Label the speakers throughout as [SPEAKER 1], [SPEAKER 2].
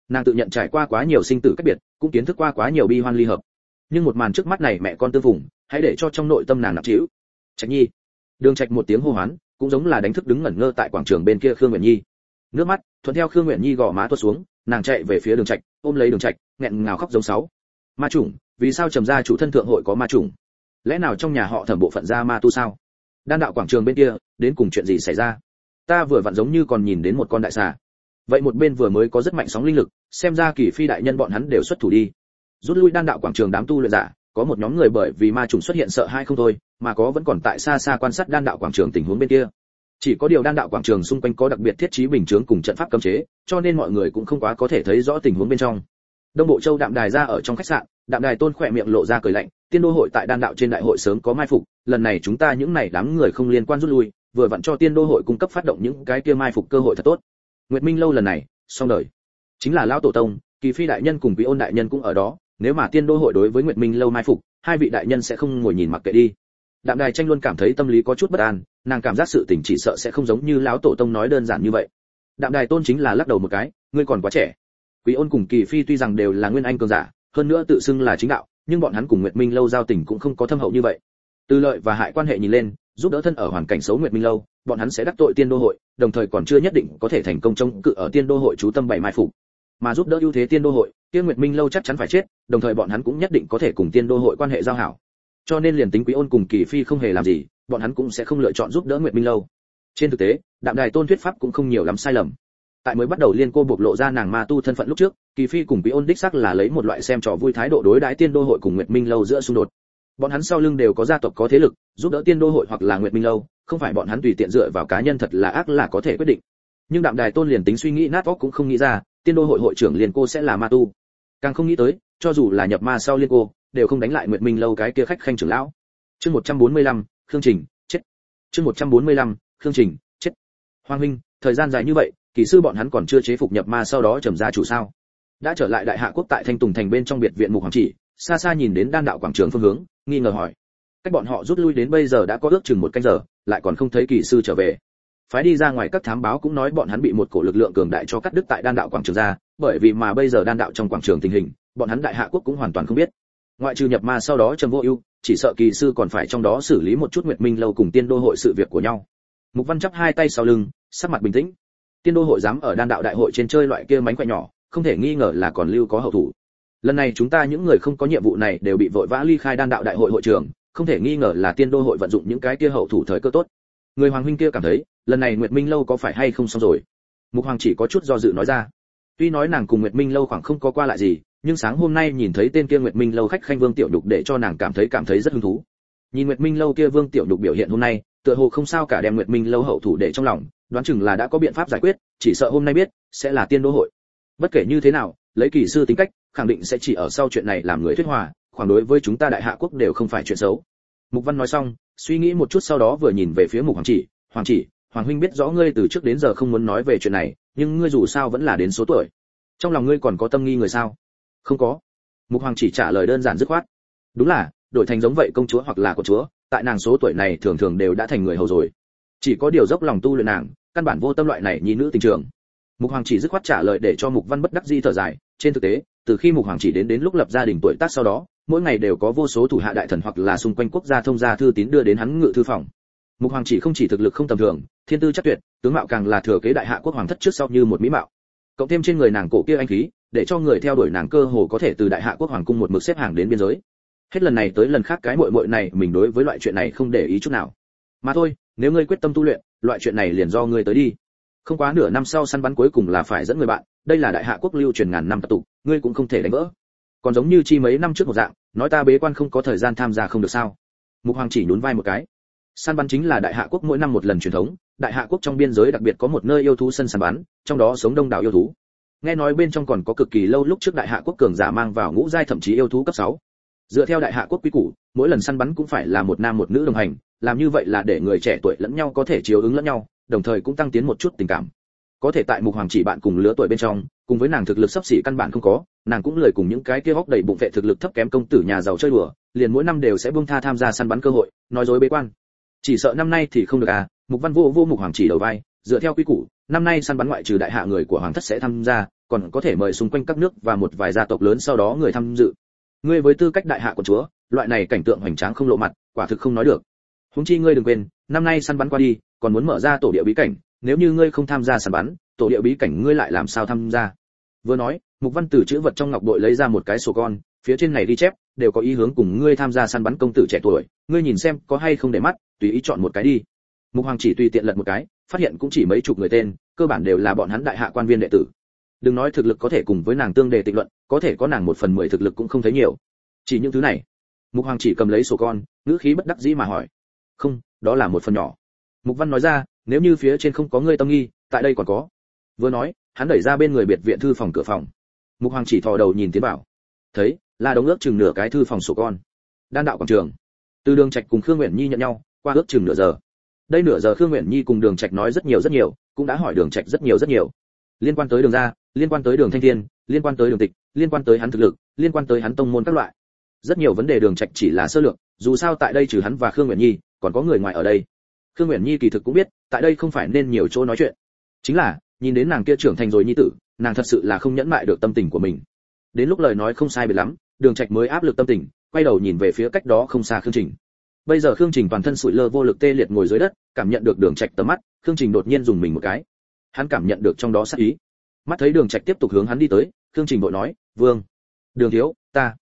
[SPEAKER 1] Nàng tự nhận trải qua quá nhiều sinh tử cách biệt, cũng kiến thức qua quá nhiều bi hoan ly hợp. Nhưng một màn trước mắt này mẹ con tương phùng, hãy để cho trong nội tâm nàng nặng trĩu. Trạch Nhi. Đường Trạch một tiếng hô hoán, cũng giống là đánh thức đứng ngẩn ngơ tại quảng trường bên kia Khương Nguyện Nhi. Nước mắt thuận theo Khương Nguyện Nhi gò má tuột xuống, nàng chạy về phía Đường Trạch, ôm lấy Đường Trạch, nghẹn ngào khóc giống sáu. Ma chủng, vì sao Trầm gia chủ thân thượng hội có ma chủng? Lẽ nào trong nhà họ Thẩm bộ phận gia ma tu sao? Đan đạo quảng trường bên kia, đến cùng chuyện gì xảy ra? Ta vừa vặn giống như còn nhìn đến một con đại xà. Vậy một bên vừa mới có rất mạnh sóng linh lực, xem ra Kỳ Phi đại nhân bọn hắn đều xuất thủ đi. Rút lui đan đạo quảng trường đám tu luyện giả, có một nhóm người bởi vì ma trùng xuất hiện sợ hai không thôi, mà có vẫn còn tại xa xa quan sát đan đạo quảng trường tình huống bên kia. Chỉ có điều đan đạo quảng trường xung quanh có đặc biệt thiết trí bình chướng cùng trận pháp cấm chế, cho nên mọi người cũng không quá có thể thấy rõ tình huống bên trong. Đông Bộ Châu Đạm Đài ra ở trong khách sạn, Đạm Đài Tôn khỏe miệng lộ ra cười lạnh, Tiên Đô hội tại đan đạo trên đại hội sớm có mai phục, lần này chúng ta những này đám người không liên quan rút lui, vừa vặn cho Tiên Đô hội cung cấp phát động những cái kia mai phục cơ hội thật tốt. Nguyệt Minh lâu lần này, xong đời. Chính là lão tổ tông, Kỳ Phi đại nhân cùng Quý Ôn đại nhân cũng ở đó, nếu mà Tiên Đô hội đối với Nguyệt Minh lâu mai phục, hai vị đại nhân sẽ không ngồi nhìn mặc kệ đi. Đạm Đài Tranh luôn cảm thấy tâm lý có chút bất an, nàng cảm giác sự tình chỉ sợ sẽ không giống như lão tổ tông nói đơn giản như vậy. Đạm Đài Tôn chính là lắc đầu một cái, ngươi còn quá trẻ. Quý Ôn cùng Kỳ Phi tuy rằng đều là nguyên anh cường giả, hơn nữa tự xưng là chính đạo, nhưng bọn hắn cùng Nguyệt Minh lâu giao tình cũng không có thâm hậu như vậy. Từ lợi và hại quan hệ nhìn lên, giúp đỡ thân ở hoàn cảnh xấu Nguyệt Minh lâu, bọn hắn sẽ đắc tội Tiên Đô hội, đồng thời còn chưa nhất định có thể thành công chống cự ở Tiên Đô hội chú tâm bảy mai phục. Mà giúp đỡ ưu thế Tiên Đô hội, Tiên Nguyệt Minh lâu chắc chắn phải chết, đồng thời bọn hắn cũng nhất định có thể cùng Tiên Đô hội quan hệ giao hảo. Cho nên liền tính Quý Ôn cùng Kỳ Phi không hề làm gì, bọn hắn cũng sẽ không lựa chọn giúp đỡ Nguyệt Minh lâu. Trên thực tế, Đạm Đài Tôn thuyết pháp cũng không nhiều lắm sai lầm. Tại mới bắt đầu liên cô bộc lộ ra nàng ma tu thân phận lúc trước, Kỳ Phi cùng Quý Ôn đích xác là lấy một loại xem trò vui thái độ đối đãi Tiên Đô hội cùng Nguyệt Minh lâu giữa xung đột. Bọn hắn sau lưng đều có gia tộc có thế lực, giúp đỡ Tiên Đô hội hoặc là Nguyệt Minh lâu, không phải bọn hắn tùy tiện dựa vào cá nhân thật là ác là có thể quyết định. Nhưng Đạm Đài Tôn liền tính suy nghĩ nát óc cũng không nghĩ ra, Tiên Đô hội hội trưởng liên cô sẽ là ma tu. Càng không nghĩ tới, cho dù là nhập ma sau liên cô, đều không đánh lại Nguyệt Minh lâu cái kia khách khanh trưởng lão. Chương 145, Khương Trình, chết. Chương 145, Khương Trình, chết. Hoàng huynh, thời gian dài như vậy, kỳ sư bọn hắn còn chưa chế phục nhập ma sau đó Trầm gia chủ sao? Đã trở lại Đại Hạ quốc tại Thanh Tùng thành bên trong biệt viện Mục Hoàng Chỉ, xa xa nhìn đến đan đạo quảng trường phương hướng, nghi ngờ hỏi. Cách bọn họ rút lui đến bây giờ đã có ước chừng một canh giờ, lại còn không thấy kỳ sư trở về. Phái đi ra ngoài các thám báo cũng nói bọn hắn bị một cổ lực lượng cường đại cho cắt đứt tại đan đạo quảng trường ra, bởi vì mà bây giờ đan đạo trong quảng trường tình hình, bọn hắn Đại Hạ quốc cũng hoàn toàn không biết. Ngoại trừ nhập ma sau đó Trầm Vô Ưu, chỉ sợ kỳ sư còn phải trong đó xử lý một chút Nguyệt Minh lâu cùng Tiên Đô hội sự việc của nhau. Mục Văn chắp hai tay sau lưng, sắc mặt bình tĩnh. Tiên Đô hội dám ở đan đạo đại hội trên chơi loại kia mánh khỏe nhỏ, không thể nghi ngờ là còn lưu có hậu thủ. Lần này chúng ta những người không có nhiệm vụ này đều bị vội vã ly khai đan đạo đại hội hội trường, không thể nghi ngờ là Tiên Đô hội vận dụng những cái kia hậu thủ thời cơ tốt. Người Hoàng huynh kia cảm thấy, lần này Nguyệt Minh lâu có phải hay không xong rồi? Mục Hoàng chỉ có chút do dự nói ra. Tuy nói nàng cùng Nguyệt Minh lâu khoảng không có qua lại gì, nhưng sáng hôm nay nhìn thấy tên kia Nguyệt Minh lâu khách khanh Vương Tiểu Đục để cho nàng cảm thấy rất hứng thú. Nhìn Nguyệt Minh lâu kia Vương Tiểu Đục biểu hiện hôm nay, tựa hồ không sao cả đem Nguyệt Minh lâu hậu thủ để trong lòng, đoán chừng là đã có biện pháp giải quyết, chỉ sợ hôm nay biết sẽ là Tiên Đô hội. Bất kể như thế nào, lấy kỳ sư tính cách, khẳng định sẽ chỉ ở sau chuyện này làm người thuyết hòa, khoảng đối với chúng ta Đại Hạ quốc đều không phải chuyện xấu. Mục Văn nói xong, suy nghĩ một chút sau đó vừa nhìn về phía Mục Hoàng Chỉ, Hoàng huynh biết rõ ngươi từ trước đến giờ không muốn nói về chuyện này, nhưng ngươi dù sao vẫn là đến số tuổi. Trong lòng ngươi còn có tâm nghi người sao? Không có. Mục Hoàng chỉ trả lời đơn giản dứt khoát. Đúng là, đổi thành giống vậy công chúa hoặc là con chúa, tại nàng số tuổi này thường thường đều đã thành người hầu rồi. Chỉ có điều dốc lòng tu luyện nàng, căn bản vô tâm loại này nhi nữ tình trường. Mục Hoàng chỉ dứt khoát trả lời để cho Mục Văn bất đắc dĩ thở dài, trên thực tế, từ khi Mục Hoàng chỉ đến lúc lập gia đình tuổi tác sau đó, mỗi ngày đều có vô số thủ hạ đại thần hoặc là xung quanh quốc gia thông gia thư tín đưa đến hắn ngự thư phòng. Mục Hoàng chỉ không chỉ thực lực không tầm thường, thiên tư chắc tuyệt, tướng mạo càng là thừa kế Đại Hạ quốc hoàng thất trước sau như một mỹ mạo. Cộng thêm trên người nàng cổ kia anh khí, để cho người theo đuổi nàng cơ hồ có thể từ Đại Hạ quốc hoàng cung một mực xếp hàng đến biên giới. Hết lần này tới lần khác cái muội muội này mình đối với loại chuyện này không để ý chút nào. Mà thôi, nếu ngươi quyết tâm tu luyện, loại chuyện này liền do ngươi tới đi. Không quá nửa năm sau săn bắn cuối cùng là phải dẫn người bạn, đây là Đại Hạ quốc lưu truyền ngàn năm tập tục, ngươi cũng không thể đánh vỡ. Còn giống như chi mấy năm trước một dạng, nói ta bế quan không có thời gian tham gia không được sao? Mục Hoàng chỉ nhún vai một cái. Săn bắn chính là Đại Hạ quốc mỗi năm một lần truyền thống, Đại Hạ quốc trong biên giới đặc biệt có một nơi yêu thú sân săn bắn, trong đó sống đông đảo yêu thú. Nghe nói bên trong còn có cực kỳ lâu lúc trước Đại Hạ quốc cường giả mang vào ngũ giai thậm chí yêu thú cấp 6. Dựa theo Đại Hạ quốc quy củ, mỗi lần săn bắn cũng phải là một nam một nữ đồng hành, làm như vậy là để người trẻ tuổi lẫn nhau có thể chiếu ứng lẫn nhau, đồng thời cũng tăng tiến một chút tình cảm. Có thể tại Mục Hoàng chỉ bạn cùng lứa tuổi bên trong, cùng với nàng thực lực sắp xỉ căn bản không có, nàng cũng lười cùng những cái kia góc đầy bụng vệ thực lực thấp kém công tử nhà giàu chơi đùa, liền mỗi năm đều sẽ buông tha tham gia săn bắn cơ hội, nói dối bế quan. Chỉ sợ năm nay thì không được à? Mục Văn vô Mục Hoàng chỉ đầu vai, dựa theo quy củ, năm nay săn bắn ngoại trừ đại hạ người của hoàng thất sẽ tham gia, còn có thể mời xung quanh các nước và một vài gia tộc lớn sau đó người tham dự. Ngươi với tư cách đại hạ quận chúa, loại này cảnh tượng hoành tráng không lộ mặt, quả thực không nói được. Huống chi ngươi đừng quên, năm nay săn bắn qua đi, còn muốn mở ra tổ địa bí cảnh, nếu như ngươi không tham gia săn bắn, tổ địa bí cảnh ngươi lại làm sao tham gia? Vừa nói, Mục Văn từ chữ vật trong ngọc bội lấy ra một cái sổ con, phía trên này ghi chép, đều có ý hướng cùng ngươi tham gia săn bắn công tử trẻ tuổi, ngươi nhìn xem có hay không để mắt, tùy ý chọn một cái đi. Mục Hoàng chỉ tùy tiện lật một cái, phát hiện cũng chỉ mấy chục người tên, cơ bản đều là bọn hắn đại hạ quan viên đệ tử. Đừng nói thực lực có thể cùng với nàng tương đề tịnh luận, có thể có nàng 1/10 thực lực cũng không thấy nhiều. Chỉ những thứ này. Mục Hoàng chỉ cầm lấy sổ con, ngữ khí bất đắc dĩ mà hỏi. Không, đó là một phần nhỏ. Mục Văn nói ra, nếu như phía trên không có ngươi tâm nghi, tại đây còn có. Vừa nói, hắn đẩy ra bên người biệt viện thư phòng cửa phòng. Mục Hoàng chỉ thò đầu nhìn tiến vào, thấy là đống ước chừng nửa cái thư phòng sổ con. Đan đạo quảng trường. Từ Đường Trạch cùng Khương Uyển Nhi nhận nhau, qua ước chừng nửa giờ. Đây nửa giờ Khương Uyển Nhi cùng Đường Trạch nói rất nhiều, cũng đã hỏi Đường Trạch rất nhiều. Liên quan tới Đường gia, liên quan tới Đường Thanh Thiên, liên quan tới Đường Tịch, liên quan tới hắn thực lực, liên quan tới hắn tông môn các loại. Rất nhiều vấn đề Đường Trạch chỉ là sơ lược, dù sao tại đây trừ hắn và Khương Uyển Nhi, còn có người ngoài ở đây. Khương Uyển Nhi kỳ thực cũng biết, tại đây không phải nên nhiều chỗ nói chuyện. Chính là, nhìn đến nàng kia trưởng thành rồi nhi tử, nàng thật sự là không nhẫn mại được tâm tình của mình. Đến lúc lời nói không sai biệt lắm, Đường Trạch mới áp lực tâm tình, quay đầu nhìn về phía cách đó không xa Khương Trình. Bây giờ Khương Trình toàn thân sụi lơ vô lực tê liệt ngồi dưới đất, cảm nhận được Đường Trạch tầm mắt, Khương Trình đột nhiên dùng mình một cái. Hắn cảm nhận được trong đó sát ý. Mắt thấy Đường Trạch tiếp tục hướng hắn đi tới, Khương Trình vội nói, "Vương, Đường thiếu,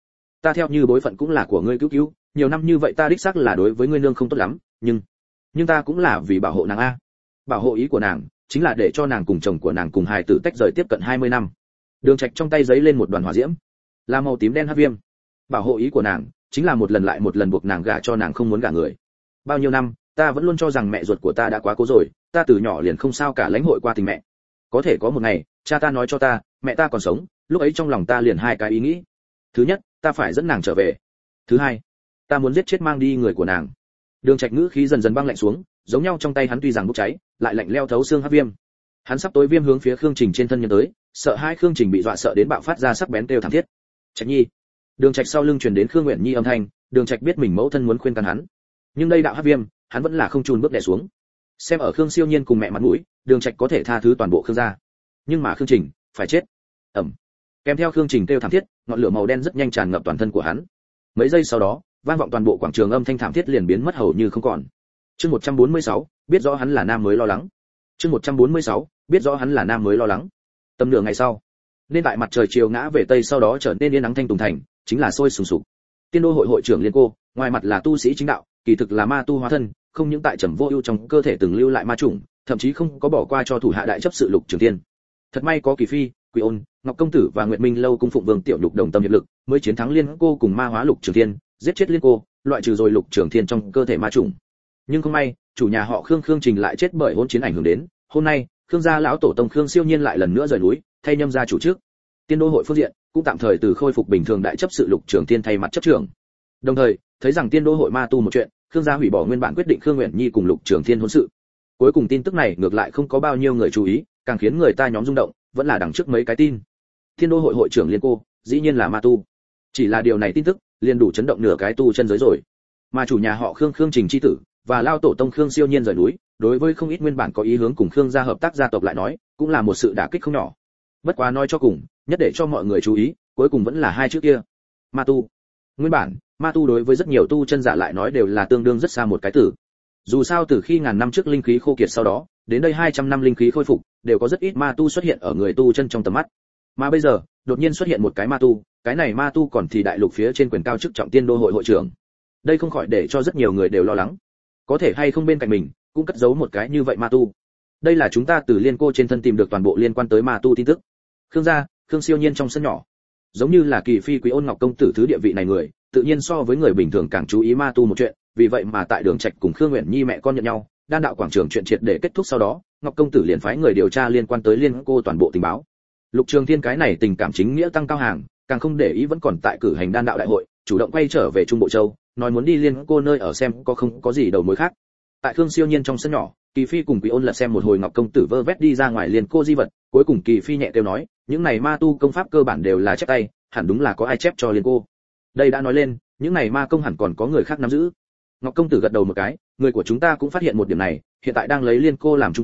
[SPEAKER 1] ta theo như bối phận cũng là của ngươi cứu cứu, nhiều năm như vậy ta đích xác là đối với ngươi nương không tốt lắm, nhưng ta cũng là vì bảo hộ nàng a." Bảo hộ ý của nàng chính là để cho nàng cùng chồng của nàng cùng hài tử tách rời tiếp cận 20 năm. Đường Trạch trong tay giấy lên một đoàn hỏa diễm, là màu tím đen hắc viêm. Bảo hộ ý của nàng chính là một lần lại một lần buộc nàng gả cho nàng không muốn gả người. Bao nhiêu năm, ta vẫn luôn cho rằng mẹ ruột của ta đã quá cố rồi, ta từ nhỏ liền không sao cả lãnh hội qua tình mẹ. Có thể có một ngày, cha ta nói cho ta, mẹ ta còn sống, lúc ấy trong lòng ta liền hai cái ý nghĩ. Thứ nhất, ta phải dẫn nàng trở về. Thứ hai, ta muốn giết chết mang đi người của nàng. Đường Trạch ngữ khí dần dần băng lạnh xuống, giống nhau trong tay hắn tuy rằng bốc cháy, lại lạnh leo thấu xương hắc viêm. Hắn sắp tối viêm hướng phía Khương Trình trên thân nhân tới, sợ hai Khương Trình bị dọa sợ đến bạo phát ra sắc bén kêu thảm thiết. Trạch Nhi. Đường Trạch sau lưng truyền đến Khương Uyển Nhi âm thanh, Đường Trạch biết mình mẫu thân muốn khuyên can hắn, nhưng đây đạo hắc viêm, hắn vẫn là không chùn bước đè xuống. Xem ở Khương Siêu Nhiên cùng mẹ mặt mũi, Đường Trạch có thể tha thứ toàn bộ Khương gia, nhưng mà Khương Trình phải chết. Ầm. Kèm theo Khương Trình kêu thảm thiết, ngọn lửa màu đen rất nhanh tràn ngập toàn thân của hắn. Mấy giây sau đó, vang vọng toàn bộ quảng trường âm thanh thảm thiết liền biến mất hầu như không còn. Chương 146, biết rõ hắn là nam mới lo lắng. Chương 146, biết rõ hắn là nam mới lo lắng. Tầm nửa ngày sau, nên tại mặt trời chiều ngã về tây sau đó trở nên yên nắng thanh tùng thành, chính là sôi sùng sục. Tiên đô hội trưởng Liên Cô, ngoài mặt là tu sĩ chính đạo, kỳ thực là ma tu hóa thân, không những tại Trầm Vô Ưu trong cơ thể từng lưu lại ma chủng, thậm chí không có bỏ qua cho thủ hạ đại chấp sự Lục Trường Thiên. Thật may có Kỳ Phi, Quỷ Ôn, Ngọc công tử và Nguyệt Minh lâu cung phụng Vương Tiểu Nhục đồng tâm hiệp lực, mới chiến thắng Liên Cô cùng ma hóa Lục Trường Thiên, giết chết Liên Cô, loại trừ rồi Lục Trường Thiên trong cơ thể ma chủng. Nhưng không may, chủ nhà họ Khương Trình lại chết bởi hỗn chiến ảnh hưởng đến, hôm nay, Khương gia lão tổ tông Khương Siêu Nhiên lại lần nữa rời núi, thay nhâm gia chủ trước. Tiên đô hội phương diện cũng tạm thời từ khôi phục bình thường đại chấp sự Lục Trường Thiên thay mặt chấp trưởng. Đồng thời, thấy rằng Tiên đô hội ma tu một chuyện, Khương gia hủy bỏ nguyên bản quyết định Khương Uyển Nhi cùng Lục Trường Thiên hôn sự. Cuối cùng tin tức này ngược lại không có bao nhiêu người chú ý, càng khiến người ta nhóm rung động, vẫn là đằng trước mấy cái tin. Tiên đô hội hội trưởng Liên Cô, dĩ nhiên là ma tu. Chỉ là điều này tin tức, liền đủ chấn động nửa cái tu chân giới rồi. Mà chủ nhà họ Khương Trình chi tử và lao tổ tông Khương Siêu Nhiên rời núi, đối với không ít nguyên bản có ý hướng cùng Khương gia hợp tác gia tộc lại nói, cũng là một sự đả kích không nhỏ. Bất quá nói cho cùng, nhất để cho mọi người chú ý, cuối cùng vẫn là hai chữ kia, ma tu. Nguyên bản, ma tu đối với rất nhiều tu chân giả lại nói đều là tương đương rất xa một cái từ. Dù sao từ khi ngàn năm trước linh khí khô kiệt sau đó, đến đây 200 năm linh khí khôi phục, đều có rất ít ma tu xuất hiện ở người tu chân trong tầm mắt. Mà bây giờ, đột nhiên xuất hiện một cái ma tu, cái này ma tu còn thì đại lục phía trên quyền cao chức trọng Tiên đô hội hội trưởng. Đây không khỏi để cho rất nhiều người đều lo lắng. Có thể hay không bên cạnh mình cũng cất giấu một cái như vậy ma tu. Đây là chúng ta từ Liên Cô trên thân tìm được toàn bộ liên quan tới ma tu tin tức. Khương gia, Khương Siêu Nhiên trong sân nhỏ, giống như là Kỳ Phi Quý Ôn Ngọc công tử thứ địa vị này người, tự nhiên so với người bình thường càng chú ý ma tu một chuyện, vì vậy mà tại Đường Trạch cùng Khương Uyển Nhi mẹ con nhận nhau, đan đạo quảng trường chuyện triệt để kết thúc sau đó, Ngọc công tử liền phái người điều tra liên quan tới Liên Cô toàn bộ tình báo. Lục Trường Thiên cái này tình cảm chính nghĩa tăng cao hàng, càng không để ý vẫn còn tại cử hành đan đạo đại hội, chủ động quay trở về Trung Bộ Châu, nói muốn đi Liên Cô nơi ở xem có không có gì đầu mối khác. Tại Khương Siêu Nhiên trong sân nhỏ, Kỳ Phi cùng Quý Ôn lật xem một hồi Ngọc công tử vơ vét đi ra ngoài Liên Cô di vật, cuối cùng Kỳ Phi nhẹ kêu nói, những này ma tu công pháp cơ bản đều là chép tay, hẳn đúng là có ai chép cho Liên Cô. Đây đã nói lên, những này ma công hẳn còn có người khác nắm giữ. Ngọc công tử gật đầu một cái, người của chúng ta cũng phát hiện một điểm này, hiện tại đang lấy Liên Cô làm trung tâm,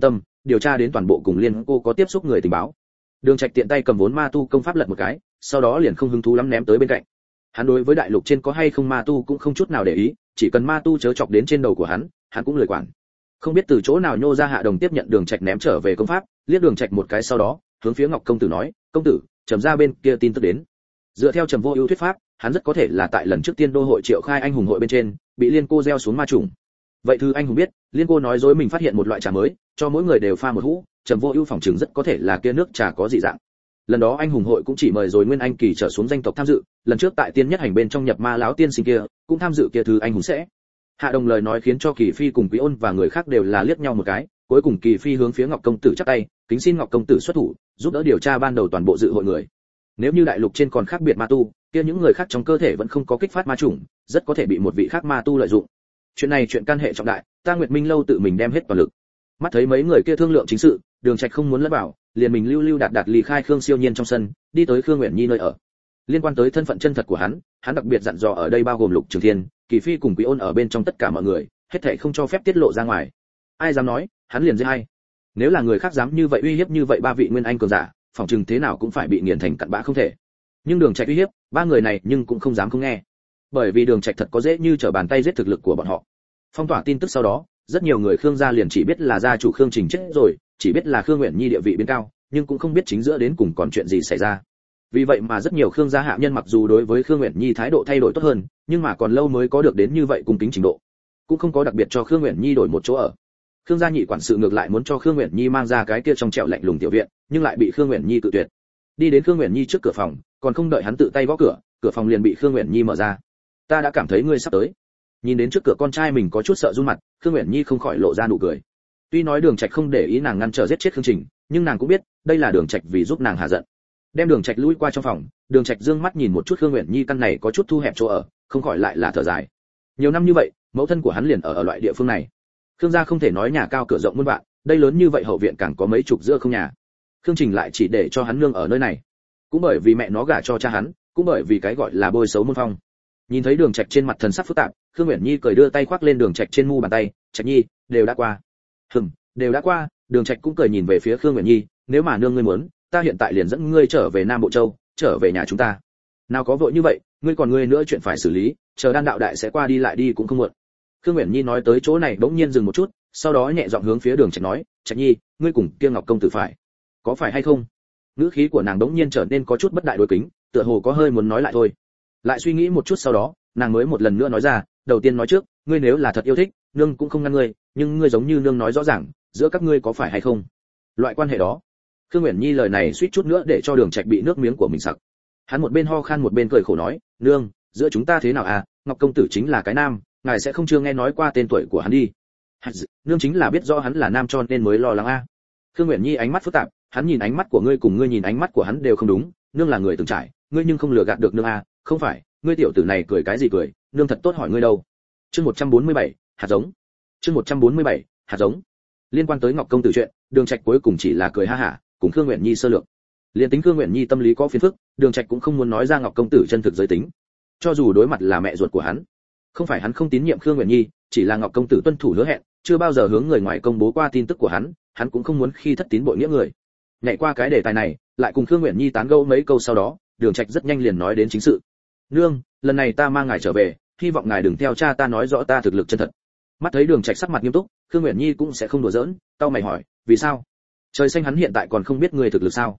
[SPEAKER 1] điều tra đến toàn bộ cùng Liên cô có tiếp xúc người tình báo. Đường Trạch tiện tay cầm vốn ma tu công pháp lật một cái, sau đó liền không hứng thú lắm ném tới bên cạnh. Hắn đối với đại lục trên có hay không ma tu cũng không chút nào để ý, chỉ cần ma tu chớ chọc đến trên đầu của hắn cũng lười quản. Không biết từ chỗ nào nhô ra Hạ Đồng tiếp nhận Đường Trạch ném trở về công pháp, liếc Đường Trạch một cái sau đó, hướng phía Ngọc công tử nói, "Công tử, Trầm gia bên kia tin tức đến." Dựa theo Trầm Vô Ưu thuyết pháp, hắn rất có thể là tại lần trước Tiên Đô hội triệu khai anh hùng hội bên trên, bị Liên cô gieo xuống ma trùng. Vậy Thư anh hùng biết, Liên cô nói dối mình phát hiện một loại trà mới, cho mỗi người đều pha một hũ, Trầm Vô Ưu phỏng chừng rất có thể là kia nước trà có dị dạng. Lần đó anh hùng hội cũng chỉ mời rồi Nguyên Anh kỳ trở xuống danh tộc tham dự, lần trước tại Tiên Nhất hành bên trong nhập ma lão tiên sinh kia, cũng tham dự kia Thư anh hùng sẽ. Hạ Đồng lời nói khiến cho Kỳ Phi cùng Quý Ôn và người khác đều là liếc nhau một cái, cuối cùng Kỳ Phi hướng phía Ngọc công tử chắp tay, kính xin Ngọc công tử xuất thủ, giúp đỡ điều tra ban đầu toàn bộ dự hội người. Nếu như đại lục trên còn khác biệt ma tu, kia những người khác trong cơ thể vẫn không có kích phát ma chủng, rất có thể bị một vị khác ma tu lợi dụng. Chuyện này chuyện can hệ trọng đại, ta Nguyệt Minh lâu tự mình đem hết toàn lực. Mắt thấy mấy người kia thương lượng chính sự, Đường Trạch không muốn lẫn vào, liền mình lưu lưu đạt đạt ly khai Khương Siêu Nhiên trong sân, đi tới Khương Uyển Nhi nơi ở. Liên quan tới thân phận chân thật của hắn đặc biệt dặn dò ở đây bao gồm Lục Trường Thiên, Kỳ Phi cùng Quý Ôn ở bên trong tất cả mọi người, hết thảy không cho phép tiết lộ ra ngoài. Ai dám nói, hắn liền giết hay. Nếu là người khác dám như vậy uy hiếp như vậy ba vị nguyên anh cường giả, phòng chừng thế nào cũng phải bị nghiền thành cặn bã không thể. Nhưng Đường Trạch uy hiếp, ba người này nhưng cũng không dám không nghe. Bởi vì Đường Trạch thật có dễ như trở bàn tay giết thực lực của bọn họ. Phong tỏa tin tức sau đó, rất nhiều người Khương gia liền chỉ biết là gia chủ Khương Trình chết rồi, chỉ biết là Khương Uyển Nhi địa vị biến cao, nhưng cũng không biết chính giữa đến cùng còn chuyện gì xảy ra. Vì vậy mà rất nhiều Khương gia hạ nhân mặc dù đối với Khương Uyển Nhi thái độ thay đổi tốt hơn, nhưng mà còn lâu mới có được đến như vậy cung kính trình độ. Cũng không có đặc biệt cho Khương Uyển Nhi đổi một chỗ ở. Khương gia nhị quản sự ngược lại muốn cho Khương Uyển Nhi mang ra cái kia trong trẻo lạnh lùng tiểu viện, nhưng lại bị Khương Uyển Nhi cự tuyệt. Đi đến Khương Uyển Nhi trước cửa phòng, còn không đợi hắn tự tay gõ cửa, cửa phòng liền bị Khương Uyển Nhi mở ra. "Ta đã cảm thấy ngươi sắp tới." Nhìn đến trước cửa con trai mình có chút sợ run mặt, Khương Uyển Nhi không khỏi lộ ra nụ cười. Tuy nói Đường Trạch không để ý nàng ngăn trở giết chết Khương Trình, nhưng nàng cũng biết, đây là Đường Trạch vì giúp nàng hạ giận. Đem Đường Trạch lui qua trong phòng, Đường Trạch dương mắt nhìn một chút Khương Uyển Nhi căn này có chút thu hẹp chỗ ở, không khỏi lại là thở dài. Nhiều năm như vậy, mẫu thân của hắn liền ở loại địa phương này. Khương gia không thể nói nhà cao cửa rộng muôn vạn, đây lớn như vậy hậu viện càng có mấy chục giữa không nhà. Khương Trình lại chỉ để cho hắn nương ở nơi này. Cũng bởi vì mẹ nó gả cho cha hắn, cũng bởi vì cái gọi là bôi xấu môn phong. Nhìn thấy Đường Trạch trên mặt thần sắc phức tạp, Khương Uyển Nhi cười đưa tay khoác lên Đường Trạch trên mu bàn tay, "Trạch Nhi, đều đã qua." Đều đã qua." Đường Trạch cũng cười nhìn về phía Khương Uyển Nhi, "Nếu mà nương ngươi muốn, ta hiện tại liền dẫn ngươi trở về Nam Bộ Châu, trở về nhà chúng ta. Nào có vội như vậy, ngươi nữa chuyện phải xử lý, chờ Đan đạo đại sẽ qua đi lại đi cũng không muộn." Khương Uyển Nhi nói tới chỗ này bỗng nhiên dừng một chút, sau đó nhẹ giọng hướng phía Đường Trạch nói, "Trạch Nhi, ngươi cùng kia Ngọc công tử phải, có phải hay không?" Ngữ khí của nàng bỗng nhiên trở nên có chút bất đại đối kính, tựa hồ có hơi muốn nói lại thôi. Lại suy nghĩ một chút sau đó, nàng mới một lần nữa nói ra, "Đầu tiên nói trước, ngươi nếu là thật yêu thích, nương cũng không ngăn ngươi, nhưng ngươi giống như nương nói rõ ràng, giữa các ngươi có phải hay không loại quan hệ đó." Khương Uyển Nhi lời này suýt chút nữa để cho Đường Trạch bị nước miếng của mình sặc. Hắn một bên ho khan một bên cười khổ nói, "Nương, giữa chúng ta thế nào à, Ngọc công tử chính là cái nam, ngài sẽ không chưa nghe nói qua tên tuổi của hắn đi." "Nương chính là biết rõ hắn là nam cho nên mới lo lắng a." Khương Uyển Nhi ánh mắt phức tạp, "Hắn nhìn ánh mắt của ngươi cùng ngươi nhìn ánh mắt của hắn đều không đúng, nương là người từng trải, ngươi nhưng không lừa gạt được nương a." "Không phải, ngươi tiểu tử này cười cái gì cười, nương thật tốt hỏi ngươi đâu." Chương 147, hạt giống. Chương 147, hạt giống. Liên quan tới Ngọc công tử chuyện, Đường Trạch cuối cùng chỉ là cười ha hả, cùng Khương Uyển Nhi sơ lược. Liên tính Khương Uyển Nhi tâm lý có phiền phức, Đường Trạch cũng không muốn nói ra Ngọc công tử chân thực giới tính. Cho dù đối mặt là mẹ ruột của hắn, không phải hắn không tín nhiệm Khương Uyển Nhi, chỉ là Ngọc công tử tuân thủ hứa hẹn, chưa bao giờ hướng người ngoài công bố qua tin tức của hắn cũng không muốn khi thất tín bội nghĩa người. Nhảy qua cái đề tài này, lại cùng Khương Uyển Nhi tán gẫu mấy câu sau đó, Đường Trạch rất nhanh liền nói đến chính sự. "Nương, lần này ta mang ngài trở về, hy vọng ngài đừng theo cha ta nói rõ ta thực lực chân thật." Mắt thấy Đường Trạch sắc mặt nghiêm túc, Khương Uyển Nhi cũng sẽ không đùa giỡn, cau mày hỏi, "Vì sao? Trời xanh hắn hiện tại còn không biết ngươi thực lực sao?"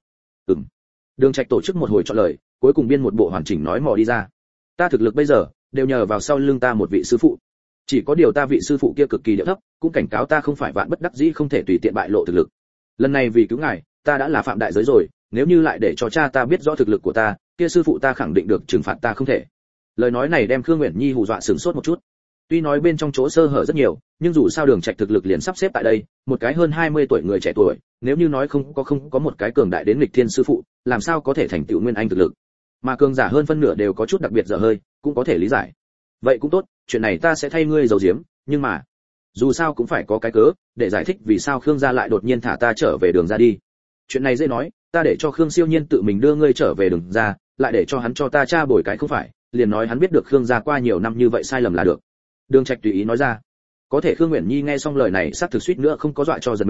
[SPEAKER 1] Đường Trạch tổ chức một hồi chọn lời, cuối cùng biên một bộ hoàn chỉnh nói mò đi ra. "Ta thực lực bây giờ đều nhờ vào sau lưng ta một vị sư phụ. Chỉ có điều ta vị sư phụ kia cực kỳ điệu thấp, cũng cảnh cáo ta không phải vạn bất đắc dĩ không thể tùy tiện bại lộ thực lực. Lần này vì cứu ngài, ta đã là phạm đại giới rồi, nếu như lại để cho cha ta biết rõ thực lực của ta, kia sư phụ ta khẳng định được trừng phạt ta không thể." Lời nói này đem Khương Uyển Nhi hù dọa sửng sốt một chút. Tuy nói bên trong chỗ sơ hở rất nhiều, nhưng dù sao Đường Trạch thực lực liền sắp xếp tại đây, một cái hơn 20 tuổi người trẻ tuổi, nếu như nói không có một cái cường đại đến nghịch thiên sư phụ, làm sao có thể thành tựu nguyên anh thực lực. Mà cường giả hơn phân nửa đều có chút đặc biệt dở hơi, cũng có thể lý giải. Vậy cũng tốt, chuyện này ta sẽ thay ngươi giấu giếm, nhưng mà dù sao cũng phải có cái cớ để giải thích vì sao Khương gia lại đột nhiên thả ta trở về Đường gia đi. Chuyện này dễ nói, ta để cho Khương Siêu Nhiên tự mình đưa ngươi trở về Đường gia, lại để cho hắn cho ta tra bồi cái không phải, liền nói hắn biết được Khương gia qua nhiều năm như vậy sai lầm là được. Đường Trạch tùy ý nói ra. Có thể Khương Uyển Nhi nghe xong lời này sắc thực suýt nữa không có dọa cho giật mình,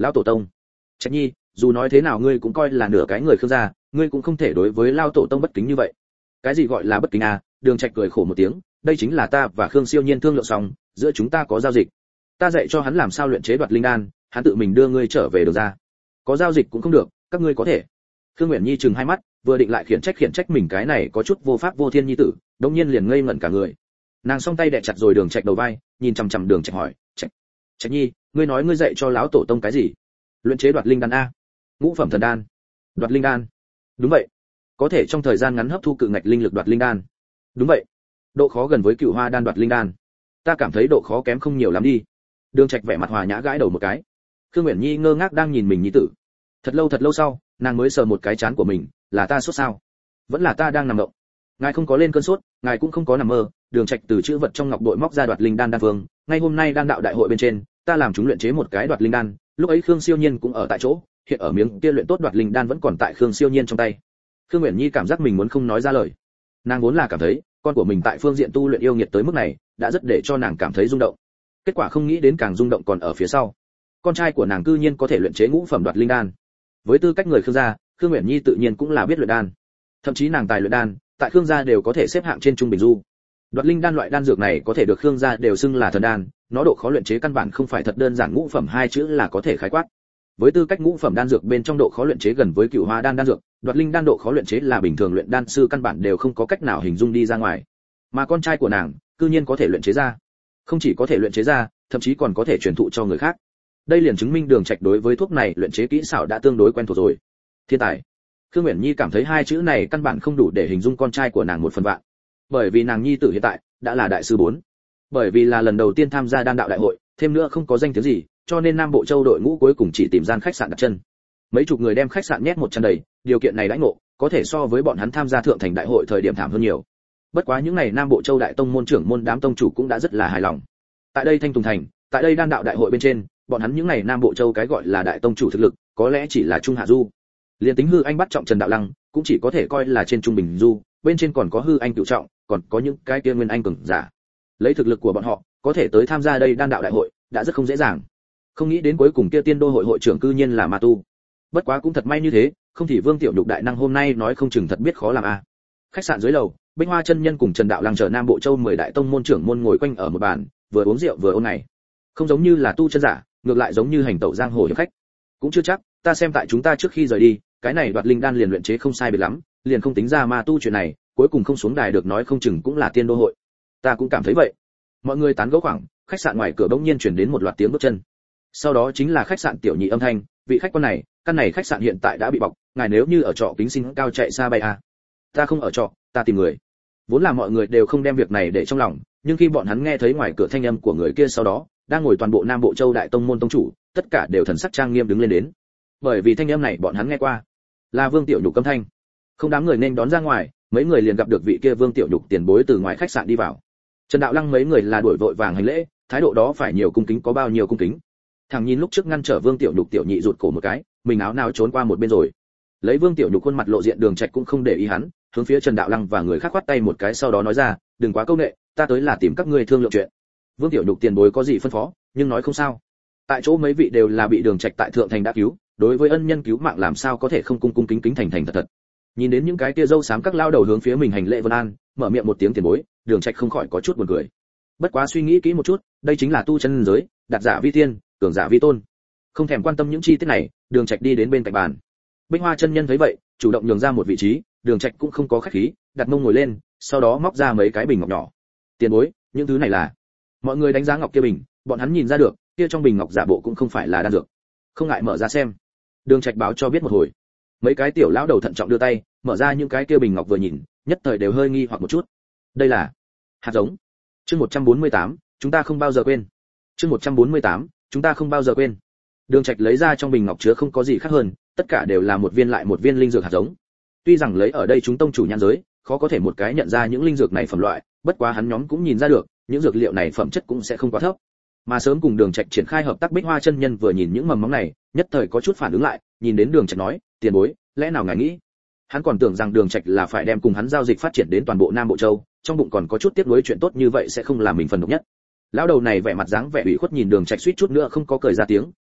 [SPEAKER 1] Lão tổ tông. Trạch Nhi, dù nói thế nào ngươi cũng coi là nửa cái người Khương gia, ngươi cũng không thể đối với Lão tổ tông bất kính như vậy. Cái gì gọi là bất kính à? Đường Trạch cười khổ một tiếng, đây chính là ta và Khương Siêu Nhiên thương lượng xong, giữa chúng ta có giao dịch. Ta dạy cho hắn làm sao luyện chế đoạt linh đan, hắn tự mình đưa ngươi trở về được ra. Có giao dịch cũng không được, các ngươi có thể. Khương Uyển Nhi trừng hai mắt, vừa định lại khiển trách mình cái này có chút vô pháp vô thiên nhi tử, đột nhiên liền ngây ngẩn cả người. Nàng song tay đè chặt rồi Đường Trạch đầu vai, nhìn chằm chằm Đường Trạch hỏi, Trạch Nhi, ngươi nói ngươi dạy cho lão tổ tông cái gì? Luyện chế đoạt linh đan a? Ngũ phẩm thần đan. Đoạt linh đan? Đúng vậy. Có thể trong thời gian ngắn hấp thu cự ngạch linh lực đoạt linh đan. Đúng vậy. Độ khó gần với Cựu Hoa đan đoạt linh đan. Ta cảm thấy độ khó kém không nhiều lắm đi. Đường Trạch vẻ mặt hòa nhã gãi đầu một cái. Khương Uyển Nhi ngơ ngác đang nhìn mình nhi tử. Thật lâu sau, nàng mới sờ một cái trán của mình, là ta sốt sao? Vẫn là ta đang nằm động. Ngài không có lên cơn sốt, ngài cũng không có nằm mơ. Đường Trạch từ chữ vật trong ngọc bội móc ra đoạt linh đan đan phương, ngay hôm nay đan đạo đại hội bên trên, ta làm chúng luyện chế một cái đoạt linh đan, lúc ấy Khương Siêu Nhiên cũng ở tại chỗ, hiện ở miếng kia luyện tốt đoạt linh đan vẫn còn tại Khương Siêu Nhiên trong tay. Khương Uyển Nhi cảm giác mình muốn không nói ra lời. Nàng vốn là cảm thấy, con của mình tại phương diện tu luyện yêu nghiệt tới mức này, đã rất để cho nàng cảm thấy rung động. Kết quả không nghĩ đến càng rung động còn ở phía sau. Con trai của nàng cư nhiên có thể luyện chế ngũ phẩm đoạt linh đan. Với tư cách người Khương gia, Khương Uyển Nhi tự nhiên cũng là biết luyện đan. Thậm chí nàng tài luyện đan, tại Khương gia đều có thể xếp hạng trên trung bình du. Đoạt linh đan loại đan dược này có thể được Khương gia đều xưng là thần đan, nó độ khó luyện chế căn bản không phải thật đơn giản ngũ phẩm hai chữ là có thể khái quát. Với tư cách ngũ phẩm đan dược bên trong độ khó luyện chế gần với Cựu Hoa đan đan dược, đoạt linh đan độ khó luyện chế là bình thường luyện đan sư căn bản đều không có cách nào hình dung đi ra ngoài. Mà con trai của nàng, cư nhiên có thể luyện chế ra. Không chỉ có thể luyện chế ra, thậm chí còn có thể truyền thụ cho người khác. Đây liền chứng minh Đường Trạch đối với thuốc này luyện chế kỹ xảo đã tương đối quen thuộc rồi. Thiên tài. Khương Uyển Nhi cảm thấy hai chữ này căn bản không đủ để hình dung con trai của nàng một phần vạn. Bởi vì nàng nhi tử hiện tại đã là đại sư 4. Bởi vì là lần đầu tiên tham gia đan đạo đại hội, thêm nữa không có danh tiếng gì, cho nên Nam Bộ Châu đội ngũ cuối cùng chỉ tìm gian khách sạn đặt chân. Mấy chục người đem khách sạn nhét một chân đầy, điều kiện này đãi ngộ, có thể so với bọn hắn tham gia thượng thành đại hội thời điểm thảm hơn nhiều. Bất quá những ngày Nam Bộ Châu đại tông môn trưởng môn đám tông chủ cũng đã rất là hài lòng. Tại đây Thanh Tùng thành, tại đây đan đạo đại hội bên trên, bọn hắn những ngày Nam Bộ Châu cái gọi là đại tông chủ thực lực, có lẽ chỉ là trung hạ du. Liên tính hư anh bắt trọng Trần Đạo Lăng, cũng chỉ có thể coi là trên trung bình du, bên trên còn có hư anh cửu trọng, còn có những cái kia nguyên anh cường giả. Lấy thực lực của bọn họ, có thể tới tham gia đây đan đạo đại hội, đã rất không dễ dàng. Không nghĩ đến cuối cùng kia Tiên Đô hội hội trưởng cư nhiên là ma tu. Bất quá cũng thật may như thế, không thì Vương Tiểu Nhục đại năng hôm nay nói không chừng thật biết khó làm a. Khách sạn dưới lầu, Bích Hoa chân nhân cùng Trần Đạo Lăng chờ Nam Bộ Châu 10 đại tông môn trưởng môn ngồi quanh ở một bàn, vừa uống rượu vừa ôn ngày. Không giống như là tu chân giả, ngược lại giống như hành tẩu giang hồ hiệp khách. Cũng chưa chắc, ta xem tại chúng ta trước khi rời đi, cái này đoạt linh đan liền luyện chế không sai biệt lắm, liền không tính ra ma tu chuyện này, cuối cùng không xuống đài được nói không chừng cũng là Tiên Đô hội. Ta cũng cảm thấy vậy. Mọi người tán gẫu khoảng, khách sạn ngoài cửa bỗng nhiên truyền đến một loạt tiếng bước chân. Sau đó chính là khách sạn tiểu nhị âm thanh, vị khách quan này, căn này khách sạn hiện tại đã bị bọc, ngài nếu như ở trọ kính xin cao chạy xa bay à. Ta không ở trọ, ta tìm người. Vốn là mọi người đều không đem việc này để trong lòng, nhưng khi bọn hắn nghe thấy ngoài cửa thanh âm của người kia sau đó, đang ngồi toàn bộ Nam Bộ Châu đại tông môn tông chủ, tất cả đều thần sắc trang nghiêm đứng lên đến. Bởi vì thanh âm này bọn hắn nghe qua, là Vương Tiểu Nhục âm thanh. Không đám người nên đón ra ngoài, mấy người liền gặp được vị kia Vương Tiểu Nhục tiền bối từ ngoài khách sạn đi vào. Trần Đạo Lăng mấy người là đuổi vội vàng hành lễ, thái độ đó phải nhiều cung kính có bao nhiêu cung kính. Thằng nhìn lúc trước ngăn trở Vương Tiểu Nhục tiểu nhị rụt cổ một cái, mình áo nào trốn qua một bên rồi. Lấy Vương Tiểu Nhục khuôn mặt lộ diện Đường Trạch cũng không để ý hắn, hướng phía Trần Đạo Lăng và người khác khoát tay một cái sau đó nói ra, đừng quá câu nệ, ta tới là tìm các ngươi thương lượng chuyện. Vương Tiểu Nhục tiền bối có gì phân phó, nhưng nói không sao. Tại chỗ mấy vị đều là bị Đường Trạch tại thượng thành đã cứu, đối với ân nhân cứu mạng làm sao có thể không cung cung kính kính thành thành thật thật. Nhìn đến những cái kia dâu xám các lao đầu hướng phía mình hành lễ vân an, mở miệng một tiếng tiền bối, Đường Trạch không khỏi có chút buồn cười. Bất quá suy nghĩ kỹ một chút, đây chính là tu chân giới, đạt giả vi tiên, cường giả vi tôn. Không thèm quan tâm những chi tiết này, Đường Trạch đi đến bên cạnh bàn. Bích Hoa chân nhân thấy vậy, chủ động nhường ra một vị trí, Đường Trạch cũng không có khách khí, đặt mông ngồi lên, sau đó móc ra mấy cái bình ngọc nhỏ. Tiền bối, những thứ này là? Mọi người đánh giá ngọc kia bình, bọn hắn nhìn ra được, kia trong bình ngọc giả bộ cũng không phải là đan dược. Không ngại mở ra xem. Đường Trạch báo cho biết một hồi. Mấy cái tiểu lão đầu thận trọng đưa tay, mở ra những cái kia bình ngọc vừa nhìn, nhất thời đều hơi nghi hoặc một chút. Đây là hạt giống. Chương 148, chúng ta không bao giờ quên. Chương 148, chúng ta không bao giờ quên. Đường Trạch lấy ra trong bình ngọc chứa không có gì khác hơn, tất cả đều là một viên lại một viên linh dược hạt giống. Tuy rằng lấy ở đây chúng tông chủ nhãn giới, khó có thể một cái nhận ra những linh dược này phẩm loại, bất quá hắn nhóm cũng nhìn ra được, những dược liệu này phẩm chất cũng sẽ không quá thấp. Mà sớm cùng Đường Trạch triển khai hợp tác Bích Hoa chân nhân vừa nhìn những mầm móng này, nhất thời có chút phản ứng lại, nhìn đến Đường Trạch nói, tiền bối, lẽ nào ngài nghĩ? Hắn còn tưởng rằng Đường Trạch là phải đem cùng hắn giao dịch phát triển đến toàn bộ Nam Bộ Châu, trong bụng còn có chút tiếc nuối chuyện tốt như vậy sẽ không làm mình phần độc nhất. Lão đầu này vẻ mặt dáng vẻ ủy khuất nhìn Đường Trạch suýt chút nữa không có cười ra tiếng,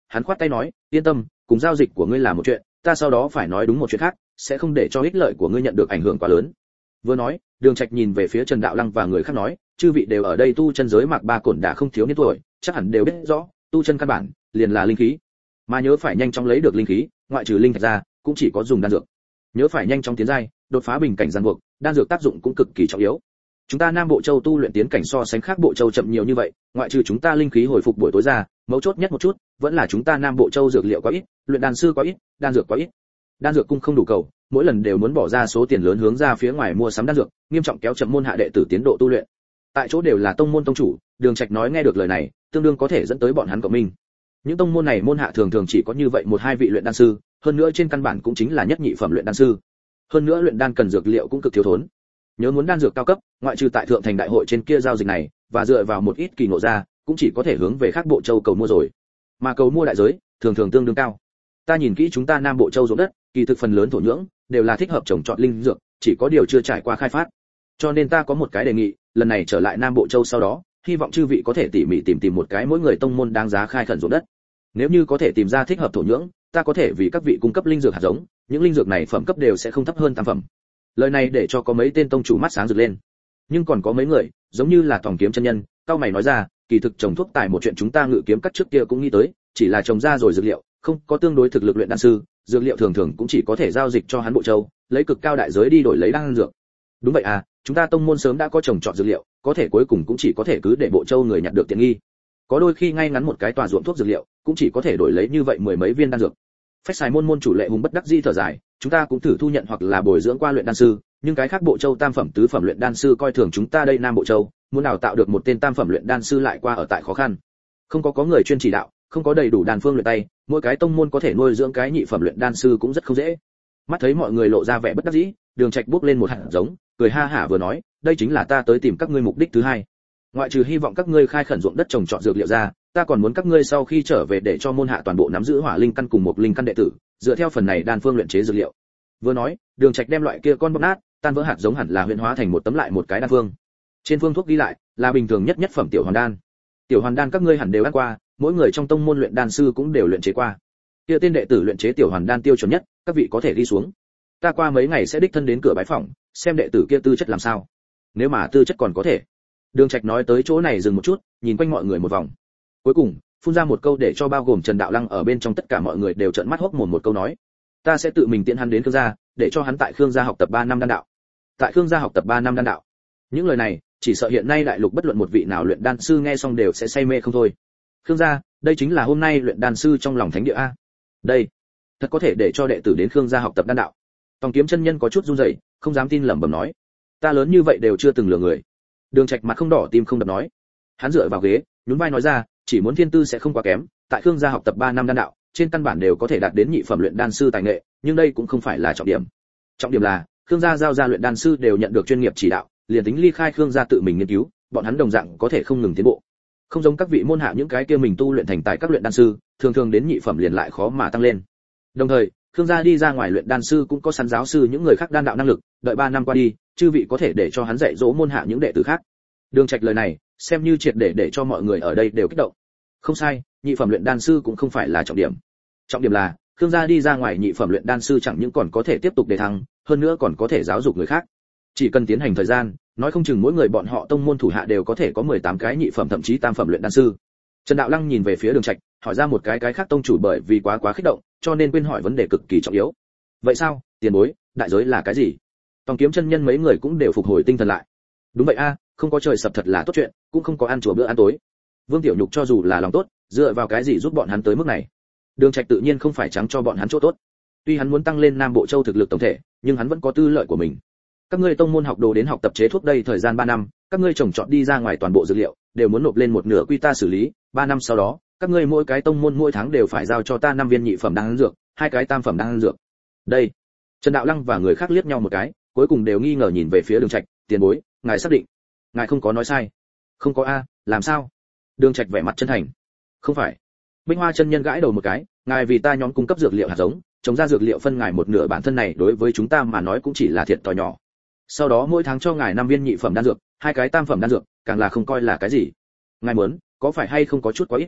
[SPEAKER 1] hắn khoát tay nói, yên tâm, cùng giao dịch của ngươi là một chuyện, ta sau đó phải nói đúng một chuyện khác, sẽ không để cho ích lợi của ngươi nhận được ảnh hưởng quá lớn. Vừa nói, Đường Trạch nhìn về phía Trần Đạo Lăng và người khác nói, chư vị đều ở đây tu chân giới mạc ba cổn đã không thiếu niên tuổi, chắc hẳn đều biết rõ, tu chân căn bản liền là linh khí, mà nhớ phải nhanh chóng lấy được linh khí, ngoại trừ linh thạch ra, cũng chỉ có dùng đan dược. Nhớ phải nhanh chóng tiến giai, đột phá bình cảnh giàn buộc, đan dược tác dụng cũng cực kỳ trọng yếu. Chúng ta Nam Bộ Châu tu luyện tiến cảnh so sánh khác Bộ Châu chậm nhiều như vậy, ngoại trừ chúng ta linh khí hồi phục buổi tối ra, mấu chốt nhất một chút, vẫn là chúng ta Nam Bộ Châu dược liệu quá ít, luyện đan sư quá ít, đan dược quá ít. Đan dược cung không đủ cầu, mỗi lần đều muốn bỏ ra số tiền lớn hướng ra phía ngoài mua sắm đan dược, nghiêm trọng kéo chậm môn hạ đệ tử tiến độ tu luyện. Tại chỗ đều là tông môn tông chủ, Đường Trạch nói nghe được lời này, tương đương có thể dẫn tới bọn hắn cộng minh. Những tông môn này môn hạ thường thường chỉ có như vậy một hai vị luyện đan sư, hơn nữa trên căn bản cũng chính là nhất nhị phẩm luyện đan sư. Hơn nữa luyện đan cần dược liệu cũng cực thiếu thốn. Nhớ muốn đan dược cao cấp, ngoại trừ tại thượng thành đại hội trên kia giao dịch này, và dựa vào một ít kỳ ngộ ra, cũng chỉ có thể hướng về khác Bộ Châu cầu mua rồi. Mà cầu mua đại giới, thường thường tương đương cao. Ta nhìn kỹ chúng ta Nam Bộ Châu ruộng đất, kỳ thực phần lớn thổ nhưỡng đều là thích hợp trồng trọt linh dược, chỉ có điều chưa trải qua khai phát. Cho nên ta có một cái đề nghị, lần này trở lại Nam Bộ Châu sau đó, hy vọng chư vị có thể tỉ mỉ tìm một cái mỗi người tông môn đáng giá khai khẩn ruộng đất. Nếu như có thể tìm ra thích hợp thổ nhưỡng, ta có thể vì các vị cung cấp linh dược hạt giống, những linh dược này phẩm cấp đều sẽ không thấp hơn tam phẩm. Lời này để cho có mấy tên tông chủ mắt sáng rực lên. Nhưng còn có mấy người, giống như là Tòng Kiếm chân nhân, cao mày nói ra, kỳ thực trồng thuốc tài một chuyện chúng ta Ngự Kiếm Các trước kia cũng nghĩ tới, chỉ là trồng ra rồi dược liệu, không có tương đối thực lực luyện đan sư, dược liệu thường thường cũng chỉ có thể giao dịch cho hắn Bộ Châu, lấy cực cao đại giới đi đổi lấy đan dược. Đúng vậy à, chúng ta tông môn sớm đã có trồng trọt dược liệu, có thể cuối cùng cũng chỉ có thể cứ để Bộ Châu người nhặt được tiện nghi. Có đôi khi ngay ngắn một cái tòa ruộng thuốc dược liệu, cũng chỉ có thể đổi lấy như vậy mười mấy viên đan dược. Phách Xài môn chủ Lệ Hùng bất đắc dĩ thở dài, chúng ta cũng thử thu nhận hoặc là bồi dưỡng qua luyện đan sư, nhưng cái khác Bộ Châu tam phẩm tứ phẩm luyện đan sư coi thường chúng ta đây Nam Bộ Châu, muốn đào tạo được một tên tam phẩm luyện đan sư lại qua ở tại khó khăn. Không có người chuyên chỉ đạo, không có đầy đủ đan phương luyện tay, mỗi cái tông môn có thể nuôi dưỡng cái nhị phẩm luyện đan sư cũng rất không dễ. Mắt thấy mọi người lộ ra vẻ bất đắc dĩ, Đường Trạch bước lên một hạt giống, cười ha hả vừa nói, đây chính là ta tới tìm các ngươi mục đích thứ hai. Ngoại trừ hy vọng các ngươi khai khẩn ruộng đất trồng trọt dược liệu ra, ta còn muốn các ngươi sau khi trở về để cho môn hạ toàn bộ nắm giữ hỏa linh căn cùng một linh căn đệ tử, dựa theo phần này đan phương luyện chế dược liệu. Vừa nói, Đường Trạch đem loại kia con bóc nát, tan vỡ hạt giống hẳn là huyễn hóa thành một tấm lại một cái đan phương. Trên phương thuốc ghi lại, là bình thường nhất phẩm tiểu hoàn đan. Tiểu hoàn đan các ngươi hẳn đều ăn qua, mỗi người trong tông môn luyện đan sư cũng đều luyện chế qua. Kia tên đệ tử luyện chế tiểu hoàn đan tiêu chuẩn nhất, các vị có thể đi xuống. Ta qua mấy ngày sẽ đích thân đến cửa bái phỏng, xem đệ tử kia tư chất làm sao. Nếu mà tư chất còn có thể. Đường Trạch nói tới chỗ này dừng một chút, nhìn quanh mọi người một vòng. Cuối cùng, phun ra một câu để cho bao gồm Trần Đạo Lăng ở bên trong tất cả mọi người đều trợn mắt hốc mồm một câu nói: ta sẽ tự mình tiễn hắn đến Khương gia, để cho hắn tại Khương gia học tập 3 năm đan đạo. Tại Khương gia học tập 3 năm đan đạo. Những lời này, chỉ sợ hiện nay đại lục bất luận một vị nào luyện đan sư nghe xong đều sẽ say mê không thôi. Khương gia, đây chính là hôm nay luyện đan sư trong lòng thánh địa a. Đây, thật có thể để cho đệ tử đến Khương gia học tập đan đạo. Tòng Kiếm chân nhân có chút run rẩy, không dám tin lẩm bẩm nói: ta lớn như vậy đều chưa từng lừa người. Đường Trạch mặt không đỏ tim không đập nói. Hắn dựa vào ghế, nhún vai nói ra, chỉ muốn thiên tư sẽ không quá kém, tại Khương gia học tập 3 năm đan đạo, trên căn bản đều có thể đạt đến nhị phẩm luyện đan sư tài nghệ, nhưng đây cũng không phải là trọng điểm. Trọng điểm là, Khương gia giao ra luyện đan sư đều nhận được chuyên nghiệp chỉ đạo, liền tính ly khai Khương gia tự mình nghiên cứu, bọn hắn đồng dạng có thể không ngừng tiến bộ. Không giống các vị môn hạ những cái kia mình tu luyện thành tài các luyện đan sư, thường thường đến nhị phẩm liền lại khó mà tăng lên. Đồng thời, Khương gia đi ra ngoài luyện đan sư cũng có sẵn giáo sư những người khác đan đạo năng lực, đợi 3 năm qua đi, chư vị có thể để cho hắn dạy dỗ môn hạ những đệ tử khác. Đường Trạch lời này, xem như triệt để cho mọi người ở đây đều kích động. Không sai, nhị phẩm luyện đan sư cũng không phải là trọng điểm. Trọng điểm là, Khương gia đi ra ngoài nhị phẩm luyện đan sư chẳng những còn có thể tiếp tục đề thăng, hơn nữa còn có thể giáo dục người khác. Chỉ cần tiến hành thời gian, nói không chừng mỗi người bọn họ tông môn thủ hạ đều có thể có 18 cái nhị phẩm thậm chí tam phẩm luyện đan sư. Trần Đạo Lăng nhìn về phía Đường Trạch, hỏi ra một cái khác tông chủ bởi vì quá kích động, cho nên quên hỏi vấn đề cực kỳ trọng yếu. Vậy sao, tiền bối, đại giới là cái gì? Tòng Kiếm chân nhân mấy người cũng đều phục hồi tinh thần lại. Đúng vậy a, không có trời sập thật là tốt chuyện, cũng không có ăn chùa bữa ăn tối. Vương Tiểu Nhục cho dù là lòng tốt, dựa vào cái gì giúp bọn hắn tới mức này? Đường Trạch tự nhiên không phải trắng cho bọn hắn chỗ tốt. Tuy hắn muốn tăng lên Nam Bộ Châu thực lực tổng thể, nhưng hắn vẫn có tư lợi của mình. Các ngươi tông môn học đồ đến học tập chế thuốc đây thời gian 3 năm, các ngươi trồng trọt đi ra ngoài toàn bộ dược liệu, đều muốn nộp lên một nửa quy ta xử lý, 3 năm sau đó, các ngươi mỗi cái tông môn mỗi tháng đều phải giao cho ta 5 viên nhị phẩm đan dược, 2 cái tam phẩm đan dược. Đây, Trần Đạo Lăng và người khác liếc nhau một cái, cuối cùng đều nghi ngờ nhìn về phía Đường Trạch, tiền bối, ngài xác định? Ngài không có nói sai? Không có a, làm sao? Đường Trạch vẻ mặt chân thành. Không phải. Bích Hoa chân nhân gãi đầu một cái, ngài vì ta nhóm cung cấp dược liệu hạt giống, trồng ra dược liệu phân ngài một nửa bản thân này đối với chúng ta mà nói cũng chỉ là thiệt thòi nhỏ. Sau đó mỗi tháng cho ngài 5 viên nhị phẩm đan dược, 2 cái tam phẩm đan dược, càng là không coi là cái gì. Ngài muốn, có phải hay không có chút quá ít?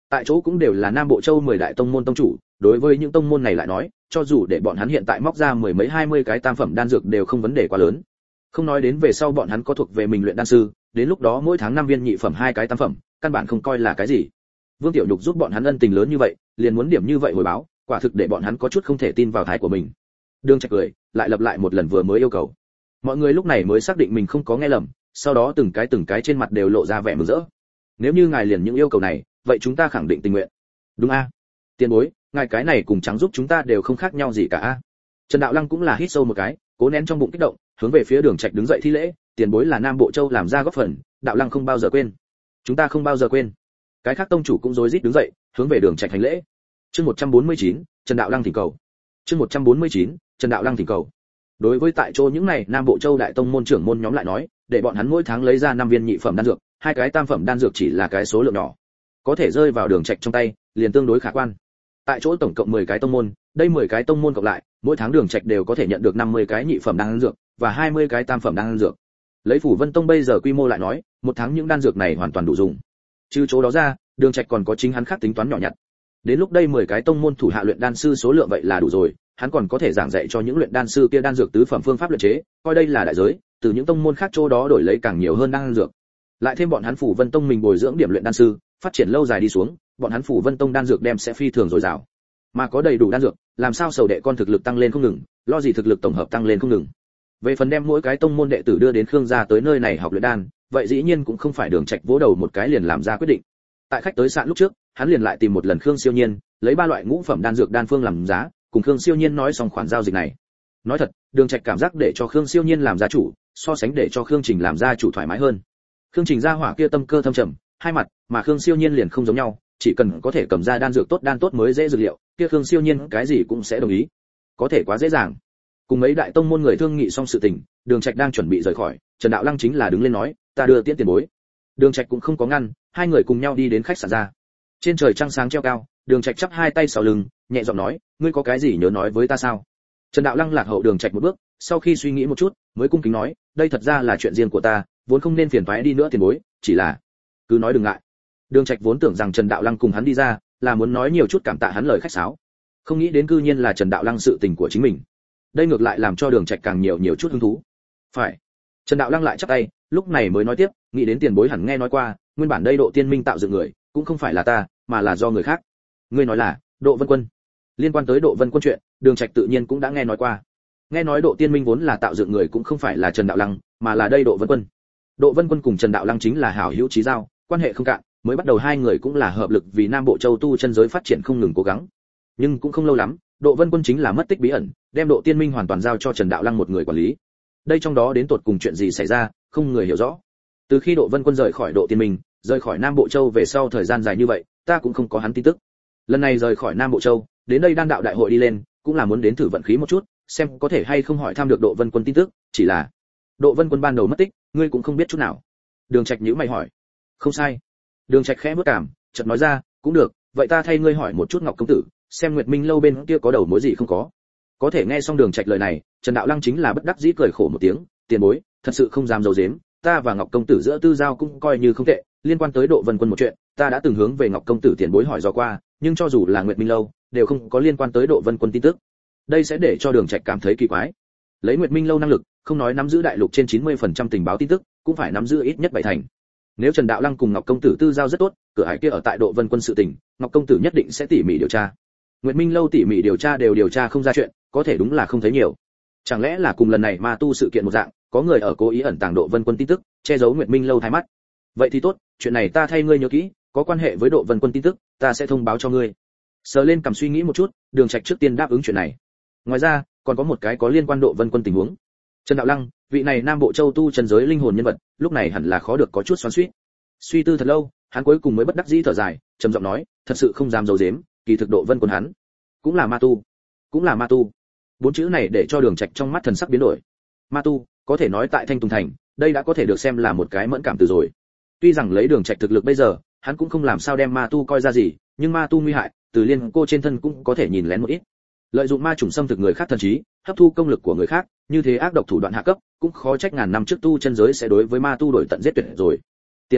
[SPEAKER 1] Tại chỗ cũng đều là Nam Bộ Châu 10 đại tông môn tông chủ, đối với những tông môn này lại nói, cho dù để bọn hắn hiện tại móc ra mười mấy 20 cái tam phẩm đan dược đều không vấn đề quá lớn. Không nói đến về sau bọn hắn có thuộc về mình luyện đan sư, đến lúc đó mỗi tháng 5 viên nhị phẩm 2 cái tam phẩm, căn bản không coi là cái gì. Vương Tiểu Nhục giúp bọn hắn ân tình lớn như vậy, liền muốn điểm như vậy hồi báo, quả thực để bọn hắn có chút không thể tin vào thái của mình. Đường Trạch cười, lại lặp lại một lần vừa mới yêu cầu. Mọi người lúc này mới xác định mình không có nghe lầm, sau đó từng cái trên mặt đều lộ ra vẻ mừng rỡ. Nếu như ngài liền những yêu cầu này, vậy chúng ta khẳng định tình nguyện. Đúng a? Tiền bối, ngài cái này cùng trắng giúp chúng ta đều không khác nhau gì cả a. Trần Đạo Lăng cũng là hít sâu một cái, cố nén trong bụng kích động, hướng về phía Đường Trạch đứng dậy thi lễ, tiền bối là Nam Bộ Châu làm ra góp phần, Đạo Lăng không bao giờ quên. Chúng ta không bao giờ quên. Cái khác tông chủ cũng rối rít đứng dậy, hướng về Đường Trạch hành lễ. Chương 149, Trần Đạo Lăng thỉnh cầu. Chương 149, Trần Đạo Lăng thỉnh cầu. Đối với tại chỗ những này Nam Bộ Châu đại tông môn trưởng môn nhóm lại nói, để bọn hắn mỗi tháng lấy ra 5 viên nhị phẩm đan dược, 2 cái tam phẩm đan dược chỉ là cái số lượng nhỏ, có thể rơi vào Đường Trạch trong tay, liền tương đối khả quan. Tại chỗ tổng cộng 10 cái tông môn, đây 10 cái tông môn cộng lại, mỗi tháng Đường Trạch đều có thể nhận được 50 cái nhị phẩm đan dược và 20 cái tam phẩm đan dược. Lấy Phủ Vân Tông bây giờ quy mô lại nói, một tháng những đan dược này hoàn toàn đủ dùng. Trừ chỗ đó ra, Đường Trạch còn có chính hắn khác tính toán nhỏ nhặt. Đến lúc đây 10 cái tông môn thủ hạ luyện đan sư số lượng vậy là đủ rồi, hắn còn có thể giảng dạy cho những luyện đan sư kia đan dược tứ phẩm phương pháp luyện chế, coi đây là đại giới, từ những tông môn khác chỗ đó đổi lấy càng nhiều hơn đan dược. Lại thêm bọn hắn Phủ Vân Tông mình bồi dưỡng điểm luyện đan sư, phát triển lâu dài đi xuống, bọn hắn Phủ Vân Tông đan dược đem sẽ phi thường dồi dào. Mà có đầy đủ đan dược, làm sao sầu đệ con thực lực tăng lên không ngừng, lo gì thực lực tổng hợp tăng lên không ngừng. Về phần đem mỗi cái tông môn đệ tử đưa đến Khương gia tới nơi này học luyện đan, vậy dĩ nhiên cũng không phải Đường Trạch vỗ đầu một cái liền làm ra quyết định. Tại khách tới sạn lúc trước, hắn liền lại tìm một lần Khương Siêu Nhiên, lấy 3 loại ngũ phẩm đan dược đan phương làm giá, cùng Khương Siêu Nhiên nói xong khoản giao dịch này. Nói thật, Đường Trạch cảm giác để cho Khương Siêu Nhiên làm gia chủ, so sánh để cho Khương Trình làm gia chủ thoải mái hơn. Khương Trình gia hỏa kia tâm cơ thâm trầm, hai mặt, mà Khương Siêu Nhiên liền không giống nhau, chỉ cần có thể cầm ra đan dược tốt đan tốt mới dễ dược liệu, kia Khương Siêu Nhiên cái gì cũng sẽ đồng ý. Có thể quá dễ dàng. Cùng mấy đại tông môn người thương nghị xong sự tình, Đường Trạch đang chuẩn bị rời khỏi, Trần Đạo Lăng chính là đứng lên nói, ta đưa tiễn tiền bối. Đường Trạch cũng không có ngăn, hai người cùng nhau đi đến khách sạn ra. Trên trời trăng sáng treo cao, Đường Trạch chắp hai tay sau lưng, nhẹ giọng nói, ngươi có cái gì nhớ nói với ta sao? Trần Đạo Lăng lạc hậu Đường Trạch một bước, sau khi suy nghĩ một chút, mới cung kính nói, đây thật ra là chuyện riêng của ta, vốn không nên phiền toái đi nữa tiền bối, chỉ là cứ nói đừng ngại. Đường Trạch vốn tưởng rằng Trần Đạo Lăng cùng hắn đi ra, là muốn nói nhiều chút cảm tạ hắn lời khách sáo, không nghĩ đến cư nhiên là Trần Đạo Lăng sự tình của chính mình. Đây ngược lại làm cho Đường Trạch càng nhiều chút hứng thú. Phải. Trần Đạo Lăng lại chắp tay, lúc này mới nói tiếp, nghĩ đến tiền bối hẳn nghe nói qua, nguyên bản đây Độ Tiên Minh tạo dựng người, cũng không phải là ta, mà là do người khác. Ngươi nói là Độ Vân Quân? Liên quan tới Độ Vân Quân chuyện, Đường Trạch tự nhiên cũng đã nghe nói qua. Nghe nói Độ Tiên Minh vốn là tạo dựng người cũng không phải là Trần Đạo Lăng, mà là đây Độ Vân Quân. Độ Vân Quân cùng Trần Đạo Lăng chính là hảo hữu chí giao, quan hệ không cạn, mới bắt đầu hai người cũng là hợp lực vì Nam Bộ Châu tu chân giới phát triển không ngừng cố gắng. Nhưng cũng không lâu lắm, Độ Vân Quân chính là mất tích bí ẩn, đem Độ Tiên Minh hoàn toàn giao cho Trần Đạo Lăng một người quản lý. Đây trong đó đến tột cùng chuyện gì xảy ra, không người hiểu rõ. Từ khi Độ Vân Quân rời khỏi Độ Tiên Minh, rời khỏi Nam Bộ Châu về sau thời gian dài như vậy, ta cũng không có hắn tin tức. Lần này rời khỏi Nam Bộ Châu, đến đây đan đạo đại hội đi lên, cũng là muốn đến thử vận khí một chút, xem có thể hay không hỏi thăm được Độ Vân Quân tin tức, chỉ là Độ Vân Quân ban đầu mất tích, ngươi cũng không biết chút nào. Đường Trạch nhíu mày hỏi. Không sai. Đường Trạch khẽ bước cảm, chợt nói ra, cũng được, vậy ta thay ngươi hỏi một chút Ngọc công tử, xem Nguyệt Minh lâu bên kia có đầu mối gì không có. Có thể nghe xong Đường Trạch lời này, Trần Đạo Lăng chính là bất đắc dĩ cười khổ một tiếng, tiền bối, thật sự không dám giấu giếm, ta và Ngọc công tử giữa tư giao cũng coi như không tệ, liên quan tới Độ Vân Quân một chuyện, ta đã từng hướng về Ngọc công tử tiền bối hỏi dò qua, nhưng cho dù là Nguyệt Minh lâu, đều không có liên quan tới Độ Vân Quân tin tức. Đây sẽ để cho Đường Trạch cảm thấy kỳ quái. Lấy Nguyệt Minh lâu năng lực, không nói nắm giữ đại lục trên 90% tình báo tin tức, cũng phải nắm giữ ít nhất 7 thành. Nếu Trần Đạo Lăng cùng Ngọc công tử tư giao rất tốt, cửa hải kia ở tại Độ Vân Quân sự tình, Ngọc công tử nhất định sẽ tỉ mỉ điều tra. Nguyệt Minh lâu tỉ mỉ điều tra đều điều tra không ra chuyện, có thể đúng là không thấy nhiều. Chẳng lẽ là cùng lần này ma tu sự kiện một dạng, có người ở cố ý ẩn tàng Độ Vân Quân tin tức, che giấu Nguyệt Minh lâu thái mắt. Vậy thì tốt, chuyện này ta thay ngươi nhớ kỹ, có quan hệ với Độ Vân Quân tin tức, ta sẽ thông báo cho ngươi. Sờ lên cầm suy nghĩ một chút, Đường Trạch trước tiên đáp ứng chuyện này. Ngoài ra, còn có một cái có liên quan Độ Vân Quân tình huống. Trần Đạo Lăng, vị này Nam Bộ Châu tu chân giới linh hồn nhân vật, lúc này hẳn là khó được có chút xoắn xuýt. Suy tư thật lâu, hắn cuối cùng mới bất đắc dĩ thở dài, trầm giọng nói, thật sự không dám giấu giếm, kỳ thực Độ Vân Quân hắn cũng là ma tu. Cũng là ma tu. Bốn chữ này để cho Đường Trạch trong mắt thần sắc biến đổi. Ma tu, có thể nói tại Thanh Tùng Thành, đây đã có thể được xem là một cái mẫn cảm từ rồi. Tuy rằng lấy Đường Trạch thực lực bây giờ, hắn cũng không làm sao đem ma tu coi ra gì, nhưng ma tu nguy hại, từ liên cô trên thân cũng có thể nhìn lén một ít. Lợi dụng ma chủng xâm thực người khác thần trí, hấp thu công lực của người khác, như thế ác độc thủ đoạn hạ cấp, cũng khó trách ngàn năm trước tu chân giới sẽ đối với ma tu đổi tận giết tuyệt rồi. Tiền bối,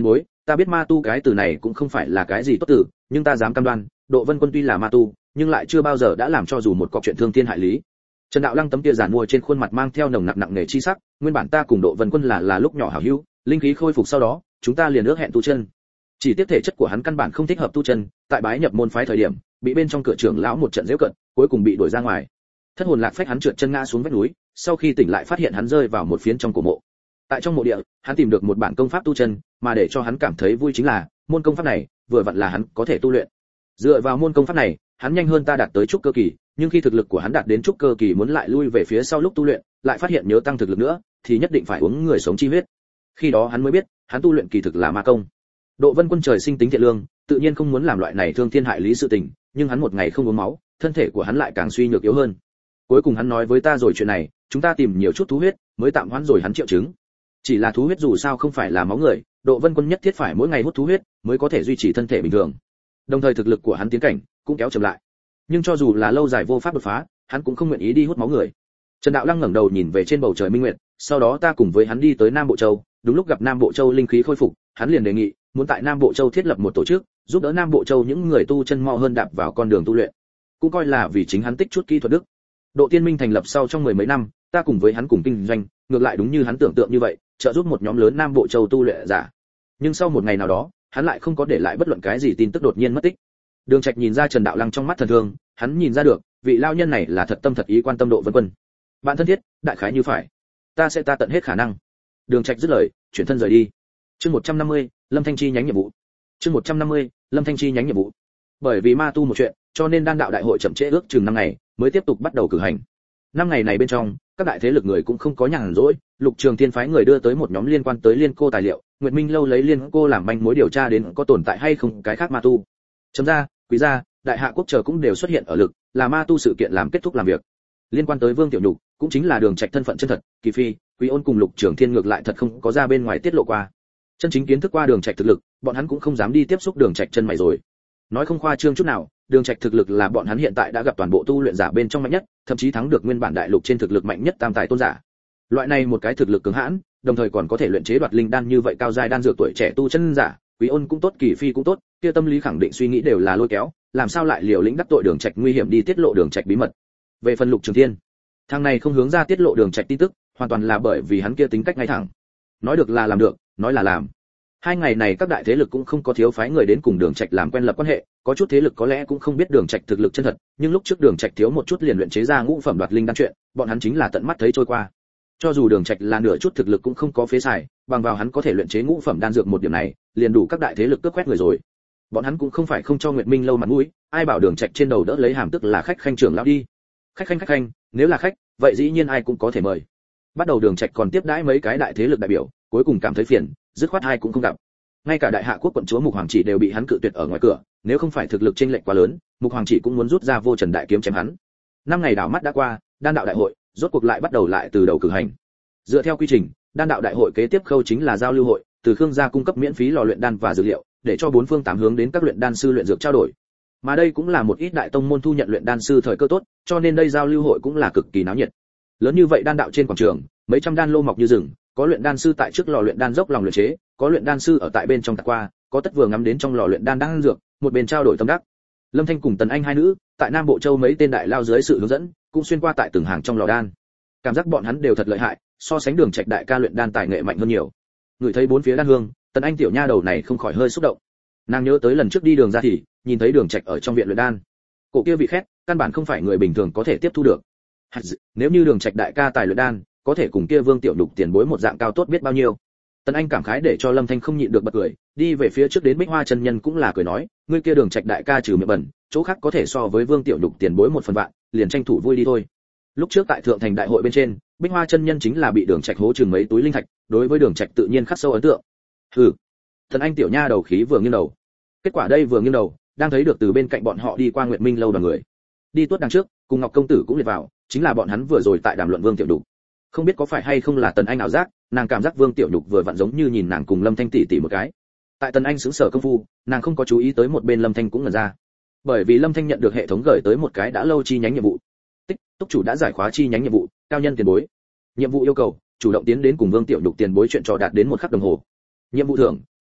[SPEAKER 1] Ta biết ma tu cái từ này cũng không phải là cái gì tốt từ, nhưng ta dám cam đoan, Độ Vân Quân tuy là ma tu, nhưng lại chưa bao giờ đã làm cho dù một cọc chuyện thương thiên hại lý. Trần Đạo Lăng tấm kia giản mua trên khuôn mặt mang theo nồng nặng nề chi sắc, nguyên bản ta cùng Độ Vân Quân là lúc nhỏ hảo hữu, linh khí khôi phục sau đó, chúng ta liền ước hẹn tu chân. Chỉ tiếc thể chất của hắn căn bản không thích hợp tu chân, tại bái nhập môn phái thời điểm, bị bên trong cửa trưởng lão một trận giễu cận, cuối cùng bị đuổi ra ngoài. Thất hồn lạc phách hắn trượt chân ngã xuống vách núi, sau khi tỉnh lại phát hiện hắn rơi vào một phiến trong cổ mộ. Tại trong mộ địa, hắn tìm được một bản công pháp tu chân, mà để cho hắn cảm thấy vui chính là, môn công pháp này, vừa vặn là hắn có thể tu luyện. Dựa vào môn công pháp này, hắn nhanh hơn ta đạt tới trúc cơ kỳ, nhưng khi thực lực của hắn đạt đến trúc cơ kỳ muốn lại lui về phía sau lúc tu luyện, lại phát hiện nhớ tăng thực lực nữa, thì nhất định phải uống người sống chi huyết. Khi đó hắn mới biết, hắn tu luyện kỳ thực là ma công. Độ Vân Quân trời sinh tính thiện lương, tự nhiên không muốn làm loại này thương thiên hại lý sự tình, nhưng hắn một ngày không uống máu, thân thể của hắn lại càng suy nhược yếu hơn. Cuối cùng hắn nói với ta rồi chuyện này, chúng ta tìm nhiều chút thú huyết, mới tạm hoãn rồi hắn triệu chứng. Chỉ là thú huyết dù sao không phải là máu người, Độ Vân Quân nhất thiết phải mỗi ngày hút thú huyết, mới có thể duy trì thân thể bình thường. Đồng thời thực lực của hắn tiến cảnh cũng kéo chậm lại. Nhưng cho dù là lâu dài vô pháp đột phá, hắn cũng không nguyện ý đi hút máu người. Trần Đạo Lăng ngẩng đầu nhìn về trên bầu trời minh nguyệt, sau đó ta cùng với hắn đi tới Nam Bộ Châu, đúng lúc gặp Nam Bộ Châu linh khí khôi phục, hắn liền đề nghị, muốn tại Nam Bộ Châu thiết lập một tổ chức, giúp đỡ Nam Bộ Châu những người tu chân mau hơn đạp vào con đường tu luyện. Cũng coi là vì chính hắn tích chút kỹ thuật đức. Độ Tiên Minh thành lập sau trong mười mấy năm, ta cùng với hắn cùng kinh doanh, ngược lại đúng như hắn tưởng tượng như vậy, trợ giúp một nhóm lớn Nam Bộ Châu tu luyện giả. Nhưng sau một ngày nào đó, hắn lại không có để lại bất luận cái gì tin tức, đột nhiên mất tích. Đường Trạch nhìn ra Trần Đạo Lăng trong mắt thần thương, hắn nhìn ra được, vị lao nhân này là thật tâm thật ý quan tâm Độ Vân Quân. Bạn thân thiết, đại khái như phải. Ta sẽ tận hết khả năng. Đường Trạch dứt lời, chuyển thân rời đi. Chương 150, Lâm Thanh Chi nhánh nhiệm vụ. Chương 150, Lâm Thanh Chi nhánh nhiệm vụ. Bởi vì ma tu một chuyện, cho nên đan đạo đại hội chậm trễ ước chừng 5 ngày, mới tiếp tục bắt đầu cử hành. 5 ngày này bên trong, các đại thế lực người cũng không có nhàn rỗi, Lục Trường Thiên phái người đưa tới một nhóm liên quan tới Liên Cô tài liệu, Nguyệt Minh lâu lấy Liên Cô làm manh mối điều tra đến có tồn tại hay không cái khác ma tu. Chấm ra, Quý gia, Đại Hạ quốc chờ cũng đều xuất hiện ở lực, là ma tu sự kiện làm kết thúc làm việc. Liên quan tới Vương Tiểu Nhục, cũng chính là Đường Trạch thân phận chân thật, Kỳ Phi, Quý Ôn cùng Lục Trường Thiên ngược lại thật không có ra bên ngoài tiết lộ qua. Chân chính kiến thức qua Đường Trạch thực lực, bọn hắn cũng không dám đi tiếp xúc Đường Trạch chân mày rồi. Nói không khoa trương chút nào, Đường Trạch thực lực là bọn hắn hiện tại đã gặp toàn bộ tu luyện giả bên trong mạnh nhất, thậm chí thắng được nguyên bản đại lục trên thực lực mạnh nhất tam tài tôn giả. Loại này một cái thực lực cường hãn, đồng thời còn có thể luyện chế đoạt linh đan như vậy cao giai đan dược tuổi trẻ tu chân giả, Quý Ôn cũng tốt, Kỳ Phi cũng tốt, kia tâm lý khẳng định suy nghĩ đều là lôi kéo, làm sao lại liều lĩnh đắc tội Đường Trạch nguy hiểm đi tiết lộ Đường Trạch bí mật. Về phần Lục Trường Thiên, thằng này không hướng ra tiết lộ Đường Trạch tin tức, hoàn toàn là bởi vì hắn kia tính cách ngay thẳng. Nói được là làm được, nói là làm. 2 ngày này các đại thế lực cũng không có thiếu phái người đến cùng Đường Trạch làm quen lập quan hệ, có chút thế lực có lẽ cũng không biết Đường Trạch thực lực chân thật, nhưng lúc trước Đường Trạch thiếu một chút liền luyện chế ra ngũ phẩm đoạt linh đan chuyện, bọn hắn chính là tận mắt thấy trôi qua. Cho dù Đường Trạch là nửa chút thực lực cũng không có phế xài, bằng vào hắn có thể luyện chế ngũ phẩm đan dược một điểm này, liền đủ các đại thế lực cướp quét người rồi. Bọn hắn cũng không phải không cho Nguyệt Minh lâu mặt mũi, ai bảo Đường Trạch trên đầu đỡ lấy hàm tức là khách khanh trưởng lão đi. Khách khanh, nếu là khách, vậy dĩ nhiên ai cũng có thể mời. Bắt đầu Đường Trạch còn tiếp đãi mấy cái đại thế lực đại biểu, cuối cùng cảm thấy phiền, dứt khoát ai cũng không gặp. Ngay cả Đại Hạ quốc quận chúa Mục Hoàng Chỉ đều bị hắn cự tuyệt ở ngoài cửa, nếu không phải thực lực chênh lệch quá lớn, Mục Hoàng Chỉ cũng muốn rút ra Vô Trần đại kiếm chém hắn. 5 ngày đảo mắt đã qua, đan đạo đại hội rốt cuộc lại bắt đầu lại từ đầu cử hành. Dựa theo quy trình, đan đạo đại hội kế tiếp khâu chính là giao lưu hội, từ Khương gia cung cấp miễn phí lò luyện đan và dược liệu, để cho bốn phương tám hướng đến các luyện đan sư luyện dược trao đổi. Mà đây cũng là một ít đại tông môn thu nhận luyện đan sư thời cơ tốt, cho nên đây giao lưu hội cũng là cực kỳ náo nhiệt. Lớn như vậy đan đạo trên quảng trường, mấy trăm đan lô mọc như rừng, có luyện đan sư tại trước lò luyện đan dốc lòng luyện chế, có luyện đan sư ở tại bên trong tạt qua, có tất vừa ngắm đến trong lò luyện đan đang dược, một bên trao đổi tâm đắc. Lâm Thanh cùng Tần Anh hai nữ, tại Nam Bộ Châu mấy tên đại lao dưới sự hướng dẫn, cũng xuyên qua tại từng hàng trong lò đan. Cảm giác bọn hắn đều thật lợi hại, so sánh Đường Trạch đại ca luyện đan tài nghệ mạnh hơn nhiều. Người thấy bốn phía đan hương, Tần Anh tiểu nha đầu này không khỏi hơi xúc động. Nàng nhớ tới lần trước đi đường ra thì nhìn thấy Đường Trạch ở trong viện luyện đan, cổ kia vị khét, căn bản không phải người bình thường có thể tiếp thu được. Nếu như Đường Trạch đại ca tài luyện đan, có thể cùng kia Vương Tiểu Nhục tiền bối một dạng cao tốt biết bao nhiêu. Tần Anh cảm khái để cho Lâm Thanh không nhịn được bật cười, đi về phía trước đến Bích Hoa chân nhân cũng là cười nói, ngươi kia Đường Trạch đại ca trừ miệng bẩn, chỗ khác có thể so với Vương Tiểu Nhục tiền bối 1/1000, liền tranh thủ vui đi thôi. Lúc trước tại thượng thành đại hội bên trên, Bích Hoa chân nhân chính là bị Đường Trạch hố chừng mấy túi linh thạch, đối với Đường Trạch tự nhiên khắc sâu ấn tượng. Hừ. Tần Anh tiểu nha đầu khí vừa nghiêng đầu. Kết quả đây vừa nghiêng đầu, đang thấy được từ bên cạnh bọn họ đi qua Nguyệt Minh lâu đoàn người. Đi tuốt đằng trước, cùng Ngọc công tử cũng liệt vào, chính là bọn hắn vừa rồi tại đàm luận Vương Tiểu Nhục. Không biết có phải hay không là Tần Anh ảo giác, nàng cảm giác Vương Tiểu Nhục vừa vặn giống như nhìn nàng cùng Lâm Thanh tỷ tỷ một cái. Tại Tần Anh sững sờ công phu, nàng không có chú ý tới một bên Lâm Thanh cũng ngẩn ra. Bởi vì Lâm Thanh nhận được hệ thống gửi tới một cái đã lâu chi nhánh nhiệm vụ. Tích, túc chủ đã giải khóa chi nhánh nhiệm vụ, cao nhân tiền bối. Nhiệm vụ yêu cầu, chủ động tiến đến cùng Vương Tiểu Nhục tiền bối chuyện trò đạt đến 1 khắc đồng hồ. Nhiệm vụ thưởng,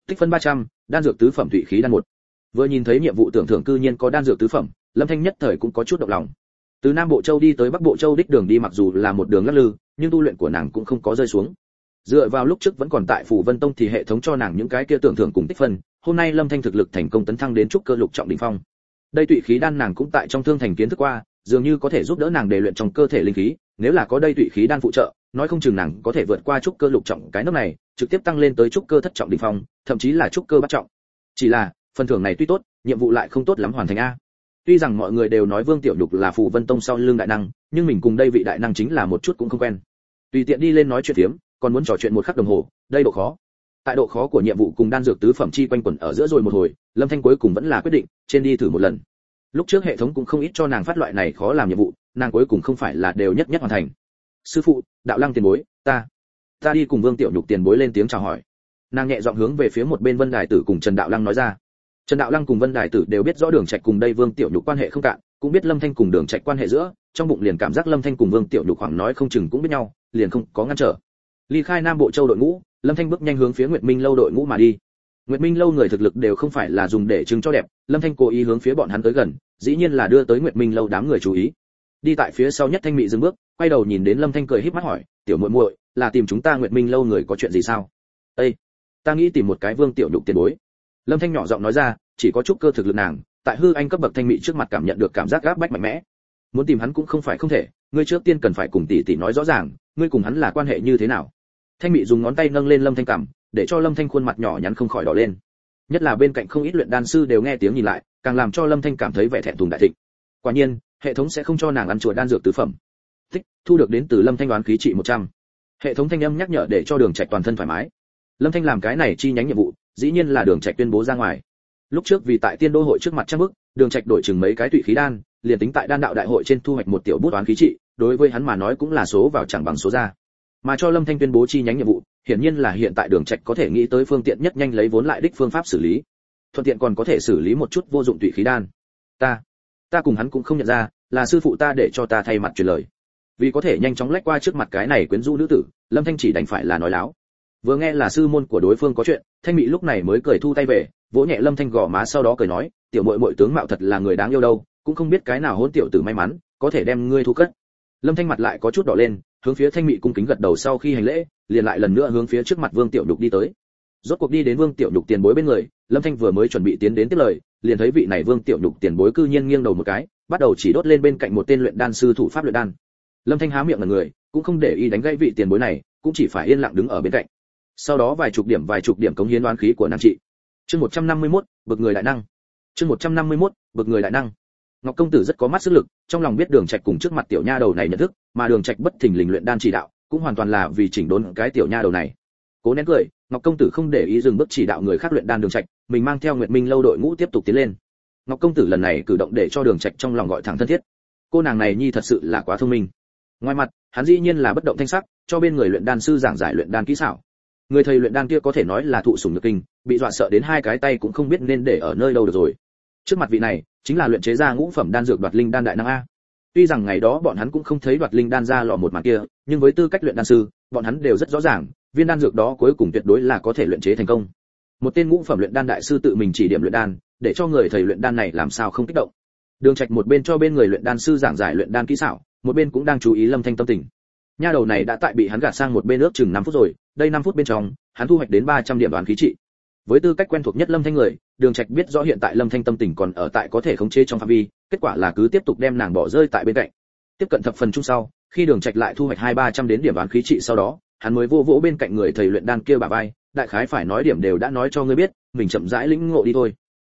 [SPEAKER 1] Tích phân 300, đan dược tứ phẩm thủy khí đan 1. Vừa nhìn thấy nhiệm vụ tưởng thưởng cư nhiên có đan dược tứ phẩm, Lâm Thanh nhất thời cũng có chút động lòng. Từ Nam Bộ Châu đi tới Bắc Bộ Châu đích đường đi mặc dù là một đường lắc lư, nhưng tu luyện của nàng cũng không có rơi xuống. Dựa vào lúc trước vẫn còn tại Phủ Vân Tông thì hệ thống cho nàng những cái kia tưởng thưởng cùng tích phân, hôm nay Lâm Thanh thực lực thành công tấn thăng đến trúc cơ lục trọng đỉnh phong. Đây tụy khí đan nàng cũng tại trong thương thành kiến thức qua, dường như có thể giúp đỡ nàng để luyện trong cơ thể linh khí, nếu là có đây tụy khí đan phụ trợ, nói không chừng nàng có thể vượt qua trúc cơ lục trọng cái nấc này, trực tiếp tăng lên tới trúc cơ thất trọng đỉnh phong, thậm chí là trúc cơ bát trọng. Chỉ là, phần thưởng này tuy tốt, nhiệm vụ lại không tốt lắm hoàn thành a. Tuy rằng mọi người đều nói Vương Tiểu Nhục là Phủ Vân Tông sau lưng đại năng, nhưng mình cùng đây vị đại năng chính là một chút cũng không quen. Tùy tiện đi lên nói chuyện phiếm, còn muốn trò chuyện một khắc đồng hồ, đây độ khó. Tại độ khó của nhiệm vụ cùng đan dược tứ phẩm chi quanh quẩn ở giữa rồi một hồi, Lâm Thanh cuối cùng vẫn là quyết định, trên đi thử một lần. Lúc trước hệ thống cũng không ít cho nàng phát loại này khó làm nhiệm vụ, nàng cuối cùng không phải là đều nhất hoàn thành. Sư phụ, Đạo Lăng tiền bối, ta đi cùng Vương Tiểu Nhục tiền bối lên tiếng chào hỏi. Nàng nhẹ giọng hướng về phía một bên Vân Đài Tử cùng Trần Đạo Lăng nói ra. Trần Đạo Lăng cùng Vân Đài Tử đều biết rõ Đường Trạch cùng đây Vương Tiểu Nhục quan hệ không cạn, cũng biết Lâm Thanh cùng Đường Trạch quan hệ giữa, trong bụng liền cảm giác Lâm Thanh cùng Vương Tiểu Nhục khoảng nói không chừng cũng biết nhau, liền không có ngăn trở. Ly khai Nam Bộ Châu đội ngũ, Lâm Thanh bước nhanh hướng phía Nguyệt Minh lâu đội ngũ mà đi. Nguyệt Minh lâu người thực lực đều không phải là dùng để trưng cho đẹp, Lâm Thanh cố ý hướng phía bọn hắn tới gần, dĩ nhiên là đưa tới Nguyệt Minh lâu đám người chú ý. Đi tại phía sau nhất Thanh Mị dừng bước, quay đầu nhìn đến Lâm Thanh cười híp mắt hỏi, "Tiểu muội muội, là tìm chúng ta Nguyệt Minh lâu người có chuyện gì sao?" "Ê, ta nghĩ tìm một cái Vương Tiểu Nhục tiền bối." Lâm Thanh nhỏ giọng nói ra, chỉ có chút cơ thực lực nàng, tại hư anh cấp bậc Thanh Mị trước mặt cảm nhận được cảm giác gáp bách mạnh mẽ. Muốn tìm hắn cũng không phải không thể, ngươi trước tiên cần phải cùng tỷ tỷ nói rõ ràng, ngươi cùng hắn là quan hệ như thế nào. Thanh Mị dùng ngón tay nâng lên Lâm Thanh cằm, để cho Lâm Thanh khuôn mặt nhỏ nhắn không khỏi đỏ lên. Nhất là bên cạnh không ít luyện đan sư đều nghe tiếng nhìn lại, càng làm cho Lâm Thanh cảm thấy vẻ thẹn thùng đại thịnh. Quả nhiên, hệ thống sẽ không cho nàng ăn chùa đan dược tứ phẩm. Tích, thu được đến từ Lâm Thanh đoán khí trị 100. Hệ thống thanh âm nhắc nhở để cho Đường Trạch toàn thân thoải mái. Lâm Thanh làm cái này chi nhánh nhiệm vụ, dĩ nhiên là Đường Trạch tuyên bố ra ngoài. Lúc trước vì tại Tiên Đô hội trước mặt trang bức, Đường Trạch đổi chừng mấy cái tụy khí đan, liền tính tại đan đạo đại hội trên thu hoạch một tiểu bút đoán khí trị, đối với hắn mà nói cũng là số vào chẳng bằng số ra. Mà cho Lâm Thanh tuyên bố chi nhánh nhiệm vụ, hiển nhiên là hiện tại Đường Trạch có thể nghĩ tới phương tiện nhất nhanh lấy vốn lại đích phương pháp xử lý. Thuận tiện còn có thể xử lý một chút vô dụng tụy khí đan. Ta cùng hắn cũng không nhận ra, là sư phụ ta để cho ta thay mặt truyền lời. Vì có thể nhanh chóng lách qua trước mặt cái này quyến rũ nữ tử, Lâm Thanh chỉ đành phải là nói láo. Vừa nghe là sư môn của đối phương có chuyện, Thanh Mị lúc này mới cười thu tay về, vỗ nhẹ Lâm Thanh gò má sau đó cười nói, "Tiểu muội muội tướng mạo thật là người đáng yêu đâu, cũng không biết cái nào hôn tiểu tử may mắn, có thể đem ngươi thu cất." Lâm Thanh mặt lại có chút đỏ lên, hướng phía Thanh Mị cung kính gật đầu sau khi hành lễ, liền lại lần nữa hướng phía trước mặt Vương Tiểu Nhục đi tới. Rốt cuộc đi đến Vương Tiểu Nhục tiền bối bên người, Lâm Thanh vừa mới chuẩn bị tiến đến tiếp lời, liền thấy vị này Vương Tiểu Nhục tiền bối cư nhiên nghiêng đầu một cái, bắt đầu chỉ đốt lên bên cạnh một tên luyện đan sư thủ pháp luyện đan. Lâm Thanh há miệng ngẩn người, cũng không để ý đánh gãy vị tiền bối này, cũng chỉ phải yên lặng đứng ở bên cạnh. Sau đó vài chục điểm cống hiến đoán khí của nàng trị. Chương 151, bậc người đại năng. Chương 151, bậc người đại năng. Ngọc công tử rất có mắt sức lực, trong lòng biết Đường Trạch cùng trước mặt tiểu nha đầu này nhận thức, mà Đường Trạch bất thình lình luyện đan chỉ đạo, cũng hoàn toàn là vì chỉnh đốn cái tiểu nha đầu này. Cố nén cười, Ngọc công tử không để ý dừng bước chỉ đạo người khác luyện đan Đường Trạch, mình mang theo Nguyệt Minh lâu đội ngũ tiếp tục tiến lên. Ngọc công tử lần này cử động để cho Đường Trạch trong lòng gọi thẳng thân thiết. Cô nàng này nhi thật sự là quá thông minh. Ngoài mặt, hắn dĩ nhiên là bất động thanh sắc, cho bên người luyện đan sư giảng giải luyện đan kỹ xảo. Người thầy luyện đan kia có thể nói là thụ sủng nhược kinh, bị dọa sợ đến hai cái tay cũng không biết nên để ở nơi đâu được rồi. Trước mặt vị này, chính là luyện chế ra ngũ phẩm đan dược Đoạt Linh đan đại năng a. Tuy rằng ngày đó bọn hắn cũng không thấy Đoạt Linh đan ra lọ một màn kia, nhưng với tư cách luyện đan sư, bọn hắn đều rất rõ ràng, viên đan dược đó cuối cùng tuyệt đối là có thể luyện chế thành công. Một tên ngũ phẩm luyện đan đại sư tự mình chỉ điểm luyện đan, để cho người thầy luyện đan này làm sao không kích động. Đường Trạch một bên cho bên người luyện đan sư giảng giải luyện đan kỹ xảo, một bên cũng đang chú ý Lâm Thanh tâm tình. Nha đầu này đã tại bị hắn gạt sang một bên ước chừng 5 phút rồi, đây 5 phút bên trong, hắn thu hoạch đến 300 điểm đoán khí trị. Với tư cách quen thuộc nhất Lâm Thanh người, Đường Trạch biết rõ hiện tại Lâm Thanh tâm tình còn ở tại có thể khống chế trong phạm vi, kết quả là cứ tiếp tục đem nàng bỏ rơi tại bên cạnh. Tiếp cận thập phần chung sau, khi Đường Trạch lại thu hoạch 200-300 đến điểm đoán khí trị sau đó, hắn mới vô vỗ bên cạnh người thầy luyện đan kia bả vai, đại khái phải nói điểm đều đã nói cho ngươi biết, mình chậm rãi lĩnh ngộ đi thôi.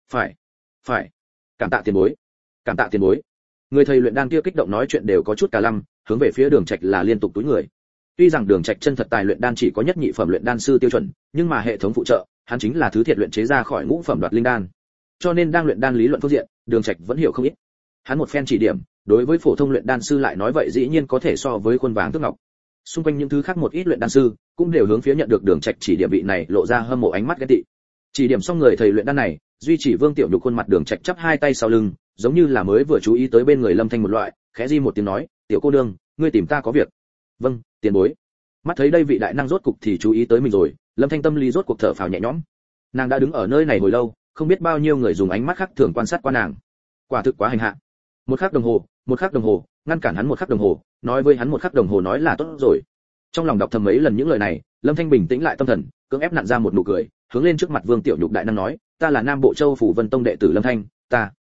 [SPEAKER 1] Phải. Cảm tạ tiền bối. Người thầy luyện đan kia kích động nói chuyện đều có chút cả lăm, hướng về phía Đường Trạch là liên tục túi người. Tuy rằng Đường Trạch chân thật tài luyện đan chỉ có nhất nhị phẩm luyện đan sư tiêu chuẩn, nhưng mà hệ thống phụ trợ, hắn chính là thứ thiệt luyện chế ra khỏi ngũ phẩm Đoạt Linh đan. Cho nên đang luyện đan lý luận phương diện, Đường Trạch vẫn hiểu không ít. Hắn một phen chỉ điểm, đối với phổ thông luyện đan sư lại nói vậy dĩ nhiên có thể so với khuôn vàng tước ngọc. Xung quanh những thứ khác một ít luyện đan sư cũng đều hướng phía nhận được Đường Trạch chỉ điểm vị này lộ ra hâm mộ ánh mắt ghen tị. Chỉ điểm xong người thầy luyện đan này, duy chỉ Vương Tiểu Nhục khuôn mặt Đường Trạch chắp hai tay sau lưng, giống như là mới vừa chú ý tới bên người Lâm Thanh một loại, khẽ di một tiếng nói, "Tiểu cô nương, ngươi tìm ta có việc?" "Vâng, tiền bối." Mắt thấy đây vị đại năng rốt cục thì chú ý tới mình rồi, Lâm Thanh tâm lý rốt cuộc thở phào nhẹ nhõm. Nàng đã đứng ở nơi này hồi lâu, không biết bao nhiêu người dùng ánh mắt khác thường quan sát qua nàng. Quả thực quá hành hạ. Một khắc đồng hồ, ngăn cản hắn một khắc đồng hồ, nói với hắn một khắc đồng hồ nói là tốt rồi. Trong lòng đọc thầm mấy lần những lời này, Lâm Thanh bình tĩnh lại tâm thần, cưỡng ép nặn ra một nụ cười, hướng lên trước mặt Vương Tiểu Nhục đại năng nói, ta là Nam Bộ Châu Phủ Vân Tông đệ tử Lâm Thanh,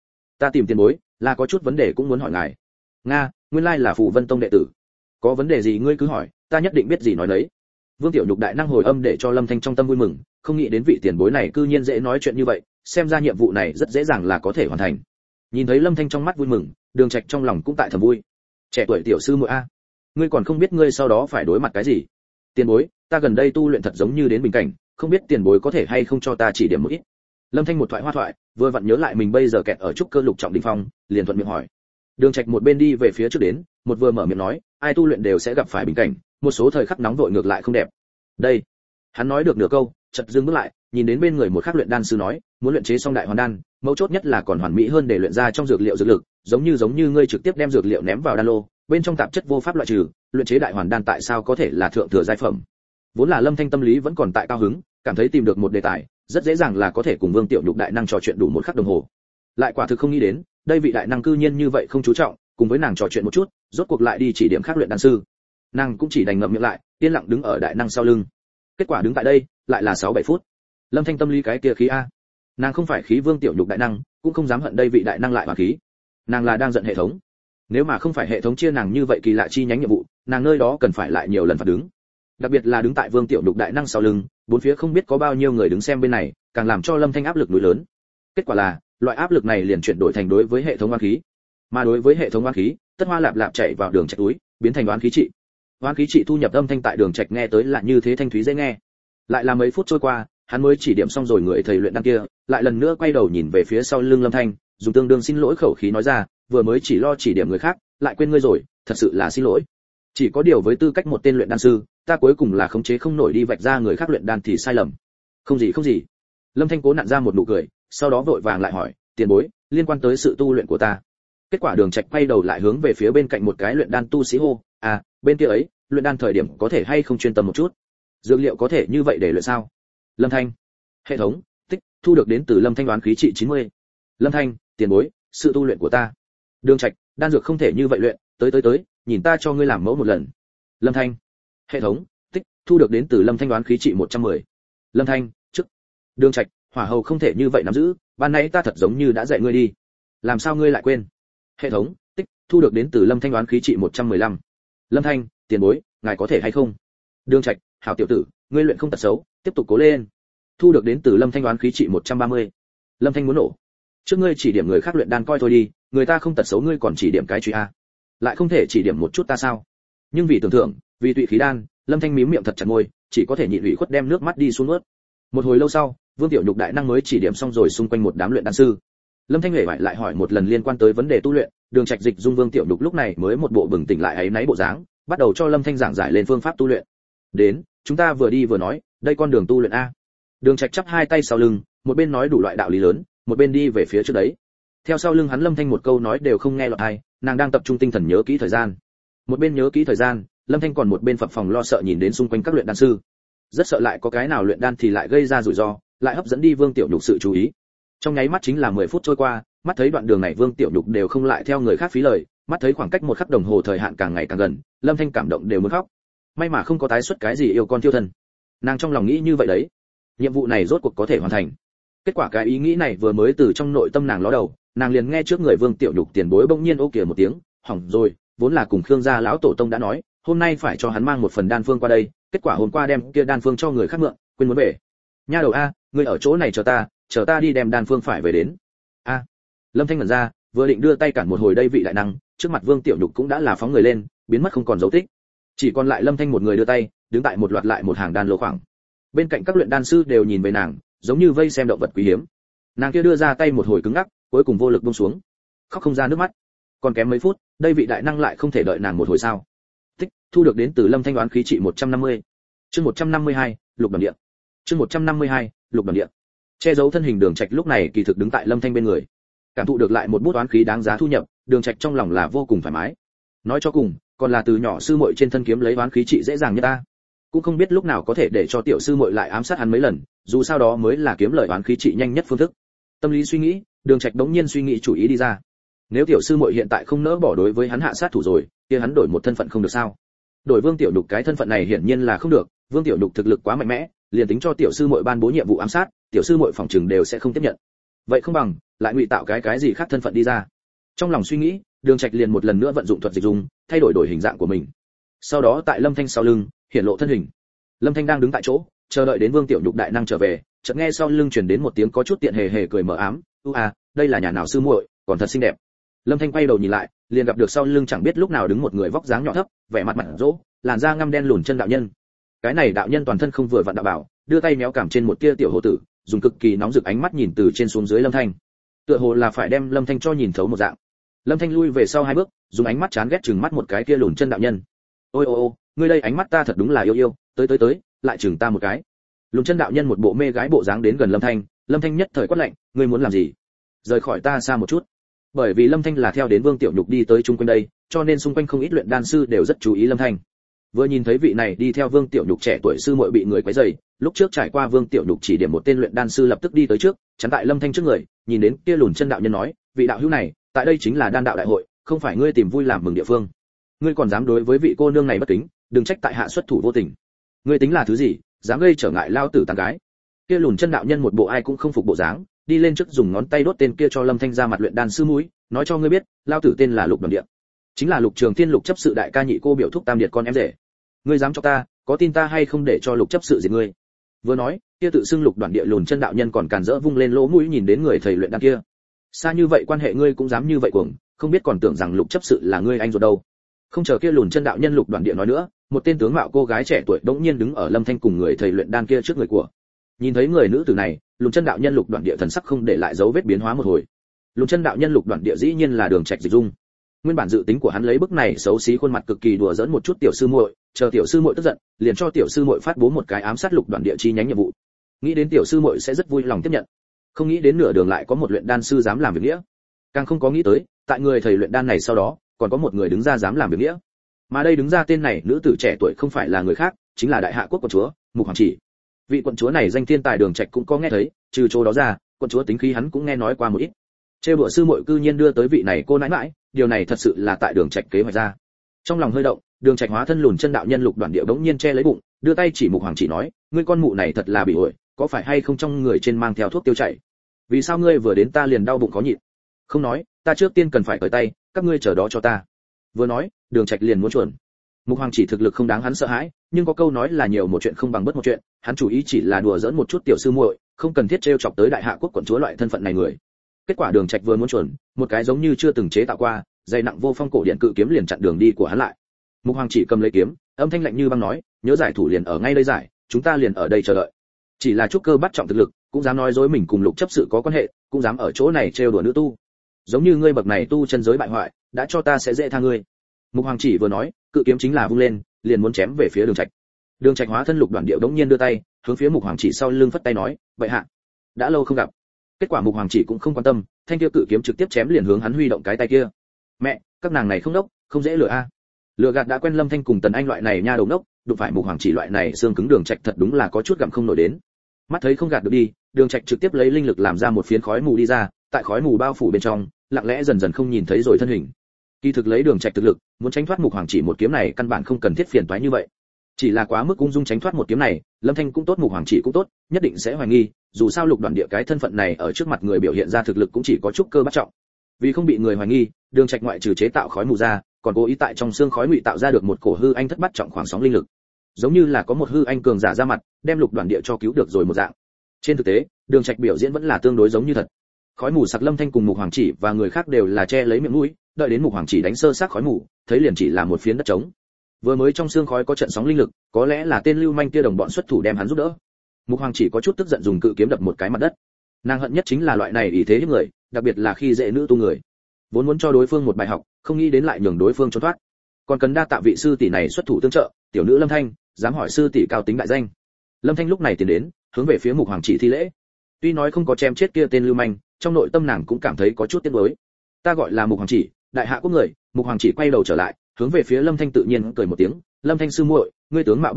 [SPEAKER 1] ta tìm tiền bối, là có chút vấn đề cũng muốn hỏi ngài. Nga, nguyên lai là Phủ Vân Tông đệ tử. Có vấn đề gì ngươi cứ hỏi, ta nhất định biết gì nói đấy. Vương Tiểu Nhục đại năng hồi âm để cho Lâm Thanh trong tâm vui mừng, không nghĩ đến vị tiền bối này cư nhiên dễ nói chuyện như vậy, xem ra nhiệm vụ này rất dễ dàng là có thể hoàn thành. Nhìn thấy Lâm Thanh trong mắt vui mừng, Đường Trạch trong lòng cũng tại thầm vui. Trẻ tuổi tiểu sư muội a, ngươi còn không biết ngươi sau đó phải đối mặt cái gì. Tiền bối, ta gần đây tu luyện thật giống như đến bình cảnh, không biết tiền bối có thể hay không cho ta chỉ điểm một ít. Lâm Thanh một thoại hoa thoại, vừa vặn nhớ lại mình bây giờ kẹt ở trúc cơ lục trọng đỉnh phong, liền thuận miệng hỏi. Đường Trạch một bên đi về phía trước đến, một vừa mở miệng nói, ai tu luyện đều sẽ gặp phải bình cảnh, một số thời khắc nóng vội ngược lại không đẹp. Đây, hắn nói được nửa câu, chợt dừng bước lại, nhìn đến bên người một khắc luyện đan sư nói, muốn luyện chế xong đại hoàn đan, mấu chốt nhất là còn hoàn mỹ hơn để luyện ra trong dược liệu dược lực, giống như ngươi trực tiếp đem dược liệu ném vào đan lô, bên trong tạp chất vô pháp loại trừ, luyện chế đại hoàn đan tại sao có thể là thượng thừa giai phẩm. Vốn là Lâm Thanh tâm lý vẫn còn tại cao hứng, cảm thấy tìm được một đề tài, rất dễ dàng là có thể cùng Vương Tiểu Nhục đại năng trò chuyện đủ một khắc đồng hồ. Lại quả thực không nghĩ đến, đây vị đại năng cư nhiên như vậy không chú trọng, cùng với nàng trò chuyện một chút, rốt cuộc lại đi chỉ điểm khác luyện đan sư. Nàng cũng chỉ đành ngậm miệng lại, yên lặng đứng ở đại năng sau lưng. Kết quả đứng tại đây, lại là 6-7 phút. Lâm Thanh tâm lý cái kia khí a. Nàng không phải khí Vương Tiểu Nhục đại năng, cũng không dám hận đây vị đại năng lại hoàn khí. Nàng là đang giận hệ thống. Nếu mà không phải hệ thống chia nàng như vậy kỳ lạ chi nhánh nhiệm vụ, nàng nơi đó cần phải lại nhiều lần phạt đứng. Đặc biệt là đứng tại Vương Tiểu Nhục đại năng sau lưng, bốn phía không biết có bao nhiêu người đứng xem bên này, càng làm cho Lâm Thanh áp lực núi lớn. Kết quả là, loại áp lực này liền chuyển đổi thành đối với hệ thống oán khí. Mà đối với hệ thống oán khí, Tất Hoa lạp lạp chạy vào Đường Trạch túi, biến thành oán khí trị. Oán khí trị thu nhập âm thanh tại Đường Trạch nghe tới là như thế thanh thúy dễ nghe. Lại là mấy phút trôi qua, hắn mới chỉ điểm xong rồi người thầy luyện đan kia, lại lần nữa quay đầu nhìn về phía sau lưng Lâm Thanh, dùng tương đương xin lỗi khẩu khí nói ra, vừa mới chỉ lo chỉ điểm người khác, lại quên ngươi rồi, thật sự là xin lỗi. Chỉ có điều với tư cách một tên luyện đan sư, ta cuối cùng là khống chế không nổi đi vạch ra người khác luyện đan thì sai lầm. Không gì. Lâm Thanh cố nặn ra một nụ cười, sau đó vội vàng lại hỏi, tiền bối, liên quan tới sự tu luyện của ta. Kết quả Đường Trạch quay đầu lại hướng về phía bên cạnh một cái luyện đan tu sĩ hô, à, bên kia ấy, luyện đan thời điểm có thể hay không chuyên tâm một chút. Dược liệu có thể như vậy để luyện sao? Lâm Thanh. Hệ thống, tích, thu được đến từ Lâm Thanh đoán khí trị 90. Lâm Thanh, tiền bối, sự tu luyện của ta. Đường Trạch, đan dược không thể như vậy luyện, tới, nhìn ta cho ngươi làm mẫu một lần. Lâm Thanh. Hệ thống, tích, thu được đến từ Lâm Thanh đoán khí trị 110. Lâm Thanh, chức. Đường Trạch, hỏa hầu không thể như vậy nắm giữ, ban nãy ta thật giống như đã dạy ngươi đi. Làm sao ngươi lại quên? Hệ thống, tích, thu được đến từ Lâm Thanh đoán khí trị 115. Lâm Thanh, tiền bối, ngài có thể hay không? Đường Trạch, hảo tiểu tử, ngươi luyện không tật xấu, tiếp tục cố lên. Thu được đến từ Lâm Thanh đoán khí trị 130. Lâm Thanh muốn nổ. Trước ngươi chỉ điểm người khác luyện đan coi thôi đi, người ta không tật xấu ngươi còn chỉ điểm cái truy a. Lại không thể chỉ điểm một chút ta sao? Nhưng vì tưởng thưởng, vì tụy khí đan, Lâm Thanh mím miệng thật chặt môi, chỉ có thể nhịn ủy khuất đem nước mắt đi xuống nuốt. Một hồi lâu sau, Vương Tiểu Nhục đại năng mới chỉ điểm xong rồi xung quanh một đám luyện đan sư. Lâm Thanh lại hỏi một lần liên quan tới vấn đề tu luyện, Đường Trạch dịch dung Vương Tiểu Nhục lúc này mới một bộ bừng tỉnh lại ấy náy bộ dáng, bắt đầu cho Lâm Thanh giảng giải lên phương pháp tu luyện. Đến, chúng ta vừa đi vừa nói, đây con đường tu luyện a. Đường Trạch chắp hai tay sau lưng, một bên nói đủ loại đạo lý lớn, một bên đi về phía trước đấy. Theo sau lưng hắn Lâm Thanh một câu nói đều không nghe lọt tai, nàng đang tập trung tinh thần nhớ kỹ thời gian. Một bên nhớ kỹ thời gian, Lâm Thanh còn một bên phập phòng lo sợ nhìn đến xung quanh các luyện đan sư. Rất sợ lại có cái nào luyện đan thì lại gây ra rủi ro, lại hấp dẫn đi Vương Tiểu Nhục sự chú ý. Trong nháy mắt chính là 10 phút trôi qua, mắt thấy đoạn đường này Vương Tiểu Nhục đều không lại theo người khác phí lời, mắt thấy khoảng cách một khắc đồng hồ thời hạn càng ngày càng gần, Lâm Thanh cảm động đều muốn khóc. May mà không có tái xuất cái gì yêu con tiêu thân. Nàng trong lòng nghĩ như vậy đấy. Nhiệm vụ này rốt cuộc có thể hoàn thành. Kết quả cái ý nghĩ này vừa mới từ trong nội tâm nàng ló đầu, nàng liền nghe trước người Vương Tiểu Nhục tiền bối bỗng nhiên ô kìa một tiếng, hỏng rồi, vốn là cùng Khương gia lão tổ tông đã nói, hôm nay phải cho hắn mang một phần đan phương qua đây, kết quả hôm qua đem kia đan phương cho người khác mượn, quên muốn về. Nha đầu a, ngươi ở chỗ này chờ ta đi đem đan phương phải về đến. A. Lâm Thanh ngẩn ra, vừa định đưa tay cản một hồi đây vị đại năng, trước mặt Vương Tiểu Nhục cũng đã là phóng người lên, biến mất không còn dấu tích. Chỉ còn lại Lâm Thanh một người đưa tay, đứng tại một loạt lại một hàng đan lô khoảng. Bên cạnh các luyện đan sư đều nhìn về nàng, giống như vây xem động vật quý hiếm. Nàng kia đưa ra tay một hồi cứng ngắc, cuối cùng vô lực buông xuống, khóc không ra nước mắt. Còn kém mấy phút, đây vị đại năng lại không thể đợi nàng một hồi sao? Tích, thu được đến từ Lâm Thanh đoán khí trị 150. Chương 152, Lục Đầm Địa. Chương 152, Lục Đầm Địa. Che giấu thân hình Đường Trạch lúc này kỳ thực đứng tại Lâm Thanh bên người. Cảm thụ được lại một bút đoán khí đáng giá thu nhập, Đường Trạch trong lòng là vô cùng thoải mái. Nói cho cùng, còn là từ nhỏ sư muội trên thân kiếm lấy đoán khí trị dễ dàng nhất ta. cũng không biết lúc nào có thể để cho tiểu sư muội lại ám sát hắn mấy lần, dù sao đó mới là kiếm lời oán khí trị nhanh nhất phương thức. Tâm lý suy nghĩ, Đường Trạch đống nhiên suy nghĩ chủ ý đi ra. Nếu tiểu sư muội hiện tại không nỡ bỏ đối với hắn hạ sát thủ rồi, kia hắn đổi một thân phận không được sao? Đổi Vương Tiểu Nhục cái thân phận này hiển nhiên là không được, Vương Tiểu Nhục thực lực quá mạnh mẽ, liền tính cho tiểu sư muội ban bố nhiệm vụ ám sát, tiểu sư muội phòng trừng đều sẽ không tiếp nhận. Vậy không bằng lại ngụy tạo cái gì khác thân phận đi ra. Trong lòng suy nghĩ, Đường Trạch liền một lần nữa vận dụng thuật dịch dung, thay đổi hình dạng của mình. Sau đó tại Lâm Thanh sau lưng, hiện lộ thân hình. Lâm Thanh đang đứng tại chỗ, chờ đợi đến Vương Tiểu Nhục đại năng trở về, chợt nghe sau lưng truyền đến một tiếng có chút tiện hề hề cười mờ ám, đây là nhà nào sư muội, còn thật xinh đẹp." Lâm Thanh quay đầu nhìn lại, liền gặp được sau lưng chẳng biết lúc nào đứng một người vóc dáng nhỏ thấp, vẻ mặt rỗ, làn da ngăm đen lùn chân đạo nhân. Cái này đạo nhân toàn thân không vừa vặn đạo bảo, đưa tay méo cảm trên một tia tiểu hồ tử, dùng cực kỳ nóng rực ánh mắt nhìn từ trên xuống dưới Lâm Thanh. Tựa hồ là phải đem Lâm Thanh cho nhìn thấu một dạng. Lâm Thanh lui về sau hai bước, dùng ánh mắt chán ghét chừng mắt một cái kia lùn chân đạo nhân. "Ôi ngươi đây ánh mắt ta thật đúng là yêu, tới, lại chừng ta một cái." Lùn chân đạo nhân một bộ mê gái bộ dáng đến gần Lâm Thanh nhất thời quát lạnh, "Ngươi muốn làm gì? Rời khỏi ta xa một chút." Bởi vì Lâm Thanh là theo đến Vương Tiểu Nhục đi tới chung quanh đây, cho nên xung quanh không ít luyện đan sư đều rất chú ý Lâm Thanh. Vừa nhìn thấy vị này đi theo Vương Tiểu Nhục trẻ tuổi sư muội bị người quấy rầy, lúc trước trải qua Vương Tiểu Nhục chỉ điểm một tên luyện đan sư lập tức đi tới trước, chắn tại Lâm Thanh trước người, nhìn đến kia lùn chân đạo nhân nói, "Vị đạo hữu này, tại đây chính là đan đạo đại hội, không phải ngươi tìm vui làm mừng địa phương. Ngươi còn dám đối với vị cô nương này bất kính, đừng trách tại hạ xuất thủ vô tình. Ngươi tính là thứ gì, dám gây trở ngại lao tử tán gái?" Kia lùn chân đạo nhân một bộ ai cũng không phục bộ dáng, đi lên trước dùng ngón tay đốt tên kia cho Lâm Thanh ra mặt luyện đan sư mũi, nói cho ngươi biết, lao tử tên là Lục Đoàn Địa, chính là Lục Trường Thiên Lục chấp sự đại ca nhị cô biểu thúc tam điệt con em rể. Ngươi dám cho ta, có tin ta hay không để cho Lục chấp sự diệt ngươi? Vừa nói, kia tự xưng Lục Đoàn Địa lùn chân đạo nhân còn càn rỡ vung lên lỗ mũi nhìn đến người thầy luyện đan kia. Xa như vậy quan hệ ngươi cũng dám như vậy cuồng, không biết còn tưởng rằng Lục chấp sự là ngươi anh ruột đâu. Không chờ kia lùn chân đạo nhân Lục Đoàn Địa nói nữa, một tên tướng mạo cô gái trẻ tuổi đống nhiên đứng ở Lâm Thanh cùng người thầy luyện đan kia trước người của. Nhìn thấy người nữ tử này, lùn chân đạo nhân Lục Đoàn Địa thần sắc không để lại dấu vết biến hóa một hồi. Lùn chân đạo nhân Lục Đoàn Địa dĩ nhiên là Đường Trạch dịch dung. Nguyên bản dự tính của hắn lấy bức này xấu xí khuôn mặt cực kỳ đùa giỡn một chút tiểu sư muội, chờ tiểu sư muội tức giận, liền cho tiểu sư muội phát bố một cái ám sát Lục Đoàn Địa chi nhánh nhiệm vụ. Nghĩ đến tiểu sư muội sẽ rất vui lòng tiếp nhận. Không nghĩ đến nửa đường lại có một luyện đan sư dám làm việc nghĩa. Càng không có nghĩ tới, tại người thầy luyện đan này sau đó, còn có một người đứng ra dám làm việc nghĩa. Mà đây đứng ra tên này nữ tử trẻ tuổi không phải là người khác, chính là Đại Hạ quốc quận chúa, Mục Hoàng Chỉ. Vị quận chúa này danh thiên tài Đường Trạch cũng có nghe thấy, trừ chỗ đó ra, quận chúa tính khí hắn cũng nghe nói qua một ít. Trêu đùa sư muội cư nhiên đưa tới vị này cô nãi nãi, điều này thật sự là tại Đường Trạch kế hoạch ra. Trong lòng hơi động, Đường Trạch hóa thân lùn chân đạo nhân Lục Đoàn Địa đống nhiên che lấy bụng, đưa tay chỉ Mục Hoàng Chỉ nói, ngươi con mụ này thật là bị ổi, có phải hay không trong người trên mang theo thuốc tiêu chảy? Vì sao ngươi vừa đến ta liền đau bụng khó nhịn? Không nói, ta trước tiên cần phải cởi tay, các ngươi chờ đó cho ta. Vừa nói, Đường Trạch liền muốn chuẩn. Mục Hoàng Chỉ thực lực không đáng hắn sợ hãi, nhưng có câu nói là nhiều một chuyện không bằng bất một chuyện, hắn chủ ý chỉ là đùa giỡn một chút tiểu sư muội, không cần thiết trêu chọc tới Đại Hạ quốc quận chúa loại thân phận này người. Kết quả Đường Trạch vừa muốn chuẩn, một cái giống như chưa từng chế tạo qua, dày nặng vô phong cổ điện cự kiếm liền chặn đường đi của hắn lại. Mục Hoàng Chỉ cầm lấy kiếm, âm thanh lạnh như băng nói, nhớ giải thủ liền ở ngay đây giải, chúng ta liền ở đây chờ đợi. Chỉ là trúc cơ bắt trọng thực lực, cũng dám nói dối mình cùng Lục chấp sự có quan hệ, cũng dám ở chỗ này trêu đùa nữ tu. Giống như ngươi bậc này tu chân giới bại hoại, đã cho ta sẽ dễ tha ngươi. Mục Hoàng Chỉ vừa nói, cự kiếm chính là vung lên, liền muốn chém về phía Đường Trạch. Đường Trạch hóa thân Lục Đoàn Điệu đống nhiên đưa tay, hướng phía Mục Hoàng Chỉ sau lưng phất tay nói, "Vậy hạ, đã lâu không gặp." Kết quả Mục Hoàng Chỉ cũng không quan tâm, thanh kia cự kiếm trực tiếp chém liền hướng hắn huy động cái tay kia. Mẹ, các nàng này không đốc, không dễ lừa a. Lừa gạt đã quen Lâm Thanh cùng Tần Anh loại này nha đầu đốc, đụng phải Mục Hoàng Chỉ loại này xương cứng Đường Trạch thật đúng là có chút gặm không nổi đến. Mắt thấy không gạt được đi, Đường Trạch trực tiếp lấy linh lực làm ra một phiến khói mù đi ra, tại khói mù bao phủ bên trong, lặng lẽ dần dần không nhìn thấy rồi thân hình. Kỳ thực lấy Đường Trạch thực lực, muốn tránh thoát Mục Hoàng Chỉ một kiếm này căn bản không cần thiết phiền toái như vậy. Chỉ là quá mức ung dung tránh thoát một kiếm này, Lâm Thanh cũng tốt Mục Hoàng Chỉ cũng tốt, nhất định sẽ hoài nghi, dù sao Lục Đoàn Địa cái thân phận này ở trước mặt người biểu hiện ra thực lực cũng chỉ có chút cơ bắt trọng. Vì không bị người hoài nghi, Đường Trạch ngoại trừ chế tạo khói mù ra, còn cố ý tại trong xương khói ngụy tạo ra được một cổ hư anh thất bắt trọng khoảng sóng linh lực. Giống như là có một hư anh cường giả ra mặt, đem Lục Đoàn Địa cho cứu được rồi một dạng. Trên thực tế, Đường Trạch biểu diễn vẫn là tương đối giống như thật. Khói mù sặc Lâm Thanh cùng Mục Hoàng Chỉ và người khác đều là che lấy miệng mũi, đợi đến Mục Hoàng Chỉ đánh sơ xác khói mù, thấy liền chỉ là một phiến đất trống. Vừa mới trong xương khói có trận sóng linh lực, có lẽ là tên lưu manh kia đồng bọn xuất thủ đem hắn giúp đỡ. Mục Hoàng Chỉ có chút tức giận dùng cự kiếm đập một cái mặt đất. Nàng hận nhất chính là loại này ỷ thế hiếp người, đặc biệt là khi dễ nữ tu người. Vốn muốn cho đối phương một bài học, không nghĩ đến lại nhường đối phương trốn thoát. Còn cần đa tạ vị sư tỷ này xuất thủ tương trợ, tiểu nữ Lâm Thanh, dám hỏi sư tỷ cao tính đại danh. Lâm Thanh lúc này tiến đến, hướng về phía Mục Hoàng Chỉ thi lễ. Tuy nói không có chém chết kia tên lưu manh, trong nội tâm nàng cũng cảm thấy có chút tiếc nuối. Ta gọi là Mục Hoàng Chỉ, Đại Hạ quốc người. Mục Hoàng Chỉ quay đầu trở lại, hướng về phía Lâm Thanh tự nhiên cười một tiếng, Lâm Thanh sư muội, ngươi tướng mạo bất phàm,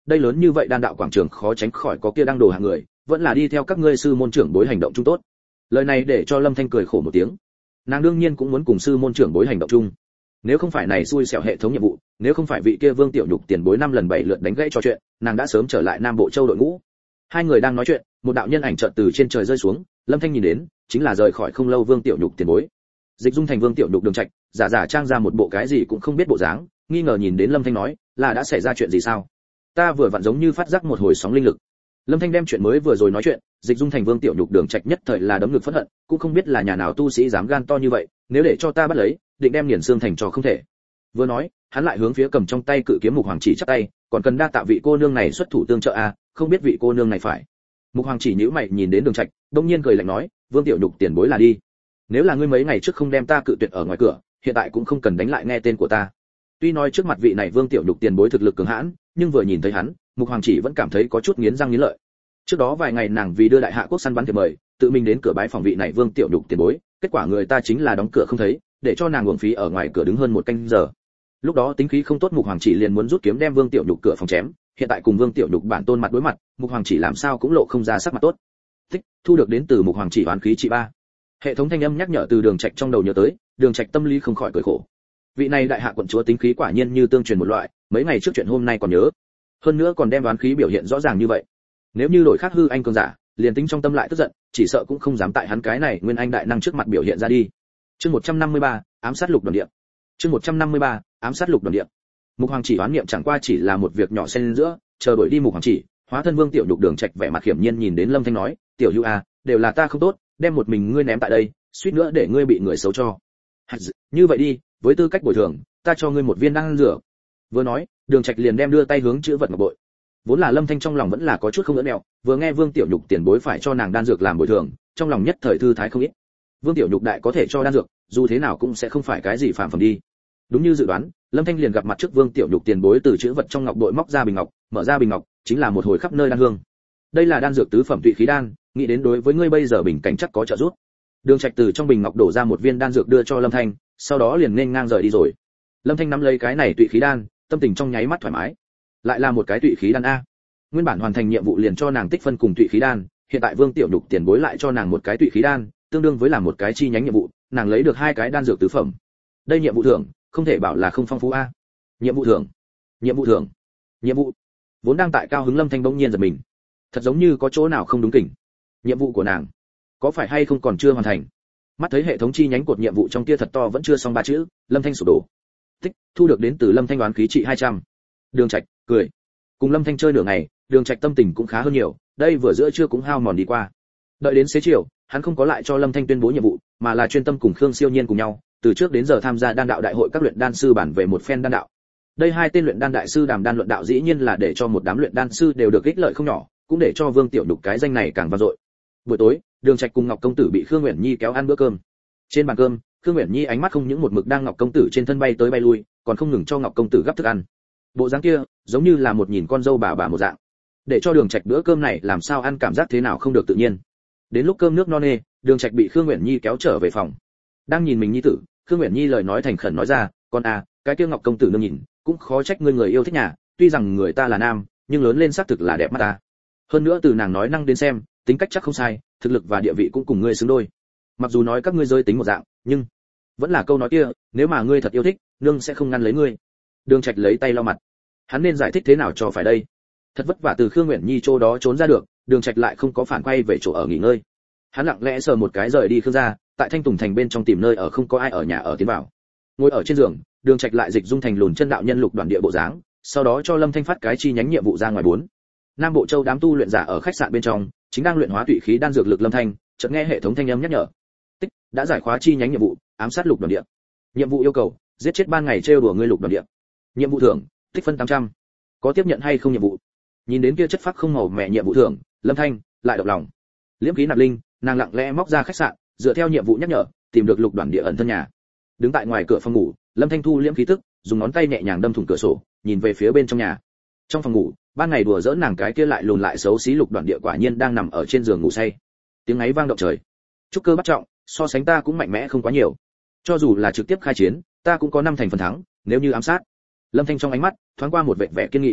[SPEAKER 1] đây lớn như vậy đan đạo quảng trường khó tránh khỏi có kia đang đồ hạng người, vẫn là đi theo các ngươi sư môn trưởng bối hành động chung tốt. Lời này để cho Lâm Thanh cười khổ một tiếng. Nàng đương nhiên cũng muốn cùng sư môn trưởng bối hành động chung. Nếu không phải này xui xẻo hệ thống nhiệm vụ, nếu không phải vị kia Vương Tiểu Nhục tiền bối 5 lần 7 lượt đánh gãy trò chuyện, nàng đã sớm trở lại Nam Bộ Châu đội ngũ. Hai người đang nói chuyện, một đạo nhân ảnh chợt từ trên trời rơi xuống, Lâm Thanh nhìn đến, chính là rời khỏi không lâu Vương Tiểu Nhục tiền bối. Dịch dung thành Vương Tiểu Nhục Đường Trạch, giả trang ra một bộ cái gì cũng không biết bộ dáng, nghi ngờ nhìn đến Lâm Thanh nói, là đã xảy ra chuyện gì sao? Ta vừa vặn giống như phát giác một hồi sóng linh lực. Lâm Thanh đem chuyện mới vừa rồi nói chuyện, dịch dung thành Vương Tiểu Nhục Đường Trạch nhất thời là đấm ngực phẫn hận, cũng không biết là nhà nào tu sĩ dám gan to như vậy, nếu để cho ta bắt lấy, định đem Nghiền Xương thành cho không thể. Vừa nói, hắn lại hướng phía cầm trong tay cự kiếm Mục Hoàng Chỉ chắp tay, còn cần đa tạ vị cô nương này xuất thủ tương trợ a, không biết vị cô nương này phải. Mục Hoàng Chỉ nhíu mày nhìn đến Đường Trạch, đột nhiên cười lạnh nói, Vương Tiểu Nhục tiền bối là đi. Nếu là ngươi mấy ngày trước không đem ta cự tuyệt ở ngoài cửa, hiện tại cũng không cần đánh lại nghe tên của ta. Tuy nói trước mặt vị này Vương Tiểu Nhục tiền bối thực lực cường hãn, nhưng vừa nhìn thấy hắn, Mục Hoàng Chỉ vẫn cảm thấy có chút nghiến răng nghiến lợi. Trước đó vài ngày nàng vì đưa đại hạ quốc săn bắn thiệp mời, tự mình đến cửa bái phòng vị này Vương Tiểu Nhục tiền bối, kết quả người ta chính là đóng cửa không thấy, để cho nàng uổng phí ở ngoài cửa đứng hơn một canh giờ. Lúc đó tính khí không tốt, Mục Hoàng Chỉ liền muốn rút kiếm đem Vương Tiểu Nhục cửa phòng chém, hiện tại cùng Vương Tiểu Nhục bản tôn mặt đối mặt, Mục Hoàng Chỉ làm sao cũng lộ không ra sắc mặt tốt. Thích, thu được đến từ Mục Hoàng Chỉ oán khí trị 3. Hệ thống thanh âm nhắc nhở từ Đường Trạch trong đầu nhớ tới, Đường Trạch tâm lý không khỏi cười khổ. Vị này đại hạ quận chúa tính khí quả nhiên như tương truyền một loại, mấy ngày trước chuyện hôm nay còn nhớ, hơn nữa còn đem oán khí biểu hiện rõ ràng như vậy. Nếu như đổi khác hư anh cường giả, liền tính trong tâm lại tức giận, chỉ sợ cũng không dám tại hắn cái này nguyên anh đại năng trước mặt biểu hiện ra đi. Chương 153, ám sát lục đoàn địa. Chương 153, ám sát lục đoàn địa. Mục Hoàng Chỉ oán niệm chẳng qua chỉ là một việc nhỏ xen giữa, chờ đuổi đi Mục Hoàng Chỉ, hóa thân Vương Tiểu Nhục Đường Trạch vẻ mặt hiểm nhiên nhìn đến Lâm Thanh nói, "Tiểu Hữu à, đều là ta không tốt, đem một mình ngươi ném tại đây, suýt nữa để ngươi bị người xấu cho. Như vậy đi, với tư cách bồi thường, ta cho ngươi một viên đan dược." Vừa nói, Đường Trạch liền đem đưa tay hướng chữ vật ngọc bội. Vốn là Lâm Thanh trong lòng vẫn là có chút không ưỡn mẹo, vừa nghe Vương Tiểu Nhục tiền bối phải cho nàng đan dược làm bồi thường, trong lòng nhất thời thư thái không ít. Vương Tiểu Nhục đại có thể cho đan dược, dù thế nào cũng sẽ không phải cái gì phàm phẩm đi. Đúng như dự đoán, Lâm Thanh liền gặp mặt trước Vương Tiểu Nhục tiền bối từ chữ vật trong ngọc bội móc ra bình ngọc, mở ra bình ngọc, chính là một hồi khắp nơi đan hương. Đây là đan dược tứ phẩm tụy khí đan, nghĩ đến đối với ngươi bây giờ bình cảnh chắc có trợ giúp. Đường Trạch từ trong bình ngọc đổ ra một viên đan dược đưa cho Lâm Thanh, sau đó liền nên ngang rời đi rồi. Lâm Thanh nắm lấy cái này tụy khí đan, tâm tình trong nháy mắt thoải mái. Lại là một cái tụy khí đan a. Nguyên bản hoàn thành nhiệm vụ liền cho nàng tích phân cùng tụy khí đan, hiện tại Vương Tiểu Nhục tiền bối lại cho nàng một cái tụy khí đan, tương đương với là một cái chi nhánh nhiệm vụ, nàng lấy được hai cái đan dược tứ phẩm. Đây nhiệm vụ thưởng, không thể bảo là không phong phú a. Nhiệm vụ thưởng, nhiệm vụ thưởng, nhiệm vụ. Vốn đang tại cao hứng Lâm Thanh bỗng nhiên giật mình. Thật giống như có chỗ nào không đúng kỉnh. Nhiệm vụ của nàng, có phải hay không còn chưa hoàn thành? Mắt thấy hệ thống chi nhánh cột nhiệm vụ trong kia thật to vẫn chưa xong ba chữ, Lâm Thanh sụp đổ. Tích, thu được đến từ Lâm Thanh đoán khí trị 200. Đường Trạch cười. Cùng Lâm Thanh chơi nửa ngày, Đường Trạch tâm tình cũng khá hơn nhiều, đây vừa giữa trưa cũng hao mòn đi qua. Đợi đến xế chiều, hắn không có lại cho Lâm Thanh tuyên bố nhiệm vụ, mà là chuyên tâm cùng Khương Siêu Nhiên cùng nhau, từ trước đến giờ tham gia đan đạo đại hội các luyện đan sư bản về một phen đan đạo. Đây hai tên luyện đan đại sư đàm đan luận đạo dĩ nhiên là để cho một đám luyện đan sư đều được ích lợi không nhỏ, cũng để cho Vương Tiểu Nhục cái danh này càng vang dội. Buổi tối, Đường Trạch cùng Ngọc công tử bị Khương Uyển Nhi kéo ăn bữa cơm. Trên bàn cơm, Khương Uyển Nhi ánh mắt không những một mực đang Ngọc công tử trên thân bay tới bay lui, còn không ngừng cho Ngọc công tử gắp thức ăn. Bộ dáng kia, giống như là một nhìn con dâu bà một dạng. Để cho Đường Trạch bữa cơm này làm sao ăn cảm giác thế nào không được tự nhiên. Đến lúc cơm nước no nê, Đường Trạch bị Khương Uyển Nhi kéo trở về phòng. Đang nhìn mình nhi tử, Khương Uyển Nhi lời nói thành khẩn nói ra, "Con à, cái kia Ngọc công tử nương nhìn, cũng khó trách ngươi người yêu thích nhà, tuy rằng người ta là nam, nhưng lớn lên xác thực là đẹp mắt ta. Hơn nữa từ nàng nói năng đến xem, tính cách chắc không sai, thực lực và địa vị cũng cùng ngươi xứng đôi. Mặc dù nói các ngươi rơi tính một dạng, nhưng vẫn là câu nói kia, nếu mà ngươi thật yêu thích, nương sẽ không ngăn lấy ngươi." Đường Trạch lấy tay lau mặt. Hắn nên giải thích thế nào cho phải đây? Thật vất vả từ Khương Uyển Nhi chỗ đó trốn ra được, Đường Trạch lại không có phản quay về chỗ ở nghỉ ngơi. Hắn lặng lẽ sờ một cái rời đi Khương gia, tại Thanh Tùng thành bên trong tìm nơi ở không có ai ở nhà ở tiến vào. Ngồi ở trên giường, Đường Trạch lại dịch dung thành lùn chân đạo nhân lục đoàn địa bộ dáng, sau đó cho Lâm Thanh phát cái chi nhánh nhiệm vụ ra ngoài 4. Nam Bộ Châu đám tu luyện giả ở khách sạn bên trong, chính đang luyện hóa tụy khí đan dược lực Lâm Thanh, chợt nghe hệ thống thanh âm nhắc nhở. Tích, đã giải khóa chi nhánh nhiệm vụ, ám sát lục đoàn địa. Nhiệm vụ yêu cầu, giết chết ban ngày trêu đùa ngươi lục đoàn địa. Nhiệm vụ thưởng, tích phân 800. Có tiếp nhận hay không nhiệm vụ? Nhìn đến kia chất phác không màu mẹ nhiệm vụ thưởng, Lâm Thanh lại động lòng. Liễm khí nạp linh, nàng lặng lẽ móc ra khách sạn, dựa theo nhiệm vụ nhắc nhở, tìm được lục đoàn địa ẩn thân nhà. Đứng tại ngoài cửa phòng ngủ, Lâm Thanh thu liễm khí tức, dùng ngón tay nhẹ nhàng đâm thủng cửa sổ, nhìn về phía bên trong nhà. Trong phòng ngủ, ban ngày đùa giỡn nàng cái kia lại lùn lại xấu xí lục đoàn địa quả nhiên đang nằm ở trên giường ngủ say. Tiếng ấy vang động trời. Trúc cơ bắt trọng, so sánh ta cũng mạnh mẽ không quá nhiều. Cho dù là trực tiếp khai chiến, ta cũng có 5 thành phần thắng, nếu như ám sát. Lâm Thanh trong ánh mắt thoáng qua một vẻ vẻ kiên nghị.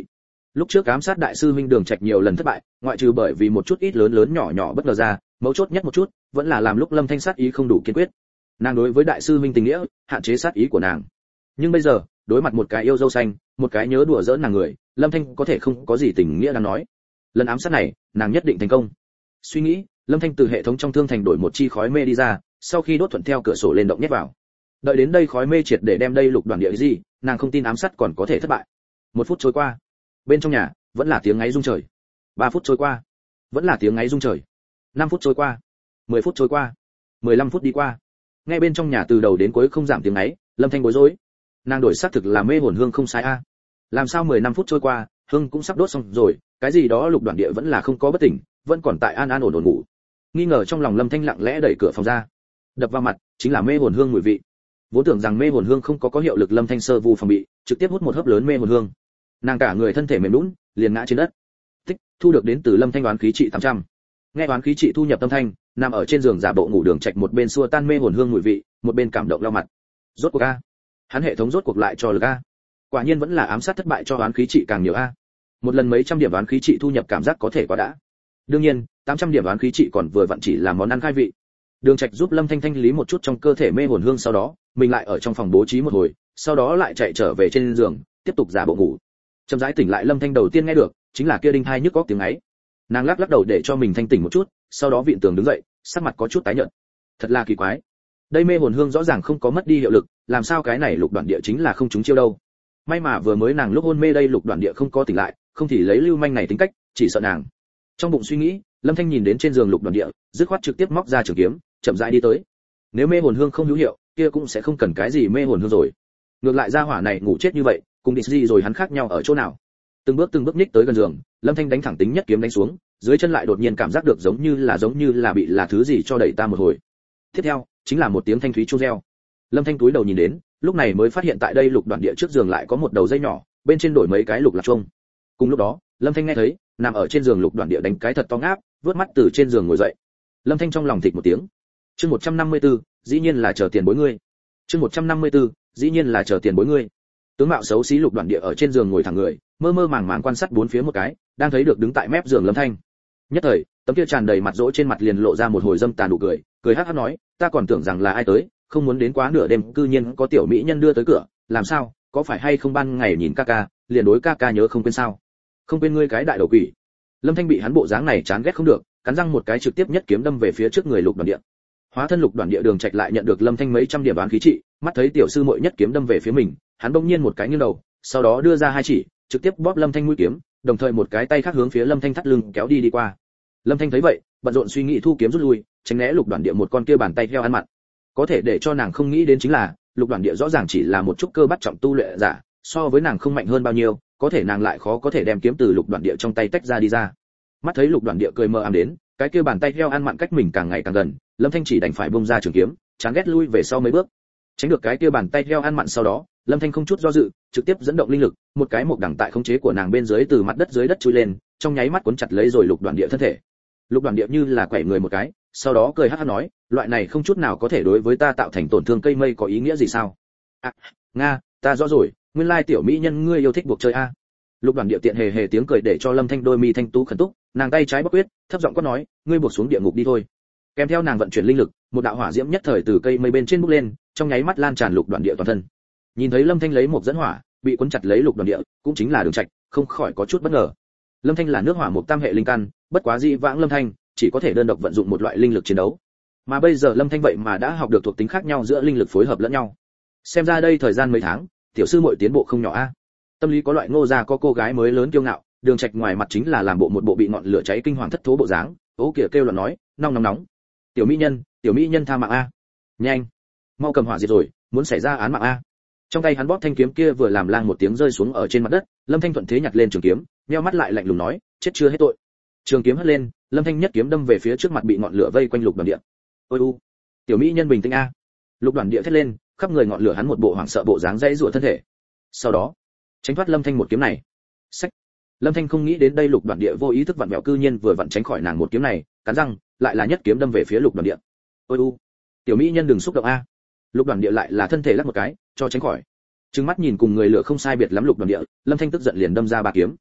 [SPEAKER 1] Lúc trước ám sát đại sư huynh Đường Trạch nhiều lần thất bại, ngoại trừ bởi vì một chút ít lớn lớn nhỏ nhỏ bất ngờ ra, mấu chốt nhất một chút, vẫn là làm lúc Lâm Thanh sát ý không đủ kiên quyết. Nàng đối với đại sư huynh tình nghĩa, hạn chế sát ý của nàng. Nhưng bây giờ, đối mặt một cái yêu dâu xanh, một cái nhớ đùa giỡn nàng người, Lâm Thanh có thể không có gì tình nghĩa đang nói. Lần ám sát này, nàng nhất định thành công. Suy nghĩ, Lâm Thanh từ hệ thống trong thương thành đổi một chi khói mê đi ra, sau khi đốt thuận theo cửa sổ lên động nhét vào. Đợi đến đây khói mê triệt để đem đây lục đoàn địa gì, nàng không tin ám sát còn có thể thất bại. 1 phút trôi qua, bên trong nhà vẫn là tiếng ngáy rung trời. 3 phút trôi qua, vẫn là tiếng ngáy rung trời. 5 phút trôi qua, 10 phút trôi qua, 15 phút đi qua. Nghe bên trong nhà từ đầu đến cuối không giảm tiếng ngáy, Lâm Thanh bối rối. Nàng đổi xác thực là mê hồn hương không sai a. Làm sao 15 phút trôi qua, hương cũng sắp đốt xong rồi, cái gì đó lục đoàn địa vẫn là không có bất tỉnh, vẫn còn tại an an ổn ổn ngủ. Nghi ngờ trong lòng Lâm Thanh lặng lẽ đẩy cửa phòng ra. Đập vào mặt chính là mê hồn hương mùi vị. Vốn tưởng rằng mê hồn hương không có hiệu lực, Lâm Thanh sơ vu phòng bị, trực tiếp hút một hớp lớn mê hồn hương. Nàng cả người thân thể mềm nhũn, liền ngã trên đất. Tích, thu được đến từ Lâm Thanh đoán khí trị 800. Nghe đoán khí trị thu nhập tâm thanh, nằm ở trên giường giả bộ ngủ Đường Trạch một bên xua tan mê hồn hương mùi vị, một bên cảm động lau mặt. Rốt cuộc a, hắn hệ thống rốt cuộc lại cho lực a. Quả nhiên vẫn là ám sát thất bại cho đoán khí trị càng nhiều a. Một lần mấy trăm điểm đoán khí trị thu nhập cảm giác có thể quá đã. Đương nhiên, 800 điểm đoán khí trị còn vừa vặn chỉ là món ăn khai vị. Đường Trạch giúp Lâm Thanh thanh lý một chút trong cơ thể mê hồn hương, sau đó, mình lại ở trong phòng bố trí một hồi, sau đó lại chạy trở về trên giường, tiếp tục giả bộ ngủ. Chậm rãi tỉnh lại, Lâm Thanh đầu tiên nghe được chính là kia đinh thai nhức óc tiếng ấy. Nàng lắc đầu để cho mình thanh tỉnh một chút, sau đó vịn tường đứng dậy, sắc mặt có chút tái nhợt. Thật là kỳ quái, đây mê hồn hương rõ ràng không có mất đi hiệu lực, làm sao cái này lục đoạn địa chính là không trúng chiêu đâu. May mà vừa mới nàng lúc hôn mê đây lục đoạn địa không có tỉnh lại, không thì lấy lưu manh này tính cách, chỉ sợ nàng. Trong bụng suy nghĩ, Lâm Thanh nhìn đến trên giường lục đoạn địa, dứt khoát trực tiếp móc ra trường kiếm, chậm rãi đi tới. Nếu mê hồn hương không hữu hiệu, kia cũng sẽ không cần cái gì mê hồn hương rồi. Ngược lại gia hỏa này ngủ chết như vậy, cùng địch gì rồi hắn khác nhau ở chỗ nào? Từng bước nhích tới gần giường, Lâm Thanh đánh thẳng tính nhất kiếm đánh xuống, dưới chân lại đột nhiên cảm giác được giống như là bị thứ gì cho đẩy ta một hồi. Tiếp theo, chính là một tiếng thanh thúy chuông reo. Lâm Thanh túi đầu nhìn đến, lúc này mới phát hiện tại đây lục đoạn địa trước giường lại có một đầu dây nhỏ, bên trên đổi mấy cái lục lạc chuông. Cùng lúc đó, Lâm Thanh nghe thấy, nằm ở trên giường lục đoạn địa đánh cái thật to ngáp, vớt mắt từ trên giường ngồi dậy. Lâm Thanh trong lòng thịch một tiếng. Chương 154, dĩ nhiên là chờ tiền bối ngươi. Chương 154, dĩ nhiên là chờ tiền bối ngươi. Tướng mạo xấu xí lục đoạn địa ở trên giường ngồi thẳng người, mơ mơ màng màng quan sát bốn phía một cái, đang thấy được đứng tại mép giường Lâm Thanh. Nhất thời, tấm kia tràn đầy mặt dỗ trên mặt liền lộ ra một hồi dâm tà nụ cười, cười hắc hắc nói, ta còn tưởng rằng là ai tới, không muốn đến quá nửa đêm, cư nhiên có tiểu mỹ nhân đưa tới cửa, làm sao, có phải hay không ban ngày nhìn ca ca, liền đối ca ca nhớ không quên sao? Không quên ngươi cái đại đầu quỷ. Lâm Thanh bị hắn bộ dáng này chán ghét không được, cắn răng một cái trực tiếp nhất kiếm đâm về phía trước người lục đoạn địa. Hóa thân lục đoạn địa Đường Trạch lại nhận được Lâm Thanh mấy trăm điểm đoán khí trị, mắt thấy tiểu sư muội nhất kiếm đâm về phía mình, hắn bỗng nhiên một cái nghiêng đầu, sau đó đưa ra hai chỉ, trực tiếp bóp Lâm Thanh mũi kiếm, đồng thời một cái tay khác hướng phía Lâm Thanh thắt lưng kéo đi qua. Lâm Thanh thấy vậy, bận rộn suy nghĩ thu kiếm rút lui, tránh né lục đoạn địa một con kia bàn tay theo ăn mặn. Có thể để cho nàng không nghĩ đến chính là, lục đoạn địa rõ ràng chỉ là một chút cơ bắt trọng tu luyện giả, so với nàng không mạnh hơn bao nhiêu, có thể nàng lại khó có thể đem kiếm từ lục đoạn địa trong tay tách ra đi ra. Mắt thấy lục đoạn địa cười mờ ám đến, cái kia bàn tay theo ăn mặn cách mình càng ngày càng gần, Lâm Thanh chỉ đành phải bung ra trường kiếm, chán ghét lui về sau mấy bước. Tránh được cái kia bàn tay theo ăn mặn sau đó, Lâm Thanh không chút do dự, trực tiếp dẫn động linh lực, một cái mộc đẳng tại khống chế của nàng bên dưới từ mặt đất dưới đất chui lên, trong nháy mắt cuốn chặt lấy rồi lục đoạn địa thân thể. Lục đoạn địa như là quẩy người một cái, sau đó cười hắc hắc nói, loại này không chút nào có thể đối với ta tạo thành tổn thương cây mây có ý nghĩa gì sao? À, nga, ta rõ rồi, nguyên lai tiểu mỹ nhân ngươi yêu thích buộc chơi a. Lục đoạn địa tiện hề hề tiếng cười để cho Lâm Thanh đôi mi thanh tú khẩn túc, nàng tay trái bóc quyết, thấp giọng quát nói, ngươi buộc xuống địa ngục đi thôi. Kèm theo nàng vận chuyển linh lực, một đạo hỏa diễm nhất thời từ cây mây bên trên bốc lên, trong nháy mắt lan tràn lục đoạn địa toàn thân. Nhìn thấy Lâm Thanh lấy một dẫn hỏa, bị cuốn chặt lấy lục đoạn địa, cũng chính là Đường Trạch, không khỏi có chút bất ngờ. Lâm Thanh là nước hỏa một tam hệ linh căn, bất quá dị vãng Lâm Thanh chỉ có thể đơn độc vận dụng một loại linh lực chiến đấu. Mà bây giờ Lâm Thanh vậy mà đã học được thuộc tính khác nhau giữa linh lực phối hợp lẫn nhau. Xem ra đây thời gian mấy tháng, tiểu sư muội tiến bộ không nhỏ a. Tâm lý có loại ngô gia có cô gái mới lớn kiêu ngạo, Đường Trạch ngoài mặt chính là làm bộ một bộ bị ngọn lửa cháy kinh hoàng thất thố bộ dáng, ố kìa kêu loạn nói, nóng. Tiểu mỹ nhân tha mạng a. Nhanh, mau cầm hỏa diệt rồi, muốn xảy ra án mạng a. Trong tay hắn bóp thanh kiếm kia vừa làm lang một tiếng rơi xuống ở trên mặt đất, Lâm Thanh thuận thế nhặt lên trường kiếm, nheo mắt lại lạnh lùng nói, chết chưa hết tội. Trường kiếm hất lên, Lâm Thanh nhất kiếm đâm về phía trước mặt bị ngọn lửa vây quanh lục đoàn địa. Ôi u, tiểu mỹ nhân bình tĩnh a. Lục đoàn địa thét lên, khắp người ngọn lửa hắn một bộ hoảng sợ bộ dáng dãy rủa thân thể. Sau đó, tránh thoát Lâm Thanh một kiếm này. Sách. Lâm Thanh không nghĩ đến đây lục đoàn địa vô ý thức vặn vẹo cư nhiên vừa vặn tránh khỏi nàng một kiếm này, cắn răng, lại là nhất kiếm đâm về phía lục đoàn địa. Ôi u, tiểu mỹ nhân đừng xúc động a. Lục đoàn địa lại là thân thể lắc một cái, cho tránh khỏi. Trừng mắt nhìn cùng người lửa không sai biệt lắm lục đoàn địa, Lâm Thanh tức giận liền đâm ra ba kiếm.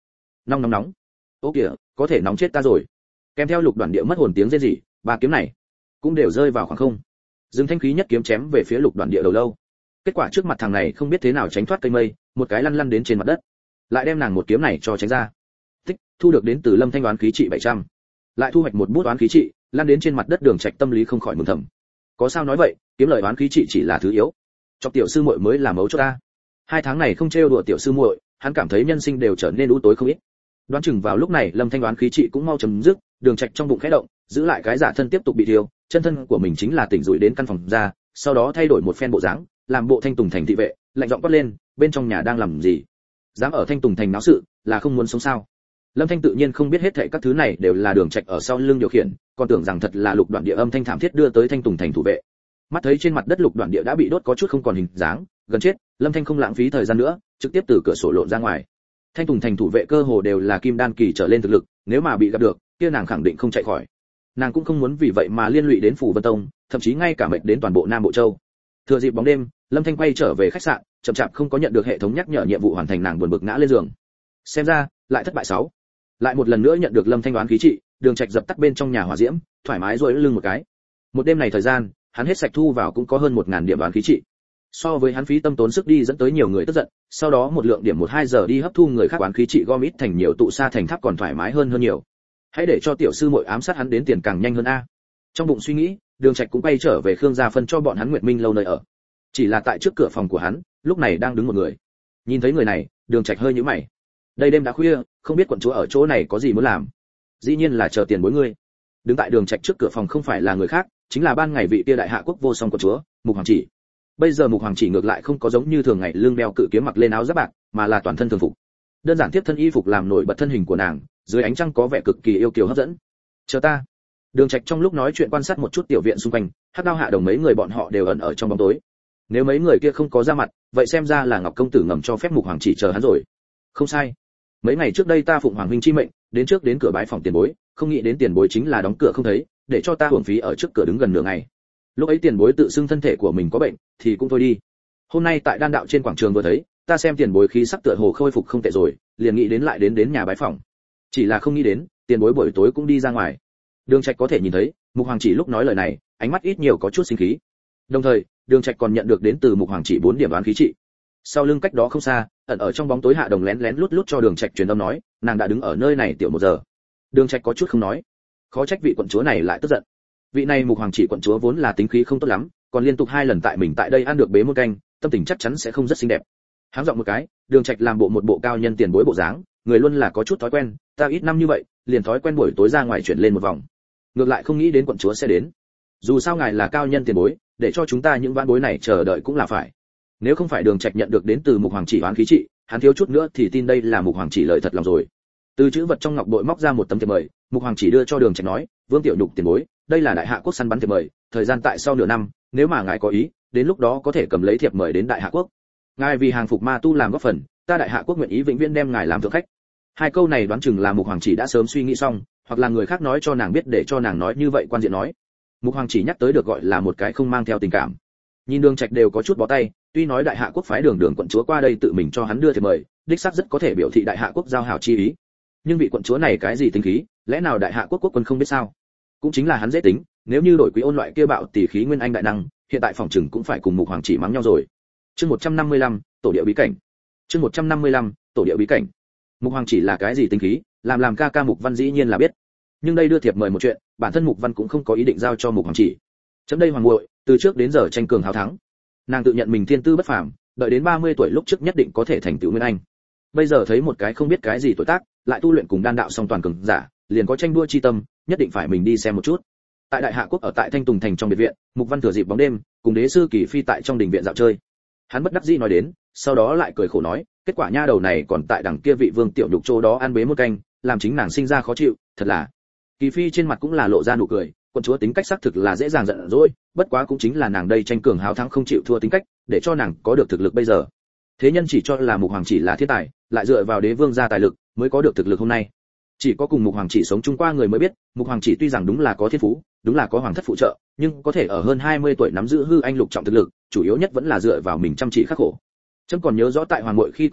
[SPEAKER 1] nóng nóng nóng. Ô kìa, có thể nóng chết ta rồi. Kèm theo Lục Đoạn Địa mất hồn tiếng rên rỉ, ba kiếm này cũng đều rơi vào khoảng không. Dương Thanh khí nhất kiếm chém về phía Lục Đoạn Địa đầu lâu. Kết quả trước mặt thằng này không biết thế nào tránh thoát cây mây, một cái lăn lăn đến trên mặt đất, lại đem nàng một kiếm này cho tránh ra. Tích, thu được đến từ Lâm Thanh đoán khí trị 700. Lại thu hoạch một bút đoán khí trị, lăn đến trên mặt đất. Đường Trạch tâm lý không khỏi mừng thầm. Có sao nói vậy, kiếm lợi đoán khí trị chỉ là thứ yếu, cho tiểu sư muội mới là mấu chốt ta. 2 tháng này không trêu đùa tiểu sư muội, hắn cảm thấy nhân sinh đều trở nên u tối không ít. Đoán chừng vào lúc này Lâm Thanh đoán khí trị cũng mau chấm dứt, Đường Trạch trong bụng khẽ động, giữ lại cái giả thân tiếp tục bị thiêu, chân thân của mình chính là tỉnh rủi đến căn phòng ra, sau đó thay đổi một phen bộ dáng, làm bộ Thanh Tùng thành thị vệ, lạnh giọng quát lên, bên trong nhà đang làm gì? Dám ở Thanh Tùng thành náo sự, là không muốn sống sao? Lâm Thanh tự nhiên không biết hết thảy các thứ này đều là Đường Trạch ở sau lưng điều khiển, còn tưởng rằng thật là Lục Đoạn Địa âm thanh thảm thiết đưa tới Thanh Tùng thành thủ vệ. Mắt thấy trên mặt đất Lục Đoạn Địa đã bị đốt có chút không còn hình dáng, gần chết, Lâm Thanh không lãng phí thời gian nữa, trực tiếp từ cửa sổ lộn ra ngoài. Thanh Tùng thành thủ vệ cơ hồ đều là kim đan kỳ trở lên thực lực, nếu mà bị gặp được, kia nàng khẳng định không chạy khỏi. Nàng cũng không muốn vì vậy mà liên lụy đến Phủ Vân Tông, thậm chí ngay cả mệt đến toàn bộ Nam Bộ Châu. Thừa dịp bóng đêm, Lâm Thanh quay trở về khách sạn, chậm chạp không có nhận được hệ thống nhắc nhở nhiệm vụ hoàn thành, nàng buồn bực ngã lên giường. Xem ra, lại thất bại 6. Lại một lần nữa nhận được Lâm Thanh đoán khí trị, Đường Trạch dập tắt bên trong nhà hỏa diễm, thoải mái duỗi lưng một cái. Một đêm này thời gian, hắn hết sạch thu vào cũng có hơn 1000 điểm đoán khí trị. So với hắn phí tâm tốn sức đi dẫn tới nhiều người tức giận, sau đó một lượng điểm 1-2 giờ đi hấp thu người khác đoán khí trị gom ít thành nhiều tụ xa thành tháp còn thoải mái hơn nhiều. Hãy để cho tiểu sư muội ám sát hắn đến tiền càng nhanh hơn a. Trong bụng suy nghĩ, Đường Trạch cũng quay trở về Khương gia phân cho bọn hắn Nguyệt Minh lâu nơi ở. Chỉ là tại trước cửa phòng của hắn, lúc này đang đứng một người. Nhìn thấy người này, Đường Trạch hơi nhíu mày. Đây đêm đã khuya, không biết quận chúa ở chỗ này có gì muốn làm. Dĩ nhiên là chờ tiền bối ngươi. Đứng tại Đường Trạch trước cửa phòng không phải là người khác, chính là ban ngày vị kia đại hạ quốc vô song quận chúa, Mục Hoàng Chỉ. Bây giờ Mục Hoàng Chỉ ngược lại không có giống như thường ngày lưng đeo cự kiếm mặc lên áo giáp bạc, mà là toàn thân thường phục. Đơn giản tiếp thân y phục làm nổi bật thân hình của nàng, dưới ánh trăng có vẻ cực kỳ yêu kiều hấp dẫn. Chờ ta. Đường Trạch trong lúc nói chuyện quan sát một chút tiểu viện xung quanh, Hắc Đao Hạ Đồng mấy người bọn họ đều ẩn ở trong bóng tối. Nếu mấy người kia không có ra mặt, vậy xem ra là Ngọc công tử ngầm cho phép Mục Hoàng Chỉ chờ hắn rồi. Không sai. Mấy ngày trước đây ta phụng Hoàng huynh chi mệnh, đến trước đến cửa bái phòng tiền bối, không nghĩ đến tiền bối chính là đóng cửa không thấy, để cho ta hưởng phí ở trước cửa đứng gần nửa ngày. Lúc ấy tiền bối tự xưng thân thể của mình có bệnh, thì cũng thôi đi. Hôm nay tại đan đạo trên quảng trường vừa thấy, ta xem tiền bối khí sắc tựa hồ khôi phục không tệ rồi, liền nghĩ đến lại đến nhà bái phòng. Chỉ là không nghĩ đến, tiền bối buổi tối cũng đi ra ngoài. Đường Trạch có thể nhìn thấy, Mục Hoàng Chỉ lúc nói lời này, ánh mắt ít nhiều có chút sinh khí. Đồng thời, Đường Trạch còn nhận được đến từ Mục Hoàng Chỉ 4 điểm đoán khí trị. Sau lưng cách đó không xa, ẩn ở trong bóng tối Hạ Đồng lén lén lút lút cho Đường Trạch truyền âm nói, nàng đã đứng ở nơi này tiểu 1 giờ. Đường Trạch có chút không nói, khó trách vị quận chúa này lại tức giận. Vị này Mục Hoàng Chỉ quận chúa vốn là tính khí không tốt lắm, còn liên tục 2 lần tại mình tại đây ăn được bế muôn canh, tâm tình chắc chắn sẽ không rất xinh đẹp. Háng giọng một cái, Đường Trạch làm bộ một bộ cao nhân tiền bối bộ dáng, người luôn là có chút thói quen, ta ít năm như vậy, liền thói quen buổi tối ra ngoài chuyển lên một vòng. Ngược lại không nghĩ đến quận chúa sẽ đến. Dù sao ngài là cao nhân tiền bối, để cho chúng ta những vãn bối này chờ đợi cũng là phải. Nếu không phải Đường Trạch nhận được đến từ Mục Hoàng Chỉ oán khí trị, hắn thiếu chút nữa thì tin đây là Mục Hoàng Chỉ lời thật lòng rồi. Từ chữ vật trong ngọc bội móc ra một tấm thiệp mời, Mục Hoàng Chỉ đưa cho Đường Trạch nói, Vương Tiểu Nhục tiền bối, đây là đại hạ quốc săn bắn thiệp mời, thời gian tại sau nửa năm, nếu mà ngài có ý, đến lúc đó có thể cầm lấy thiệp mời đến đại hạ quốc. Ngài vì hàng phục ma tu làm góp phần, ta đại hạ quốc nguyện ý vĩnh viễn đem ngài làm thượng khách. 2 câu này đoán chừng là Mục Hoàng Chỉ đã sớm suy nghĩ xong, hoặc là người khác nói cho nàng biết để cho nàng nói như vậy quan diện nói. Mục Hoàng Chỉ nhắc tới được gọi là một cái không mang theo tình cảm. Nhìn Đường Trạch đều có chút bó tay, tuy nói đại hạ quốc phái Đường quận chúa qua đây tự mình cho hắn đưa thiệp mời, đích xác rất có thể biểu thị đại hạ quốc giao hảo chi ý. Nhưng vị quận chúa này cái gì tính khí, lẽ nào đại hạ quốc quốc quân không biết sao? Cũng chính là hắn dễ tính, nếu như đổi Quý Ôn loại kia bạo tỷ khí nguyên anh đại năng, hiện tại phòng trừng cũng phải cùng Mục Hoàng Chỉ mắng nhau rồi. Chương 155, tổ địa bí cảnh. Chương 155, tổ địa bí cảnh. Mục Hoàng Chỉ là cái gì tính khí, làm ca ca Mục Văn dĩ nhiên là biết. Nhưng đây đưa thiệp mời một chuyện, bản thân Mục Văn cũng không có ý định giao cho Mục Hoàng Chỉ. Chấm đây hoàng muội, từ trước đến giờ tranh cường hào thắng. Nàng tự nhận mình thiên tư bất phàm, đợi đến 30 tuổi lúc trước nhất định có thể thành tựu nguyên anh. Bây giờ thấy một cái không biết cái gì tuổi tác, lại tu luyện cùng đan đạo song toàn cường giả, liền có tranh đua chi tâm, nhất định phải mình đi xem một chút. Tại đại hạ quốc ở tại Thanh Tùng thành trong biệt viện, Mục Văn thừa dịp bóng đêm, cùng đế sư Kỳ Phi tại trong đình viện dạo chơi. Hắn bất đắc dĩ nói đến, sau đó lại cười khổ nói, kết quả nha đầu này còn tại đằng kia vị Vương Tiểu Nhục chỗ đó ăn bế một canh, làm chính nàng sinh ra khó chịu, thật là. Kỳ Phi trên mặt cũng là lộ ra nụ cười, quận chúa tính cách xác thực là dễ dàng giận dỗi, bất quá cũng chính là nàng đây tranh cường háo thắng không chịu thua tính cách, để cho nàng có được thực lực bây giờ. Thế nhân chỉ cho là Mục Hoàng Chỉ là thiên tài, lại dựa vào đế vương gia tài lực mới có được thực lực hôm nay. Chỉ có cùng Mục Hoàng Chỉ sống chung qua người mới biết, Mục Hoàng Chỉ tuy rằng đúng là có thiên phú, đúng là có hoàng thất phụ trợ, nhưng có thể ở hơn 20 tuổi nắm giữ hư anh lục trọng thực lực, chủ yếu nhất vẫn là dựa vào mình chăm chỉ khắc khổ. Trẫm còn nhớ rõ tại hoàng muội khi còn bé,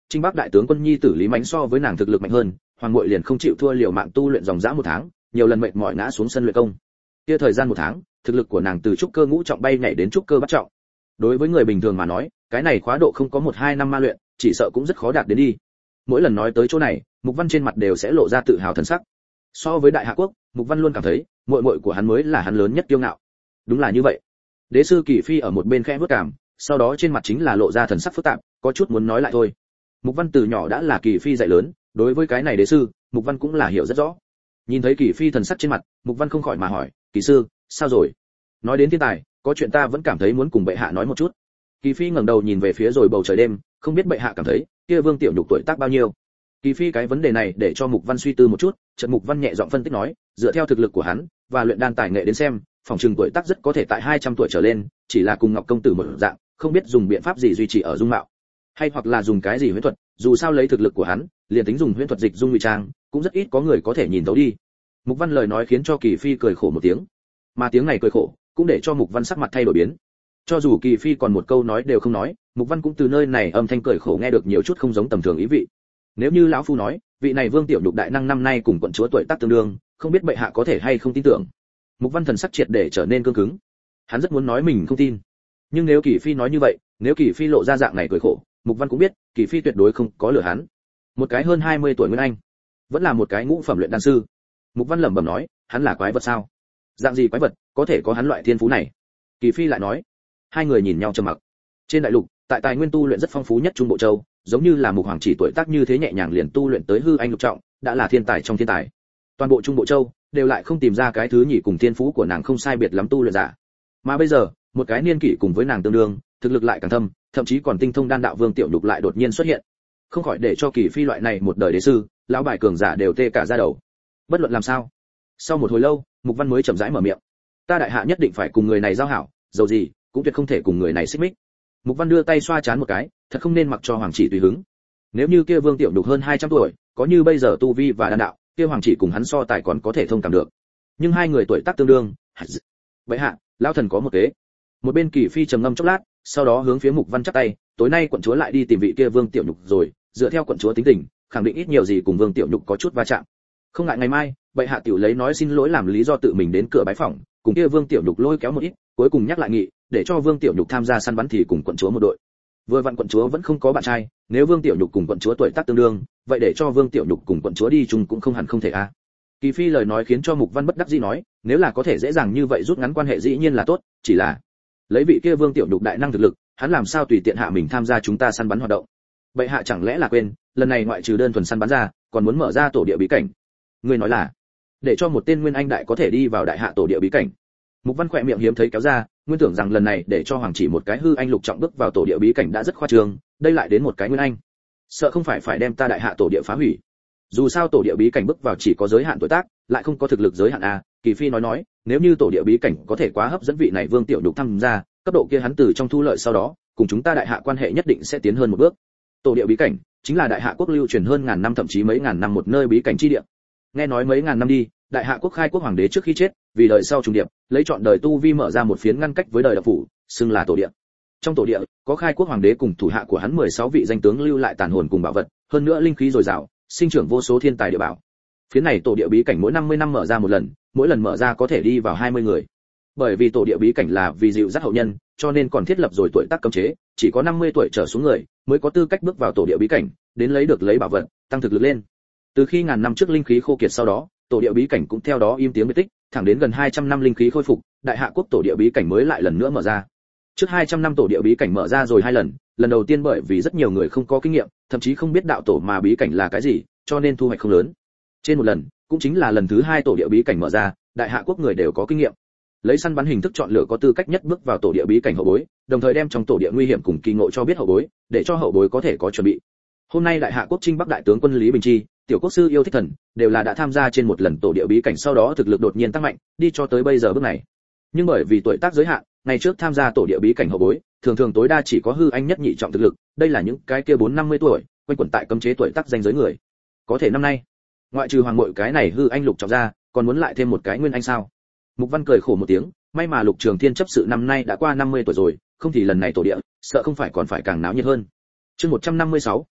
[SPEAKER 1] Trinh Bắc đại tướng quân nhi tử Lý Mãnh so với nàng thực lực mạnh hơn, Hoàng muội liền không chịu thua liều mạng tu luyện dòng dã 1 tháng, nhiều lần mệt mỏi ngã xuống sân luyện công. Kia thời gian 1 tháng, thực lực của nàng từ trúc cơ ngũ trọng bay nhảy đến trúc cơ bát trọng. Đối với người bình thường mà nói, cái này khóa độ không có 1-2 năm ma luyện, chỉ sợ cũng rất khó đạt đến đi. Mỗi lần nói tới chỗ này, Mục Văn trên mặt đều sẽ lộ ra tự hào thần sắc. So với Đại Hạ quốc, Mục Văn luôn cảm thấy, muội muội của hắn mới là hắn lớn nhất kiêu ngạo. Đúng là như vậy. Đế sư Kỳ Phi ở một bên khẽ vuốt cảm, sau đó trên mặt chính là lộ ra thần sắc phức tạp, có chút muốn nói lại thôi. Mục Văn từ nhỏ đã là Kỳ Phi dạy lớn, đối với cái này đế sư, Mục Văn cũng là hiểu rất rõ. Nhìn thấy Kỳ Phi thần sắc trên mặt, Mục Văn không khỏi mà hỏi, "Kỳ sư, sao rồi?" Nói đến thiên tài, có chuyện ta vẫn cảm thấy muốn cùng bệ hạ nói một chút. Kỳ Phi ngẩng đầu nhìn về phía rồi bầu trời đêm, không biết bệ hạ cảm thấy, kia Vương Tiểu Nhục tuổi tác bao nhiêu? Kỳ Phi cái vấn đề này để cho Mục Văn suy tư một chút, chợt Mục Văn nhẹ giọng phân tích nói, dựa theo thực lực của hắn và luyện đan tài nghệ đến xem, phòng trường tuổi tác rất có thể tại 200 tuổi trở lên, chỉ là cùng Ngọc công tử một dạng, không biết dùng biện pháp gì duy trì ở dung mạo, hay hoặc là dùng cái gì huyễn thuật, dù sao lấy thực lực của hắn, liền tính dùng huyễn thuật dịch dung ngụy trang, cũng rất ít có người có thể nhìn thấu đi. Mục Văn lời nói khiến cho Kỳ Phi cười khổ một tiếng, mà tiếng này cười khổ cũng để cho Mục Văn sắc mặt thay đổi biến. Cho dù Kỳ Phi còn một câu nói đều không nói, Mục Văn cũng từ nơi này âm thanh cười khổ nghe được nhiều chút không giống tầm thường ý vị. Nếu như lão phu nói, vị này Vương Tiểu Nhục đại năng năm nay cùng quận chúa tuổi tác tương đương, không biết bệ hạ có thể hay không tin tưởng. Mục Văn thần sắc triệt để trở nên cương cứng. Hắn rất muốn nói mình không tin, nhưng nếu Kỳ Phi nói như vậy, nếu Kỳ Phi lộ ra dạng này cười khổ, Mục Văn cũng biết, Kỳ Phi tuyệt đối không có lừa hắn. Một cái hơn 20 tuổi nguyên anh, vẫn là một cái ngũ phẩm luyện đan sư. Mục Văn lẩm bẩm nói, hắn là quái vật sao? Dạng gì quái vật có thể có hắn loại thiên phú này? Kỳ Phi lại nói. Hai người nhìn nhau trầm mặc. Trên đại lục, tại tài nguyên tu luyện rất phong phú nhất Trung Bộ Châu, giống như là Mục Hoàng chỉ tuổi tác như thế nhẹ nhàng liền tu luyện tới hư anh lục trọng, đã là thiên tài trong thiên tài. Toàn bộ Trung Bộ Châu đều lại không tìm ra cái thứ nhì cùng thiên phú của nàng không sai biệt lắm tu luyện giả. Mà bây giờ, một cái niên kỷ cùng với nàng tương đương, thực lực lại càng thâm, thậm chí còn tinh thông đan đạo Vương Tiểu Nhục lại đột nhiên xuất hiện. Không khỏi để cho Kỳ Phi loại này một đời đế sư, lão bài cường giả đều tê cả da đầu. Bất luận làm sao, sau một hồi lâu, Mục Văn mới chậm rãi mở miệng. Ta đại hạ nhất định phải cùng người này giao hảo, dầu gì cũng tuyệt không thể cùng người này xích mích. Mục Văn đưa tay xoa chán một cái, thật không nên mặc cho Hoàng chỉ tùy hứng. Nếu như kia Vương Tiểu Nhục hơn 200 tuổi, có như bây giờ tu vi và đan đạo, kia Hoàng chỉ cùng hắn so tài còn có thể thông cảm được. Nhưng hai người tuổi tác tương đương. Vậy hạ, lão thần có một kế. Một bên Kỳ Phi trầm ngâm chốc lát, sau đó hướng phía Mục Văn chắp tay, tối nay quận chúa lại đi tìm vị kia Vương Tiểu Nhục rồi, dựa theo quận chúa tính tình, khẳng định ít nhiều gì cùng Vương Tiểu Nhục có chút va chạm. Không ngại ngày mai, bệ hạ tiểu lấy nói xin lỗi làm lý do tự mình đến cửa bái phỏng, cùng kia Vương Tiểu Nhục lôi kéo một ít, cuối cùng nhắc lại nghị, để cho Vương Tiểu Nhục tham gia săn bắn thì cùng quận chúa một đội. Vừa vặn quận chúa vẫn không có bạn trai, nếu Vương Tiểu Nhục cùng quận chúa tuổi tác tương đương, vậy để cho Vương Tiểu Nhục cùng quận chúa đi chung cũng không hẳn không thể a. Kỳ Phi lời nói khiến cho Mục Văn bất đắc dĩ nói, nếu là có thể dễ dàng như vậy rút ngắn quan hệ dĩ nhiên là tốt, chỉ là lấy vị kia Vương Tiểu Nhục đại năng thực lực, hắn làm sao tùy tiện hạ mình tham gia chúng ta săn bắn hoạt động. Bệ hạ chẳng lẽ là quên, lần này ngoại trừ đơn thuần săn bắn ra, còn muốn mở ra tổ địa bí cảnh. Người nói là để cho một tên nguyên anh đại có thể đi vào đại hạ tổ địa bí cảnh. Mục Văn khỏe miệng hiếm thấy kéo ra, nguyên tưởng rằng lần này để cho Hoàng chỉ một cái hư anh lục trọng bước vào tổ địa bí cảnh đã rất khoa trương, đây lại đến một cái nguyên anh, sợ không phải đem ta đại hạ tổ địa phá hủy. Dù sao tổ địa bí cảnh bước vào chỉ có giới hạn tuổi tác, lại không có thực lực giới hạn a. Kỳ Phi nói, nếu như tổ địa bí cảnh có thể quá hấp dẫn vị này Vương Tiểu Nhục tham gia, cấp độ kia hắn từ trong thu lợi sau đó, cùng chúng ta đại hạ quan hệ nhất định sẽ tiến hơn một bước. Tổ địa bí cảnh chính là đại hạ quốc lưu truyền hơn ngàn năm thậm chí mấy ngàn năm một nơi bí cảnh chi địa. Nghe nói mấy ngàn năm đi, đại hạ quốc khai quốc hoàng đế trước khi chết, vì đời sau trùng điệp, lấy chọn đời tu vi mở ra một phiến ngăn cách với đời đạo phủ, xưng là tổ địa. Trong tổ địa, có khai quốc hoàng đế cùng thủ hạ của hắn 16 vị danh tướng lưu lại tàn hồn cùng bảo vật, hơn nữa linh khí dồi dào, sinh trưởng vô số thiên tài địa bảo. Phiến này tổ địa bí cảnh mỗi 50 năm mở ra một lần, mỗi lần mở ra có thể đi vào 20 người. Bởi vì tổ địa bí cảnh là vì dịu dắt hậu nhân, cho nên còn thiết lập rồi tuổi tác cấm chế, chỉ có 50 tuổi trở xuống người mới có tư cách bước vào tổ địa bí cảnh, đến lấy bảo vật, tăng thực lực lên. Từ khi ngàn năm trước linh khí khô kiệt sau đó, tổ địa bí cảnh cũng theo đó im tiếng biệt tích, thẳng đến gần 200 năm linh khí khôi phục, đại hạ quốc tổ địa bí cảnh mới lại lần nữa mở ra. Trước 200 năm tổ địa bí cảnh mở ra rồi 2 lần, lần đầu tiên bởi vì rất nhiều người không có kinh nghiệm, thậm chí không biết đạo tổ mà bí cảnh là cái gì, cho nên thu hoạch không lớn. Trên một lần, cũng chính là lần thứ 2 tổ địa bí cảnh mở ra, đại hạ quốc người đều có kinh nghiệm. Lấy săn bắn hình thức chọn lựa có tư cách nhất bước vào tổ địa bí cảnh hậu bối, đồng thời đem trong tổ địa nguy hiểm cùng kỳ ngộ cho biết hậu bối, để cho hậu bối có thể có chuẩn bị. Hôm nay đại hạ quốc Trinh Bắc đại tướng quân Lý Bình Chi, tiểu quốc sư Yêu Thích Thần, đều là đã tham gia trên một lần tổ địa bí cảnh sau đó thực lực đột nhiên tăng mạnh, đi cho tới bây giờ bước này. Nhưng bởi vì tuổi tác giới hạn, ngày trước tham gia tổ địa bí cảnh hậu bối, thường thường tối đa chỉ có hư anh nhất nhị trọng thực lực, đây là những cái kia 4-50 tuổi, quanh quẩn tại cấm chế tuổi tác danh giới người. Có thể năm nay, ngoại trừ Hoàng Mội cái này hư anh lục trọng ra, còn muốn lại thêm một cái nguyên anh sao? Mục Văn cười khổ một tiếng, may mà Lục Trường Thiên chấp sự năm nay đã qua 50 tuổi rồi, không thì lần này tổ địa, sợ không phải còn phải càng náo nhiệt hơn. Chương 156,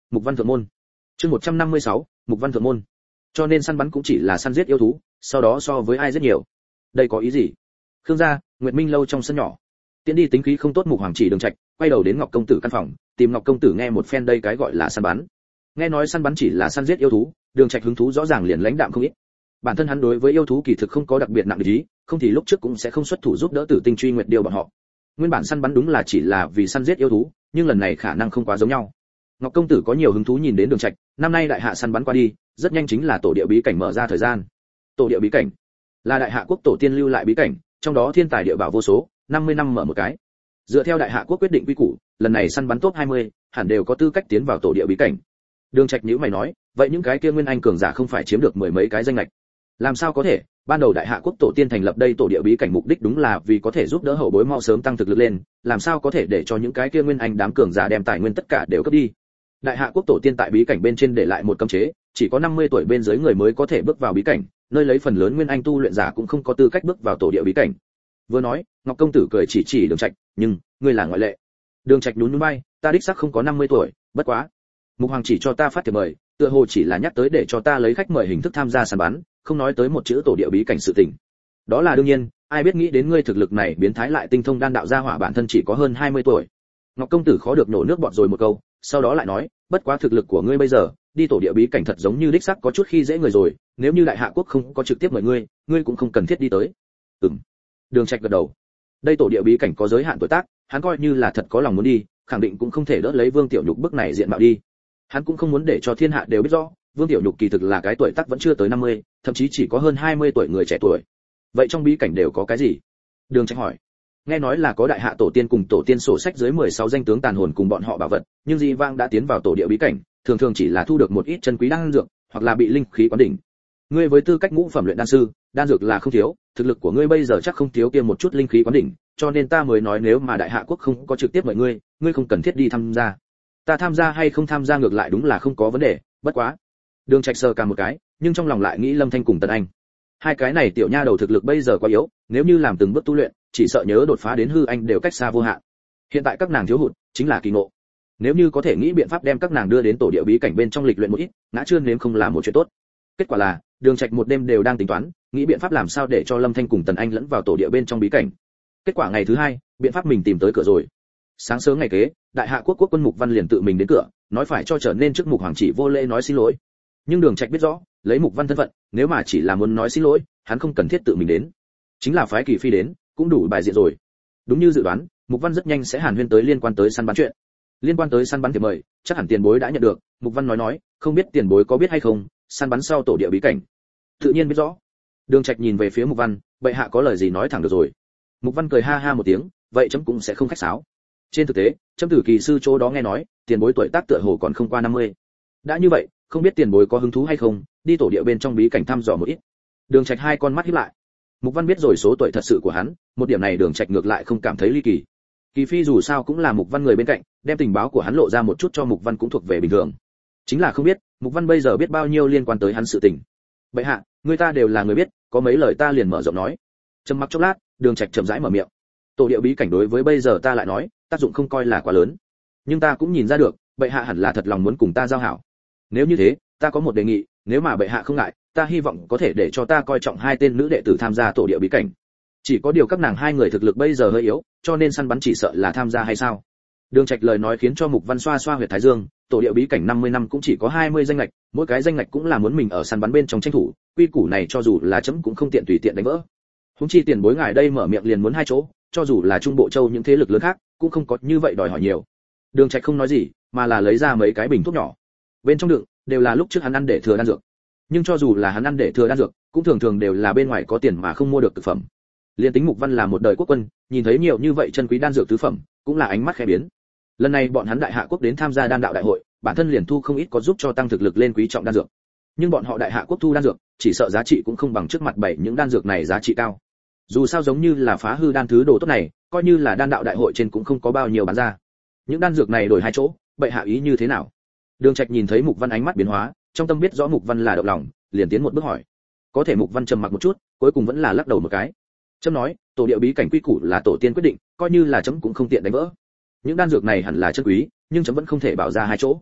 [SPEAKER 1] Mục Văn thượng môn. Chương 156, Mục Văn thượng môn. Cho nên săn bắn cũng chỉ là săn giết yêu thú, sau đó so với ai rất nhiều. Đây có ý gì? Khương gia, Nguyệt Minh lâu trong sân nhỏ. Tiễn đi tính khí không tốt Mục Hoàng Chỉ Đường Trạch, quay đầu đến Ngọc công tử căn phòng, tìm Ngọc công tử nghe một phen đây cái gọi là săn bắn. Nghe nói săn bắn chỉ là săn giết yêu thú, Đường Trạch hứng thú rõ ràng liền lãnh đạm không ít. Bản thân hắn đối với yêu thú kỳ thực không có đặc biệt nặng ý, không thì lúc trước cũng sẽ không xuất thủ giúp đỡ Tử Tinh truy Nguyệt Điêu bọn họ. Nguyên bản săn bắn đúng là chỉ là vì săn giết yêu thú, nhưng lần này khả năng không quá giống nhau. Ngọc công tử có nhiều hứng thú nhìn đến Đường Trạch, năm nay đại hạ săn bắn qua đi, rất nhanh chính là tổ địa bí cảnh mở ra thời gian. Tổ địa bí cảnh là đại hạ quốc tổ tiên lưu lại bí cảnh, trong đó thiên tài địa bảo vô số, 50 năm mở một cái. Dựa theo đại hạ quốc quyết định quy củ, lần này săn bắn top 20, hẳn đều có tư cách tiến vào tổ địa bí cảnh. Đường Trạch nhíu mày nói, vậy những cái kia nguyên anh cường giả không phải chiếm được mười mấy cái danh lệch? Làm sao có thể? Ban đầu đại hạ quốc tổ tiên thành lập đây tổ địa bí cảnh mục đích đúng là vì có thể giúp đỡ hậu bối mau sớm tăng thực lực lên, làm sao có thể để cho những cái kia nguyên anh đám cường giả đem tài nguyên tất cả đều cướp đi? Đại hạ quốc tổ tiên tại bí cảnh bên trên để lại một cấm chế, chỉ có 50 tuổi bên dưới người mới có thể bước vào bí cảnh, nơi lấy phần lớn nguyên anh tu luyện giả cũng không có tư cách bước vào tổ địa bí cảnh. Vừa nói, Ngọc công tử cười chỉ Đường Trạch, nhưng ngươi là ngoại lệ. Đường Trạch nhún nhún vai, ta đích xác không có 50 tuổi, bất quá, Mục Hoàng chỉ cho ta phát thiệp mời, tựa hồ chỉ là nhắc tới để cho ta lấy khách mời hình thức tham gia săn bắn, không nói tới một chữ tổ địa bí cảnh sự tình. Đó là đương nhiên, ai biết nghĩ đến ngươi thực lực này biến thái lại tinh thông đan đạo gia hỏa bản thân chỉ có hơn 20 tuổi. Ngọc công tử khó được nổ nước bọt rồi một câu, sau đó lại nói, bất quá thực lực của ngươi bây giờ, đi tổ địa bí cảnh thật giống như đích xác có chút khi dễ người rồi, nếu như đại hạ quốc không có trực tiếp mời ngươi, ngươi cũng không cần thiết đi tới. Đường Trạch gật đầu. Đây tổ địa bí cảnh có giới hạn tuổi tác, hắn coi như là thật có lòng muốn đi, khẳng định cũng không thể đỡ lấy Vương Tiểu Nhục bức này diện mạo đi. Hắn cũng không muốn để cho thiên hạ đều biết rõ, Vương Tiểu Nhục kỳ thực là cái tuổi tác vẫn chưa tới 50, thậm chí chỉ có hơn 20 tuổi người trẻ tuổi. Vậy trong bí cảnh đều có cái gì? Đường Trạch hỏi. Nghe nói là có đại hạ tổ tiên cùng tổ tiên sổ sách dưới 16 danh tướng tàn hồn cùng bọn họ bảo vật, nhưng Di Vang đã tiến vào tổ địa bí cảnh, thường thường chỉ là thu được một ít chân quý đan dược, hoặc là bị linh khí quán đỉnh. Ngươi với tư cách ngũ phẩm luyện đan sư, đan dược là không thiếu, thực lực của ngươi bây giờ chắc không thiếu kia một chút linh khí quán đỉnh, cho nên ta mới nói nếu mà đại hạ quốc không có trực tiếp mời ngươi, ngươi không cần thiết đi tham gia. Ta tham gia hay không tham gia ngược lại đúng là không có vấn đề, bất quá. Đường Trạch sờ cả một cái, nhưng trong lòng lại nghĩ Lâm Thanh cùng Tần Anh. Hai cái này tiểu nha đầu thực lực bây giờ quá yếu, nếu như làm từng bước tu luyện, chỉ sợ nhớ đột phá đến hư anh đều cách xa vô hạn. Hiện tại các nàng thiếu hụt chính là kỳ ngộ. Nếu như có thể nghĩ biện pháp đem các nàng đưa đến tổ địa bí cảnh bên trong lịch luyện một ít, ngã chưa nếm không là một chuyện tốt. Kết quả là, Đường Trạch một đêm đều đang tính toán, nghĩ biện pháp làm sao để cho Lâm Thanh cùng Tần Anh lẫn vào tổ địa bên trong bí cảnh. Kết quả ngày thứ hai, biện pháp mình tìm tới cửa rồi. Sáng sớm ngày kế, đại hạ quốc quốc quân Mục Văn liền tự mình đến cửa, nói phải cho trở nên trước Mục Hoàng chỉ vô lễ nói xin lỗi. Nhưng Đường Trạch biết rõ, lấy Mục Văn thân phận, nếu mà chỉ là muốn nói xin lỗi, hắn không cần thiết tự mình đến. Chính là phái Kỳ Phi đến, cũng đủ bài diện rồi. Đúng như dự đoán, Mục Văn rất nhanh sẽ hàn huyên tới liên quan tới săn bắn chuyện. Liên quan tới săn bắn thì mời, chắc hẳn tiền bối đã nhận được, Mục Văn nói, không biết tiền bối có biết hay không, săn bắn sau tổ địa bí cảnh. Tự nhiên biết rõ. Đường Trạch nhìn về phía Mục Văn, bệ hạ có lời gì nói thẳng được rồi. Mục Văn cười ha ha một tiếng, vậy chấm cũng sẽ không khách sáo. Trên thực tế, chấm từ kỳ sư chỗ đó nghe nói, tiền bối tuổi tác tựa hồ còn không qua 50. Đã như vậy, không biết tiền bối có hứng thú hay không, đi tổ địa bên trong bí cảnh thăm dò một ít. Đường Trạch hai con mắt híp lại. Mục Văn biết rồi số tuổi thật sự của hắn, một điểm này Đường Trạch ngược lại không cảm thấy ly kỳ. Kỳ Phi dù sao cũng là Mục Văn người bên cạnh, đem tình báo của hắn lộ ra một chút cho Mục Văn cũng thuộc về bình thường. Chính là không biết, Mục Văn bây giờ biết bao nhiêu liên quan tới hắn sự tình. Bệ hạ, người ta đều là người biết, có mấy lời ta liền mở rộng nói. Trầm mặc chốc lát, Đường Trạch chậm rãi mở miệng. Tổ địa bí cảnh đối với bây giờ ta lại nói, tác dụng không coi là quá lớn. Nhưng ta cũng nhìn ra được, bệ hạ hẳn là thật lòng muốn cùng ta giao hảo. Nếu như thế, ta có một đề nghị, nếu mà bệ hạ không ngại, ta hy vọng có thể để cho ta coi trọng hai tên nữ đệ tử tham gia tổ địa bí cảnh. Chỉ có điều các nàng hai người thực lực bây giờ hơi yếu, cho nên săn bắn chỉ sợ là tham gia hay sao? Đường Trạch lời nói khiến cho Mục Văn xoa xoa huyệt thái dương, tổ địa bí cảnh 50 năm cũng chỉ có 20 danh ngạch, mỗi cái danh ngạch cũng là muốn mình ở săn bắn bên trong tranh thủ, quy củ này cho dù là chấm cũng không tiện tùy tiện đánh vỡ. Huống chi tiền bối ngài đây mở miệng liền muốn hai chỗ, cho dù là Trung Bộ Châu những thế lực lớn khác, cũng không có như vậy đòi hỏi nhiều. Đường Trạch không nói gì, mà là lấy ra mấy cái bình thuốc nhỏ. Bên trong đựng đều là lúc trước hắn ăn để thừa đan dược. Nhưng cho dù là hắn ăn để thừa đan dược, cũng thường thường đều là bên ngoài có tiền mà không mua được thực phẩm. Liên tính Mục Văn là một đời quốc quân, nhìn thấy nhiều như vậy chân quý đan dược tứ phẩm, cũng là ánh mắt khẽ biến. Lần này bọn hắn đại hạ quốc đến tham gia đan đạo đại hội, bản thân liền thu không ít có giúp cho tăng thực lực lên quý trọng đan dược. Nhưng bọn họ đại hạ quốc thu đan dược, chỉ sợ giá trị cũng không bằng trước mặt bảy những đan dược này giá trị cao. Dù sao giống như là phá hư đan thứ đồ tốt này, coi như là đan đạo đại hội trên cũng không có bao nhiêu bán ra. Những đan dược này đổi hai chỗ, bệ hạ ý như thế nào? Đường Trạch nhìn thấy Mục Văn ánh mắt biến hóa, trong tâm biết rõ Mục Văn là động lòng, liền tiến một bước hỏi. Có thể Mục Văn trầm mặc một chút, cuối cùng vẫn là lắc đầu một cái. Chấm nói, tổ địa bí cảnh quy củ là tổ tiên quyết định, coi như là chấm cũng không tiện đánh vỡ. Những đan dược này hẳn là chân quý, nhưng chấm vẫn không thể bảo ra hai chỗ.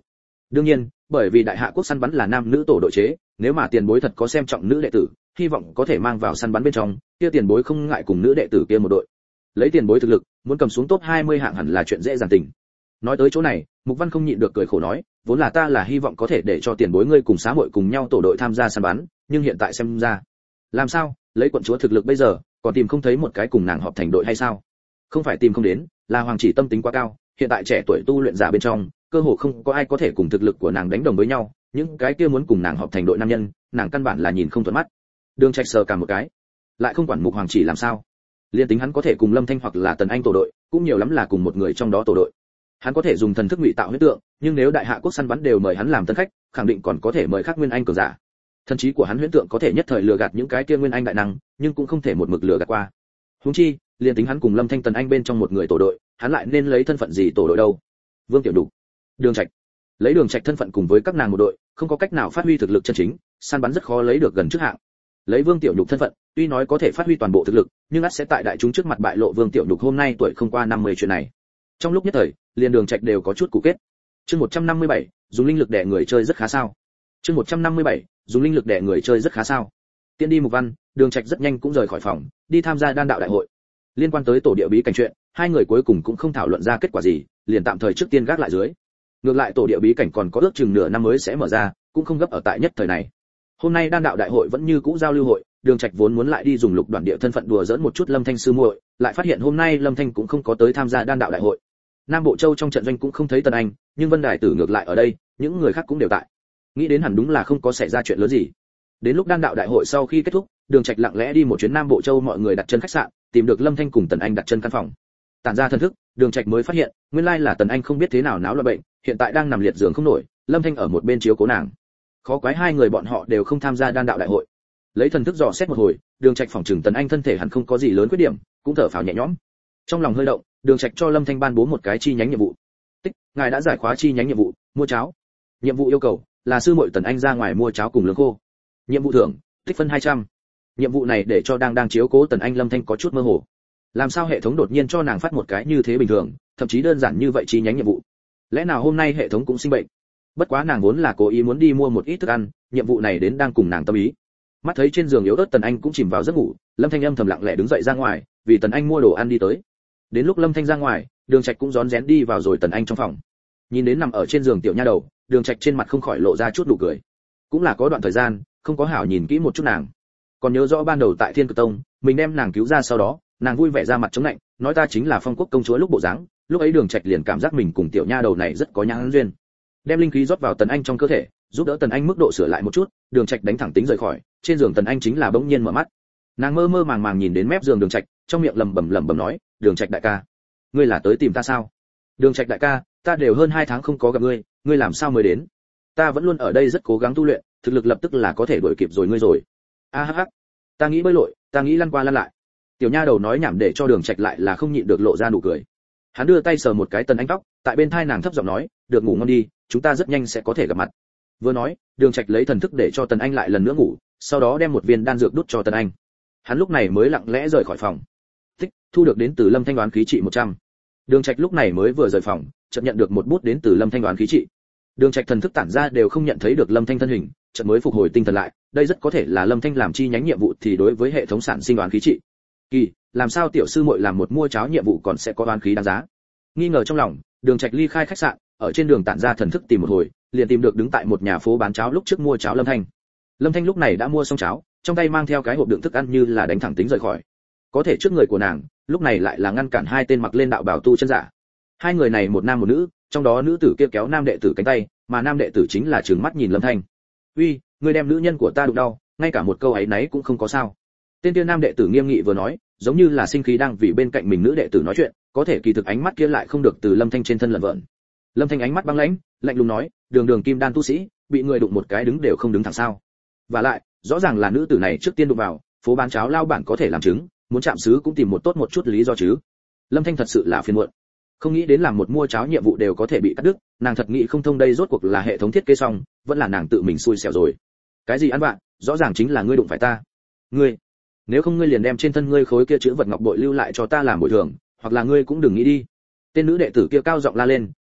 [SPEAKER 1] Đương nhiên, bởi vì đại hạ quốc săn bắn là nam nữ tổ đội chế, nếu mà tiền bối thật có xem trọng nữ đệ tử, hy vọng có thể mang vào săn bắn bên trong, kia tiền bối không ngại cùng nữ đệ tử kia một đội. Lấy tiền bối thực lực, muốn cầm xuống top 20 hạng hẳn là chuyện dễ dàng tình. Nói tới chỗ này, Mục Văn không nhịn được cười khổ nói, vốn là ta là hy vọng có thể để cho tiền bối ngươi cùng xá muội cùng nhau tổ đội tham gia săn bắn, nhưng hiện tại xem ra, làm sao, lấy quận chúa thực lực bây giờ, còn tìm không thấy một cái cùng nàng họp thành đội hay sao? Không phải tìm không đến, là hoàng chỉ tâm tính quá cao, hiện tại trẻ tuổi tu luyện giả bên trong, cơ hồ không có ai có thể cùng thực lực của nàng đánh đồng với nhau, những cái kia muốn cùng nàng họp thành đội nam nhân, nàng căn bản là nhìn không thuận mắt. Đường Trạch sờ cả một cái, lại không quản Mục Hoàng chỉ làm sao. Liên tính hắn có thể cùng Lâm Thanh hoặc là Tần Anh tổ đội, cũng nhiều lắm là cùng một người trong đó tổ đội. Hắn có thể dùng thần thức ngụy tạo huyết tượng, nhưng nếu đại hạ quốc săn bắn đều mời hắn làm tân khách, khẳng định còn có thể mời khác nguyên anh cường giả. Thần trí của hắn huyễn tượng có thể nhất thời lừa gạt những cái kia nguyên anh đại năng, nhưng cũng không thể một mực lừa gạt qua. Huống chi, liên tính hắn cùng Lâm Thanh Tần Anh bên trong một người tổ đội, hắn lại nên lấy thân phận gì tổ đội đâu? Vương Tiểu Đục, Đường Trạch. Lấy Đường Trạch thân phận cùng với các nàng một đội, không có cách nào phát huy thực lực chân chính, săn bắn rất khó lấy được gần trước hạng. Lấy Vương Tiểu Nhục thân phận, tuy nói có thể phát huy toàn bộ thực lực, nhưng ắt sẽ tại đại chúng trước mặt bại lộ Vương Tiểu Nhục hôm nay tuổi không qua 50 chuyện này. Trong lúc nhất thời, liền Đường Trạch đều có chút cụ kết. Chương 157, dùng linh lực đè người chơi rất khá sao? Chương 157, dùng linh lực đè người chơi rất khá sao? Tiện đi Mục Văn, Đường Trạch rất nhanh cũng rời khỏi phòng, đi tham gia đan đạo đại hội. Liên quan tới tổ địa bí cảnh chuyện, hai người cuối cùng cũng không thảo luận ra kết quả gì, liền tạm thời trước tiên gác lại dưới. Ngược lại tổ địa bí cảnh còn có ước chừng nửa năm mới sẽ mở ra, cũng không gấp ở tại nhất thời này. Hôm nay đan đạo đại hội vẫn như cũ giao lưu hội, Đường Trạch vốn muốn lại đi dùng lục đoàn địa thân phận đùa giỡn một chút Lâm Thanh sư muội, lại phát hiện hôm nay Lâm Thanh cũng không có tới tham gia đan đạo đại hội. Nam Bộ Châu trong trận doanh cũng không thấy Tần Anh, nhưng Vân Đài Tử ngược lại ở đây, những người khác cũng đều tại. Nghĩ đến hẳn đúng là không có xảy ra chuyện lớn gì. Đến lúc đan đạo đại hội sau khi kết thúc, Đường Trạch lặng lẽ đi một chuyến Nam Bộ Châu, mọi người đặt chân khách sạn, tìm được Lâm Thanh cùng Tần Anh đặt chân căn phòng. Tản ra thần thức, Đường Trạch mới phát hiện, nguyên lai là Tần Anh không biết thế nào náo loạn bệnh, hiện tại đang nằm liệt giường không nổi, Lâm Thanh ở một bên chiếu cố nàng. Khó quái hai người bọn họ đều không tham gia đan đạo đại hội. Lấy thần thức dò xét một hồi, Đường Trạch phỏng chừng Tần Anh thân thể hẳn không có gì lớn khuyết điểm, cũng thở phào nhẹ nhõm. Trong lòng hơi động, Đường Trạch cho Lâm Thanh ban bố một cái chi nhánh nhiệm vụ. Tích, ngài đã giải khóa chi nhánh nhiệm vụ, mua cháo. Nhiệm vụ yêu cầu là sư muội Tần Anh ra ngoài mua cháo cùng lương khô. Nhiệm vụ thưởng, tích phân 200. Nhiệm vụ này để cho đang chiếu cố Tần Anh Lâm Thanh có chút mơ hồ. Làm sao hệ thống đột nhiên cho nàng phát một cái như thế bình thường, thậm chí đơn giản như vậy chi nhánh nhiệm vụ. Lẽ nào hôm nay hệ thống cũng sinh bệnh? Bất quá nàng vốn là cố ý muốn đi mua một ít thức ăn, nhiệm vụ này đến đang cùng nàng tâm ý. Mắt thấy trên giường yếu ớt Tần Anh cũng chìm vào giấc ngủ, Lâm Thanh âm thầm lặng lẽ đứng dậy ra ngoài, vì Tần Anh mua đồ ăn đi tới. Đến lúc Lâm Thanh ra ngoài, Đường Trạch cũng rón rén đi vào rồi Tần Anh trong phòng. Nhìn đến nằm ở trên giường tiểu nha đầu, Đường Trạch trên mặt không khỏi lộ ra chút nụ cười. Cũng là có đoạn thời gian không có hảo nhìn kỹ một chút nàng. Còn nhớ rõ ban đầu tại Thiên Cực Tông, mình đem nàng cứu ra sau đó, nàng vui vẻ ra mặt chống lạnh, nói ta chính là Phong Quốc công chúa lúc bộ dáng, lúc ấy Đường Trạch liền cảm giác mình cùng tiểu nha đầu này rất có nhãn duyên. Đem linh khí rót vào Tần Anh trong cơ thể, giúp đỡ Tần Anh mức độ sửa lại một chút, Đường Trạch đánh thẳng tính rời khỏi, trên giường Tần Anh chính là bỗng nhiên mở mắt. Nàng mơ mơ màng màng nhìn đến mép giường Đường Trạch, trong miệng lẩm bẩm nói, "Đường Trạch đại ca, ngươi là tới tìm ta sao?" "Đường Trạch đại ca, ta đều hơn 2 tháng không có gặp ngươi, ngươi làm sao mới đến? Ta vẫn luôn ở đây rất cố gắng tu luyện, thực lực lập tức là có thể đuổi kịp rồi ngươi rồi." "A hắc hắc, ta nghĩ bơi lội, ta nghĩ lăn qua lăn lại." Tiểu nha đầu nói nhảm để cho Đường Trạch lại là không nhịn được lộ ra nụ cười. Hắn đưa tay sờ một cái Tần Anh tóc, tại bên tai nàng thấp giọng nói, "Được ngủ ngon đi, chúng ta rất nhanh sẽ có thể gặp mặt." Vừa nói, Đường Trạch lấy thần thức để cho Tần Anh lại lần nữa ngủ, sau đó đem một viên đan dược đút cho Tần Anh. Hắn lúc này mới lặng lẽ rời khỏi phòng. Tích, thu được đến từ Lâm Thanh đoán khí trị 100. Đường Trạch lúc này mới vừa rời phòng, chợt nhận được một bút đến từ Lâm Thanh đoán khí trị. Đường Trạch thần thức tản ra đều không nhận thấy được Lâm Thanh thân hình, chợt mới phục hồi tinh thần lại, đây rất có thể là Lâm Thanh làm chi nhánh nhiệm vụ thì đối với hệ thống sản sinh đoán khí trị. Kỳ, làm sao tiểu sư muội làm một mua cháo nhiệm vụ còn sẽ có đoán khí đáng giá? Nghi ngờ trong lòng, Đường Trạch ly khai khách sạn, ở trên đường tản ra thần thức tìm một hồi, liền tìm được đứng tại một nhà phố bán cháo lúc trước mua cháo Lâm Thanh. Lâm Thanh lúc này đã mua xong cháo, trong tay mang theo cái hộp đựng thức ăn như là đánh thẳng tính rời khỏi. Có thể trước người của nàng, lúc này lại là ngăn cản hai tên mặc lên đạo bào tu chân giả. Hai người này một nam một nữ, trong đó nữ tử kia kéo nam đệ tử cánh tay, mà nam đệ tử chính là trừng mắt nhìn Lâm Thanh. "Uy, ngươi đem nữ nhân của ta đụng đau, ngay cả một câu ấy nấy cũng không có sao?" Tên kia nam đệ tử nghiêm nghị vừa nói, giống như là sinh khí đang vì bên cạnh mình nữ đệ tử nói chuyện, có thể kỳ thực ánh mắt kia lại không được từ Lâm Thanh trên thân lẩn vợn. Lâm Thanh ánh mắt băng lãnh, lạnh lùng nói, "Đường đường kim đan tu sĩ, bị người đụng một cái đứng đều không đứng thẳng sao? Và lại, rõ ràng là nữ tử này trước tiên đụng vào, phố bán cháo lao bản có thể làm chứng, muốn chạm xứ cũng tìm một tốt một chút lý do chứ." Lâm Thanh thật sự là phiền muộn. Không nghĩ đến làm một mua cháo nhiệm vụ đều có thể bị cắt đứt, nàng thật nghĩ không thông đây rốt cuộc là hệ thống thiết kế xong, vẫn là nàng tự mình xui xẻo rồi. Cái gì ăn bạn, rõ ràng chính là ngươi đụng phải ta. Ngươi, nếu không ngươi liền đem trên thân ngươi khối kia chữ vật ngọc bội lưu lại cho ta làm bồi thường, hoặc là ngươi cũng đừng nghĩ đi. Tên nữ đệ tử kia cao giọng la lên,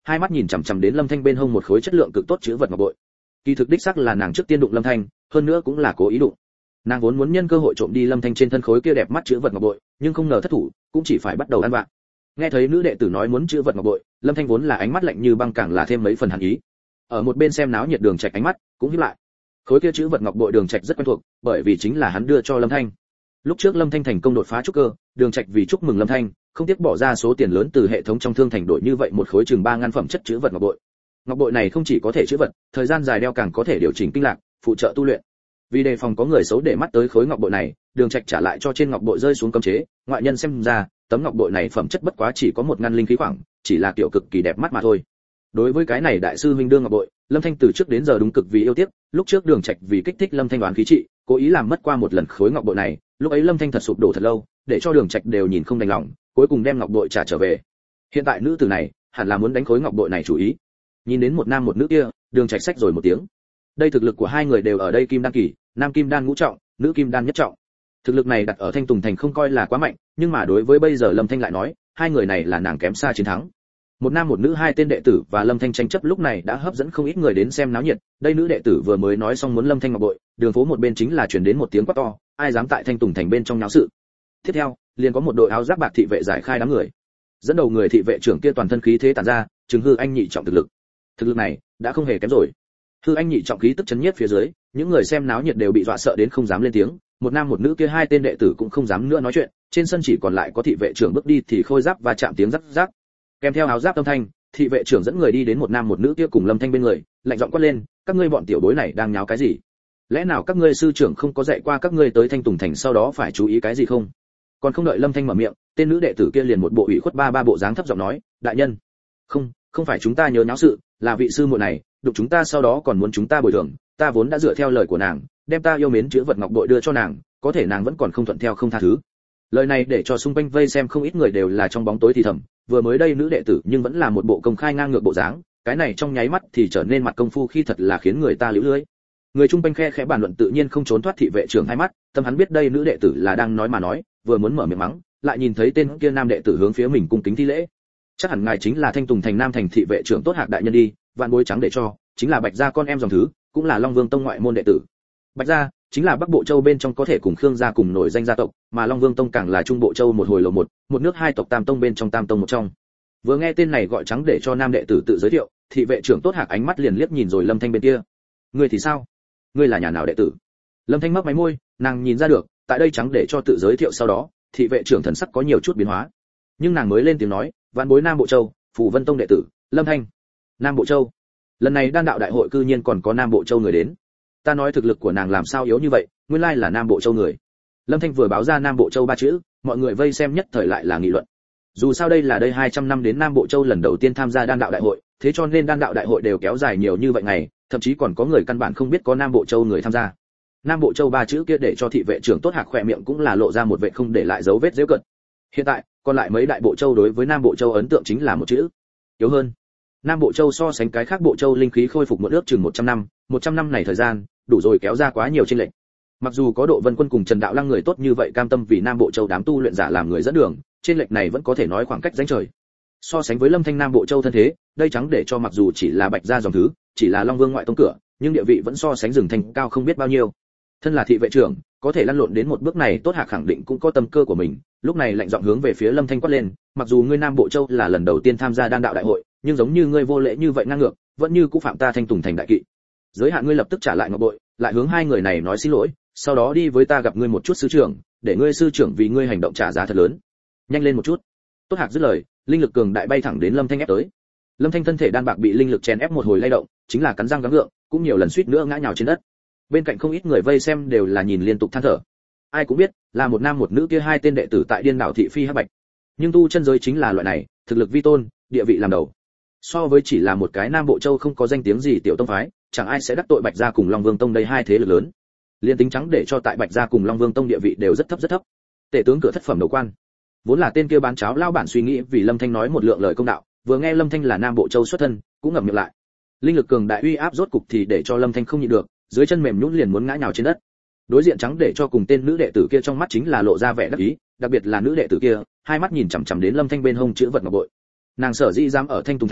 [SPEAKER 1] hai mắt nhìn chằm chằm đến Lâm Thanh bên hông một khối chất lượng cực tốt chữ vật ngọc bội. Kỳ thực đích xác là nàng trước tiên đụng Lâm Thanh, hơn nữa cũng là cố ý đụng. Nàng vốn muốn nhân cơ hội trộm đi Lâm Thanh trên thân khối kia đẹp mắt chữ vật ngọc bội, nhưng không ngờ thất thủ, cũng chỉ phải bắt đầu ăn vạ. Nghe thấy nữ đệ tử nói muốn chữ vật ngọc bội, Lâm Thanh vốn là ánh mắt lạnh như băng càng là thêm mấy phần hàn ý. Ở một bên xem náo nhiệt Đường Trạch ánh mắt cũng híp lại. Khối kia chữ vật ngọc bội Đường Trạch rất quen thuộc, bởi vì chính là hắn đưa cho Lâm Thanh. Lúc trước Lâm Thanh thành công đột phá trúc cơ, Đường Trạch vì chúc mừng Lâm Thanh, không tiếc bỏ ra số tiền lớn từ hệ thống trong thương thành đổi như vậy một khối chừng 3 ngàn phẩm chất chữ vật ngọc bội. Ngọc bội này không chỉ có thể chữ vật, thời gian dài đeo càng có thể điều chỉnh kinh lạc, phụ trợ tu luyện. Vì đề phòng có người xấu để mắt tới khối ngọc bội này, Đường Trạch trả lại cho trên ngọc bội rơi xuống cấm chế, ngoại nhân xem ra, tấm ngọc bội này phẩm chất bất quá chỉ có 1 ngàn linh khí khoảng, chỉ là kiểu cực kỳ đẹp mắt mà thôi. Đối với cái này đại sư huynh đương ngọc bội, Lâm Thanh từ trước đến giờ đúng cực vì yêu tiếc, lúc trước Đường Trạch vì kích thích Lâm Thanh đoán khí trị, cố ý làm mất qua một lần khối ngọc bội này, lúc ấy Lâm Thanh thật sụp đổ thật lâu, để cho Đường Trạch đều nhìn không đành lòng, cuối cùng đem ngọc bội trả trở về. Hiện tại nữ tử này, hẳn là muốn đánh khối ngọc bội này chủ ý. Nhìn đến một nam một nữ kia, Đường Trạch xách rồi một tiếng. Đây thực lực của hai người đều ở đây kim đan kỳ, nam kim đan ngũ trọng, nữ kim đan nhất trọng. Thực lực này đặt ở Thanh Tùng thành không coi là quá mạnh, nhưng mà đối với bây giờ Lâm Thanh lại nói, hai người này là nàng kém xa chiến thắng. Một nam một nữ hai tên đệ tử và Lâm Thanh tranh chấp lúc này đã hấp dẫn không ít người đến xem náo nhiệt. Đây nữ đệ tử vừa mới nói xong muốn Lâm Thanh ngọc bội, đường phố một bên chính là truyền đến một tiếng quát to, ai dám tại Thanh Tùng thành bên trong náo sự. Tiếp theo, liền có một đội áo giáp bạc thị vệ giải khai đám người. Dẫn đầu người thị vệ trưởng kia toàn thân khí thế tản ra, chứng hư anh nhị trọng thực lực. Thực lực này đã không hề kém rồi. Hư anh nhị trọng khí tức chấn nhiếp phía dưới, những người xem náo nhiệt đều bị dọa sợ đến không dám lên tiếng. Một nam một nữ kia hai tên đệ tử cũng không dám nữa nói chuyện, trên sân chỉ còn lại có thị vệ trưởng bước đi thì khôi giáp và chạm tiếng rắc rắc. Kèm theo áo giáp âm thanh, thị vệ trưởng dẫn người đi đến một nam một nữ kia cùng Lâm Thanh bên người, lạnh giọng quát lên, các ngươi bọn tiểu bối này đang nháo cái gì? Lẽ nào các ngươi sư trưởng không có dạy qua các ngươi tới Thanh Tùng thành sau đó phải chú ý cái gì không? Còn không đợi Lâm Thanh mở miệng, tên nữ đệ tử kia liền một bộ ủy khuất ba bộ dáng thấp giọng nói, đại nhân, không phải chúng ta nhớ nháo sự, là vị sư muội này, đụng chúng ta sau đó còn muốn chúng ta bồi thường, ta vốn đã dựa theo lời của nàng, đem ta yêu mến chữ vật ngọc bội đưa cho nàng, có thể nàng vẫn còn không thuận theo không tha thứ. Lời này để cho xung quanh vây xem không ít người đều là trong bóng tối thì thầm, vừa mới đây nữ đệ tử nhưng vẫn là một bộ công khai ngang ngược bộ dáng, cái này trong nháy mắt thì trở nên mặt công phu khi thật là khiến người ta liễu lưỡi. Người chung quanh khe khẽ bàn luận tự nhiên không trốn thoát thị vệ trưởng hai mắt, tâm hắn biết đây nữ đệ tử là đang nói mà nói, vừa muốn mở miệng mắng, lại nhìn thấy tên kia nam đệ tử hướng phía mình cung kính thi lễ. Chắc hẳn ngài chính là Thanh Tùng thành Nam thành thị vệ trưởng Tốt Hạc đại nhân đi, vạn bối trắng để cho, chính là Bạch gia con em dòng thứ, cũng là Long Vương tông ngoại môn đệ tử. Bạch gia chính là Bắc Bộ Châu bên trong có thể cùng Khương gia cùng nổi danh gia tộc, mà Long Vương tông càng là Trung Bộ Châu một hồi lầu một nước hai tộc tam tông bên trong tam tông một trong. Vừa nghe tên này gọi trắng để cho nam đệ tử tự giới thiệu, thị vệ trưởng Tốt Hạc ánh mắt liền liếc nhìn rồi Lâm Thanh bên kia. Ngươi thì sao? Ngươi là nhà nào đệ tử? Lâm Thanh mấp máy môi, nàng nhìn ra được, tại đây trắng để cho tự giới thiệu sau đó, thị vệ trưởng thần sắc có nhiều chút biến hóa. Nhưng nàng mới lên tiếng nói, vạn bối Nam Bộ Châu, Phù Vân tông đệ tử, Lâm Thanh. Nam Bộ Châu. Lần này đan đạo đại hội cư nhiên còn có Nam Bộ Châu người đến. Ta nói thực lực của nàng làm sao yếu như vậy, nguyên lai là Nam Bộ Châu người. Lâm Thanh vừa báo ra Nam Bộ Châu ba chữ, mọi người vây xem nhất thời lại là nghị luận. Dù sao đây là 200 năm đến Nam Bộ Châu lần đầu tiên tham gia đan đạo đại hội, thế cho nên đan đạo đại hội đều kéo dài nhiều như vậy ngày, thậm chí còn có người căn bản không biết có Nam Bộ Châu người tham gia. Nam Bộ Châu ba chữ kia để cho thị vệ trưởng Tốt Hạc khỏe miệng cũng là lộ ra một vẻ không để lại dấu vết giễu cợt. Hiện tại, còn lại mấy đại bộ châu đối với Nam Bộ Châu ấn tượng chính là một chữ: yếu hơn. Nam Bộ Châu so sánh cái khác bộ châu linh khí khôi phục một ước chừng 100 năm này thời gian, đủ rồi kéo ra quá nhiều chênh lệch. Mặc dù có Độ Vân Quân cùng Trần Đạo Lăng người tốt như vậy cam tâm vì Nam Bộ Châu đám tu luyện giả làm người dẫn đường, chênh lệch này vẫn có thể nói khoảng cách ranh trời. So sánh với Lâm Thanh Nam Bộ Châu thân thế, đây trắng để cho mặc dù chỉ là Bạch gia dòng thứ, chỉ là Long Vương ngoại tông cửa, nhưng địa vị vẫn so sánh rừng thành cao không biết bao nhiêu. Thân là thị vệ trưởng, có thể lăn lộn đến một bước này, Tốt Hạc khẳng định cũng có tâm cơ của mình, lúc này lạnh giọng hướng về phía Lâm Thanh quát lên, mặc dù ngươi Nam Bộ Châu là lần đầu tiên tham gia đan đạo đại hội, nhưng giống như ngươi vô lễ như vậy ngang ngược, vẫn như cũ phạm ta Thanh Tùng thành đại kỵ. Giới hạn ngươi lập tức trả lại ngọc bội, lại hướng hai người này nói xin lỗi, sau đó đi với ta gặp ngươi một chút sư trưởng, để ngươi sư trưởng vì ngươi hành động trả giá thật lớn. Nhanh lên một chút. Tốt Hạc dứt lời, linh lực cường đại bay thẳng đến Lâm Thanh ép tới. Lâm Thanh thân thể đan bạc bị linh lực chèn ép một hồi lay động, chính là cắn răng gắng gượng, cũng nhiều lần suýt nữa ngã nhào trên đất. Bên cạnh không ít người vây xem đều là nhìn liên tục than thở. Ai cũng biết, là một nam một nữ kia hai tên đệ tử tại Điên Đảo thị phi hắc bạch. Nhưng tu chân giới chính là loại này, thực lực vi tôn, địa vị làm đầu. So với chỉ là một cái Nam Bộ Châu không có danh tiếng gì tiểu tông phái, chẳng ai sẽ đắc tội Bạch gia cùng Long Vương tông đây hai thế lực lớn. Liên tính trắng để cho tại Bạch gia cùng Long Vương tông địa vị đều rất thấp rất thấp. Tể tướng cửa thất phẩm đầu quan, vốn là tên kia bán cháo lao bản suy nghĩ vì Lâm Thanh nói một lượng lời công đạo, vừa nghe Lâm Thanh là Nam Bộ Châu xuất thân, cũng ngậm miệng lại. Linh lực cường đại uy áp rốt cục thì để cho Lâm Thanh không nhịn được, dưới chân mềm nhũn liền muốn ngã nhào trên đất. Đối diện trắng để cho cùng tên nữ đệ tử kia trong mắt chính là lộ ra vẻ đắc ý, đặc biệt là nữ đệ tử kia, hai mắt nhìn chằm chằm đến Lâm Thanh bên hông chữ vật ngọc bội. Nàng sở dĩ dám ở Thanh Tùng thành,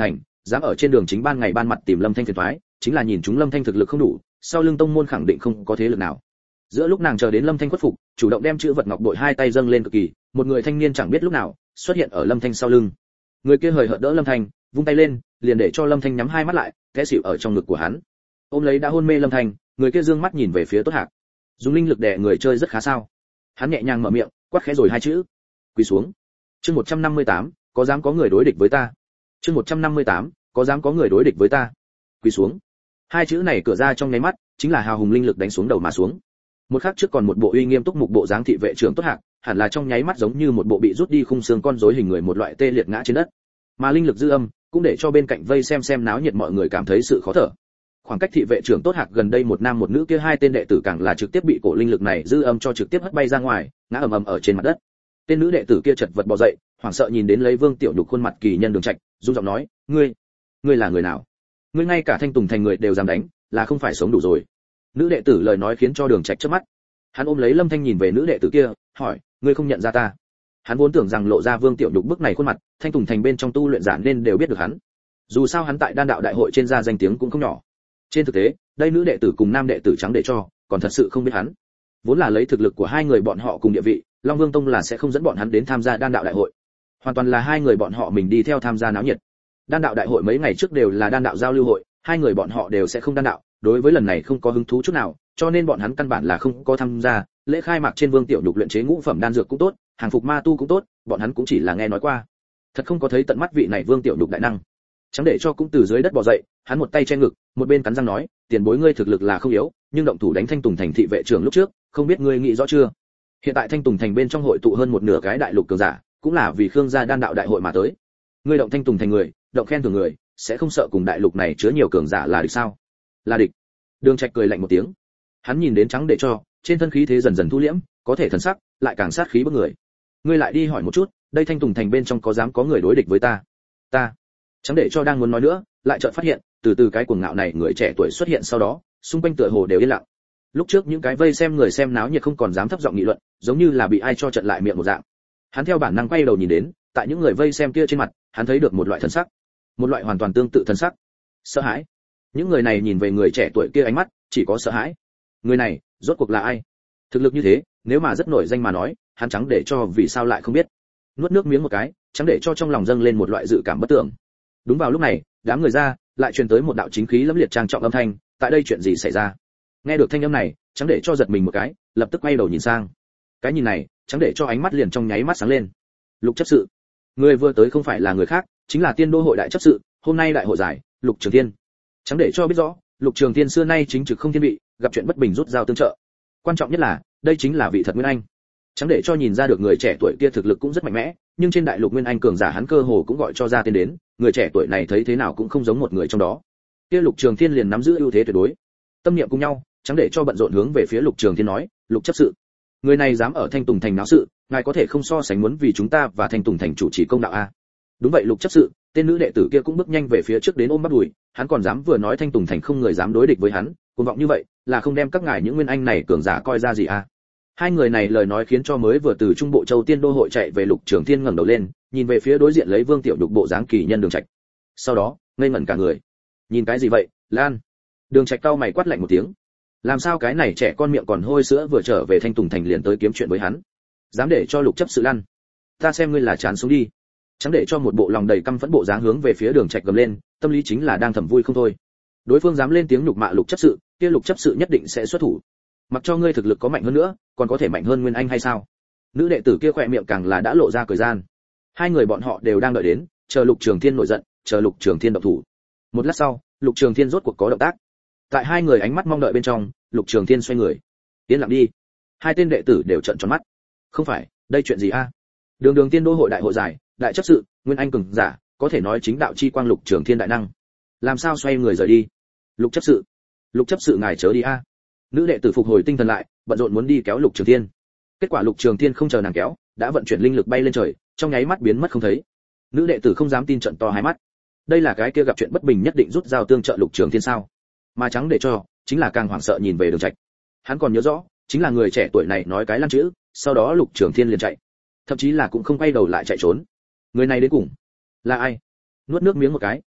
[SPEAKER 1] dám ở trên đường chính ban ngày ban mặt tìm Lâm Thanh phiền toái, chính là nhìn chúng Lâm Thanh thực lực không đủ, sau lưng tông môn khẳng định không có thế lực nào. Giữa lúc nàng chờ đến Lâm Thanh khuất phục, chủ động đem chữ vật ngọc bội hai tay dâng lên cực kỳ, một người thanh niên chẳng biết lúc nào xuất hiện ở Lâm Thanh sau lưng. Người kia hời hợt đỡ Lâm Thanh, vung tay lên, liền để cho Lâm Thanh nhắm hai mắt lại, té xỉu ở trong ngực của hắn. Ôm lấy đã hôn mê Lâm Thanh, người kia dương mắt nhìn về phía Tốt Hạc. Dùng linh lực đè người chơi rất khá sao? Hắn nhẹ nhàng mở miệng, quát khẽ rồi hai chữ: quỳ xuống. Chương 158, có dám có người đối địch với ta? Chương 158, có dám có người đối địch với ta? Quỳ xuống. Hai chữ này cửa ra trong nháy mắt, chính là hào hùng linh lực đánh xuống đầu mà xuống. Một khắc trước còn một bộ uy nghiêm túc mục bộ dáng thị vệ trưởng Tốt Hạc, hẳn là trong nháy mắt giống như một bộ bị rút đi khung xương con rối hình người một loại tê liệt ngã trên đất. Mà linh lực dư âm cũng để cho bên cạnh vây xem náo nhiệt mọi người cảm thấy sự khó thở. Khoảng cách thị vệ trưởng Tốt Hạc gần đây một nam một nữ kia hai tên đệ tử càng là trực tiếp bị cổ linh lực này dư âm cho trực tiếp hất bay ra ngoài, ngã ầm ầm ở trên mặt đất. Tên nữ đệ tử kia chật vật bò dậy, hoảng sợ nhìn đến lấy Vương Tiểu Nhục khuôn mặt kỳ nhân Đường Trạch, run giọng nói: ngươi là người nào? Ngươi ngay cả Thanh Tùng thành người đều dám đánh, là không phải sống đủ rồi. Nữ đệ tử lời nói khiến cho Đường Trạch chớp mắt. Hắn ôm lấy Lâm Thanh nhìn về nữ đệ tử kia, hỏi: ngươi không nhận ra ta? Hắn vốn tưởng rằng lộ ra Vương Tiểu Nhục bức này khuôn mặt, Thanh Tùng thành bên trong tu luyện giả nên đều biết được hắn. Dù sao hắn tại Đan đạo đại hội trên ra danh tiếng cũng không nhỏ. Trên thực tế, đây nữ đệ tử cùng nam đệ tử trắng để cho, còn thật sự không biết hắn. Vốn là lấy thực lực của hai người bọn họ cùng địa vị, Long Vương Tông là sẽ không dẫn bọn hắn đến tham gia Đan đạo đại hội. Hoàn toàn là hai người bọn họ mình đi theo tham gia náo nhiệt. Đan đạo đại hội mấy ngày trước đều là đan đạo giao lưu hội, hai người bọn họ đều sẽ không đan đạo, đối với lần này không có hứng thú chút nào, cho nên bọn hắn căn bản là không có tham gia. Lễ khai mạc trên Vương Tiểu Nhục luyện chế ngũ phẩm đan dược cũng tốt, hàng phục ma tu cũng tốt, bọn hắn cũng chỉ là nghe nói qua, thật không có thấy tận mắt vị này Vương Tiểu Nhục đại năng. Chẳng để cho cũng từ dưới đất bò dậy, hắn một tay che ngực, một bên cắn răng nói: tiền bối ngươi thực lực là không yếu, nhưng động thủ đánh Thanh Tùng thành thị vệ trưởng lúc trước, không biết ngươi nghĩ rõ chưa? Hiện tại Thanh Tùng thành bên trong hội tụ hơn một nửa cái đại lục cường giả, cũng là vì Khương gia đan đạo đại hội mà tới. Ngươi động Thanh Tùng thành người, động khen thưởng người, sẽ không sợ cùng đại lục này chứa nhiều cường giả là địch sao? Là địch. Đường Trạch cười lạnh một tiếng. Hắn nhìn đến Trắng để cho, trên thân khí thế dần dần thu liễm, có thể thần sắc lại càng sát khí bức người. Ngươi lại đi hỏi một chút, đây Thanh Tùng thành bên trong có dám có người đối địch với ta? Ta. Trắng để cho đang muốn nói nữa, lại chợt phát hiện, từ từ cái cuồng ngạo này người trẻ tuổi xuất hiện sau đó, xung quanh tựa hồ đều yên lặng. Lúc trước những cái vây xem người xem náo nhiệt không còn dám thấp giọng nghị luận, giống như là bị ai cho trận lại miệng một dạng. Hắn theo bản năng quay đầu nhìn đến, tại những người vây xem kia trên mặt, hắn thấy được một loại thần sắc, một loại hoàn toàn tương tự thần sắc, sợ hãi. Những người này nhìn về người trẻ tuổi kia ánh mắt, chỉ có sợ hãi. Người này, rốt cuộc là ai? Thực lực như thế, nếu mà rất nổi danh mà nói, hắn Trắng để cho vì sao lại không biết. Nuốt nước miếng một cái, Trắng để cho trong lòng dâng lên một loại dự cảm bất tưởng. Đúng vào lúc này, đám người ra, lại truyền tới một đạo chính khí lẫm liệt trang trọng âm thanh, tại đây chuyện gì xảy ra? Nghe được thanh âm này, Trắng để cho giật mình một cái, lập tức quay đầu nhìn sang. Cái nhìn này, Trắng để cho ánh mắt liền trong nháy mắt sáng lên. Lục chấp sự, người vừa tới không phải là người khác, chính là Tiên Đô hội đại chấp sự, hôm nay đại hội giải, Lục Trường Thiên. Trắng để cho biết rõ, Lục Trường Thiên xưa nay chính trực không thiên vị, gặp chuyện bất bình rút dao tương trợ. Quan trọng nhất là, đây chính là vị thật Nguyên Anh. Trắng để cho nhìn ra được người trẻ tuổi kia thực lực cũng rất mạnh mẽ, nhưng trên đại lục Nguyên Anh cường giả hắn cơ hồ cũng gọi cho ra tên đến, người trẻ tuổi này thấy thế nào cũng không giống một người trong đó. Kia Lục Trường Thiên liền nắm giữ ưu thế tuyệt đối. Tâm niệm cùng nhau, Trắng để cho bận rộn hướng về phía Lục Trường Thiên nói: "Lục chấp sự, người này dám ở Thanh Tùng thành náo sự, ngài có thể không so sánh muốn vì chúng ta và Thanh Tùng thành chủ trì công đạo a?" Đúng vậy Lục chấp sự, tên nữ đệ tử kia cũng bước nhanh về phía trước đến ôm bắp đùi, hắn còn dám vừa nói Thanh Tùng thành không người dám đối địch với hắn, cuồng vọng như vậy, là không đem các ngài những Nguyên Anh này cường giả coi ra gì a? Hai người này lời nói khiến cho mới vừa từ Trung Bộ Châu Tiên Đô hội chạy về Lục Trường Thiên ngẩng đầu lên, nhìn về phía đối diện lấy Vương Tiểu Nhục bộ dáng kỳ nhân Đường Trạch. Sau đó, ngây ngẩn cả người. Nhìn cái gì vậy, Lan? Đường Trạch cau mày quát lạnh một tiếng. Làm sao cái này trẻ con miệng còn hôi sữa vừa trở về Thanh Tùng thành liền tới kiếm chuyện với hắn? Dám để cho Lục chấp sự lăn? Ta xem ngươi là chán sống đi. Chẳng để cho một bộ lòng đầy căm phẫn bộ dáng hướng về phía Đường Trạch gầm lên, tâm lý chính là đang thầm vui không thôi. Đối phương dám lên tiếng nhục mạ Lục chấp sự, kia Lục chấp sự nhất định sẽ xuất thủ. Mặc cho ngươi thực lực có mạnh hơn nữa, còn có thể mạnh hơn Nguyên Anh hay sao? Nữ đệ tử kia khỏe miệng càng là đã lộ ra cười gian. Hai người bọn họ đều đang đợi đến, chờ Lục Trường Thiên nổi giận, chờ Lục Trường Thiên động thủ. Một lát sau, Lục Trường Thiên rốt cuộc có động tác. Tại hai người ánh mắt mong đợi bên trong, Lục Trường Thiên xoay người. Tiến lặng đi. Hai tên đệ tử đều trợn tròn mắt. Không phải, đây chuyện gì a? Đường Tiên Đô hội đại hội giải, đại chấp sự, Nguyên Anh cường giả, có thể nói chính đạo chi quang Lục Trường Thiên đại năng. Làm sao xoay người rời đi? Lục chấp sự ngài chớ đi a. Nữ đệ tử phục hồi tinh thần lại, bận rộn muốn đi kéo Lục Trường Thiên. Kết quả Lục Trường Thiên không chờ nàng kéo, đã vận chuyển linh lực bay lên trời, trong nháy mắt biến mất không thấy. Nữ đệ tử không dám tin trợn to hai mắt. Đây là cái kia gặp chuyện bất bình nhất định rút dao tương trợ Lục Trường Thiên sao? Mà Trắng để cho, chính là càng hoảng sợ nhìn về Đường Trạch. Hắn còn nhớ rõ, chính là người trẻ tuổi này nói cái lăng chữ, sau đó Lục Trường Thiên liền chạy, thậm chí là cũng không quay đầu lại chạy trốn. Người này đến cùng là ai? Nuốt nước miếng một cái,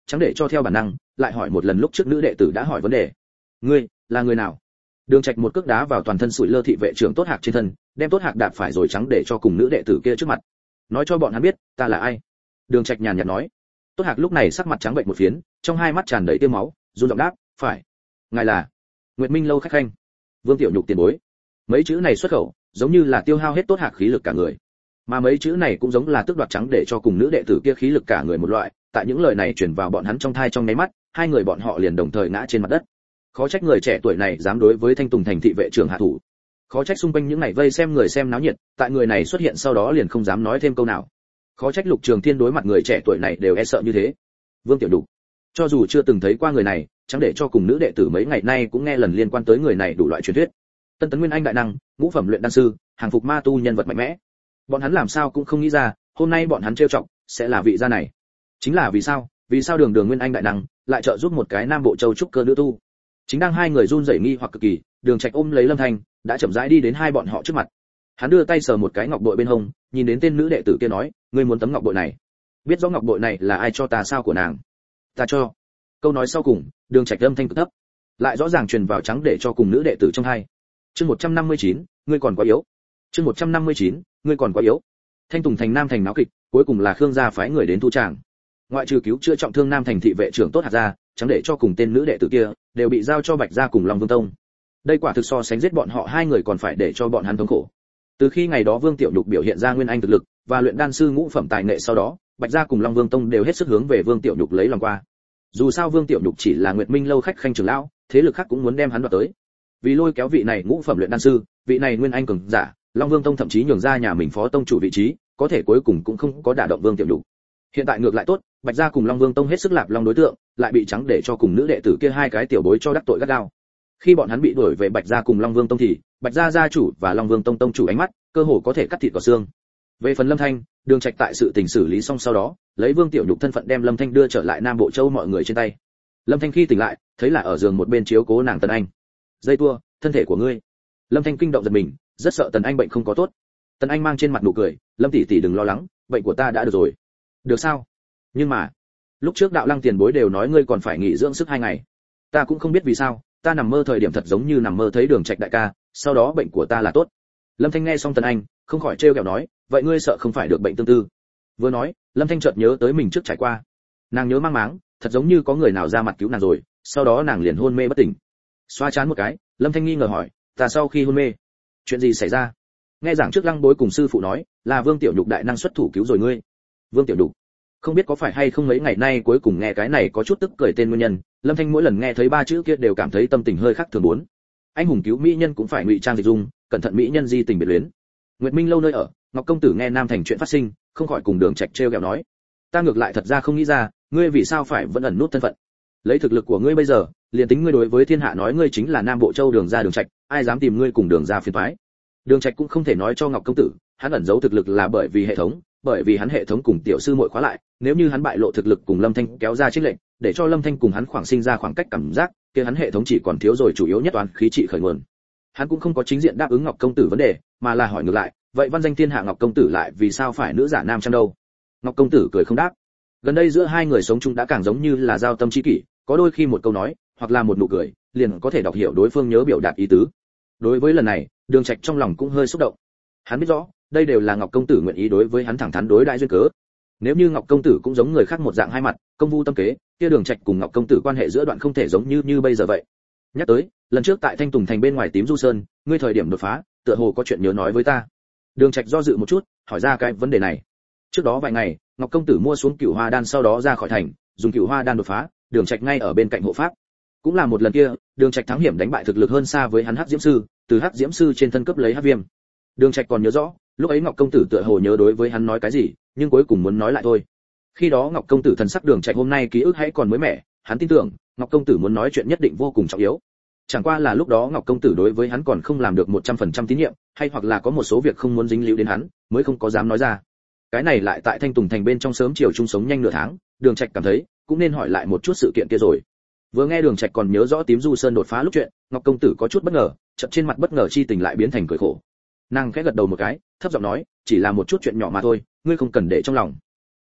[SPEAKER 1] chẳng để cho theo bản năng lại hỏi một lần lúc trước nữ đệ tử đã hỏi vấn đề. Ngươi là người nào? Đường Trạch một cước đá vào toàn thân sủi lơ thị vệ trưởng Tốt Hạc trên thân, đem Tốt Hạc đạp phải rồi trắng để cho cùng nữ đệ tử kia trước mặt. Nói cho bọn hắn biết, ta là ai. Đường Trạch nhàn nhạt nói. Tốt Hạc lúc này sắc mặt trắng bệch một phiến, trong hai mắt tràn đầy tia máu, run giọng đáp, phải. Ngài là Nguyệt Minh lâu khách khanh. Vương Tiểu Nhục tiền bối. Mấy chữ này xuất khẩu, giống như là tiêu hao hết Tốt Hạc khí lực cả người. Mà mấy chữ này cũng giống là tước đoạt trắng để cho cùng nữ đệ tử kia khí lực cả người một loại, tại những lời này truyền vào bọn hắn trong thai trong nháy mắt, hai người bọn họ liền đồng thời ngã trên mặt đất. Khó trách người trẻ tuổi này dám đối với Thanh Tùng thành thị vệ trưởng hạ thủ. Khó trách xung quanh những này vây xem người xem náo nhiệt, tại người này xuất hiện sau đó liền không dám nói thêm câu nào. Khó trách Lục Trường Thiên đối mặt người trẻ tuổi này đều e sợ như thế. Vương Tiểu Đục, cho dù chưa từng thấy qua người này, chẳng để cho cùng nữ đệ tử mấy ngày nay cũng nghe lần liên quan tới người này đủ loại truyền thuyết. Tân tấn nguyên anh đại năng, ngũ phẩm luyện đan sư, hàng phục ma tu nhân vật mạnh mẽ. Bọn hắn làm sao cũng không nghĩ ra, hôm nay bọn hắn trêu chọc sẽ là vị gia này. Chính là vì sao đường nguyên anh đại năng lại trợ giúp một cái Nam Bộ Châu trúc cơ nữ tu. Chính đang hai người run rẩy nghi hoặc cực kỳ, Đường Trạch ôm lấy Lâm Thanh, đã chậm rãi đi đến hai bọn họ trước mặt. Hắn đưa tay sờ một cái ngọc bội bên hông, nhìn đến tên nữ đệ tử kia nói, ngươi muốn tấm ngọc bội này? Biết rõ ngọc bội này là ai cho ta sao của nàng? Ta cho. Câu nói sau cùng, Đường Trạch âm thanh cực thấp, lại rõ ràng truyền vào trắng để cho cùng nữ đệ tử trong hai. Chương 159, ngươi còn quá yếu. Chương 159, ngươi còn quá yếu. Thanh Tùng thành Nam thành náo kịch, cuối cùng là Khương gia phái người đến thu tràng. Ngoại trừ cứu chữa trọng thương Nam thành thị vệ trưởng Tốt Hạc gia, chẳng để cho cùng tên nữ đệ tử kia đều bị giao cho Bạch gia cùng Long Vương tông. Đây quả thực so sánh giết bọn họ hai người còn phải để cho bọn hắn thống khổ. Từ khi ngày đó Vương Tiểu Nhục biểu hiện ra nguyên anh thực lực và luyện đan sư ngũ phẩm tài nghệ sau đó, Bạch gia cùng Long Vương tông đều hết sức hướng về Vương Tiểu Nhục lấy lòng qua. Dù sao Vương Tiểu Nhục chỉ là Nguyệt Minh lâu khách khanh trưởng lão, thế lực khác cũng muốn đem hắn đoạt tới. Vì lôi kéo vị này ngũ phẩm luyện đan sư, vị này nguyên anh cường giả, Long Vương tông thậm chí nhường ra nhà mình phó tông chủ vị trí, có thể cuối cùng cũng không có đả động Vương Tiểu Nhục. Hiện tại ngược lại tốt, Bạch gia cùng Long Vương tông hết sức lạp long đối tượng, lại bị trắng để cho cùng nữ đệ tử kia hai cái tiểu bối cho đắc tội gắt gao. Khi bọn hắn bị đuổi về Bạch gia cùng Long Vương tông thì, Bạch gia gia chủ và Long Vương tông tông chủ ánh mắt, cơ hồ có thể cắt thịt vào xương. Về phần Lâm Thanh, Đường Trạch tại sự tình xử lý xong sau đó, lấy Vương Tiểu Nhục thân phận đem Lâm Thanh đưa trở lại Nam Bộ Châu mọi người trên tay. Lâm Thanh khi tỉnh lại, thấy là ở giường một bên chiếu cố nàng Tần Anh. Dây tua, thân thể của ngươi. Lâm Thanh kinh động giật mình, rất sợ Tần Anh bệnh không có tốt. Tần Anh mang trên mặt nụ cười, Lâm tỷ tỷ đừng lo lắng, bệnh của ta đã được rồi. Được sao? Nhưng mà, lúc trước Đạo Lăng tiền bối đều nói ngươi còn phải nghỉ dưỡng sức 2 ngày. Ta cũng không biết vì sao, ta nằm mơ thời điểm thật giống như nằm mơ thấy Đường Trạch đại ca, sau đó bệnh của ta là tốt. Lâm Thanh nghe xong Tần Anh, không khỏi trêu ghẹo nói, vậy ngươi sợ không phải được bệnh tương tư? Vừa nói, Lâm Thanh chợt nhớ tới mình trước trải qua. Nàng nhớ mang máng, thật giống như có người nào ra mặt cứu nàng rồi, sau đó nàng liền hôn mê bất tỉnh. Xoa chán một cái, Lâm Thanh nghi ngờ hỏi, ta sau khi hôn mê, chuyện gì xảy ra? Nghe giảng trước Lăng Bối cùng sư phụ nói, là Vương Tiểu Nhục đại năng xuất thủ cứu rồi ngươi. Vương Tiểu Nhục? Không biết có phải hay không mấy ngày nay cuối cùng nghe cái này có chút tức cười tên nguyên nhân, Lâm Thanh mỗi lần nghe thấy 3 chữ kia đều cảm thấy tâm tình hơi khác thường muốn. Anh hùng cứu mỹ nhân cũng phải ngụy trang dịch dung, cẩn thận mỹ nhân di tình biệt luyến. Nguyệt Minh lâu nơi ở, Ngọc công tử nghe Nam thành chuyện phát sinh, không khỏi cùng Đường Trạch trêu ghẹo nói, ta ngược lại thật ra không nghĩ ra, ngươi vì sao phải vẫn ẩn nút thân phận? Lấy thực lực của ngươi bây giờ, liền tính ngươi đối với thiên hạ nói ngươi chính là Nam Bộ Châu Đường gia Đường Trạch, ai dám tìm ngươi cùng Đường gia phiền toái? Đường Trạch cũng không thể nói cho Ngọc công tử, hắn ẩn giấu thực lực là bởi vì hệ thống, bởi vì hắn hệ thống cùng tiểu sư muội khóa lại, nếu như hắn bại lộ thực lực cùng Lâm Thanh kéo ra chênh lệnh, để cho Lâm Thanh cùng hắn khoảng sinh ra khoảng cách cảm giác, kia hắn hệ thống chỉ còn thiếu rồi chủ yếu nhất toán khí trị khởi nguồn. Hắn cũng không có chính diện đáp ứng Ngọc công tử vấn đề, mà là hỏi ngược lại, vậy văn danh thiên hạ Ngọc công tử lại vì sao phải nữ giả nam trang đâu? Ngọc công tử cười không đáp. Gần đây giữa hai người sống chung đã càng giống như là giao tâm chi kỷ, có đôi khi một câu nói, hoặc là một nụ cười, liền có thể đọc hiểu đối phương nhớ biểu đạt ý tứ. Đối với lần này, Đường Trạch trong lòng cũng hơi xúc động. Hắn biết rõ, đây đều là Ngọc công tử nguyện ý đối với hắn thẳng thắn đối đãi duyên cớ. Nếu như Ngọc công tử cũng giống người khác một dạng hai mặt, công vu tâm kế, kia Đường Trạch cùng Ngọc công tử quan hệ giữa đoạn không thể giống như bây giờ vậy. Nhắc tới, lần trước tại Thanh Tùng thành bên ngoài Tím Du Sơn, ngươi thời điểm đột phá, tựa hồ có chuyện nhớ nói với ta. Đường Trạch do dự một chút, hỏi ra cái vấn đề này. Trước đó vài ngày, Ngọc công tử mua xuống Cửu Hoa đan sau đó ra khỏi thành, dùng Cửu Hoa đan đột phá, Đường Trạch ngay ở bên cạnh hộ pháp. Cũng là một lần kia, Đường Trạch thắng hiểm đánh bại thực lực hơn xa với hắn Hắc Diễm sư, từ Hắc Diễm sư trên thân cấp lấy Hắc Viêm. Đường Trạch còn nhớ rõ, lúc ấy Ngọc công tử tựa hồ nhớ đối với hắn nói cái gì, nhưng cuối cùng muốn nói lại thôi. Khi đó Ngọc công tử thần sắc Đường Trạch hôm nay ký ức hãy còn mới mẻ, hắn tin tưởng, Ngọc công tử muốn nói chuyện nhất định vô cùng trọng yếu. Chẳng qua là lúc đó Ngọc công tử đối với hắn còn không làm được 100% tín nhiệm, hay hoặc là có một số việc không muốn dính líu đến hắn, mới không có dám nói ra. Cái này lại tại Thanh Tùng thành bên trong sớm chiều chung sống nhanh nửa tháng, Đường Trạch cảm thấy, cũng nên hỏi lại một chút sự kiện kia rồi. Vừa nghe Đường Trạch còn nhớ rõ Tím Du Sơn đột phá lúc chuyện, Ngọc công tử có chút bất ngờ, chợt trên mặt bất ngờ chi tình lại biến thành cười khổ. Nàng khẽ gật đầu một cái, thấp giọng nói, chỉ là một chút chuyện nhỏ mà thôi, ngươi không cần để trong lòng.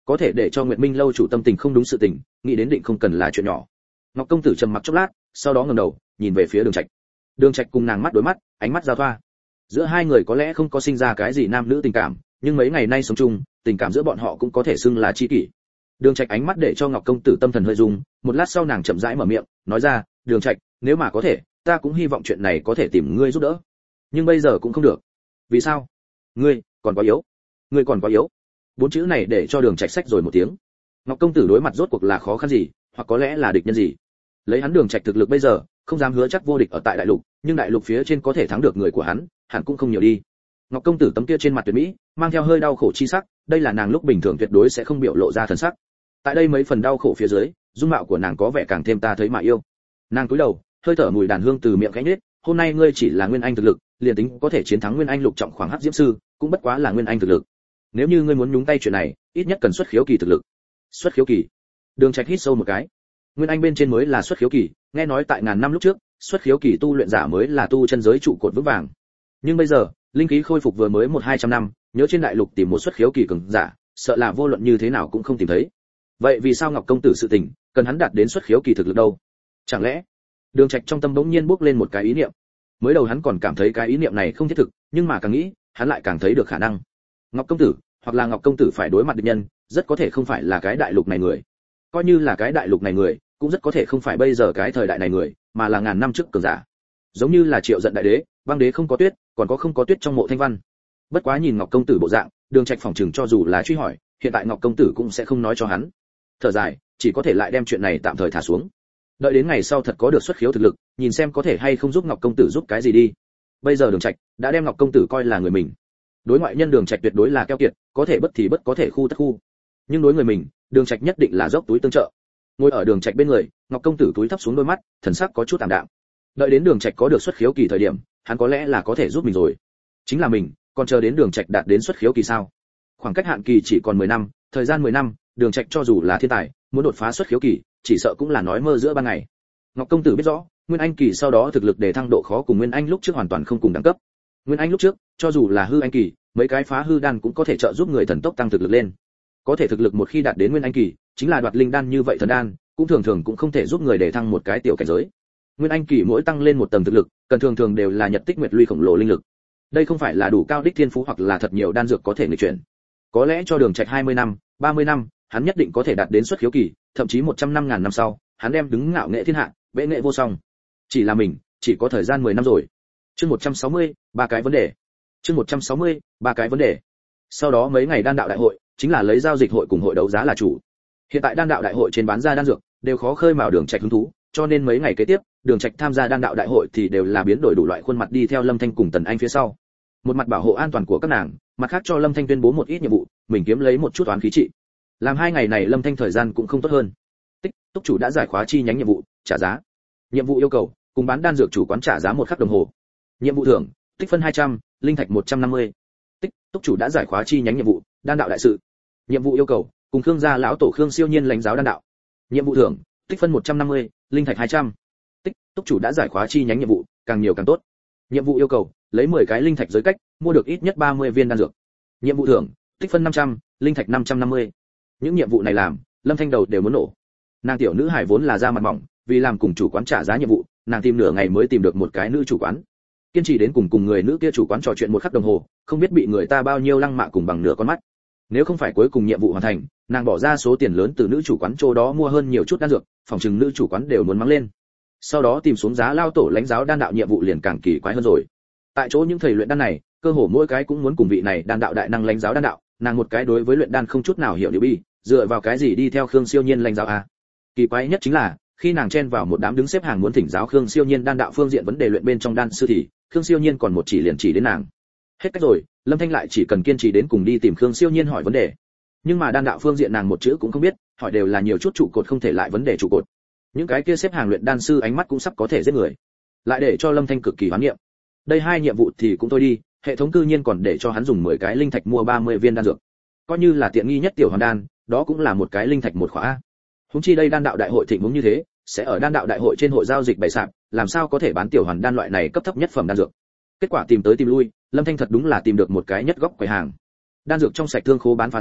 [SPEAKER 1] có thể để cho Nguyệt Minh lâu chủ tâm tình không đúng sự tình, nghĩ đến định không cần là chuyện nhỏ. Ngọc công tử trầm mặc chốc lát, sau đó ngẩng đầu, nhìn về phía Đường Trạch. Đường Trạch cùng nàng mắt đối mắt, ánh mắt giao thoa. Giữa hai người có lẽ không có sinh ra cái gì nam nữ tình cảm, nhưng mấy ngày nay sống chung, tình cảm giữa bọn họ cũng có thể xưng là tri kỷ. Đường Trạch ánh mắt để cho Ngọc công tử tâm thần hơi rung, một lát sau nàng chậm rãi mở miệng, nói ra, "Đường Trạch, nếu mà có thể, ta cũng hy vọng chuyện này có thể tìm ngươi giúp đỡ. Nhưng bây giờ cũng không được." "Vì sao?" "Ngươi còn quá yếu." "Ngươi còn quá yếu." Bốn chữ này để cho Đường Trạch xách rồi một tiếng. Ngọc công tử đối mặt rốt cuộc là khó khăn gì, hoặc có lẽ là địch nhân gì. Lấy hắn Đường Trạch thực lực bây giờ, không dám hứa chắc vô địch ở tại đại lục, nhưng đại lục phía trên có thể thắng được người của hắn, hẳn cũng không nhiều đi. Ngọc công tử tấm kia trên mặt tuyệt mỹ, mang theo hơi đau khổ chi sắc, đây là nàng lúc bình thường tuyệt đối sẽ không biểu lộ ra thần sắc. Tại đây mấy phần đau khổ phía dưới, dung mạo của nàng có vẻ càng thêm ta thấy mà yêu. Nàng cúi đầu, hơi thở mùi đàn hương từ miệng khẽ nhếch, "Hôm nay ngươi chỉ là nguyên anh thực lực, liền tính có thể chiến thắng nguyên anh lục trọng khoảng hắc diễm sư, cũng bất quá là nguyên anh thực lực. Nếu như ngươi muốn nhúng tay chuyện này, ít nhất cần xuất khiếu kỳ thực lực." Xuất khiếu kỳ? Đường Trạch hít sâu một cái. Nguyên anh bên trên mới là xuất khiếu kỳ, nghe nói tại ngàn năm lúc trước, xuất khiếu kỳ tu luyện giả mới là tu chân giới trụ cột vững vàng. Nhưng bây giờ, linh khí khôi phục vừa mới 1-200 năm, nhớ trên đại lục tìm một xuất khiếu kỳ cường giả, sợ là vô luận như thế nào cũng không tìm thấy. Vậy vì sao Ngọc công tử sự tình, cần hắn đạt đến xuất khiếu kỳ thực lực đâu? Chẳng lẽ? Đường Trạch trong tâm bỗng nhiên bốc lên một cái ý niệm. Mới đầu hắn còn cảm thấy cái ý niệm này không thiết thực, nhưng mà càng nghĩ, hắn lại càng thấy được khả năng. Ngọc công tử, hoặc là Ngọc công tử phải đối mặt địch nhân, rất có thể không phải là cái đại lục này người. Coi như là cái đại lục này người, cũng rất có thể không phải bây giờ cái thời đại này người, mà là ngàn năm trước cường giả. Giống như là Triệu Giận đại đế, băng đế không có tuyết, còn có không có tuyết trong mộ Thanh Văn. Bất quá nhìn Ngọc công tử bộ dạng, Đường Trạch phỏng chừng cho dù là truy hỏi, hiện tại Ngọc công tử cũng sẽ không nói cho hắn. Thở dài, chỉ có thể lại đem chuyện này tạm thời thả xuống. Đợi đến ngày sau thật có được xuất khiếu thực lực, nhìn xem có thể hay không giúp Ngọc công tử giúp cái gì đi. Bây giờ Đường Trạch đã đem Ngọc công tử coi là người mình. Đối ngoại nhân Đường Trạch tuyệt đối là keo kiệt, có thể bất thì bất, có thể khu tất khu. Nhưng đối người mình, Đường Trạch nhất định là dốc túi tương trợ. Ngồi ở Đường Trạch bên người, Ngọc công tử túi thấp xuống đôi mắt, thần sắc có chút tạm đạm. Đợi đến Đường Trạch có được xuất khiếu kỳ thời điểm, hắn có lẽ là có thể giúp mình rồi. Chính là mình, còn chờ đến Đường Trạch đạt đến xuất khiếu kỳ sao? Khoảng cách hạn kỳ chỉ còn 10 năm, thời gian 10 năm, Đường Trạch cho dù là thiên tài, muốn đột phá xuất khiếu kỳ, chỉ sợ cũng là nói mơ giữa ban ngày. Ngọc công tử biết rõ, Nguyên Anh kỳ sau đó thực lực để thăng độ khó cùng Nguyên Anh lúc trước hoàn toàn không cùng đẳng cấp. Nguyên Anh lúc trước, cho dù là hư anh kỳ, mấy cái phá hư đan cũng có thể trợ giúp người thần tốc tăng thực lực lên. Có thể thực lực một khi đạt đến Nguyên Anh kỳ, chính là đoạt linh đan như vậy thần đan, cũng thường thường cũng không thể giúp người để thăng một cái tiểu cảnh giới. Nguyên Anh kỳ mỗi tăng lên một tầng thực lực, cần thường thường đều là nhật tích nguyệt luy khổng lồ linh lực. Đây không phải là đủ cao đích thiên phú hoặc là thật nhiều đan dược có thể nghịch chuyển. Có lẽ cho Đường Trạch 20 năm, 30 năm, hắn nhất định có thể đạt đến xuất khiếu kỳ, thậm chí 100 năm ngàn năm sau, hắn đem đứng ngạo nghệ thiên hạ, bệ nghệ vô song. Chỉ là mình, chỉ có thời gian 10 năm rồi. Chương 160, ba cái vấn đề. Chương 160, ba cái vấn đề. Sau đó mấy ngày đan đạo đại hội, chính là lấy giao dịch hội cùng hội đấu giá là chủ. Hiện tại đan đạo đại hội trên bán ra đan dược, đều khó khơi mào Đường Trạch hứng thú, cho nên mấy ngày kế tiếp, Đường Trạch tham gia đan đạo đại hội thì đều là biến đổi đủ loại khuôn mặt đi theo Lâm Thanh cùng Tần Anh phía sau. Một mặt bảo hộ an toàn của các nàng, mặt khác cho Lâm Thanh tuyên bố một ít nhiệm vụ, mình kiếm lấy một chút toán khí trị. Làm 2 ngày này Lâm Thanh thời gian cũng không tốt hơn. Tích, túc chủ đã giải khóa chi nhánh nhiệm vụ, trả giá. Nhiệm vụ yêu cầu, cùng bán đan dược chủ quán trả giá 1 khắc đồng hồ. Nhiệm vụ thưởng, tích phân 200, linh thạch 150. Tích, túc chủ đã giải khóa chi nhánh nhiệm vụ, đan đạo đại sự. Nhiệm vụ yêu cầu, cùng Khương gia lão tổ Khương Siêu Nhiên lãnh giáo đan đạo. Nhiệm vụ thưởng, tích phân 150, linh thạch 200. Tích, túc chủ đã giải khóa chi nhánh nhiệm vụ, càng nhiều càng tốt. Nhiệm vụ yêu cầu, lấy 10 cái linh thạch giới cách, mua được ít nhất 30 viên đan dược. Nhiệm vụ thưởng, tích phân 500, linh thạch 550. Những nhiệm vụ này làm, Lâm Thanh đầu đều muốn nổ. Nàng tiểu nữ hải vốn là da mặt mỏng, vì làm cùng chủ quán trả giá nhiệm vụ, nàng tìm nửa ngày mới tìm được một cái nữ chủ quán. Kiên trì đến cùng người nữ kia chủ quán trò chuyện 1 khắc đồng hồ, không biết bị người ta bao nhiêu lăng mạ cùng bằng nửa con mắt. Nếu không phải cuối cùng nhiệm vụ hoàn thành, nàng bỏ ra số tiền lớn từ nữ chủ quán chỗ đó mua hơn nhiều chút đan dược, phòng chừng nữ chủ quán đều muốn mắng lên. Sau đó tìm xuống giá lao tổ lãnh giáo đan đạo nhiệm vụ liền càng kỳ quái hơn rồi. Tại chỗ những thầy luyện đan này, cơ hồ mỗi cái cũng muốn cùng vị này đan đạo đại năng lãnh giáo đan đạo, nàng một cái đối với luyện đan không chút nào hiểu điều bi, dựa vào cái gì đi theo Khương Siêu Nhiên lãnh giáo à? Kỳ quái nhất chính là, khi nàng chen vào một đám đứng xếp hàng muốn thỉnh giáo Khương Siêu Nhiên đan đạo phương diện vấn đề luyện bên trong đan sư thì, Khương Siêu Nhiên còn một chỉ liền chỉ đến nàng. Hết cách rồi, Lâm Thanh lại chỉ cần kiên trì đến cùng đi tìm Khương Siêu Nhiên hỏi vấn đề. Nhưng mà đan đạo phương diện nàng một chữ cũng không biết, hỏi đều là nhiều chút trụ cột không thể lại vấn đề trụ cột. Những cái kia xếp hàng luyện đan sư ánh mắt cũng sắp có thể giết người. Lại để cho Lâm Thanh cực kỳ hoán niệm. Đây 2 nhiệm vụ thì cũng thôi đi, hệ thống cư nhiên còn để cho hắn dùng 10 cái linh thạch mua 30 viên đan dược. Coi như là tiện nghi nhất tiểu hoàn đan, đó cũng là một cái linh thạch một khóa. Huống chi đây đan đạo đại hội thịnh vượng như thế, sẽ ở đan đạo đại hội trên hội giao dịch bày sạp, làm sao có thể bán tiểu hoàn đan loại này cấp thấp nhất phẩm đan dược. Kết quả tìm tới tìm lui, Lâm Thanh thật đúng là tìm được một cái nhất góc quầy hàng. Đan dược trong sạch thương khố bán phá giá,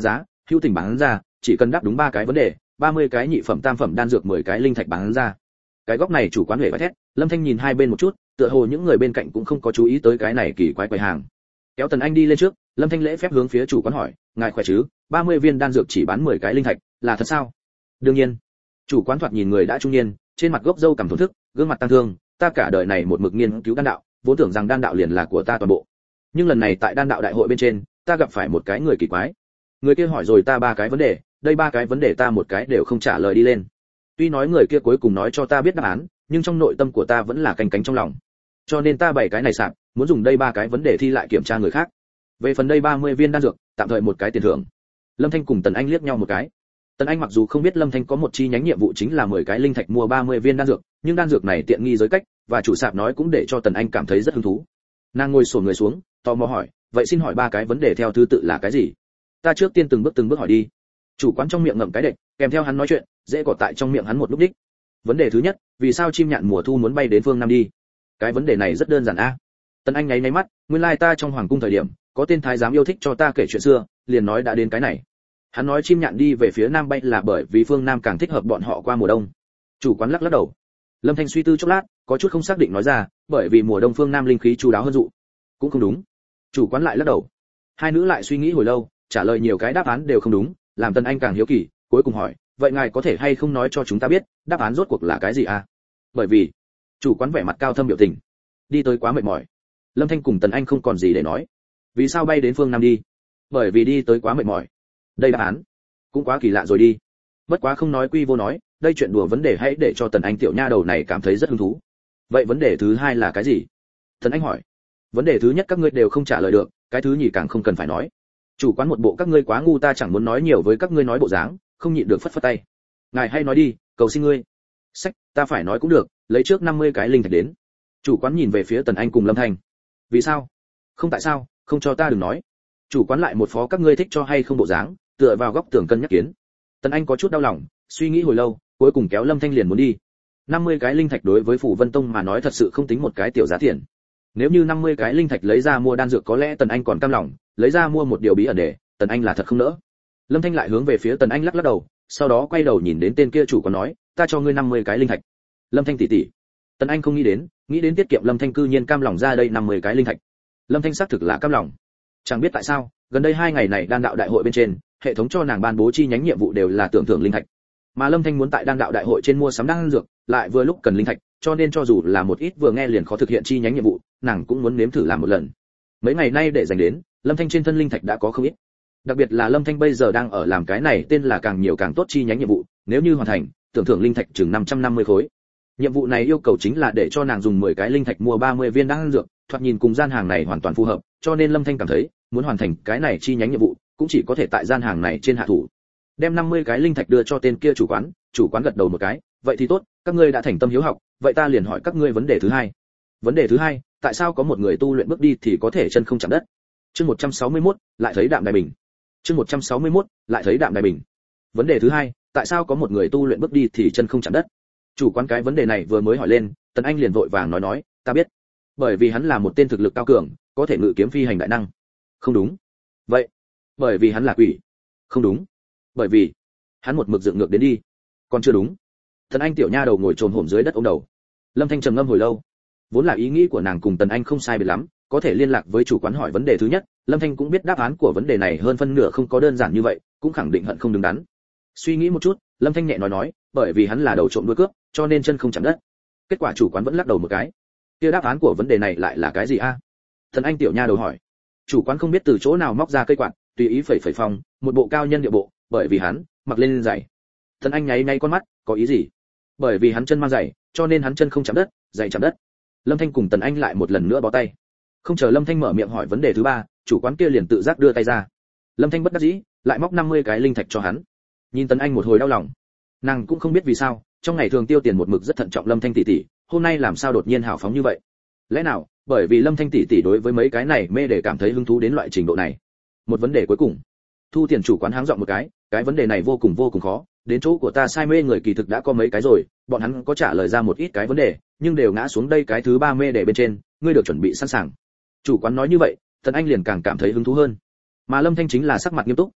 [SPEAKER 1] hữu tình bán ra, chỉ cần đáp đúng 3 cái vấn đề, 30 cái nhị phẩm tam phẩm đan dược 10 cái linh thạch bán ra. Cái góc này chủ quán huệ phải thét, Lâm Thanh nhìn hai bên một chút, tựa hồ những người bên cạnh cũng không có chú ý tới cái này kỳ quái quầy hàng. Kéo Tần Anh đi lên trước, Lâm Thanh lễ phép hướng phía chủ quán hỏi, ngài khỏe chứ, 30 viên đan dược chỉ bán 10 cái linh thạch, là thật sao? Đương nhiên. Chủ quán thoạt nhìn người đã trung niên, trên mặt gốc râu cằm thổn thức, gương mặt tăng thương, ta cả đời này một mực nghiên cứu đan đạo, vốn tưởng rằng đan đạo liền là của ta toàn bộ. Nhưng lần này tại đan đạo đại hội bên trên, ta gặp phải một cái người kỳ quái. Người kia hỏi rồi ta 3 cái vấn đề, đây 3 cái vấn đề ta một cái đều không trả lời đi lên. Tuy nói người kia cuối cùng nói cho ta biết đáp án, nhưng trong nội tâm của ta vẫn là canh cánh trong lòng. Cho nên ta bày cái này sạp, muốn dùng đây 3 cái vấn đề thi lại kiểm tra người khác. Về phần đây 30 viên đan dược, tạm thời một cái tiền thưởng. Lâm Thanh cùng Tần Anh liếc nhau một cái. Tần Anh mặc dù không biết Lâm Thanh có một chi nhánh nhiệm vụ chính là 10 cái linh thạch mua 30 viên đan dược, nhưng đan dược này tiện nghi giới cách, và chủ sạp nói cũng để cho Tần Anh cảm thấy rất hứng thú. Nàng ngồi xổm người xuống, tò mò hỏi, vậy xin hỏi 3 cái vấn đề theo thứ tự là cái gì? Ta trước tiên từng bước hỏi đi. Chủ quán trong miệng ngậm cái đệm, kèm theo hắn nói chuyện, dễ cỏ tại trong miệng hắn một lúc đích. Vấn đề thứ nhất, vì sao chim nhạn mùa thu muốn bay đến phương Nam đi? Cái vấn đề này rất đơn giản a. Tần Anh nháy mắt, nguyên lai ta trong hoàng cung thời điểm, có tên thái giám yêu thích cho ta kể chuyện xưa, liền nói đã đến cái này. Hắn nói chim nhạn đi về phía nam bay là bởi vì phương Nam càng thích hợp bọn họ qua mùa đông. Chủ quán lắc đầu. Lâm Thanh suy tư chốc lát, có chút không xác định nói ra, bởi vì mùa đông phương Nam linh khí chu đáo hơn dụ. Cũng không đúng. Chủ quán lại lắc đầu. Hai nữ lại suy nghĩ hồi lâu, trả lời nhiều cái đáp án đều không đúng, làm Tần Anh càng hiếu kỳ, cuối cùng hỏi, vậy ngài có thể hay không nói cho chúng ta biết, đáp án rốt cuộc là cái gì à? Bởi vì, chủ quán vẻ mặt cao thâm biểu tình, đi tới quá mệt mỏi. Lâm Thanh cùng Tần Anh không còn gì để nói. Vì sao bay đến phương Nam đi? Bởi vì đi tới quá mệt mỏi. Đây đáp án cũng quá kỳ lạ rồi đi. Bất quá không nói quy vô nói, đây chuyện đùa vấn đề hãy để cho Tần Anh tiểu nha đầu này cảm thấy rất hứng thú. Vậy vấn đề thứ hai là cái gì? Tần Anh hỏi. Vấn đề thứ nhất các ngươi đều không trả lời được, cái thứ nhì càng không cần phải nói. Chủ quán một bộ các ngươi quá ngu ta chẳng muốn nói nhiều với các ngươi nói bộ dáng, không nhịn được phất phất tay. Ngài hay nói đi, cầu xin ngươi. Sách, ta phải nói cũng được, lấy trước 50 cái linh thạch đến. Chủ quán nhìn về phía Tần Anh cùng Lâm Thanh. Vì sao? Không tại sao, không cho ta đừng nói. Chủ quán lại một phó các ngươi thích cho hay không bộ dáng, tựa vào góc tường cân nhắc kiến. Tần Anh có chút đau lòng, suy nghĩ hồi lâu, cuối cùng kéo Lâm Thanh liền muốn đi. 50 cái linh thạch đối với Phủ Vân Tông mà nói thật sự không tính một cái tiểu giá tiền. Nếu như 50 cái linh thạch lấy ra mua đan dược có lẽ Tần Anh còn cam lòng, lấy ra mua một điều bí ẩn để, Tần Anh là thật không nỡ. Lâm Thanh lại hướng về phía Tần Anh lắc đầu, sau đó quay đầu nhìn đến tên kia chủ quán nói, ta cho ngươi 50 cái linh thạch. Lâm Thanh tỷ tỷ. Tần Anh không nghĩ đến tiết kiệm Lâm Thanh cư nhiên cam lòng ra đây 50 cái linh thạch. Lâm Thanh xác thực là cam lòng. Chẳng biết tại sao, gần đây 2 ngày này đan đạo đại hội bên trên, hệ thống cho nàng ban bố chi nhánh nhiệm vụ đều là tưởng thưởng linh thạch. Mà Lâm Thanh muốn tại đan đạo đại hội trên mua sắm đan dược, lại vừa lúc cần linh thạch, cho nên cho dù là một ít vừa nghe liền khó thực hiện chi nhánh nhiệm vụ, nàng cũng muốn nếm thử làm một lần. Mấy ngày nay để dành đến, Lâm Thanh trên thân linh thạch đã có không ít. Đặc biệt là Lâm Thanh bây giờ đang ở làm cái này tên là càng nhiều càng tốt chi nhánh nhiệm vụ, nếu như hoàn thành, tưởng thưởng linh thạch chừng 550 khối. Nhiệm vụ này yêu cầu chính là để cho nàng dùng 10 cái linh thạch mua 30 viên đan dược, thoạt nhìn cùng gian hàng này hoàn toàn phù hợp, cho nên Lâm Thanh cảm thấy, muốn hoàn thành cái này chi nhánh nhiệm vụ, cũng chỉ có thể tại gian hàng này trên hạ thủ. Đem 50 cái linh thạch đưa cho tên kia chủ quán gật đầu một cái, vậy thì tốt, các ngươi đã thành tâm hiếu học, vậy ta liền hỏi các ngươi vấn đề thứ hai. Vấn đề thứ hai, tại sao có một người tu luyện bước đi thì có thể chân không chạm đất? Chương 161, lại thấy Đạm Đài Bình. Chương 161, lại thấy Đạm Đài Bình. Vấn đề thứ hai, tại sao có một người tu luyện bước đi thì chân không chạm đất? Chủ quán cái vấn đề này vừa mới hỏi lên, Tần Anh liền vội vàng nói, ta biết. Bởi vì hắn là một tên thực lực cao cường, có thể ngự kiếm phi hành đại năng. Không đúng. Vậy, bởi vì hắn là quỷ. Không đúng. Bởi vì hắn một mực dựng ngược đến đi. Còn chưa đúng. Tần Anh tiểu nha đầu ngồi chồm hổm dưới đất ôm đầu. Lâm Thanh trầm ngâm hồi lâu. Vốn là ý nghĩ của nàng cùng Tần Anh không sai biệt lắm, có thể liên lạc với chủ quán hỏi vấn đề thứ nhất, Lâm Thanh cũng biết đáp án của vấn đề này hơn phân nửa không có đơn giản như vậy, cũng khẳng định hận không đứng đắn. Suy nghĩ một chút, Lâm Thanh nhẹ nói, bởi vì hắn là đầu trộm đuôi cướp, cho nên chân không chạm đất. Kết quả chủ quán vẫn lắc đầu một cái. Kia đáp án của vấn đề này lại là cái gì a? Tần Anh tiểu nha đầu hỏi. Chủ quán không biết từ chỗ nào móc ra cây quạt, tùy ý phẩy phẩy phong, một bộ cao nhân địa bộ, bởi vì hắn mặc lên giày. Tần Anh nháy nháy con mắt, có ý gì? Bởi vì hắn chân mang giày, cho nên hắn chân không chạm đất, giày chạm đất. Lâm Thanh cùng Tần Anh lại một lần nữa bó tay. Không chờ Lâm Thanh mở miệng hỏi vấn đề thứ ba, chủ quán kia liền tự giác đưa tay ra. Lâm Thanh bất đắc dĩ, lại móc 50 cái linh thạch cho hắn. Nhìn Tần Anh một hồi đau lòng. Nàng cũng không biết vì sao, trong ngày thường tiêu tiền một mực rất thận trọng Lâm Thanh tỷ tỷ, hôm nay làm sao đột nhiên hào phóng như vậy? Lẽ nào, bởi vì Lâm Thanh tỷ tỷ đối với mấy cái này mê để cảm thấy hứng thú đến loại trình độ này? Một vấn đề cuối cùng. Thu tiền chủ quán háng giọng một cái vấn đề này vô cùng khó, đến chỗ của ta sai mê người kỳ thực đã có mấy cái rồi, bọn hắn có trả lời ra một ít cái vấn đề, nhưng đều ngã xuống đây cái thứ ba mê để bên trên, ngươi được chuẩn bị sẵn sàng. Chủ quán nói như vậy, Tần Anh liền càng cảm thấy hứng thú hơn. Mà Lâm Thanh chính là sắc mặt nghiêm túc,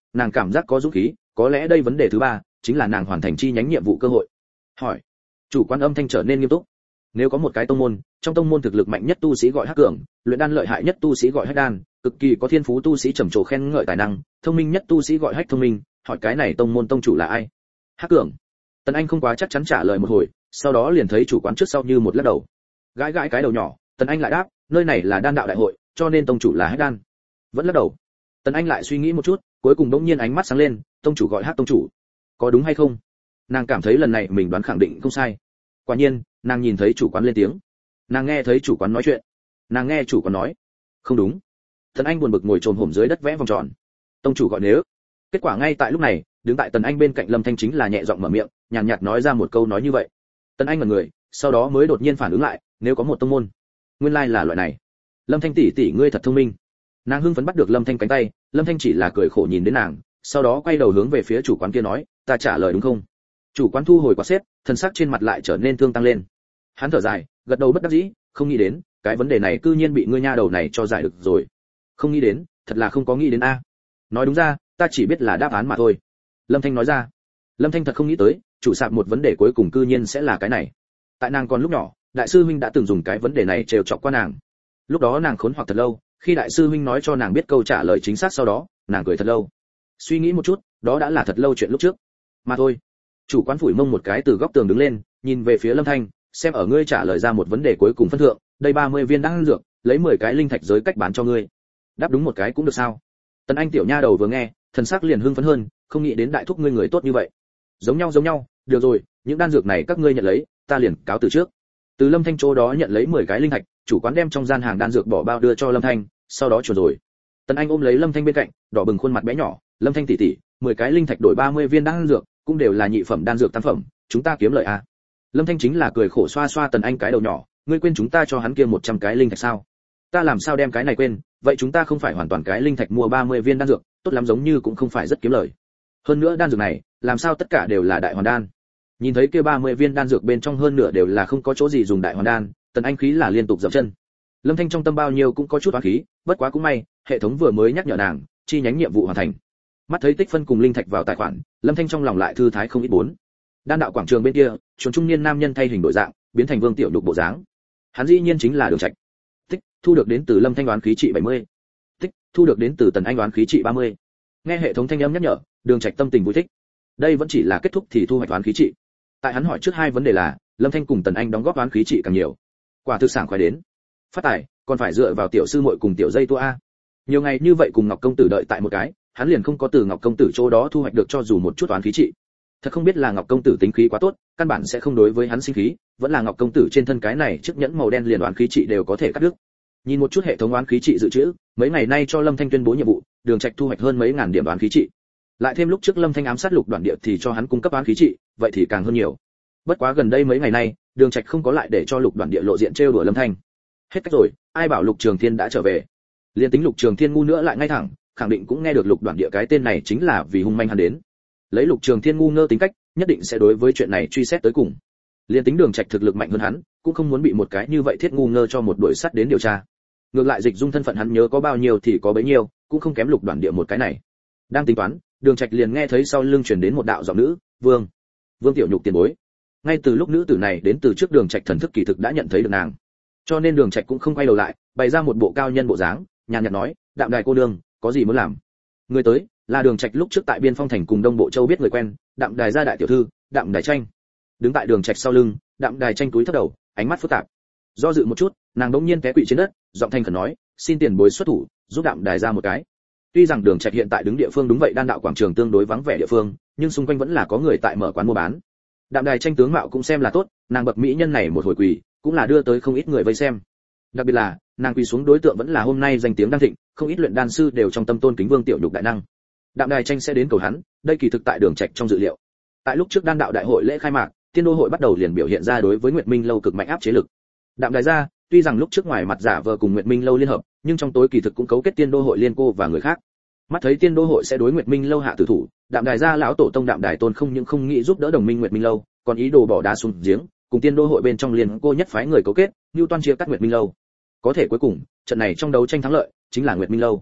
[SPEAKER 1] nàng cảm giác có dũng khí, có lẽ đây vấn đề thứ ba chính là nàng hoàn thành chi nhánh nhiệm vụ cơ hội. Hỏi. Chủ quán âm thanh trở nên nghiêm túc. Nếu có một cái tông môn, trong tông môn thực lực mạnh nhất tu sĩ gọi Hắc Cường, luyện đan lợi hại nhất tu sĩ gọi Hách Đan, cực kỳ có thiên phú tu sĩ trầm trồ khen ngợi tài năng, thông minh nhất tu sĩ gọi Hách Thông Minh, hỏi cái này tông môn tông chủ là ai? Hắc Cường. Tần Anh không quá chắc chắn trả lời một hồi, sau đó liền thấy chủ quán trước sau như một lắc đầu. Gãi gãi cái đầu nhỏ, Tần Anh lại đáp, nơi này là đan đạo đại hội, cho nên tông chủ là Hách Đan. Vẫn lắc đầu. Tần Anh lại suy nghĩ một chút, cuối cùng đống nhiên ánh mắt sáng lên, tông chủ gọi Hắc tông chủ. Có đúng hay không? Nàng cảm thấy lần này mình đoán khẳng định không sai. Quả nhiên, nàng nhìn thấy chủ quán lên tiếng. Nàng nghe thấy chủ quán nói chuyện. Nàng nghe chủ quán nói. Không đúng. Tần Anh buồn bực ngồi chồm hổm dưới đất vẽ vòng tròn. Tông chủ gọi nếu. Kết quả ngay tại lúc này, đứng tại Tần Anh bên cạnh Lâm Thanh chính là nhẹ giọng mở miệng, nhàn nhạt nói ra một câu nói như vậy. Tần Anh ngẩn người, sau đó mới đột nhiên phản ứng lại, nếu có một tông môn, nguyên lai là loại này. Lâm Thanh tỷ tỷ ngươi thật thông minh. Nàng hưng phấn bắt được Lâm Thanh cánh tay, Lâm Thanh chỉ là cười khổ nhìn đến nàng, sau đó quay đầu hướng về phía chủ quán kia nói, ta trả lời đúng không? Chủ quán thu hồi quạt xếp, thân sắc trên mặt lại trở nên thương tăng lên. Hắn thở dài, gật đầu bất đắc dĩ, không nghĩ đến, cái vấn đề này cư nhiên bị ngươi nha đầu này cho giải được rồi. Không nghĩ đến, thật là không có nghĩ đến a. Nói đúng ra, ta chỉ biết là đáp án mà thôi. Lâm Thanh nói ra. Lâm Thanh thật không nghĩ tới, chủ sạp một vấn đề cuối cùng cư nhiên sẽ là cái này. Tại nàng còn lúc nhỏ, đại sư huynh đã từng dùng cái vấn đề này trêu chọc qua nàng. Lúc đó nàng khốn hoặc thật lâu, khi đại sư huynh nói cho nàng biết câu trả lời chính xác sau đó, nàng cười thật lâu. Suy nghĩ một chút, đó đã là thật lâu chuyện lúc trước. Mà thôi. Chủ quán phủi mông một cái từ góc tường đứng lên, nhìn về phía Lâm Thanh, xem ở ngươi trả lời ra một vấn đề cuối cùng phân thượng, đây 30 viên đan dược, lấy 10 cái linh thạch giới cách bán cho ngươi. Đáp đúng một cái cũng được sao? Tần Anh tiểu nha đầu vừa nghe, thần sắc liền hưng phấn hơn, không nghĩ đến đại thúc ngươi người tốt như vậy. Giống nhau, được rồi, những đan dược này các ngươi nhận lấy, ta liền cáo từ trước. Từ Lâm Thanh chỗ đó nhận lấy 10 cái linh thạch, chủ quán đem trong gian hàng đan dược bỏ bao đưa cho Lâm Thanh, sau đó chuồn rồi. Tần Anh ôm lấy Lâm Thanh bên cạnh, đỏ bừng khuôn mặt bé nhỏ, Lâm Thanh tỷ tỷ, 10 cái linh thạch đổi 30 viên đan dược, cũng đều là nhị phẩm đan dược tam phẩm, chúng ta kiếm lợi à? Lâm Thanh chính là cười khổ xoa xoa Tần Anh cái đầu nhỏ, ngươi quên chúng ta cho hắn kia 100 cái linh thạch sao? Ta làm sao đem cái này quên, vậy chúng ta không phải hoàn toàn cái linh thạch mua 30 viên đan dược, tốt lắm giống như cũng không phải rất kiếm lời. Hơn nữa đan dược này, làm sao tất cả đều là đại hoàn đan? Nhìn thấy kia 30 viên đan dược bên trong hơn nửa đều là không có chỗ gì dùng đại hoàn đan, Tần Anh khí là liên tục dậm chân. Lâm Thanh trong tâm bao nhiêu cũng có chút oán khí, bất quá cũng may, hệ thống vừa mới nhắc nhở nàng, chi nhánh nhiệm vụ hoàn thành. Mắt thấy tích phân cùng linh thạch vào tài khoản, Lâm Thanh trong lòng lại thư thái không ít bốn. Đan đạo quảng trường bên kia, chuồn trung niên nam nhân thay hình đổi dạng, biến thành Vương Tiểu Nhục bộ dáng. Hắn dĩ nhiên chính là Đường Trạch. Tích, thu được đến từ Lâm Thanh đoán khí trị 70. Tích, thu được đến từ Tần Anh đoán khí trị 30. Nghe hệ thống thanh âm nhắc nhở, Đường Trạch tâm tình vui thích. Đây vẫn chỉ là kết thúc thì thu hoạch đoán khí trị. Tại hắn hỏi trước hai vấn đề là, Lâm Thanh cùng Tần Anh đóng góp đoán khí trị càng nhiều. Quả thực sảng khoái đến. Phát tài, còn phải dựa vào tiểu sư muội cùng tiểu dây tua a. Nhiều ngày như vậy cùng Ngọc công tử đợi tại một cái, hắn liền không có từ Ngọc công tử chỗ đó thu hoạch được cho dù một chút toán khí trị. Thật không biết là Ngọc công tử tính khí quá tốt, căn bản sẽ không đối với hắn sinh khí, vẫn là Ngọc công tử trên thân cái này chiếc nhẫn màu đen liền toán khí trị đều có thể cắt đứt. Nhìn một chút hệ thống toán khí trị dự trữ, mấy ngày nay cho Lâm Thanh tuyên bố nhiệm vụ, Đường Trạch thu hoạch hơn mấy ngàn điểm toán khí trị. Lại thêm lúc trước Lâm Thanh ám sát Lục Đoạn Địa thì cho hắn cung cấp toán khí trị, vậy thì càng hơn nhiều. Bất quá gần đây mấy ngày nay, Đường Trạch không có lại để cho Lục Đoạn Địa lộ diện trêu đùa Lâm Thanh. Hết cách rồi, ai bảo Lục Trường Thiên đã trở về. Liên tính Lục Trường Thiên ngu nữa lại ngay thẳng, khẳng định cũng nghe được Lục Đoạn Địa cái tên này chính là vì hung manh hắn đến. Lấy Lục Trường Thiên ngu ngơ tính cách, nhất định sẽ đối với chuyện này truy xét tới cùng. Liên tính Đường Trạch thực lực mạnh hơn hắn, cũng không muốn bị một cái như vậy thiết ngu ngơ cho một đội sắt đến điều tra. Ngược lại Dịch Dung thân phận hắn nhớ có bao nhiêu thì có bấy nhiêu, cũng không kém Lục Đoạn Địa một cái này. Đang tính toán, Đường Trạch liền nghe thấy sau lưng truyền đến một đạo giọng nữ, Vương Tiểu Nhục tiền bối. Ngay từ lúc nữ tử này đến từ trước Đường Trạch thần thức kỳ thực đã nhận thấy được nàng, cho nên Đường Trạch cũng không quay đầu lại, bày ra một bộ cao nhân bộ dáng, nhàn nhạt nói, Đạm Đài cô nương, có gì muốn làm? Người tới là Đường Trạch lúc trước tại Biên Phong thành cùng Đông Bộ Châu biết người quen, Đạm Đài gia đại tiểu thư, Đạm Đài Tranh. Đứng tại Đường Trạch sau lưng, Đạm Đài Tranh cúi thấp đầu, ánh mắt phức tạp. Do dự một chút, nàng đống nhiên té quỵ trên đất, giọng thanh khẩn nói, xin tiền bối xuất thủ, giúp Đạm Đài ra một cái. Tuy rằng Đường Trạch hiện tại đứng địa phương đúng vậy đan đạo quảng trường tương đối vắng vẻ địa phương, nhưng xung quanh vẫn là có người tại mở quán mua bán. Đạm Đài Tranh tướng mạo cũng xem là tốt, nàng bậc mỹ nhân này một hồi quỳ, cũng là đưa tới không ít người vây xem. Đặc biệt là, nàng quỳ xuống đối tượng vẫn là hôm nay danh tiếng đang thịnh, không ít luyện đan sư đều trong tâm tôn kính Vương Tiểu Nhục đại năng. Đạm Đài Tranh sẽ đến cầu hắn, đây kỳ thực tại Đường Trạch trong dự liệu. Tại lúc trước đan đạo đại hội lễ khai mạc, Tiên Đô hội bắt đầu liền biểu hiện ra đối với Nguyệt Minh lâu cực mạnh áp chế lực. Đạm Đài gia, tuy rằng lúc trước ngoài mặt giả vờ cùng Nguyệt Minh lâu liên hợp, nhưng trong tối kỳ thực cũng cấu kết Tiên Đô hội liên cô và người khác. Mắt thấy Tiên Đô hội sẽ đối Nguyệt Minh lâu hạ tử thủ, Đạm Đài gia lão tổ tông Đạm Đài Tôn không những không nghĩ giúp đỡ đồng minh Nguyệt Minh lâu, còn ý đồ bỏ đá xuống giếng, cùng Tiên Đô hội bên trong liên cô nhất phái người cấu kết, như toan chia cắt Nguyệt Minh lâu. Có thể cuối cùng, trận này trong đấu tranh thắng lợi chính là Nguyệt Minh lâu.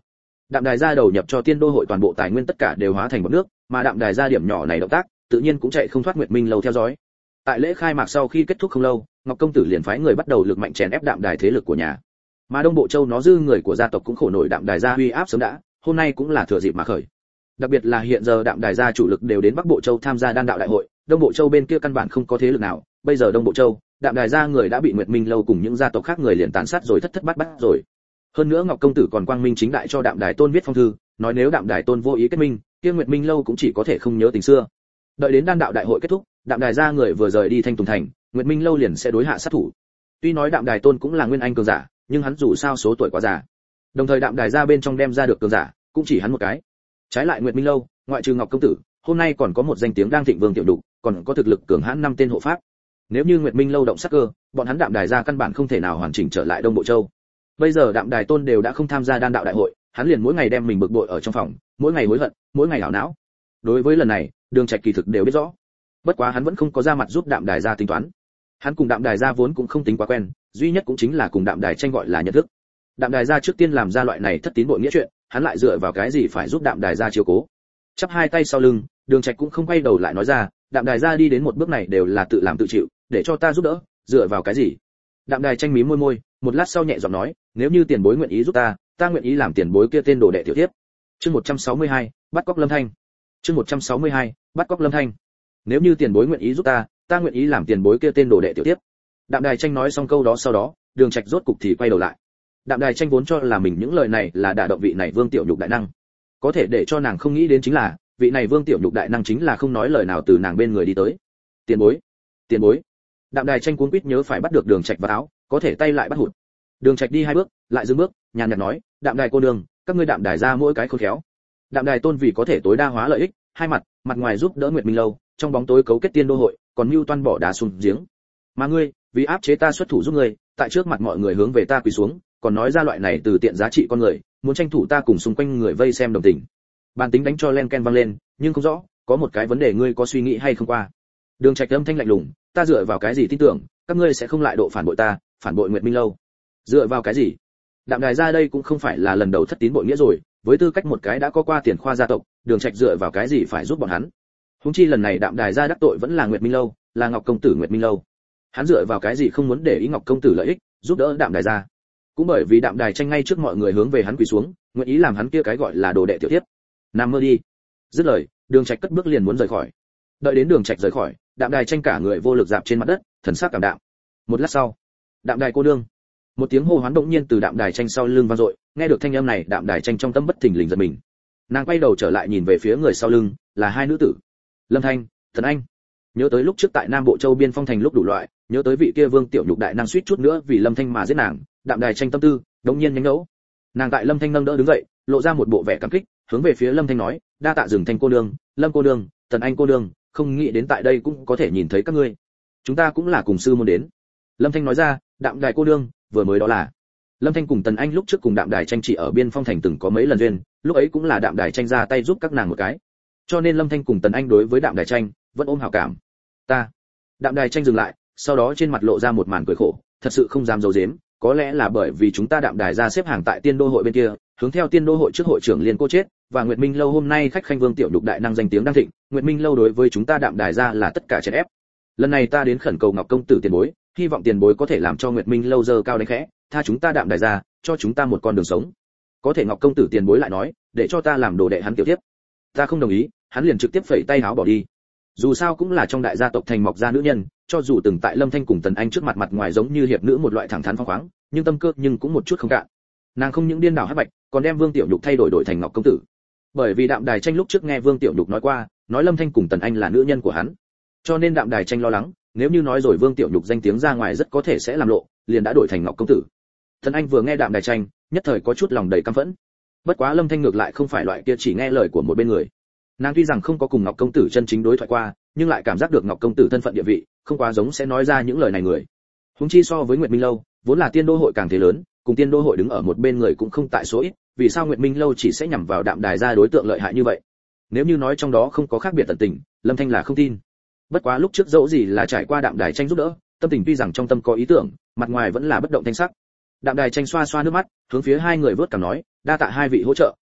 [SPEAKER 1] Đạm Đài gia đầu nhập cho tiên đô hội toàn bộ tài nguyên tất cả đều hóa thành bọt nước, mà Đạm Đài gia điểm nhỏ này động tác, tự nhiên cũng chạy không thoát Nguyệt Minh lâu theo dõi. Tại lễ khai mạc sau khi kết thúc không lâu, Ngọc công tử liền phái người bắt đầu lực mạnh chèn ép Đạm Đài thế lực của nhà. Mà Đông Bộ Châu nó dư người của gia tộc cũng khổ nổi Đạm Đài gia uy áp sớm đã, hôm nay cũng là thừa dịp mà khởi. Đặc biệt là hiện giờ Đạm Đài gia chủ lực đều đến Bắc Bộ Châu tham gia đan đạo đại hội, Đông Bộ Châu bên kia căn bản không có thế lực nào, bây giờ Đông Bộ Châu, Đạm Đài gia người đã bị Nguyệt Minh lâu cùng những gia tộc khác người liền tàn sát rồi thất thất bát bát rồi. Hơn nữa Ngọc công tử còn quang minh chính đại cho Đạm Đài Tôn viết phong thư, nói nếu Đạm Đài Tôn vô ý kết minh, kia Nguyệt Minh lâu cũng chỉ có thể không nhớ tình xưa. Đợi đến đan đạo đại hội kết thúc, Đạm Đài gia người vừa rời đi Thanh Tùng thành, Nguyệt Minh lâu liền sẽ đối hạ sát thủ. Tuy nói Đạm Đài Tôn cũng là nguyên anh cường giả, nhưng hắn dù sao số tuổi quá già. Đồng thời Đạm Đài gia bên trong đem ra được cường giả, cũng chỉ hắn một cái. Trái lại Nguyệt Minh lâu, ngoại trừ Ngọc công tử, hôm nay còn có một danh tiếng đang thịnh Vương Tiểu Đục, còn có thực lực cường hãn 5 tên hộ pháp. Nếu như Nguyệt Minh lâu động sát cơ, bọn hắn Đạm Đài gia căn bản không thể nào hoàn chỉnh trở lại Đông Bộ Châu. Bây giờ Đạm Đài Tôn đều đã không tham gia đan đạo đại hội, hắn liền mỗi ngày đem mình bực bội ở trong phòng, mỗi ngày hối hận, mỗi ngày ảo não. Đối với lần này, Đường Trạch kỳ thực đều biết rõ. Bất quá hắn vẫn không có ra mặt giúp Đạm Đài gia tính toán. Hắn cùng Đạm Đài gia vốn cũng không tính quá quen, duy nhất cũng chính là cùng Đạm Đài tranh gọi là nhận thức. Đạm Đài gia trước tiên làm ra loại này thất tín bội nghĩa chuyện, hắn lại dựa vào cái gì phải giúp Đạm Đài gia chiếu cố. Chắp hai tay sau lưng, Đường Trạch cũng không quay đầu lại nói ra, Đạm Đài gia đi đến một bước này đều là tự làm tự chịu, để cho ta giúp đỡ, dựa vào cái gì? Đạm Đài tranh mím môi môi, một lát sau nhẹ giọng nói, nếu như tiền bối nguyện ý giúp ta, ta nguyện ý làm tiền bối kia tên đồ đệ tiểu tiếp. Chương 162, bắt cóc Lâm Thanh. Chương 162, bắt cóc Lâm Thanh. Nếu như tiền bối nguyện ý giúp ta, ta nguyện ý làm tiền bối kia tên đồ đệ tiểu tiếp. Đạm Đài tranh nói xong câu đó sau đó, Đường Trạch rốt cục thì quay đầu lại. Đạm Đài tranh vốn cho là mình những lời này là đả động vị này Vương Tiểu Nhục đại năng. Có thể để cho nàng không nghĩ đến chính là, vị này Vương Tiểu Nhục đại năng chính là không nói lời nào từ nàng bên người đi tới. Tiền bối, tiền bối. Đạm Đài tranh cuống quýt nhớ phải bắt được Đường Trạch vào áo, có thể tay lại bắt hụt. Đường Trạch đi 2 bước, lại dừng bước, nhàn nhạt nói, Đạm Đài cô nương, các ngươi Đạm Đài ra mỗi cái khôn khéo. Đạm Đài Tôn vì có thể tối đa hóa lợi ích, hai mặt ngoài giúp đỡ Nguyệt Minh lâu, trong bóng tối cấu kết tiên đô hội, còn mưu toan bỏ đá xuống giếng. Mà ngươi, vì áp chế ta xuất thủ giúp ngươi, tại trước mặt mọi người hướng về ta quỳ xuống, còn nói ra loại này từ tiện giá trị con người, muốn tranh thủ ta cùng xung quanh người vây xem đồng tình. Bàn tính đánh cho len ken vang lên, nhưng không rõ, có một cái vấn đề ngươi có suy nghĩ hay không qua. Đường Trạch âm thanh lạnh lùng, ta dựa vào cái gì tin tưởng, các ngươi sẽ không lại độ phản bội ta, phản bội Nguyệt Minh lâu? Dựa vào cái gì? Đạm Đài ra đây cũng không phải là lần đầu thất tín bội nghĩa rồi, với tư cách một cái đã có qua tiền khoa gia tộc, Đường Trạch dựa vào cái gì phải giúp bọn hắn? Huống chi lần này Đạm Đài ra đắc tội vẫn là Nguyệt Minh lâu, là Ngọc công tử Nguyệt Minh lâu. Hắn dựa vào cái gì không muốn để ý Ngọc công tử lợi ích, giúp đỡ Đạm Đài ra? Cũng bởi vì Đạm Đài tranh ngay trước mọi người hướng về hắn quỳ xuống, nguyện ý làm hắn kia cái gọi là đồ đệ tiểu tiếp. Nam mơ đi. Dứt lời, Đường Trạch cất bước liền muốn rời khỏi. Đợi đến Đường Trạch rời khỏi, Đạm Đài tranh cả người vô lực dạp trên mặt đất, thần sắc cảm đạm. Một lát sau, Đạm Đài cô nương. Một tiếng hô hoán đột nhiên từ Đạm Đài tranh sau lưng vang dội, nghe được thanh âm này, Đạm Đài tranh trong tâm bất thình lình giật mình. Nàng quay đầu trở lại nhìn về phía người sau lưng, là hai nữ tử, Lâm Thanh, Thần Anh. Nhớ tới lúc trước tại Nam Bộ Châu biên phong thành lúc đủ loại, nhớ tới vị kia Vương Tiểu Nhục đại năng suýt chút nữa vì Lâm Thanh mà giết nàng, Đạm Đài tranh tâm tư đột nhiên nhánh nhẫu. Nàng tại Lâm Thanh nâng đỡ đứng dậy, lộ ra một bộ vẻ cảm kích, hướng về phía Lâm Thanh nói, đa tạ Dừng Thanh cô nương, Lâm cô nương, Thần Anh cô nương, không nghĩ đến tại đây cũng có thể nhìn thấy các ngươi. Chúng ta cũng là cùng sư môn đến. Lâm Thanh nói ra, Đạm Đài cô nương, vừa mới đó là. Lâm Thanh cùng Tần Anh lúc trước cùng Đạm Đài tranh chỉ ở biên phong thành từng có mấy lần duyên, lúc ấy cũng là Đạm Đài tranh ra tay giúp các nàng một cái. Cho nên Lâm Thanh cùng Tần Anh đối với Đạm Đài tranh vẫn ôm hảo cảm. Ta. Đạm Đài tranh dừng lại, sau đó trên mặt lộ ra một màn cười khổ, thật sự không dám giấu giếm, có lẽ là bởi vì chúng ta Đạm Đài ra xếp hàng tại Tiên Đô hội bên kia, hướng theo Tiên Đô hội trước hội trưởng Liên cô chết, và Nguyệt Minh lâu hôm nay khách khanh Vương Tiểu Đục đại năng danh tiếng đang thịnh, Nguyệt Minh lâu đối với chúng ta Đạm Đài ra là tất cả chèn ép. Lần này ta đến khẩn cầu Ngọc công tử tiền bối, hy vọng tiền bối có thể làm cho Nguyệt Minh lâu dơ cao đánh khẽ, tha chúng ta Đạm Đài ra, cho chúng ta một con đường sống. Có thể Ngọc công tử tiền bối lại nói, để cho ta làm đồ đệ hắn tiểu tiếp. Ta không đồng ý, hắn liền trực tiếp phẩy tay áo bỏ đi. Dù sao cũng là trong đại gia tộc thành mọc ra nữ nhân, cho dù từng tại Lâm Thanh cùng Tần Anh trước mặt mặt ngoài giống như hiệp nữ một loại thẳng thắn phóng khoáng, nhưng tâm cơ nhưng cũng một chút không cạn. Nàng không những điên đảo hắc bạch, còn đem Vương Tiểu Nhục thay đổi thành Ngọc công tử. Bởi vì Đạm Đài tranh lúc trước nghe Vương Tiểu Nhục nói qua, nói Lâm Thanh cùng Tần Anh là nữ nhân của hắn. Cho nên Đạm Đài tranh lo lắng, nếu như nói rồi Vương Tiểu Nhục danh tiếng ra ngoài rất có thể sẽ làm lộ, liền đã đổi thành Ngọc công tử. Tần Anh vừa nghe Đạm Đài tranh, nhất thời có chút lòng đầy căm phẫn. Bất quá Lâm Thanh ngược lại không phải loại kia chỉ nghe lời của một bên người. Nàng tuy rằng không có cùng Ngọc công tử chân chính đối thoại qua, nhưng lại cảm giác được Ngọc công tử thân phận địa vị, không quá giống sẽ nói ra những lời này người. Huống chi so với Nguyệt Minh lâu, vốn là Tiên Đô hội càng thế lớn, cùng Tiên Đô hội đứng ở một bên người cũng không tại số ít, vì sao Nguyệt Minh lâu chỉ sẽ nhằm vào Đạm Đài ra đối tượng lợi hại như vậy? Nếu như nói trong đó không có khác biệt tận tình, Lâm Thanh là không tin. Bất quá lúc trước dẫu gì là trải qua Đạm Đài tranh giúp đỡ, tâm tình tuy rằng trong tâm có ý tưởng, mặt ngoài vẫn là bất động thanh sắc. Đạm Đài tranh xoa xoa nước mắt, hướng phía hai người vớt cảm nói, đa tạ hai vị hỗ trợ,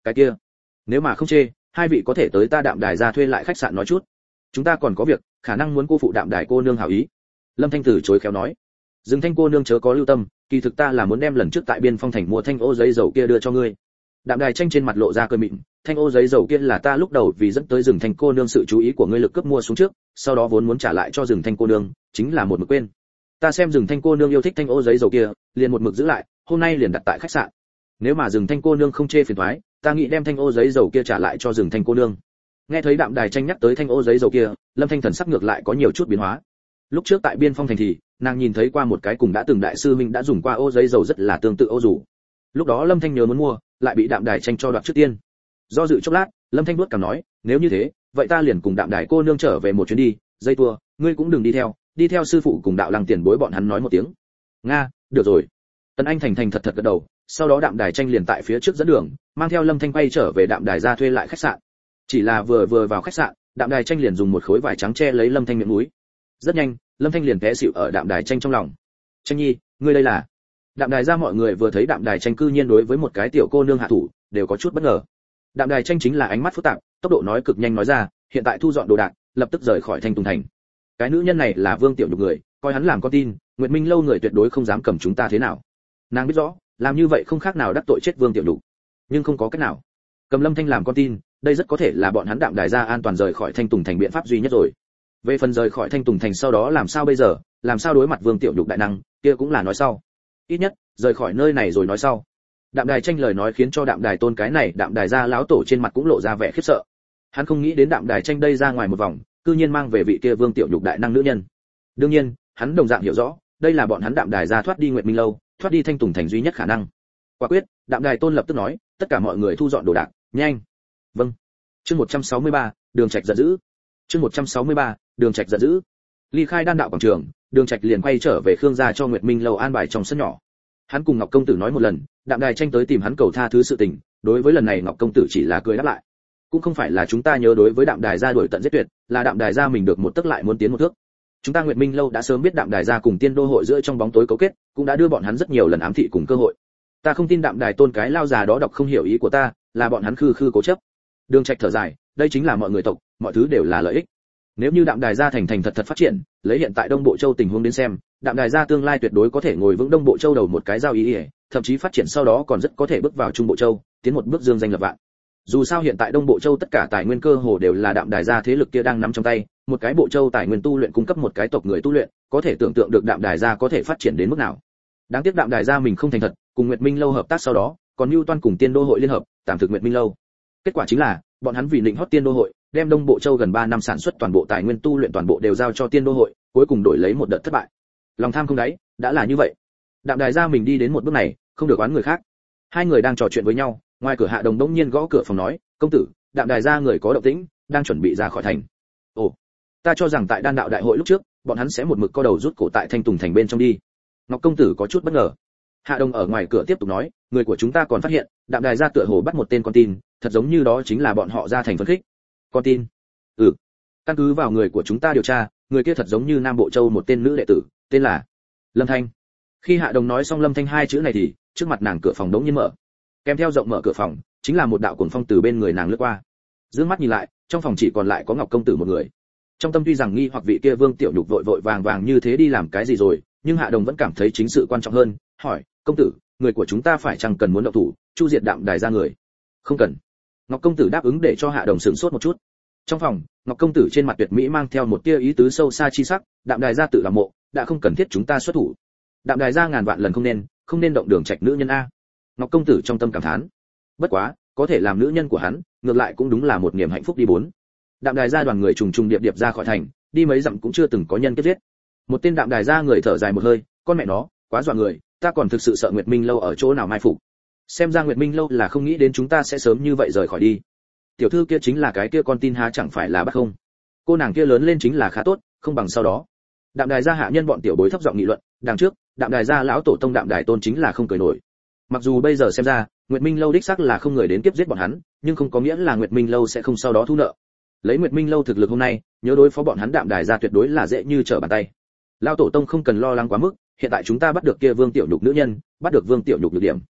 [SPEAKER 1] cái kia, nếu mà không chê, hai vị có thể tới ta Đạm Đài ra thuê lại khách sạn nói chút. Chúng ta còn có việc, khả năng muốn cô phụ Đạm Đài cô nương hảo ý. Lâm Thanh từ chối khéo nói. Dương Thanh cô nương chớ có lưu tâm, kỳ thực ta là muốn đem lần trước tại Biên Phong thành mua thanh ô giấy dầu kia đưa cho ngươi. Đạm Đài Tranh trên mặt lộ ra cười mịn, thanh ô giấy dầu kia là ta lúc đầu vì dẫn tới Dương Thanh cô nương sự chú ý của ngươi lực cướp mua xuống trước, sau đó vốn muốn trả lại cho Dương Thanh cô nương, chính là một mực quên. Ta xem Dương Thanh cô nương yêu thích thanh ô giấy dầu kia, liền một mực giữ lại, hôm nay liền đặt tại khách sạn. Nếu mà Dương Thanh cô nương không chê phiền toái, ta nghĩ đem thanh ô giấy dầu kia trả lại cho Dương Thanh cô nương. Nghe thấy Đạm Đài Tranh nhắc tới thanh ô giấy dầu kia, Lâm Thanh thần sắc ngược lại có nhiều chút biến hóa. Lúc trước tại Biên Phong thành thì, nàng nhìn thấy qua một cái cùng đã từng đại sư minh đã dùng qua ô giấy dầu rất là tương tự ô dù. Lúc đó Lâm Thanh nhớ muốn mua, lại bị Đạm Đài Tranh cho đoạt trước tiên. Do dự chốc lát, Lâm Thanh nuốt cằm nói, nếu như thế, vậy ta liền cùng Đạm Đài cô nương trở về một chuyến đi, dây tua, ngươi cũng đừng đi theo sư phụ cùng đạo lăng tiền bối bọn hắn nói một tiếng. Nga, được rồi. Tần Anh thành thật gật đầu, sau đó Đạm Đài Tranh liền tại phía trước dẫn đường, mang theo Lâm Thanh quay trở về Đạm Đài ra thuê lại khách sạn. Chỉ là vừa vào khách sạn, Đạm Đài Tranh liền dùng một khối vải trắng che lấy Lâm Thanh miệng mũi. Rất nhanh, Lâm Thanh liền té xỉu ở Đạm Đài Tranh trong lòng. Tranh nhi, ngươi đây là? Đạm Đài ra mọi người vừa thấy Đạm Đài Tranh cư nhiên đối với một cái tiểu cô nương hạ thủ, đều có chút bất ngờ. Đạm Đài Tranh chính là ánh mắt phức tạp, tốc độ nói cực nhanh nói ra, hiện tại thu dọn đồ đạc, lập tức rời khỏi Thanh Tùng thành. Cái nữ nhân này là Vương Tiểu Nhục người, coi hắn làm con tin, Nguyệt Minh lâu người tuyệt đối không dám cầm chúng ta thế nào. Nàng biết rõ, làm như vậy không khác nào đắc tội chết Vương Tiểu Nhục, nhưng không có cách nào. Cầm Lâm Thanh làm con tin, đây rất có thể là bọn hắn Đạm Đài ra an toàn rời khỏi Thanh Tùng thành biện pháp duy nhất rồi. Về phần rời khỏi Thanh Tùng thành sau đó làm sao bây giờ, làm sao đối mặt Vương Tiểu Nhục đại năng, kia cũng là nói sau. Ít nhất, rời khỏi nơi này rồi nói sau. Đạm Đài Tranh lời nói khiến cho Đạm Đài Tôn cái này Đạm Đài gia lão tổ trên mặt cũng lộ ra vẻ khiếp sợ. Hắn không nghĩ đến Đạm Đài Tranh đây ra ngoài một vòng, cư nhiên mang về vị kia Vương Tiểu Nhục đại năng nữ nhân. Đương nhiên, hắn đồng dạng hiểu rõ, đây là bọn hắn Đạm Đài gia thoát đi Nguyệt Minh lâu, thoát đi Thanh Tùng thành duy nhất khả năng. Quả quyết, Đạm Đài Tôn lập tức nói, tất cả mọi người thu dọn đồ đạc, nhanh. Vâng. Chương 163, Đường Trạch giận dữ. Chương 163, Đường Trạch giận dữ. Ly khai Đan đạo quảng trường, Đường Trạch liền quay trở về Khương gia cho Nguyệt Minh lâu an bài trong sân nhỏ. Hắn cùng Ngọc công tử nói một lần, Đạm Đài Tranh tới tìm hắn cầu tha thứ sự tình, đối với lần này Ngọc công tử chỉ là cười đáp lại. Cũng không phải là chúng ta nhớ đối với Đạm Đài gia đuổi tận giết tuyệt, là Đạm Đài gia mình được một tấc lại muốn tiến một thước. Chúng ta Nguyệt Minh lâu đã sớm biết Đạm Đài gia cùng Tiên Đô hội giữa trong bóng tối cấu kết, cũng đã đưa bọn hắn rất nhiều lần ám thị cùng cơ hội. Ta không tin Đạm Đài Tôn cái lao già đó đọc không hiểu ý của ta, là bọn hắn khư cố chấp. Đường Trạch thở dài, đây chính là mọi người tộc, mọi thứ đều là lợi ích. Nếu như Đạm Đài gia thành thật phát triển, lấy hiện tại Đông Bộ Châu tình huống đến xem, Đạm Đài gia tương lai tuyệt đối có thể ngồi vững Đông Bộ Châu đầu một cái giao ý, thậm chí phát triển sau đó còn rất có thể bước vào Trung Bộ Châu, tiến một bước dương danh lập vạn. Dù sao hiện tại Đông Bộ Châu tất cả tài nguyên cơ hồ đều là Đạm Đài gia thế lực kia đang nắm trong tay, một cái Bộ Châu tài nguyên tu luyện cung cấp một cái tộc người tu luyện, có thể tưởng tượng được Đạm Đài gia có thể phát triển đến mức nào. Đáng tiếc Đạm Đài gia mình không thành thật, cùng Nguyệt Minh lâu hợp tác sau đó, còn Nưu Toan cùng Tiên Đô hội liên hợp, tạm thực Nguyệt Minh lâu. Kết quả chính là, bọn hắn vì định hót Tiên Đô hội, đem Đông Bộ Châu gần 3 năm sản xuất toàn bộ tài nguyên tu luyện toàn bộ đều giao cho Tiên Đô hội, cuối cùng đổi lấy một đợt thất bại. Lòng tham không đáy, đã là như vậy. Đạm Đài gia mình đi đến một bước này, không được oán người khác. Hai người đang trò chuyện với nhau, ngoài cửa Hạ Đồng đống nhiên gõ cửa phòng nói, công tử, Đạm Đài gia người có động tĩnh, đang chuẩn bị ra khỏi thành. Ồ, ta cho rằng tại Đan đạo đại hội lúc trước, bọn hắn sẽ một mực co đầu rút cổ tại Thanh Tùng thành bên trong đi. Ngọc công tử có chút bất ngờ. Hạ Đồng ở ngoài cửa tiếp tục nói, người của chúng ta còn phát hiện, Đạm Đài gia tựa hồ bắt một tên con tin, thật giống như đó chính là bọn họ ra thành phấn khích. Con tin? Ừ. Căn cứ vào người của chúng ta điều tra, người kia thật giống như Nam Bộ Châu một tên nữ đệ tử, tên là Lâm Thanh. Khi Hạ Đồng nói xong Lâm Thanh hai chữ này thì, trước mặt nàng cửa phòng đống nhiên mở. Kèm theo rộng mở cửa phòng, chính là một đạo cuồng phong từ bên người nàng lướt qua. Dương mắt nhìn lại, trong phòng chỉ còn lại có Ngọc công tử một người. Trong tâm tuy rằng nghi hoặc vị kia Vương Tiểu Nhục vội vàng như thế đi làm cái gì rồi, nhưng Hạ Đồng vẫn cảm thấy chính sự quan trọng hơn, hỏi, công tử, người của chúng ta phải chăng cần muốn động thủ, chu diệt Đạm Đài gia người? Không cần. Ngọc công tử đáp ứng để cho Hạ Đồng sửng sốt một chút. Trong phòng, Ngọc công tử trên mặt tuyệt mỹ mang theo một tia ý tứ sâu xa chi sắc, Đạm Đài gia tự làm mộ, đã không cần thiết chúng ta xuất thủ. Đạm Đài gia ngàn vạn lần không nên động Đường Trạch nữ nhân a. Ngọc công tử trong tâm cảm thán. Bất quá, có thể làm nữ nhân của hắn, ngược lại cũng đúng là một niềm hạnh phúc đi bốn. Đạm Đài gia đoàn người trùng trùng điệp điệp ra khỏi thành, đi mấy dặm cũng chưa từng có nhân kết giết. Một tên Đạm Đài gia người thở dài một hơi, con mẹ nó, quá dọa người, ta còn thực sự sợ Nguyệt Minh lâu ở chỗ nào mai phục. Xem ra Nguyệt Minh lâu là không nghĩ đến chúng ta sẽ sớm như vậy rời khỏi đi. Tiểu thư kia chính là cái kia con tin há chẳng phải là bắt không? Cô nàng kia lớn lên chính là khá tốt, không bằng sau đó. Đạm Đài gia hạ nhân bọn tiểu bối thấp giọng nghị luận, đằng trước, Đạm Đài gia lão tổ tông Đạm Đài Tôn chính là không cười nổi. Mặc dù bây giờ xem ra, Nguyệt Minh lâu đích xác là không người đến kiếp giết bọn hắn, nhưng không có nghĩa là Nguyệt Minh lâu sẽ không sau đó thu nợ. Lấy Nguyệt Minh lâu thực lực hôm nay, nhớ đối phó bọn hắn Đạm Đài gia tuyệt đối là dễ như trở bàn tay. Lão tổ tông không cần lo lắng quá mức, hiện tại chúng ta bắt được kia Vương Tiểu Nhục nữ nhân, bắt được Vương Tiểu Nhục nhược điểm.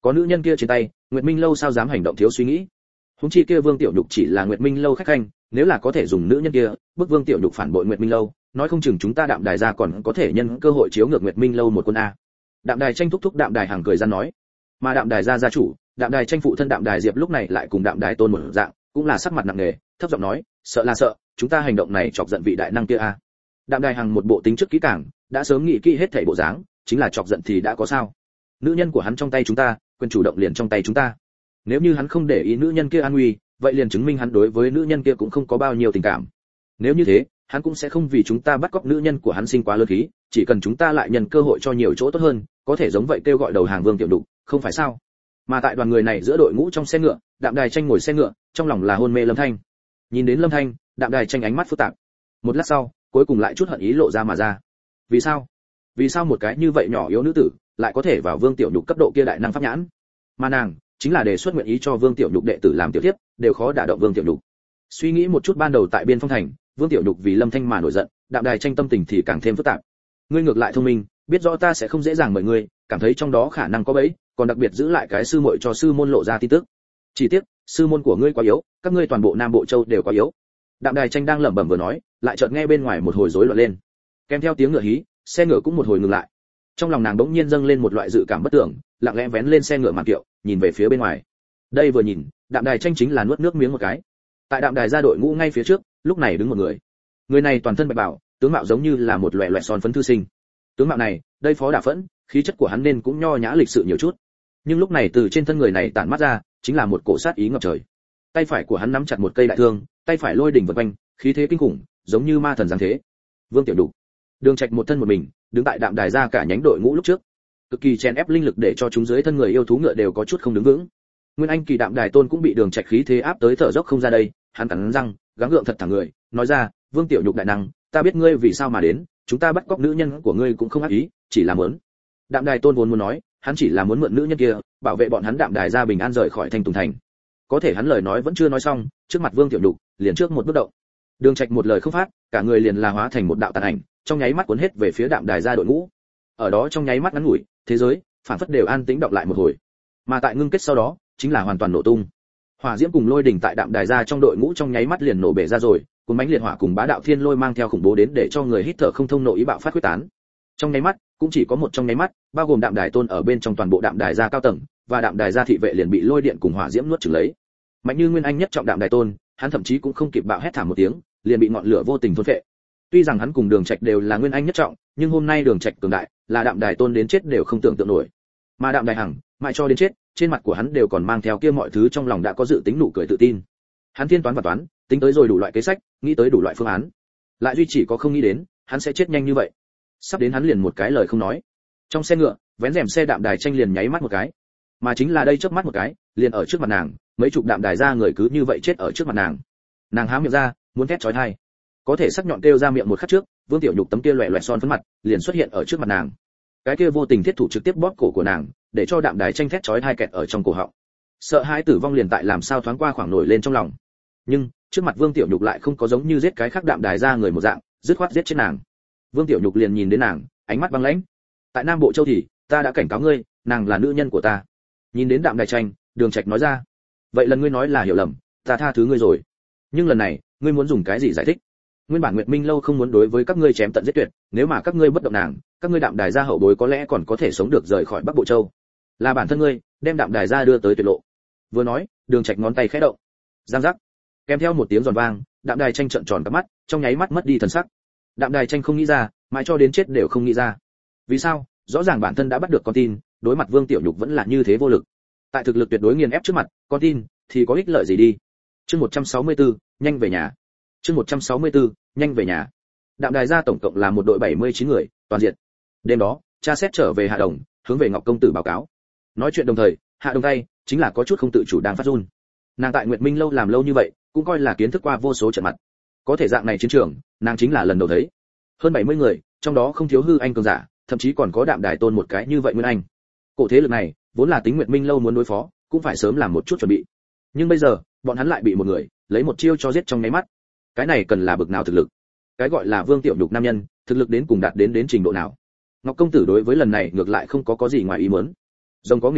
[SPEAKER 1] Có nữ nhân kia trên tay, Nguyệt Minh lâu sao dám hành động thiếu suy nghĩ. Huống chi kia Vương Tiểu Nhục chỉ là Nguyệt Minh lâu khách khanh, nếu là có thể dùng nữ nhân kia, bức Vương Tiểu Nhục phản bội Nguyệt Minh lâu, nói không chừng chúng ta Đạm Đài gia còn có thể nhân cơ hội chiếu ngược Nguyệt Minh lâu một quân a. Đạm Đài Tranh thúc thúc Đạm Đài Hằng cười ra nói. Mà Đạm Đài gia gia chủ, Đạm Đài Tranh phụ thân Đạm Đài Diệp lúc này lại cùng Đạm Đài Tôn một dạng, cũng là sắc mặt nặng nề, thấp giọng nói, sợ là sợ, chúng ta hành động này chọc giận vị đại năng kia a. Đạm Đài Hằng một bộ tính trước kỹ càng, đã sớm nghĩ kỹ hết thảy bộ dáng, chính là chọc giận thì đã có sao? Nữ nhân của hắn trong tay chúng ta, quyền chủ động liền trong tay chúng ta. Nếu như hắn không để ý nữ nhân kia an nguy, vậy liền chứng minh hắn đối với nữ nhân kia cũng không có bao nhiêu tình cảm. Nếu như thế, hắn cũng sẽ không vì chúng ta bắt cóc nữ nhân của hắn sinh quá lớn khí, chỉ cần chúng ta lại nhân cơ hội cho nhiều chỗ tốt hơn, có thể giống vậy kêu gọi đầu hàng Vương Tiểu Đục, không phải sao? Mà tại đoàn người này giữa đội ngũ trong xe ngựa, Đạm Đài Tranh ngồi xe ngựa, trong lòng là hôn mê Lâm Thanh. Nhìn đến Lâm Thanh, Đạm Đài Tranh ánh mắt phức tạp. Một lát sau, cuối cùng lại chút hận ý lộ ra mà ra. Vì sao? Vì sao một cái như vậy nhỏ yếu nữ tử lại có thể vào Vương Tiểu Nhục cấp độ kia đại năng pháp nhãn? Mà nàng chính là đề xuất nguyện ý cho Vương Tiểu Nhục đệ tử làm tiểu tiếp, đều khó đả động Vương Tiểu Nhục. Suy nghĩ một chút ban đầu tại Biên Phong thành, Vương Tiểu Nhục vì Lâm Thanh mà nổi giận, Đạm Đài Tranh tâm tình thì càng thêm phức tạp. Ngươi ngược lại thông minh, biết rõ ta sẽ không dễ dàng mời ngươi, cảm thấy trong đó khả năng có bẫy, còn đặc biệt giữ lại cái sư muội cho sư môn lộ ra tin tức. Chỉ tiếc, sư môn của ngươi quá yếu, các ngươi toàn bộ Nam Bộ Châu đều quá yếu. Đạm Đài Tranh đang lẩm bẩm vừa nói, lại chợt nghe bên ngoài một hồi rối loạn lên. Kèm theo tiếng ngựa hí, xe ngựa cũng một hồi ngừng lại. Trong lòng nàng bỗng nhiên dâng lên một loại dự cảm bất tưởng, lặng lẽ vén lên xe ngựa màn kiệu, nhìn về phía bên ngoài. Đây vừa nhìn, Đạm Đài Tranh chính là nuốt nước miếng một cái. Tại Đạm Đài gia đội ngũ ngay phía trước, lúc này đứng một người. Người này toàn thân bạch bào, tướng mạo giống như là một loẻ loẻ son phấn thư sinh. Tướng mạo này, đây Phó Đả Phẫn, khí chất của hắn nên cũng nho nhã lịch sự nhiều chút. Nhưng lúc này từ trên thân người này tản mắt ra, chính là một cổ sát ý ngập trời. Tay phải của hắn nắm chặt một cây đại thương, tay phải lôi đỉnh vần quanh, khí thế kinh khủng, giống như ma thần giáng thế. Vương Tiểu Đục, Đường Trạch một thân một mình, đứng tại Đạm Đài gia cả nhánh đội ngũ lúc trước, cực kỳ chèn ép linh lực để cho chúng dưới thân người yêu thú ngựa đều có chút không đứng vững. Nguyên Anh kỳ Đạm Đài Tôn cũng bị Đường Trạch khí thế áp tới thở dốc không ra đây, hắn cắn răng, gắng gượng thật thẳng người, nói ra, Vương Tiểu Nhục đại năng, ta biết ngươi vì sao mà đến, chúng ta bắt cóc nữ nhân của ngươi cũng không ác ý, chỉ là muốn. Đạm Đài Tôn vốn muốn nói, hắn chỉ là muốn mượn nữ nhân kia, bảo vệ bọn hắn Đạm Đài gia bình an rời khỏi Thanh Tùng thành. Có thể hắn lời nói vẫn chưa nói xong, trước mặt Vương Tiểu Nhục, liền trước một bước động. Đường Trạch một lời không phát, cả người liền là hóa thành một đạo tàn ảnh, trong nháy mắt cuốn hết về phía Đạm Đài gia đội ngũ. Ở đó trong nháy mắt ngắn ngủi, thế giới phản phất đều an tĩnh động lại một hồi. Mà tại ngưng kết sau đó, chính là hoàn toàn nổ tung. Hỏa diễm cùng lôi đỉnh tại Đạm Đài gia trong đội ngũ trong nháy mắt liền nổ bể ra rồi, cuốn bánh liệt hỏa cùng bá đạo thiên lôi mang theo khủng bố đến để cho người hít thở không thông, nội ý bạo phát quyết tán. Trong nháy mắt, cũng chỉ có một trong nháy mắt, bao gồm Đạm Đài Tôn ở bên trong toàn bộ Đạm Đài gia cao tầng, và Đạm Đài gia thị vệ liền bị lôi điện cùng hỏa diễm nuốt chửng lấy. Mạnh như Nguyên Anh nhất trọng Đạm Đài Tôn, hắn thậm chí cũng không kịp bạo hét thảm một tiếng, liền bị ngọn lửa vô tình thôn phệ. Tuy rằng hắn cùng Đường Trạch đều là Nguyên Anh nhất trọng, nhưng hôm nay Đường Trạch cường đại, là Đạm Đài Tôn đến chết đều không tưởng tượng nổi. Mà Đạm Đài Hằng, mãi cho đến chết, trên mặt của hắn đều còn mang theo kia mọi thứ trong lòng đã có dự tính nụ cười tự tin. Hắn thiên toán và toán, tính tới rồi đủ loại kế sách, nghĩ tới đủ loại phương án, lại duy chỉ có không nghĩ đến, hắn sẽ chết nhanh như vậy. Sắp đến hắn liền một cái lời không nói. Trong xe ngựa, vén rèm xe Đạm Đài Tranh liền nháy mắt một cái, mà chính là đây chớp mắt một cái, liền ở trước mặt nàng, mấy chục Đạm Đài gia người cứ như vậy chết ở trước mặt nàng. Nàng há miệng ra, muốn thét chói tai, có thể sắc nhọn kêu ra miệng một khắc trước, Vương Tiểu Nhục tấm kia loẻ loẻ son phấn mặt liền xuất hiện ở trước mặt nàng. Cái kia vô tình thiết thủ trực tiếp bóp cổ của nàng, để cho Đạm Đài Tranh thét chói tai kẹt ở trong cổ họng. Sợ hãi tử vong liền tại làm sao thoáng qua khoảng nổi lên trong lòng. Nhưng trước mặt Vương Tiểu Nhục lại không có giống như giết cái khác Đạm Đài gia người một dạng, dứt khoát giết chết nàng. Vương Tiểu Nhục liền nhìn đến nàng, ánh mắt băng lãnh. Tại Nam Bộ Châu thì, ta đã cảnh cáo ngươi, nàng là nữ nhân của ta. Nhìn đến Đạm Đài Tranh, Đường Trạch nói ra, vậy lần ngươi nói là hiểu lầm, ta tha thứ ngươi rồi. Nhưng lần này, ngươi muốn dùng cái gì giải thích? Nguyên bản Nguyệt Minh lâu không muốn đối với các ngươi chém tận giết tuyệt, nếu mà các ngươi bất động nàng, các ngươi Đạm Đài gia hậu bối có lẽ còn có thể sống được rời khỏi Bắc Bộ Châu. Là bản thân ngươi đem Đạm Đài gia đưa tới tuyệt lộ. Vừa nói, Đường Trạch ngón tay khẽ động. Giang giác. Kèm theo một tiếng giòn vang, Đạm Đài Tranh trợn tròn cả mắt, trong nháy mắt mất đi thần sắc. Đạm Đài Tranh không nghĩ ra, mãi cho đến chết đều không nghĩ ra. Vì sao? Rõ ràng bản thân đã bắt được con tin, đối mặt Vương Tiểu Nhục vẫn là như thế vô lực. Tại thực lực tuyệt đối nghiền ép trước mặt, con tin thì có ích lợi gì đi? Chương 164, nhanh về nhà. Chương 164, nhanh về nhà. Đạm Đài gia tổng cộng là một đội 79 người, toàn diện. Đêm đó, cha xét trở về Hạ Đồng, hướng về Ngọc công tử báo cáo. Nói chuyện đồng thời, Hạ Đồng tay chính là có chút không tự chủ đang phát run. Nàng tại Nguyệt Minh lâu làm lâu như vậy, cũng coi là kiến thức qua vô số trận mặt. Có thể dạng này chiến trường, nàng chính là lần đầu thấy. Hơn 70 người, trong đó không thiếu hư anh cường giả, thậm chí còn có Đạm Đài Tôn một cái như vậy Nguyên Anh. Cổ thế lực này, vốn là tính Nguyệt Minh lâu muốn đối phó, cũng phải sớm làm một chút chuẩn bị. Nhưng bây giờ, bọn hắn lại bị một người lấy một chiêu cho giết trong nháy mắt. Cái này cần là bực nào thực lực? Cái gọi là Vương Tiểu Nhục nam nhân, thực lực đến cùng đạt đến trình độ nào? Ngọc công tử đối với lần này ngược lại không có gì ngoài ý muốn. Rồng có nghịch lân,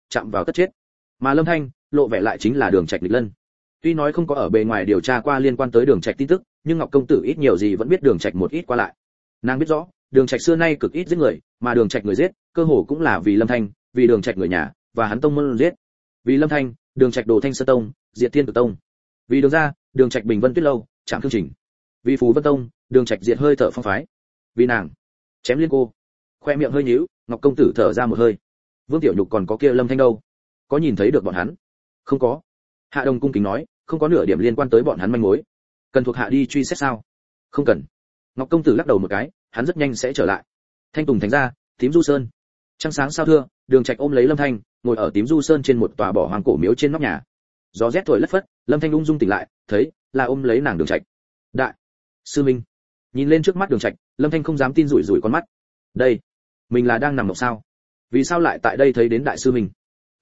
[SPEAKER 1] chạm vào tất chết. Mà Lâm Thanh, lộ vẻ lại chính là Đường Trạch nghịch lân. Tuy nói không có ở bề ngoài điều tra qua liên quan tới Đường Trạch tin tức, nhưng Ngọc công tử ít nhiều gì vẫn biết Đường Trạch một ít qua lại. Nàng biết rõ, Đường Trạch xưa nay cực ít giết người, mà Đường Trạch người giết, cơ hồ cũng là vì Lâm Thanh, vì Đường Trạch người nhà và hắn tông môn giết. Vì Lâm Thanh, Đường Trạch đồ Thanh Sơn tông, diệt Thiên Cực tông. Vì Đường gia, Đường Trạch Bình Vân Tuyết lâu, Trạm Thương Trình. Vì Phù Vân tông, Đường Trạch diệt hơi thở phong phái. Vì nàng, chém liên cô. Khoe miệng hơi nhíu, Ngọc công tử thở ra một hơi. Vương Tiểu Nhục còn có kia Lâm Thanh đâu? Có nhìn thấy được bọn hắn? Không có. Hạ Đồng cung kính nói, không có nửa điểm liên quan tới bọn hắn manh mối. Cần thuộc hạ đi truy xét sao? Không cần. Ngọc công tử lắc đầu một cái, hắn rất nhanh sẽ trở lại. Thanh Tùng thành ra, Tím Du Sơn. Trăng sáng sao thưa, Đường Trạch ôm lấy Lâm Thanh, ngồi ở Tím Du Sơn trên một tòa bỏ hoang cổ miếu trên nóc nhà. Gió rét thổi lất phất, Lâm Thanh ung dung tỉnh lại, thấy là ôm lấy nàng Đường Trạch. Đại sư minh. Nhìn lên trước mắt Đường Trạch, Lâm Thanh không dám tin rủi rủi con mắt. Đây, mình là đang nằm mộng sao? Vì sao lại tại đây thấy đến đại sư minh?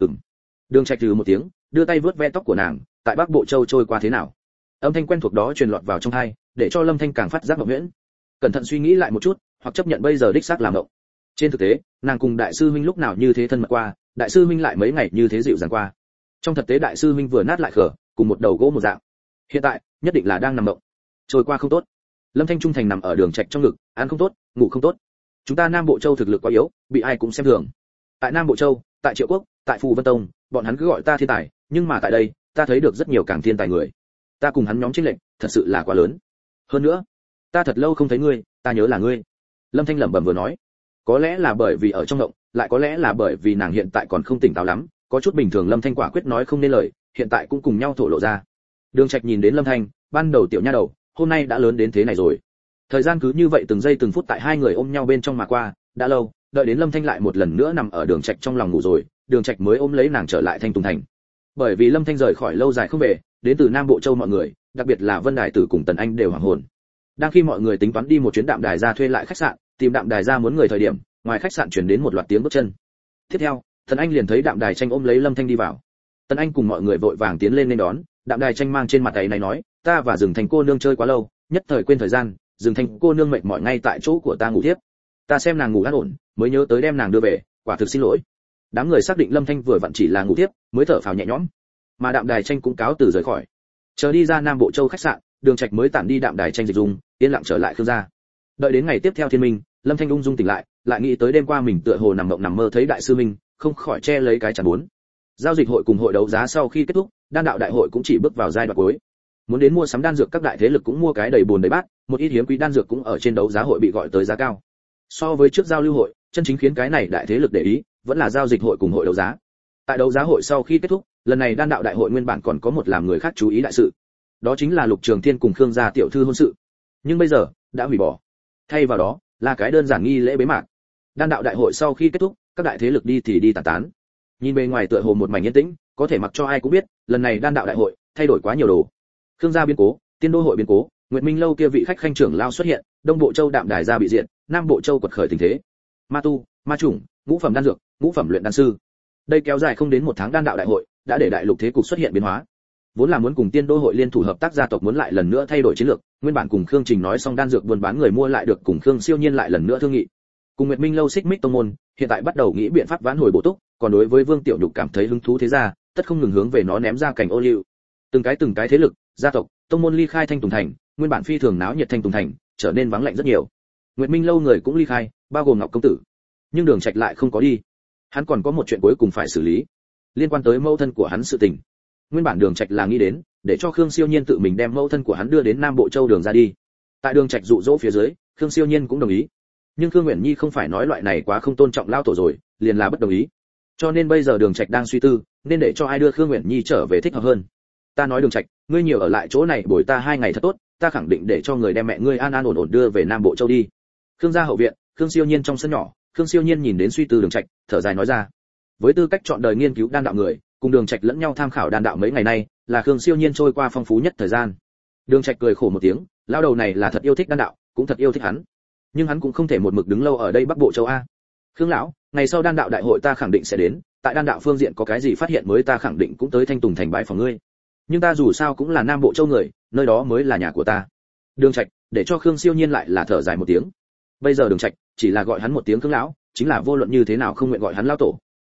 [SPEAKER 1] Đường Trạch trừ một tiếng, đưa tay vớt ve tóc của nàng, tại Bắc Bộ Châu trôi qua thế nào? Âm thanh quen thuộc đó truyền lọt vào trong tai, để cho Lâm Thanh càng phát giác mộng huyễn. Cẩn thận suy nghĩ lại một chút, hoặc chấp nhận bây giờ đích xác là mộng. Trên thực tế, nàng cùng đại sư huynh lúc nào như thế thân mật qua, đại sư huynh lại mấy ngày như thế dịu dàng qua. Trong thực tế đại sư huynh vừa nát lại khở, cùng một đầu gỗ một dạng. Hiện tại, nhất định là đang nằm mộng. Trôi qua không tốt. Lâm Thanh trung thành nằm ở Đường Trạch trong ngực, ăn không tốt, ngủ không tốt. Chúng ta Nam Bộ Châu thực lực quá yếu, bị ai cũng xem thường. Tại Nam Bộ Châu, tại Triệu Quốc, tại Phù Vân Tông, bọn hắn cứ gọi ta thiên tài, nhưng mà tại đây, ta thấy được rất nhiều càng thiên tài người. Ta cùng hắn nhóm chênh lệch, thật sự là quá lớn. Hơn nữa, ta thật lâu không thấy ngươi, ta nhớ là ngươi. Lâm Thanh lẩm bẩm vừa nói. Có lẽ là bởi vì ở trong động, lại có lẽ là bởi vì nàng hiện tại còn không tỉnh táo lắm, có chút bình thường Lâm Thanh quả quyết nói không nên lời, hiện tại cũng cùng nhau thổ lộ ra. Đường Trạch nhìn đến Lâm Thanh, ban đầu tiểu nha đầu, hôm nay đã lớn đến thế này rồi. Thời gian cứ như vậy từng giây từng phút tại hai người ôm nhau bên trong mà qua, đã lâu, đợi đến Lâm Thanh lại một lần nữa nằm ở Đường Trạch trong lòng ngủ rồi, Đường Trạch mới ôm lấy nàng trở lại Thanh Tùng thành. Bởi vì Lâm Thanh rời khỏi lâu dài không về, đến từ Nam Bộ Châu mọi người, đặc biệt là Vân Đài Tử cùng Tần Anh đều hoảng hồn. Đang khi mọi người tính toán đi một chuyến Đạm Đài gia thuê lại khách sạn, tìm Đạm Đài gia muốn người thời điểm, ngoài khách sạn truyền đến một loạt tiếng bước chân. Tiếp theo, Tần Anh liền thấy Đạm Đài Tranh ôm lấy Lâm Thanh đi vào. Tần Anh cùng mọi người vội vàng tiến lên nên đón, Đạm Đài Tranh mang trên mặt ấy này nói, ta và Dừng Thành cô nương chơi quá lâu, nhất thời quên thời gian, Dừng Thành cô nương mệt mỏi ngay tại chỗ của ta ngủ tiếp. Ta xem nàng ngủ an ổn, mới nhớ tới đem nàng đưa về, quả thực xin lỗi. Đám người xác định Lâm Thanh vừa vặn chỉ là ngủ tiếp, mới thở phào nhẹ nhõm. Mà Đạm Đài Tranh cũng cáo từ rời khỏi. Chờ đi ra Nam Bộ Châu khách sạn, Đường Trạch mới tản đi Đạm Đài Tranh dịch dùng, yên lặng trở lại Khương gia. Đợi đến ngày tiếp theo thiên minh, Lâm Thanh ung dung tỉnh lại, lại nghĩ tới đêm qua mình tựa hồ nằm mộng nằm mơ thấy đại sư minh, không khỏi che lấy cái chắn bốn. Giao dịch hội cùng hội đấu giá sau khi kết thúc, đan đạo đại hội cũng chỉ bước vào giai đoạn cuối. Muốn đến mua sắm đan dược các đại thế lực cũng mua cái đầy buồn đầy bát, một ít hiếm quý đan dược cũng ở trên đấu giá hội bị gọi tới giá cao. So với trước giao lưu hội, chân chính khiến cái này đại thế lực để ý, vẫn là giao dịch hội cùng hội đấu giá. Tại đấu giá hội sau khi kết thúc, lần này đan đạo đại hội nguyên bản còn có một làm người khác chú ý đại sự. Đó chính là Lục Trường Thiên cùng Khương gia tiểu thư hôn sự. Nhưng bây giờ, đã hủy bỏ. Thay vào đó, là cái đơn giản nghi lễ bế mạc. Đan đạo đại hội sau khi kết thúc, các đại thế lực đi thì đi tản tán. Nhìn bề ngoài tựa hồ một mảnh yên tĩnh, có thể mặc cho ai cũng biết, lần này đan đạo đại hội thay đổi quá nhiều đồ. Khương gia biến cố, Tiên Đô hội biến cố, Nguyệt Minh lâu kia vị khách khanh trưởng lao xuất hiện, Đông Bộ Châu Đạm Đài gia bị diệt, Nam Bộ Châu quật khởi tình thế. Ma tu, ma chủng, ngũ phẩm đan dược, ngũ phẩm luyện đan sư. Đây kéo dài không đến một tháng đan đạo đại hội, đã để đại lục thế cục xuất hiện biến hóa. Vốn là muốn cùng Tiên Đô hội liên thủ hợp tác gia tộc muốn lại lần nữa thay đổi chiến lược, nguyên bản cùng Khương Trình nói xong đan dược buôn bán người mua lại được cùng Khương Siêu Nhiên lại lần nữa thương nghị. Cùng Nguyệt Minh lâu xích mích tông môn, hiện tại bắt đầu nghĩ biện pháp vãn hồi bổ túc, còn đối với Vương Tiểu Nhục cảm thấy hứng thú thế ra, tất không ngừng hướng về nó ném ra cảnh ô liu. Từng cái thế lực, gia tộc, tông môn ly khai Thanh Tùng thành, nguyên bản phi thường náo nhiệt Thanh Tùng thành, trở nên vắng lạnh rất nhiều. Nguyệt Minh lâu người cũng ly khai, bao gồm Ngọc công tử. Nhưng Đường Trạch lại không có đi. Hắn còn có một chuyện cuối cùng phải xử lý, liên quan tới mẫu thân của hắn sự tình. Nguyên bản Đường Trạch là nghĩ đến, để cho Khương Siêu Nhiên tự mình đem mẫu thân của hắn đưa đến Nam Bộ Châu Đường ra đi. Tại Đường Trạch dụ dỗ phía dưới, Khương Siêu Nhiên cũng đồng ý. Nhưng Khương Uyển Nhi không phải nói loại này quá không tôn trọng lao tổ rồi, liền là bất đồng ý. Cho nên bây giờ Đường Trạch đang suy tư, nên để cho ai đưa Khương Uyển Nhi trở về thích hợp hơn. Ta nói Đường Trạch, ngươi nhiều ở lại chỗ này bồi ta 2 ngày thật tốt, ta khẳng định để cho người đem mẹ ngươi an an ổn ổn đưa về Nam Bộ Châu đi. Khương gia hậu viện, Khương Siêu Nhiên trong sân nhỏ, Khương Siêu Nhiên nhìn đến suy tư Đường Trạch, thở dài nói ra. Với tư cách chọn đời nghiên cứu đan đạo người, cùng Đường Trạch lẫn nhau tham khảo đan đạo mấy ngày nay, là Khương Siêu Nhiên trôi qua phong phú nhất thời gian. Đường Trạch cười khổ một tiếng, lão đầu này là thật yêu thích đan đạo, cũng thật yêu thích hắn. Nhưng hắn cũng không thể một mực đứng lâu ở đây Bắc Bộ Châu a. Khương lão, ngày sau đan đạo đại hội ta khẳng định sẽ đến, tại đan đạo phương diện có cái gì phát hiện mới ta khẳng định cũng tới Thanh Tùng thành bái phòng ngươi. Nhưng ta dù sao cũng là Nam Bộ Châu người, nơi đó mới là nhà của ta. Đường Trạch, để cho Khương Siêu Nhiên lại là thở dài một tiếng. Bây giờ Đường Trạch chỉ là gọi hắn một tiếng Khương lão, chính là vô luận như thế nào không nguyện gọi hắn lão tổ.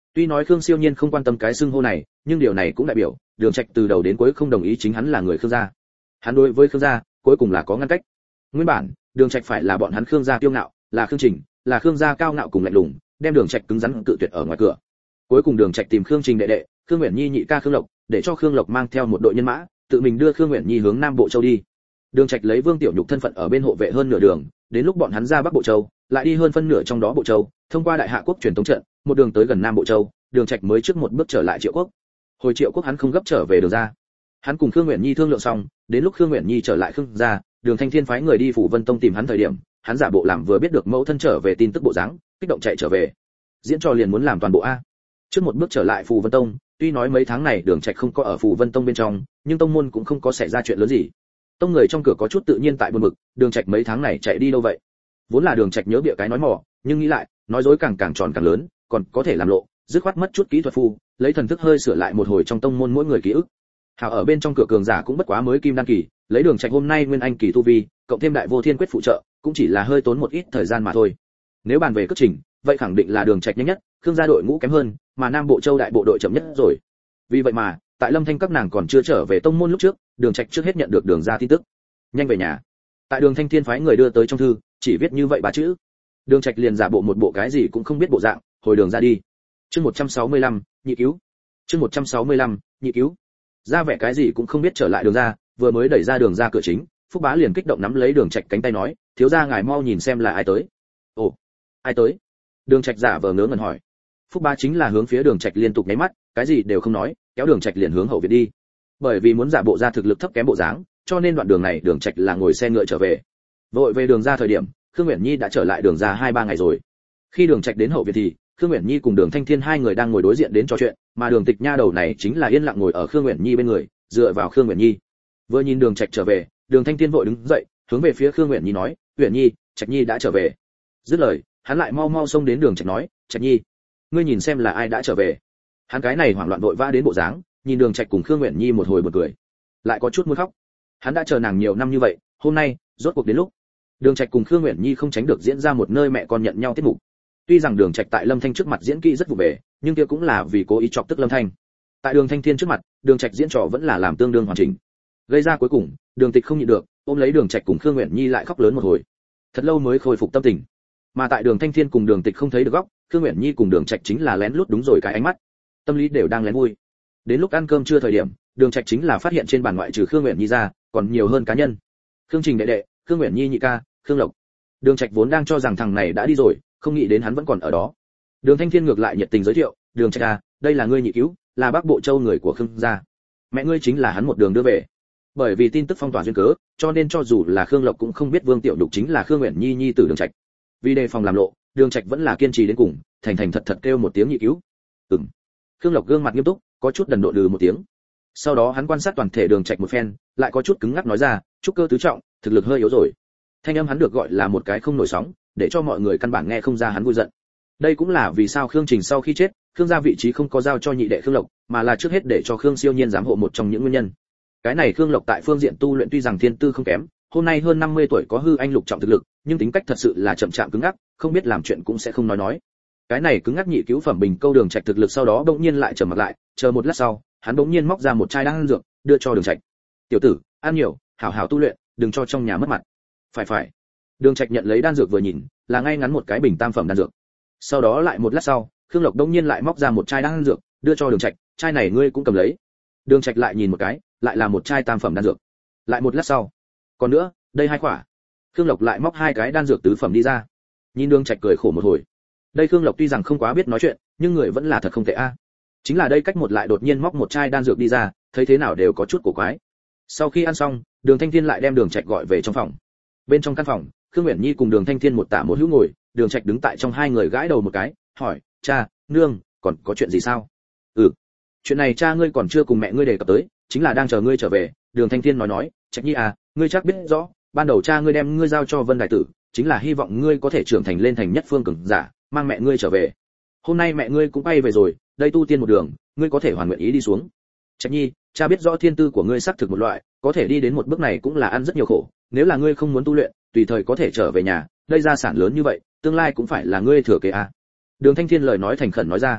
[SPEAKER 1] Tuy nói Khương Siêu Nhiên không quan tâm cái xưng hô này, nhưng điều này cũng đại biểu Đường Trạch từ đầu đến cuối không đồng ý chính hắn là người Khương gia. Hắn đối với Khương gia cuối cùng là có ngăn cách. Nguyên bản, Đường Trạch phải là bọn hắn Khương gia kiêu ngạo, là Khương Trình, là Khương gia cao ngạo cùng lạnh lùng, đem Đường Trạch cứng rắn cự tuyệt ở ngoài cửa. Cuối cùng Đường Trạch tìm Khương Trình đệ đệ, Khương Uyển Nhi nhị ca Khương Lộc, để cho Khương Lộc mang theo một đội nhân mã, tự mình đưa Khương Uyển Nhi hướng Nam Bộ Châu đi. Đường Trạch lấy Vương Tiểu Nhục thân phận ở bên hộ vệ hơn nửa đường, đến lúc bọn hắn ra Bắc Bộ Châu, lại đi hơn phân nửa trong đó Bộ Châu, thông qua Đại Hạ quốc truyền tống trận, một đường tới gần Nam Bộ Châu, Đường Trạch mới trước một bước trở lại Triệu Quốc. Hồi Triệu Quốc hắn không gấp trở về đường ra. Hắn cùng Khương Uyển Nhi thương lượng xong, đến lúc Khương Uyển Nhi trở lại Khương gia, Đường Thanh Thiên phái người đi Phủ Vân Tông tìm hắn thời điểm, hắn giả bộ làm vừa biết được mẫu thân trở về tin tức bộ dáng, kích động chạy trở về. Diễn trò liền muốn làm toàn bộ a. Trước một bước trở lại Phủ Vân Tông, tuy nói mấy tháng này Đường Trạch không có ở Phủ Vân Tông bên trong, nhưng tông môn cũng không có xảy ra chuyện lớn gì. Tông người trong cửa có chút tự nhiên tại buồn bực, Đường Trạch mấy tháng này chạy đi đâu vậy? Vốn là Đường Trạch nhớ bịa cái nói mỏ, nhưng nghĩ lại, nói dối càng tròn càng lớn, còn có thể làm lộ, dứt khoát mất chút kỹ thuật phu, lấy thần thức hơi sửa lại một hồi trong tông môn mỗi người ký ức. Hảo ở bên trong cửa cường giả cũng bất quá mới kim đan kỳ, lấy Đường Trạch hôm nay nguyên anh kỳ tu vi, cộng thêm đại vô thiên quyết phụ trợ, cũng chỉ là hơi tốn một ít thời gian mà thôi. Nếu bàn về cước trình, vậy khẳng định là Đường Trạch nhanh nhất, Khương gia đội ngũ kém hơn, mà Nam Bộ Châu đại bộ đội chậm nhất rồi. Vì vậy mà, tại Lâm Thanh các nàng còn chưa trở về tông môn lúc trước, Đường Trạch trước hết nhận được Đường gia tin tức. Nhanh về nhà. Tại Đường Thanh Thiên phái người đưa tới trong thư, chỉ viết như vậy ba chữ. Đường Trạch liền giả bộ một bộ cái gì cũng không biết bộ dạng, hồi đường ra đi. Chương 165, nhị cứu. Chương 165, nhị cứu. Ra vẻ cái gì cũng không biết trở lại đường ra, vừa mới đẩy ra đường ra cửa chính, Phúc Bá liền kích động nắm lấy Đường Trạch cánh tay nói, thiếu gia ngài mau nhìn xem là ai tới. Ồ, ai tới? Đường Trạch giả vờ ngớ ngẩn hỏi. Phúc Bá chính là hướng phía Đường Trạch liên tục nháy mắt, cái gì đều không nói, kéo Đường Trạch liền hướng hậu viện đi. Bởi vì muốn giả bộ ra thực lực thấp kém bộ dáng, cho nên đoạn đường này Đường Trạch là ngồi xe ngựa trở về. Vội về đường ra thời điểm, Khương Uyển Nhi đã trở lại đường ra 2-3 ngày rồi. Khi Đường Trạch đến hậu viện thì Khương Uyển Nhi cùng Đường Thanh Thiên hai người đang ngồi đối diện đến trò chuyện, mà Đường Tịch Nha đầu này chính là yên lặng ngồi ở Khương Uyển Nhi bên người, dựa vào Khương Uyển Nhi. Vừa nhìn Đường Trạch trở về, Đường Thanh Thiên vội đứng dậy, hướng về phía Khương Uyển Nhi nói, "Uyển Nhi, Trạch Nhi đã trở về." Dứt lời, hắn lại mau mau xông đến Đường Trạch nói, "Trạch Nhi, ngươi nhìn xem là ai đã trở về." Hắn cái này hoảng loạn vội vã đến bộ dáng, nhìn Đường Trạch cùng Khương Uyển Nhi một hồi bật cười, lại có chút muốn khóc. Hắn đã chờ nàng nhiều năm như vậy, hôm nay rốt cuộc đến lúc. Đường Trạch cùng Khương Uyển Nhi không tránh được diễn ra một nơi mẹ con nhận nhau tiết mục. Tuy rằng Đường Trạch tại Lâm Thanh trước mặt diễn kỹ rất vụ về, nhưng kia cũng là vì cố ý chọc tức Lâm Thanh. Tại Đường Thanh Thiên trước mặt, Đường Trạch diễn trò vẫn là làm tương đương hoàn chỉnh. Gây ra cuối cùng, Đường Tịch không nhịn được, ôm lấy Đường Trạch cùng Khương Uyển Nhi lại khóc lớn một hồi. Thật lâu mới khôi phục tâm tình. Mà tại Đường Thanh Thiên cùng Đường Tịch không thấy được góc, Khương Uyển Nhi cùng Đường Trạch chính là lén lút đúng rồi cái ánh mắt. Tâm lý đều đang lén vui. Đến lúc ăn cơm trưa thời điểm, Đường Trạch chính là phát hiện trên bàn ngoại trừ Khương Uyển Nhi ra, còn nhiều hơn cá nhân. Khương Trình đệ đệ, Khương Uyển Nhi nhị ca, Khương Lộc. Đường Trạch vốn đang cho rằng thằng này đã đi rồi, không nghĩ đến hắn vẫn còn ở đó. Đường Thanh Thiên ngược lại nhiệt tình giới thiệu, "Đường Trạch à, đây là ngươi nhị cứu, là Bắc Bộ Châu người của Khương gia. Mẹ ngươi chính là hắn một đường đưa về." Bởi vì tin tức phong tỏa duyên cớ, cho nên cho dù là Khương Lộc cũng không biết Vương Tiểu Nhục chính là Khương Uyển Nhi nhi tử Đường Trạch. Vì đề phòng làm lộ, Đường Trạch vẫn là kiên trì đến cùng, thành thành thật thật kêu một tiếng nhị cứu. "Ừm." Khương Lộc gương mặt nghiêm túc, có chút đần độn một tiếng. Sau đó hắn quan sát toàn thể Đường Trạch một phen, lại có chút cứng ngắc nói ra, "Trúc cơ tứ trọng, thực lực hơi yếu rồi." Thanh âm hắn được gọi là một cái không nổi sóng, để cho mọi người căn bản nghe không ra hắn vui giận. Đây cũng là vì sao Khương Trình sau khi chết, Khương gia vị trí không có giao cho nhị đệ Khương Lộc, mà là trước hết để cho Khương Siêu Nhiên giám hộ một trong những nguyên nhân. Cái này Khương Lộc tại phương diện tu luyện tuy rằng thiên tư không kém, hôm nay hơn 50 tuổi có hư anh lục trọng thực lực, nhưng tính cách thật sự là chậm chạp cứng ngắc, không biết làm chuyện cũng sẽ không nói. Cái này cứng ngắc nhị cứu phẩm bình câu Đường Trạch thực lực sau đó bỗng nhiên lại trầm mặt lại, chờ một lát sau, hắn bỗng nhiên móc ra một chai đan dược, đưa cho Đường Trạch. "Tiểu tử, ăn nhiều, hảo hảo tu luyện, đừng cho trong nhà mất mặt." Phải. Đường Trạch nhận lấy đan dược vừa nhìn, là ngay ngắn một cái bình tam phẩm đan dược. Sau đó lại một lát sau, Khương Lộc đông nhiên lại móc ra một chai đan dược, đưa cho Đường Trạch, "Chai này ngươi cũng cầm lấy." Đường Trạch lại nhìn một cái, lại là một chai tam phẩm đan dược. Lại một lát sau, "Còn nữa, đây hai quả." Khương Lộc lại móc hai cái đan dược tứ phẩm đi ra. Nhìn Đường Trạch cười khổ một hồi. Đây Khương Lộc tuy rằng không quá biết nói chuyện, nhưng người vẫn là thật không tệ a. Chính là đây cách một lại đột nhiên móc một chai đan dược đi ra, thấy thế nào đều có chút cổ quái. Sau khi ăn xong, Đường Thanh Thiên lại đem Đường Trạch gọi về trong phòng. Bên trong căn phòng, Khương Uyển Nhi cùng Đường Thanh Thiên một tả một hữu ngồi, Đường Trạch đứng tại trong hai người gãi đầu một cái, hỏi, "Cha, nương, còn có chuyện gì sao?" "Ừ, chuyện này cha ngươi còn chưa cùng mẹ ngươi đề cập tới, chính là đang chờ ngươi trở về." Đường Thanh Thiên nói, "Trạch Nhi à, ngươi chắc biết rõ, ban đầu cha ngươi đem ngươi giao cho Vân Đại Tử, chính là hy vọng ngươi có thể trưởng thành lên thành nhất phương cường giả, mang mẹ ngươi trở về. Hôm nay mẹ ngươi cũng bay về rồi, đây tu tiên một đường, ngươi có thể hoàn nguyện ý đi xuống. Trạch Nhi, cha biết rõ thiên tư của ngươi xác thực một loại, có thể đi đến một bước này cũng là ăn rất nhiều khổ, nếu là ngươi không muốn tu luyện, tùy thời có thể trở về nhà, đây gia sản lớn như vậy, tương lai cũng phải là ngươi thừa kế à." Đường Thanh Thiên lời nói thành khẩn nói ra.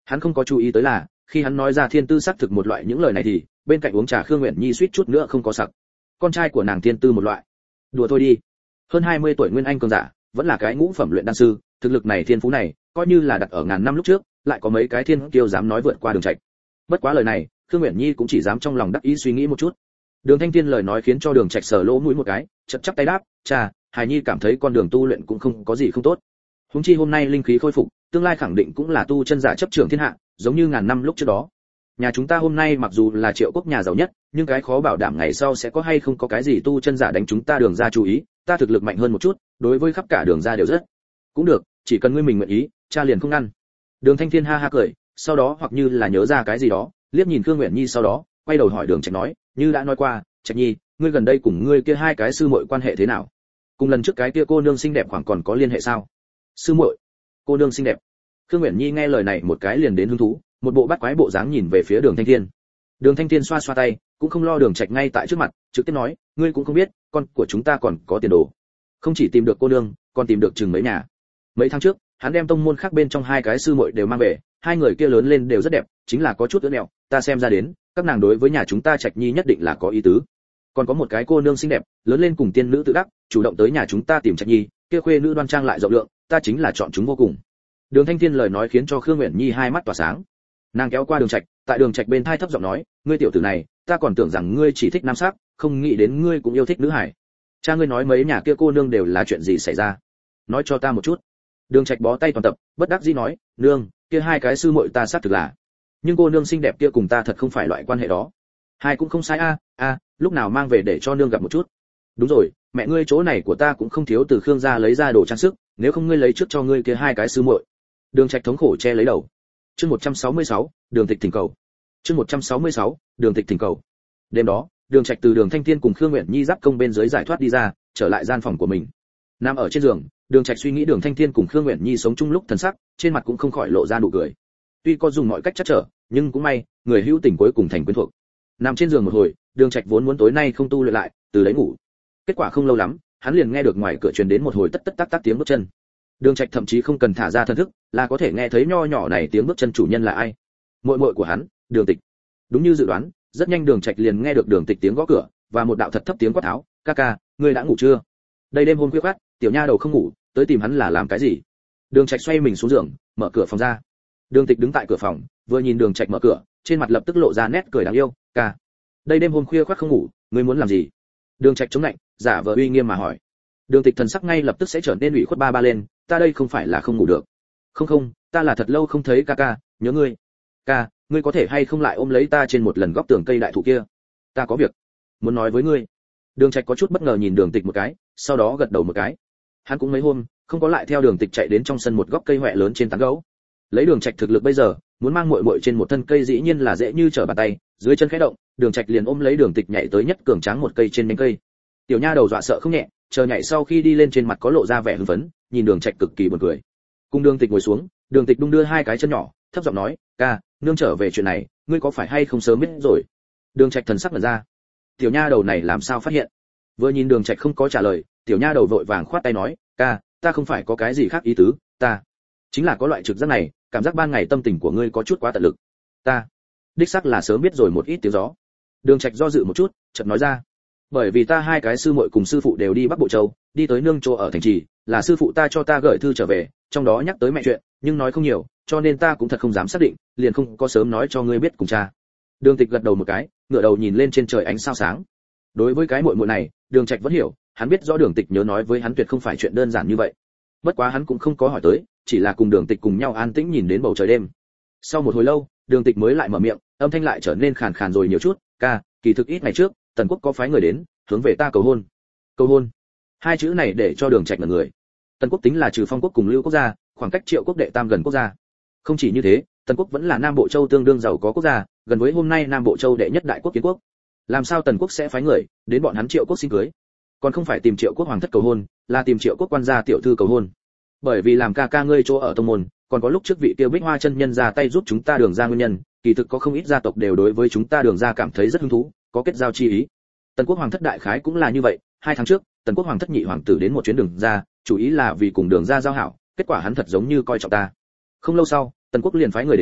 [SPEAKER 1] Hắn không có chú ý tới là, khi hắn nói ra thiên tư xác thực một loại những lời này thì, bên cạnh uống trà Khương Uyển Nhi suýt chút nữa không có sặc. Con trai của nàng thiên tư một loại. Đùa thôi đi. Hơn 20 tuổi nguyên anh cường giả, vẫn là cái ngũ phẩm luyện đan sư, thực lực này thiên phú này, coi như là đặt ở ngàn năm lúc trước, lại có mấy cái thiên kiêu dám nói vượt qua Đường Trạch. Bất quá lời này, Khương Uyển Nhi cũng chỉ dám trong lòng đắc ý suy nghĩ một chút. Đường Thanh Thiên lời nói khiến cho Đường Trạch sờ lỗ mũi một cái, chậm chắp tay đáp, "Cha, Hải Nhi cảm thấy con đường tu luyện cũng không có gì không tốt. Huống chi hôm nay linh khí khôi phục, tương lai khẳng định cũng là tu chân giả chấp trưởng thiên hạ, giống như ngàn năm lúc trước đó. Nhà chúng ta hôm nay mặc dù là Triệu quốc nhà giàu nhất, nhưng cái khó bảo đảm ngày sau sẽ có hay không có cái gì tu chân giả đánh chúng ta Đường gia chú ý, ta thực lực mạnh hơn một chút, đối với khắp cả Đường gia đều rất. Cũng được, chỉ cần ngươi mình nguyện ý, cha liền không ngăn." Đường Thanh Thiên ha ha cười, sau đó hoặc như là nhớ ra cái gì đó, liếc nhìn Khương Uyển Nhi sau đó, quay đầu hỏi Đường Trạch nói, "Như đã nói qua, Trạch Nhi, ngươi gần đây cùng ngươi kia hai cái sư muội quan hệ thế nào? Cùng lần trước cái kia cô nương xinh đẹp khoảng còn có liên hệ sao?" "Sư muội? Cô nương xinh đẹp?" Khương Uyển Nhi nghe lời này một cái liền đến hứng thú, một bộ bắt quái bộ dáng nhìn về phía Đường Thanh Thiên. Đường Thanh Thiên xoa xoa tay, cũng không lo Đường Trạch ngay tại trước mặt, trực tiếp nói, "Ngươi cũng không biết, con của chúng ta còn có tiền đồ. Không chỉ tìm được cô nương, còn tìm được chừng mấy nhà. Mấy tháng trước, hắn đem tông môn khác bên trong hai cái sư muội đều mang về, hai người kia lớn lên đều rất đẹp, chính là có chút ưỡn ẹo, ta xem ra đến, các nàng đối với nhà chúng ta Trạch Nhi nhất định là có ý tứ. Còn có một cái cô nương xinh đẹp, lớn lên cùng tiên nữ tự đắc, chủ động tới nhà chúng ta tìm Trạch Nhi, kia khuê nữ đoan trang lại rộng lượng, ta chính là chọn chúng vô cùng." Đường Thanh Thiên lời nói khiến cho Khương Uyển Nhi hai mắt tỏa sáng. Nàng kéo qua Đường Trạch, tại Đường Trạch bên tai thấp giọng nói, "Ngươi tiểu tử này, ta còn tưởng rằng ngươi chỉ thích nam sắc, không nghĩ đến ngươi cũng yêu thích nữ hải. Cha ngươi nói mấy nhà kia cô nương đều là chuyện gì xảy ra? Nói cho ta một chút." Đường Trạch bó tay toàn tập, bất đắc dĩ nói, "Nương, kia hai cái sư muội ta xác thực là, nhưng cô nương xinh đẹp kia cùng ta thật không phải loại quan hệ đó. Hai cũng không sai a, lúc nào mang về để cho nương gặp một chút." "Đúng rồi, mẹ ngươi chỗ này của ta cũng không thiếu từ Khương gia lấy ra đồ trang sức, nếu không ngươi lấy trước cho ngươi kia hai cái sư muội." Đường Trạch thống khổ che lấy đầu. Chương 166, Đường Tịch thỉnh cầu. Chương 166, Đường Tịch thỉnh cầu. Đêm đó, Đường Trạch từ Đường Thanh Thiên cùng Khương Uyển Nhi giáp công bên dưới giải thoát đi ra, trở lại gian phòng của mình. Nằm ở trên giường, Đường Trạch suy nghĩ Đường Thanh Thiên cùng Khương Uyển Nhi sống chung lúc thần sắc, trên mặt cũng không khỏi lộ ra nụ cười. Tuy có dùng mọi cách chắc trở, nhưng cũng may, người hữu tình cuối cùng thành quyến thuộc. Nằm trên giường một hồi, Đường Trạch vốn muốn tối nay không tu luyện lại, từ đấy ngủ. Kết quả không lâu lắm, hắn liền nghe được ngoài cửa truyền đến một hồi tất tất tác tác tiếng bước chân. Đường Trạch thậm chí không cần thả ra thần thức, là có thể nghe thấy nho nhỏ này tiếng bước chân chủ nhân là ai. Muội muội của hắn, Đường Tịch. Đúng như dự đoán, rất nhanh Đường Trạch liền nghe được Đường Tịch tiếng gõ cửa và một đạo thật thấp tiếng quát tháo, "Ca ca, ngươi đã ngủ chưa? Đây đêm hôm khuya khoắt, tiểu nha đầu không ngủ, tới tìm hắn là làm cái gì?" Đường Trạch xoay mình xuống giường, mở cửa phòng ra. Đường Tịch đứng tại cửa phòng, vừa nhìn Đường Trạch mở cửa, trên mặt lập tức lộ ra nét cười đáng yêu, "Ca, đây đêm hôm khuya khoắt không ngủ, ngươi muốn làm gì?" Đường Trạch chống lạnh, giả vờ uy nghiêm mà hỏi. Đường Tịch thần sắc ngay lập tức sẽ trở nên ủy khuất ba lên, "Ta đây không phải là không ngủ được. Không, ta là thật lâu không thấy ca ca, nhớ ngươi. Ca, ngươi có thể hay không lại ôm lấy ta trên một lần góc tường cây đại thụ kia? Ta có việc muốn nói với ngươi." Đường Trạch có chút bất ngờ nhìn Đường Tịch một cái, sau đó gật đầu một cái. Hắn cũng mấy hôm không có lại theo Đường Tịch chạy đến trong sân một góc cây hoẹ lớn trên tán gấu. Lấy Đường Trạch thực lực bây giờ, muốn mang muội muội trên một thân cây dĩ nhiên là dễ như trở bàn tay, dưới chân khẽ động, Đường Trạch liền ôm lấy Đường Tịch nhảy tới nhất cường tráng một cây trên nhánh cây. Tiểu nha đầu dọa sợ không nhẹ, chờ nhảy sau khi đi lên trên mặt có lộ ra vẻ hưng phấn, nhìn Đường Trạch cực kỳ buồn cười. Cùng Đường Tịch ngồi xuống, Đường Tịch đung đưa hai cái chân nhỏ, thấp giọng nói, "Ca, nương trở về chuyện này, ngươi có phải hay không sớm biết rồi?" Đường Trạch thần sắc mở ra. Tiểu nha đầu này làm sao phát hiện? Vừa nhìn Đường Trạch không có trả lời, tiểu nha đầu vội vàng khoát tay nói, "Ca, ta không phải có cái gì khác ý tứ, ta chính là có loại trực giác này, cảm giác ban ngày tâm tình của ngươi có chút quá tận lực. Ta đích xác là sớm biết rồi một ít tiếng gió." Đường Trạch do dự một chút, chợt nói ra, "Bởi vì ta hai cái sư muội cùng sư phụ đều đi Bắc Bộ Châu, đi tới nương chỗ ở thành trì, là sư phụ ta cho ta gửi thư trở về, trong đó nhắc tới mẹ chuyện, nhưng nói không nhiều, cho nên ta cũng thật không dám xác định, liền không có sớm nói cho ngươi biết cùng cha." Đường Tịch gật đầu một cái, ngửa đầu nhìn lên trên trời ánh sao sáng. Đối với cái muội muội này, Đường Trạch vẫn hiểu, hắn biết rõ Đường Tịch nhớ nói với hắn tuyệt không phải chuyện đơn giản như vậy. Bất quá hắn cũng không có hỏi tới, chỉ là cùng Đường Tịch cùng nhau an tĩnh nhìn đến bầu trời đêm. Sau một hồi lâu, Đường Tịch mới lại mở miệng, âm thanh lại trở nên khàn khàn rồi nhiều chút, "Ca, kỳ thực ít ngày trước, Tần Quốc có phái người đến, hướng về ta cầu hôn." Cầu hôn? Hai chữ này để cho Đường Trạch ngẩn người. Tần Quốc tính là trừ Phong Quốc cùng Lưu Quốc gia, khoảng cách Triệu Quốc đệ tam gần quốc gia. Không chỉ như thế, Tần Quốc vẫn là Nam Bộ Châu tương đương giàu có quốc gia, gần với hôm nay Nam Bộ Châu đệ nhất đại quốc Kiến Quốc. Làm sao Tần Quốc sẽ phái người đến bọn hắn Triệu Quốc xin cưới? Còn không phải tìm Triệu Quốc hoàng thất cầu hôn, là tìm Triệu Quốc quan gia tiểu thư cầu hôn. Bởi vì làm ca ca ngươi chỗ ở tông môn, còn có lúc trước vị kia Bích Hoa chân nhân ra tay giúp chúng ta Đường gia nguyên nhân, kỳ thực có không ít gia tộc đều đối với chúng ta Đường gia cảm thấy rất hứng thú, có kết giao chi ý. Tần Quốc hoàng thất đại khái cũng là như vậy, 2 tháng trước, Tần Quốc hoàng thất nhị hoàng tử đến một chuyến Đường gia, chủ ý là vì cùng Đường gia giao hảo, kết quả hắn thật giống như coi trọng ta. Không lâu sau, Tần Quốc liền phái người đến,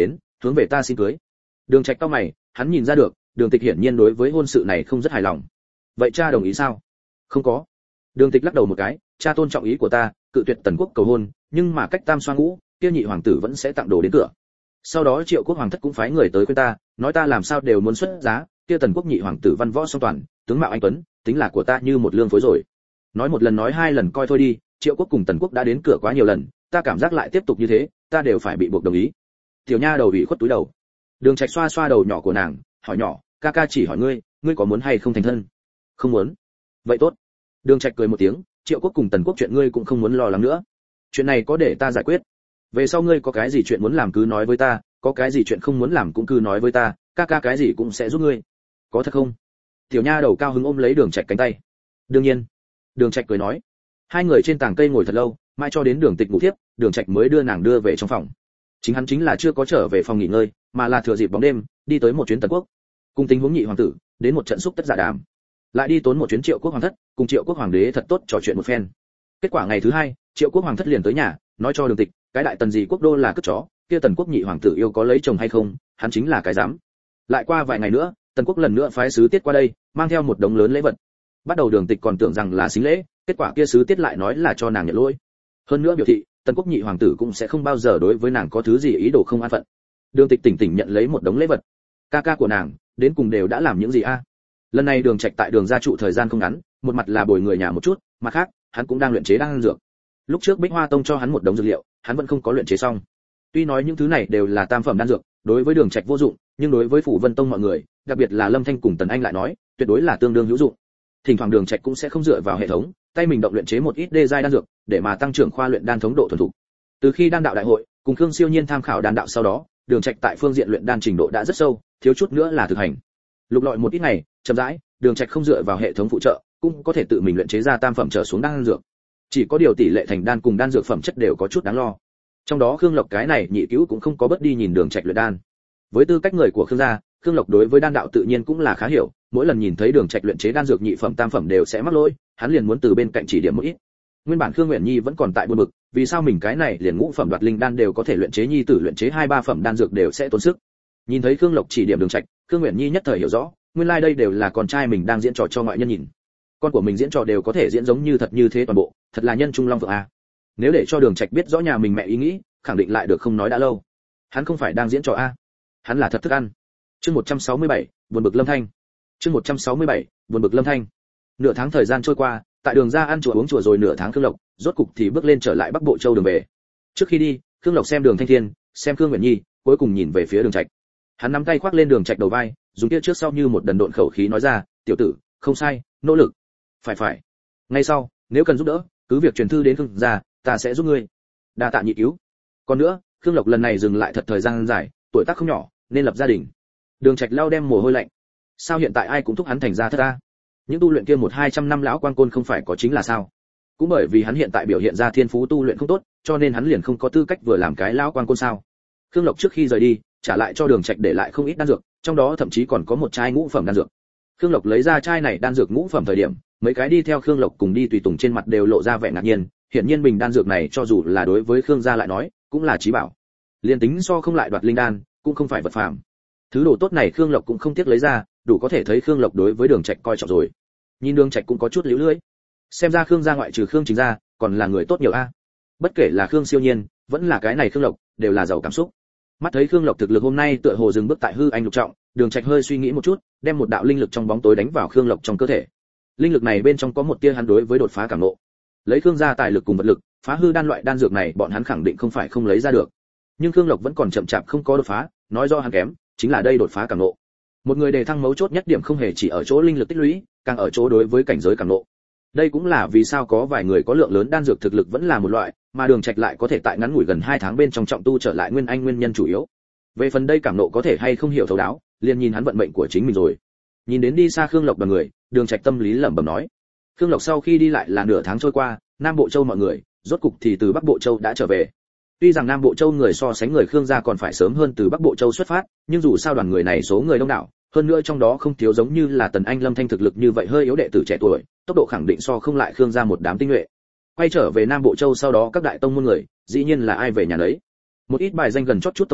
[SPEAKER 1] hướng về ta xin cưới. Đường Trạch cau mày, hắn nhìn ra được, Đường Tịch hiển nhiên đối với hôn sự này không rất hài lòng. Vậy cha đồng ý sao? Không có. Đường Tịch lắc đầu một cái, cha tôn trọng ý của ta, cự tuyệt Tần Quốc cầu hôn, nhưng mà cách tam xoa ngũ, kia nhị hoàng tử vẫn sẽ tặng đồ đến cửa. Sau đó Triệu Quốc hoàng thất cũng phái người tới khuyên ta, nói ta làm sao đều muốn xuất giá, kia Tần Quốc nhị hoàng tử văn võ song toàn, tướng mạo anh tuấn, tính là của ta như một lương phối rồi. Nói một lần nói hai lần coi thôi đi, Triệu Quốc cùng Tần Quốc đã đến cửa quá nhiều lần, ta cảm giác lại tiếp tục như thế, ta đều phải bị buộc đồng ý. Tiểu nha đầu ủy khuất túi đầu. Đường Trạch xoa xoa đầu nhỏ của nàng, hỏi nhỏ, ca ca chỉ hỏi ngươi có muốn hay không thành thân? Không muốn. Vậy tốt. Đường Trạch cười một tiếng, Triệu Quốc cùng Tần Quốc chuyện ngươi cũng không muốn lo lắng nữa. Chuyện này có để ta giải quyết. Về sau ngươi có cái gì chuyện muốn làm cứ nói với ta, có cái gì chuyện không muốn làm cũng cứ nói với ta, ca ca cái gì cũng sẽ giúp ngươi. Có thật không? Tiểu nha đầu cao hứng ôm lấy Đường Trạch cánh tay. Đương nhiên. Đường Trạch cười nói. Hai người trên tảng cây ngồi thật lâu, mãi cho đến Đường Tịch ngủ tiếp, Đường Trạch mới đưa nàng đưa về trong phòng. Chính hắn chính là chưa có trở về phòng nghỉ ngơi, mà là thừa dịp bóng đêm, đi tới một chuyến Tần Quốc. Cùng tình huống nhị hoàng tử, đến một trận xúc tất giả đàm. Lại đi tốn một chuyến Triệu Quốc hoàng thất, cùng Triệu Quốc hoàng đế thật tốt trò chuyện một phen. Kết quả ngày thứ hai, Triệu Quốc hoàng thất liền tới nhà, nói cho Đường Tịch, cái đại tần gì quốc đô là cất chó, kia Tần Quốc nhị hoàng tử yêu có lấy chồng hay không, hắn chính là cái dám. Lại qua vài ngày nữa, Tần Quốc lần nữa phái sứ tiết qua đây, mang theo một đống lớn lễ vật. Bắt đầu Đường Tịch còn tưởng rằng là xính lễ, kết quả kia sứ tiết lại nói là cho nàng nhận lỗi. Hơn nữa biểu thị, Tần Quốc nhị hoàng tử cũng sẽ không bao giờ đối với nàng có thứ gì ý đồ không an phận. Đường Tịch tỉnh tỉnh nhận lấy một đống lễ vật. Ca ca của nàng, đến cùng đều đã làm những gì a? Lần này Đường Trạch tại Đường gia trụ thời gian không ngắn, một mặt là bồi người nhà một chút, mặt khác, hắn cũng đang luyện chế đan dược. Lúc trước Bích Hoa Tông cho hắn một đống dược liệu, hắn vẫn không có luyện chế xong. Tuy nói những thứ này đều là tam phẩm đan dược, đối với Đường Trạch vô dụng, nhưng đối với Phủ Vân Tông mọi người, đặc biệt là Lâm Thanh cùng Tần Anh lại nói, tuyệt đối là tương đương hữu dụng. Thỉnh thoảng Đường Trạch cũng sẽ không dựa vào hệ thống, tay mình động luyện chế một ít đê giai đan dược, để mà tăng trưởng khoa luyện đan thống độ thuần thục. Từ khi đan đạo đại hội, cùng Khương Siêu Nhiên tham khảo đan đạo sau đó, Đường Trạch tại phương diện luyện đan trình độ đã rất sâu, thiếu chút nữa là thực hành. Lục lọi một ít ngày, chậm rãi, Đường Trạch không dựa vào hệ thống phụ trợ, cũng có thể tự mình luyện chế ra tam phẩm trở xuống đan dược. Chỉ có điều tỷ lệ thành đan cùng đan dược phẩm chất đều có chút đáng lo. Trong đó Khương Lộc cái này nhị cứu cũng không có bất đi nhìn Đường Trạch luyện đan. Với tư cách người của Khương gia, Khương Lộc đối với đan đạo tự nhiên cũng là khá hiểu, mỗi lần nhìn thấy Đường Trạch luyện chế đan dược nhị phẩm tam phẩm đều sẽ mắc lỗi, hắn liền muốn từ bên cạnh chỉ điểm một ít. Nguyên bản Khương Uyển Nhi vẫn còn tại buồn bực, vì sao mình cái này liền ngũ phẩm đoạt linh đan đều có thể luyện chế nhi tử luyện chế 2-3 phẩm đan dược đều sẽ tốn sức. Nhìn thấy Khương Lộc chỉ điểm Đường Trạch, Khương Uyển Nhi nhất thời hiểu rõ, nguyên lai đây đều là con trai mình đang diễn trò cho ngoại nhân nhìn. Con của mình diễn trò đều có thể diễn giống như thật như thế toàn bộ, thật là nhân trung long phượng a. Nếu để cho Đường Trạch biết rõ nhà mình mẹ ý nghĩ, khẳng định lại được không nói đã lâu. Hắn không phải đang diễn trò a, hắn là thật thức ăn. Chương 167, buồn bực Lâm Thanh. Chương 167, buồn bực Lâm Thanh. Nửa tháng thời gian trôi qua, tại Đường gia ăn chùa uống chùa rồi nửa tháng Khương Lộc, rốt cục thì bước lên trở lại Bắc Bộ Châu đường về. Trước khi đi, Khương Lộc xem Đường Thanh Thiên, xem Khương Uyển Nhi, cuối cùng nhìn về phía Đường Trạch. Hắn nắm tay khoác lên Đường Trạch đầu vai, dùng kia trước sau như một đần độn khẩu khí nói ra, "Tiểu tử, không sai, nỗ lực." Phải. Ngay sau, nếu cần giúp đỡ, cứ việc truyền thư đến Khương gia, ta sẽ giúp ngươi. Đa tạ nhị cứu. Còn nữa, Khương Lộc lần này dừng lại thật thời gian dài, tuổi tác không nhỏ, nên lập gia đình. Đường Trạch lau đem mồ hôi lạnh. Sao hiện tại ai cũng thúc hắn thành ra thất a? Những tu luyện kia 100-200 năm lão quan côn không phải có chính là sao? Cũng bởi vì hắn hiện tại biểu hiện ra thiên phú tu luyện không tốt, cho nên hắn liền không có tư cách vừa làm cái lão quan côn sao? Khương Lộc trước khi rời đi, trả lại cho Đường Trạch để lại không ít đan dược, trong đó thậm chí còn có một chai ngũ phẩm đan dược. Khương Lộc lấy ra chai này đan dược ngũ phẩm thời điểm, mấy cái đi theo Khương Lộc cùng đi tùy tùng trên mặt đều lộ ra vẻ ngạc nhiên, hiển nhiên bình đan dược này cho dù là đối với Khương gia lại nói, cũng là chí bảo. Liên tính so không lại đoạt linh đan, cũng không phải vật phàm. Thứ đồ tốt này Khương Lộc cũng không tiếc lấy ra, đủ có thể thấy Khương Lộc đối với Đường Trạch coi trọng rồi. Nhìn Đường Trạch cũng có chút liễu lưỡi. Xem ra Khương gia ngoại trừ Khương Chính gia, còn là người tốt nhiều a. Bất kể là Khương Siêu Nhiên, vẫn là cái này Khương Lộc, đều là giàu cảm xúc. Mắt thấy Khương Lộc thực lực hôm nay tựa hồ dừng bước tại hư anh lục trọng, Đường Trạch hơi suy nghĩ một chút, đem một đạo linh lực trong bóng tối đánh vào Khương Lộc trong cơ thể. Linh lực này bên trong có một tia hắn đối với đột phá cảm ngộ. Lấy Khương gia tài lực cùng vật lực, phá hư đan loại đan dược này bọn hắn khẳng định không phải không lấy ra được. Nhưng Khương Lộc vẫn còn chậm chạp không có đột phá, nói do hắn kém, chính là đây đột phá cảm ngộ. Một người đề thăng mấu chốt nhất điểm không hề chỉ ở chỗ linh lực tích lũy, càng ở chỗ đối với cảnh giới cảm ngộ. Đây cũng là vì sao có vài người có lượng lớn đan dược thực lực vẫn là một loại, mà Đường Trạch lại có thể tại ngắn ngủi gần 2 tháng bên trong trọng tu trở lại nguyên anh nguyên nhân chủ yếu. Về phần đây cảm ngộ có thể hay không hiểu thấu đáo, liền nhìn hắn vận mệnh của chính mình rồi. Nhìn đến đi xa Khương Lộc đoàn người, Đường Trạch tâm lý lẩm bẩm nói. Khương Lộc sau khi đi lại là nửa tháng trôi qua, Nam Bộ Châu mọi người, rốt cục thì từ Bắc Bộ Châu đã trở về. Tuy rằng Nam Bộ Châu người so sánh người Khương gia còn phải sớm hơn từ Bắc Bộ Châu xuất phát, nhưng dù sao đoàn người này số người đông đảo, hơn nữa trong đó không thiếu giống như là Tần Anh Lâm Thanh thực lực như vậy hơi yếu đệ tử trẻ tuổi, tốc độ khẳng định so không lại Khương gia một đám tinh nhuệ. Quay trở về Nam Bộ Châu sau đó các đại tông môn người, dĩ nhiên là ai về nhà nấy. Một ít bài danh gần chót chút tông môn,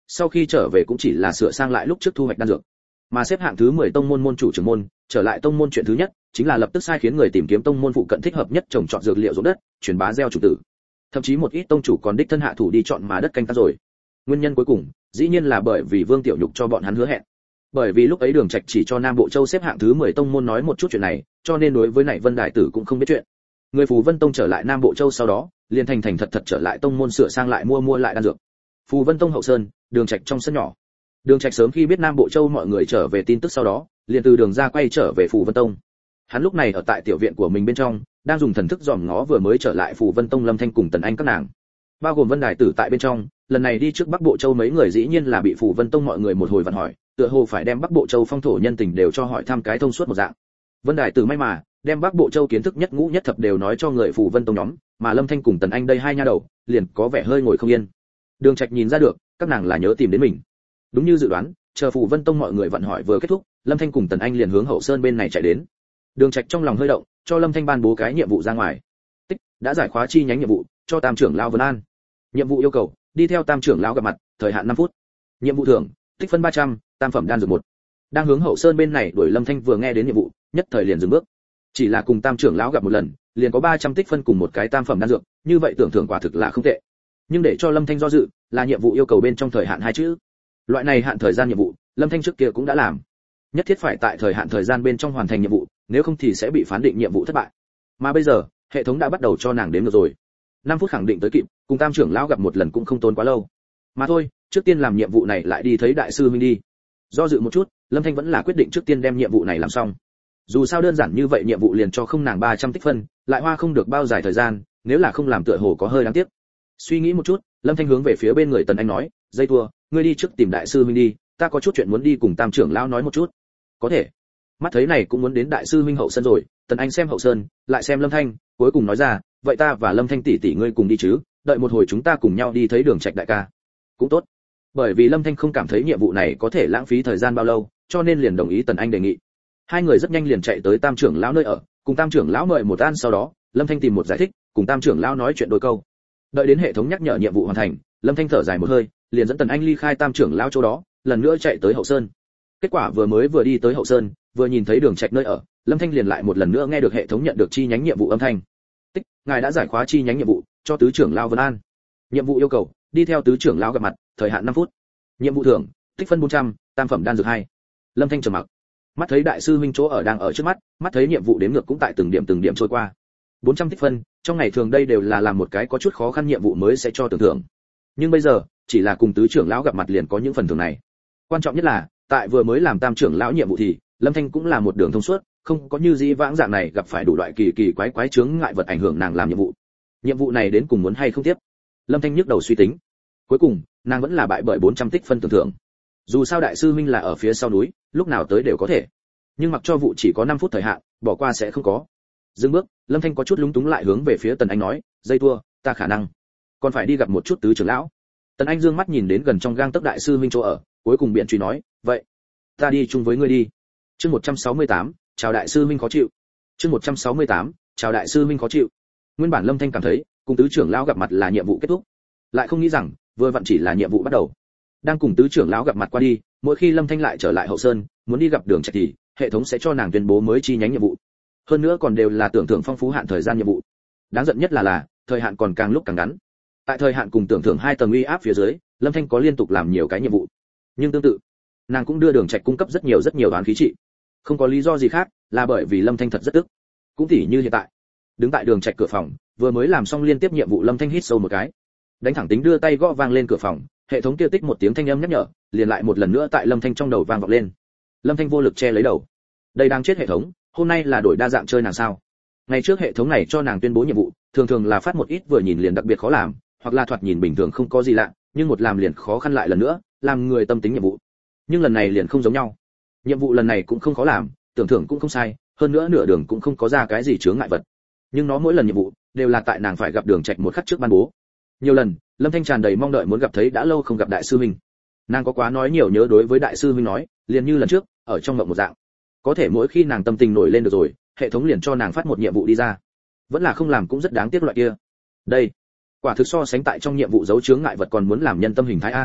[SPEAKER 1] sau khi trở về cũng chỉ là sửa sang lại lúc trước thu hoạch đan dược. Mà xếp hạng thứ 10 tông môn môn chủ trưởng môn, trở lại tông môn chuyện thứ nhất chính là lập tức sai khiến người tìm kiếm tông môn phụ cận thích hợp nhất trồng trọt dược liệu ruộng đất, truyền bá gieo chủ tử. Thậm chí một ít tông chủ còn đích thân hạ thủ đi chọn mà đất canh tác rồi. Nguyên nhân cuối cùng, dĩ nhiên là bởi vì Vương Tiểu Nhục cho bọn hắn hứa hẹn. Bởi vì lúc ấy Đường Trạch chỉ cho Nam Bộ Châu xếp hạng thứ 10 tông môn nói một chút chuyện này, cho nên đối với Nảy Vân đại tử cũng không biết chuyện. Người Phù Vân Tông trở lại Nam Bộ Châu sau đó, liền thành thành thật thật trở lại tông môn sửa sang lại mua lại đan dược. Phù Vân Tông hậu sơn, Đường Trạch trong sân nhỏ. Đường Trạch sớm khi biết Nam Bộ Châu mọi người trở về tin tức sau đó, liền từ đường ra quay trở về Phù Vân Tông. Hắn lúc này ở tại tiểu viện của mình bên trong, đang dùng thần thức dòm ngó vừa mới trở lại Phù Vân Tông Lâm Thanh cùng Tần Anh các nàng. Bao gồm Vân Đài Tử tại bên trong, lần này đi trước Bắc Bộ Châu mấy người dĩ nhiên là bị Phù Vân Tông mọi người một hồi vặn hỏi, tựa hồ phải đem Bắc Bộ Châu phong thổ nhân tình đều cho hỏi thăm cái thông suốt một dạng. Vân Đài Tử may mà đem Bắc Bộ Châu kiến thức nhất ngũ nhất thập đều nói cho người Phù Vân Tông nhóm, mà Lâm Thanh cùng Tần Anh đây hai nha đầu, liền có vẻ hơi ngồi không yên. Đường Trạch nhìn ra được, các nàng là nhớ tìm đến mình. Đúng như dự đoán, chờ Phù Vân Tông mọi người vặn hỏi vừa kết thúc, Lâm Thanh cùng Tần Anh liền hướng hậu sơn bên này chạy đến. Đường Trạch trong lòng hơi động, cho Lâm Thanh ban bố cái nhiệm vụ ra ngoài. Tích, đã giải khóa chi nhánh nhiệm vụ, cho Tam trưởng lão Vân An. Nhiệm vụ yêu cầu, đi theo Tam trưởng lão gặp mặt, thời hạn 5 phút. Nhiệm vụ thưởng, tích phân 300, tam phẩm đan dược 1. Đang hướng hậu sơn bên này đuổi Lâm Thanh vừa nghe đến nhiệm vụ, nhất thời liền dừng bước. Chỉ là cùng Tam trưởng lão gặp một lần, liền có 300 tích phân cùng một cái tam phẩm đan dược, như vậy tưởng thưởng quả thực là không tệ. Nhưng để cho Lâm Thanh do dự, là nhiệm vụ yêu cầu bên trong thời hạn 2 chữ. Loại này hạn thời gian nhiệm vụ, Lâm Thanh trước kia cũng đã làm. Nhất thiết phải tại thời hạn thời gian bên trong hoàn thành nhiệm vụ, nếu không thì sẽ bị phán định nhiệm vụ thất bại. Mà bây giờ, hệ thống đã bắt đầu cho nàng đếm được rồi. 5 phút khẳng định tới kịp, cùng Tam trưởng lão gặp một lần cũng không tốn quá lâu. Mà thôi, trước tiên làm nhiệm vụ này lại đi thấy đại sư huynh đi. Do dự một chút, Lâm Thanh vẫn là quyết định trước tiên đem nhiệm vụ này làm xong. Dù sao đơn giản như vậy nhiệm vụ liền cho không nàng 300 tích phân, lại hoa không được bao dài thời gian, nếu là không làm tựa hồ có hơi đáng tiếc. Suy nghĩ một chút, Lâm Thanh hướng về phía bên người Tần Anh nói, "Dây tua, ngươi đi trước tìm đại sư huynh đi, ta có chút chuyện muốn đi cùng Tam trưởng lão nói một chút." "Có thể." Mắt thấy này cũng muốn đến đại sư huynh hậu sơn rồi, Tần Anh xem hậu sơn, lại xem Lâm Thanh, cuối cùng nói ra, "Vậy ta và Lâm Thanh tỷ tỷ ngươi cùng đi chứ, đợi một hồi chúng ta cùng nhau đi thấy Đường Trạch đại ca." "Cũng tốt." Bởi vì Lâm Thanh không cảm thấy nhiệm vụ này có thể lãng phí thời gian bao lâu, cho nên liền đồng ý Tần Anh đề nghị. Hai người rất nhanh liền chạy tới Tam trưởng lão nơi ở, cùng Tam trưởng lão mời một ăn sau đó, Lâm Thanh tìm một giải thích, cùng Tam trưởng lão nói chuyện đôi câu. Đợi đến hệ thống nhắc nhở nhiệm vụ hoàn thành, Lâm Thanh thở dài một hơi, liền dẫn Tần Anh ly khai Tam trưởng lão chỗ đó, lần nữa chạy tới hậu sơn. Kết quả vừa đi tới hậu sơn, vừa nhìn thấy Đường Trạch nơi ở, Lâm Thanh liền lại một lần nữa nghe được hệ thống nhận được chi nhánh nhiệm vụ âm thanh. Tích, ngài đã giải khóa chi nhánh nhiệm vụ, cho tứ trưởng lão Vân An. Nhiệm vụ yêu cầu, đi theo tứ trưởng lão gặp mặt, thời hạn 5 phút. Nhiệm vụ thưởng, tích phân 400, tam phẩm đan dược 2. Lâm Thanh trầm mặc. Mắt thấy đại sư huynh chỗ ở đang ở trước mắt, mắt thấy nhiệm vụ đếm ngược cũng tại từng điểm trôi qua. 400 tích phân, trong ngày thường đây đều là làm một cái có chút khó khăn nhiệm vụ mới sẽ cho tưởng thưởng. Nhưng bây giờ, chỉ là cùng tứ trưởng lão gặp mặt liền có những phần thưởng này. Quan trọng nhất là, tại vừa mới làm Tam trưởng lão nhiệm vụ thì, Lâm Thanh cũng là một đường thông suốt, không có như dĩ vãng dạng này gặp phải đủ loại kỳ quái chướng ngại vật ảnh hưởng nàng làm nhiệm vụ. Nhiệm vụ này đến cùng muốn hay không tiếp? Lâm Thanh nhức đầu suy tính. Cuối cùng, nàng vẫn là bại bởi 400 tích phân tưởng thưởng. Dù sao đại sư huynh là ở phía sau núi, lúc nào tới đều có thể. Nhưng mặc cho vụ chỉ có 5 phút thời hạn, bỏ qua sẽ không có. Dừng bước, Lâm Thanh có chút lúng túng lại hướng về phía Tần Anh nói, "Dây tua, ta khả năng còn phải đi gặp một chút tứ trưởng lão." Tần Anh dương mắt nhìn đến gần trong gang tấc đại sư huynh chỗ ở, cuối cùng biện truy nói, "Vậy, ta đi chung với ngươi đi." Chương 168, chào đại sư huynh khó chịu. Chương 168, chào đại sư huynh khó chịu. Nguyên bản Lâm Thanh cảm thấy, cùng tứ trưởng lão gặp mặt là nhiệm vụ kết thúc, lại không nghĩ rằng, vừa vặn chỉ là nhiệm vụ bắt đầu. Đang cùng tứ trưởng lão gặp mặt qua đi, mỗi khi Lâm Thanh lại trở lại hậu sơn, muốn đi gặp Đường Trạch thì hệ thống sẽ cho nàng tuyên bố mới chi nhánh nhiệm vụ. Hơn nữa còn đều là tưởng thưởng phong phú hạn thời gian nhiệm vụ. Đáng giận nhất là thời hạn còn càng lúc càng ngắn. Tại thời hạn cùng tưởng thưởng 2 tầng uy áp phía dưới, Lâm Thanh có liên tục làm nhiều cái nhiệm vụ. Nhưng tương tự, nàng cũng đưa Đường Trạch cung cấp rất nhiều đoán khí trị. Không có lý do gì khác, là bởi vì Lâm Thanh thật rất tức. Cũng tỉ như hiện tại, đứng tại Đường Trạch cửa phòng, vừa mới làm xong liên tiếp nhiệm vụ, Lâm Thanh hít sâu một cái, đánh thẳng tính đưa tay gõ vang lên cửa phòng, hệ thống kia tích một tiếng thanh âm nhắc nhở, liền lại một lần nữa tại Lâm Thanh trong đầu vang vọng lên. Lâm Thanh vô lực che lấy đầu. Đây đang chết hệ thống, hôm nay là đổi đa dạng chơi nàng sao? Ngày trước hệ thống này cho nàng tuyên bố nhiệm vụ, thường là phát một ít vừa nhìn liền đặc biệt khó làm, hoặc là thoạt nhìn bình thường không có gì lạ, nhưng một làm liền khó khăn lại lần nữa, làm người tâm tính nhiệm vụ. Nhưng lần này liền không giống nhau. Nhiệm vụ lần này cũng không khó làm, tưởng thưởng cũng không sai, hơn nữa nửa đường cũng không có ra cái gì chướng ngại vật. Nhưng nó mỗi lần nhiệm vụ đều là tại nàng phải gặp Đường Trạch một khắc trước ban bố. Nhiều lần, Lâm Thanh tràn đầy mong đợi muốn gặp thấy đã lâu không gặp đại sư huynh. Nàng có quá nói nhiều nhớ đối với đại sư huynh nói, liền như lần trước, ở trong mộng một dạng. Có thể mỗi khi nàng tâm tình nổi lên được rồi, hệ thống liền cho nàng phát một nhiệm vụ đi ra. Vẫn là không làm cũng rất đáng tiếc loại kia. Đây, quả thực so sánh tại trong nhiệm vụ giấu chướng ngại vật còn muốn làm nhân tâm hình thái a.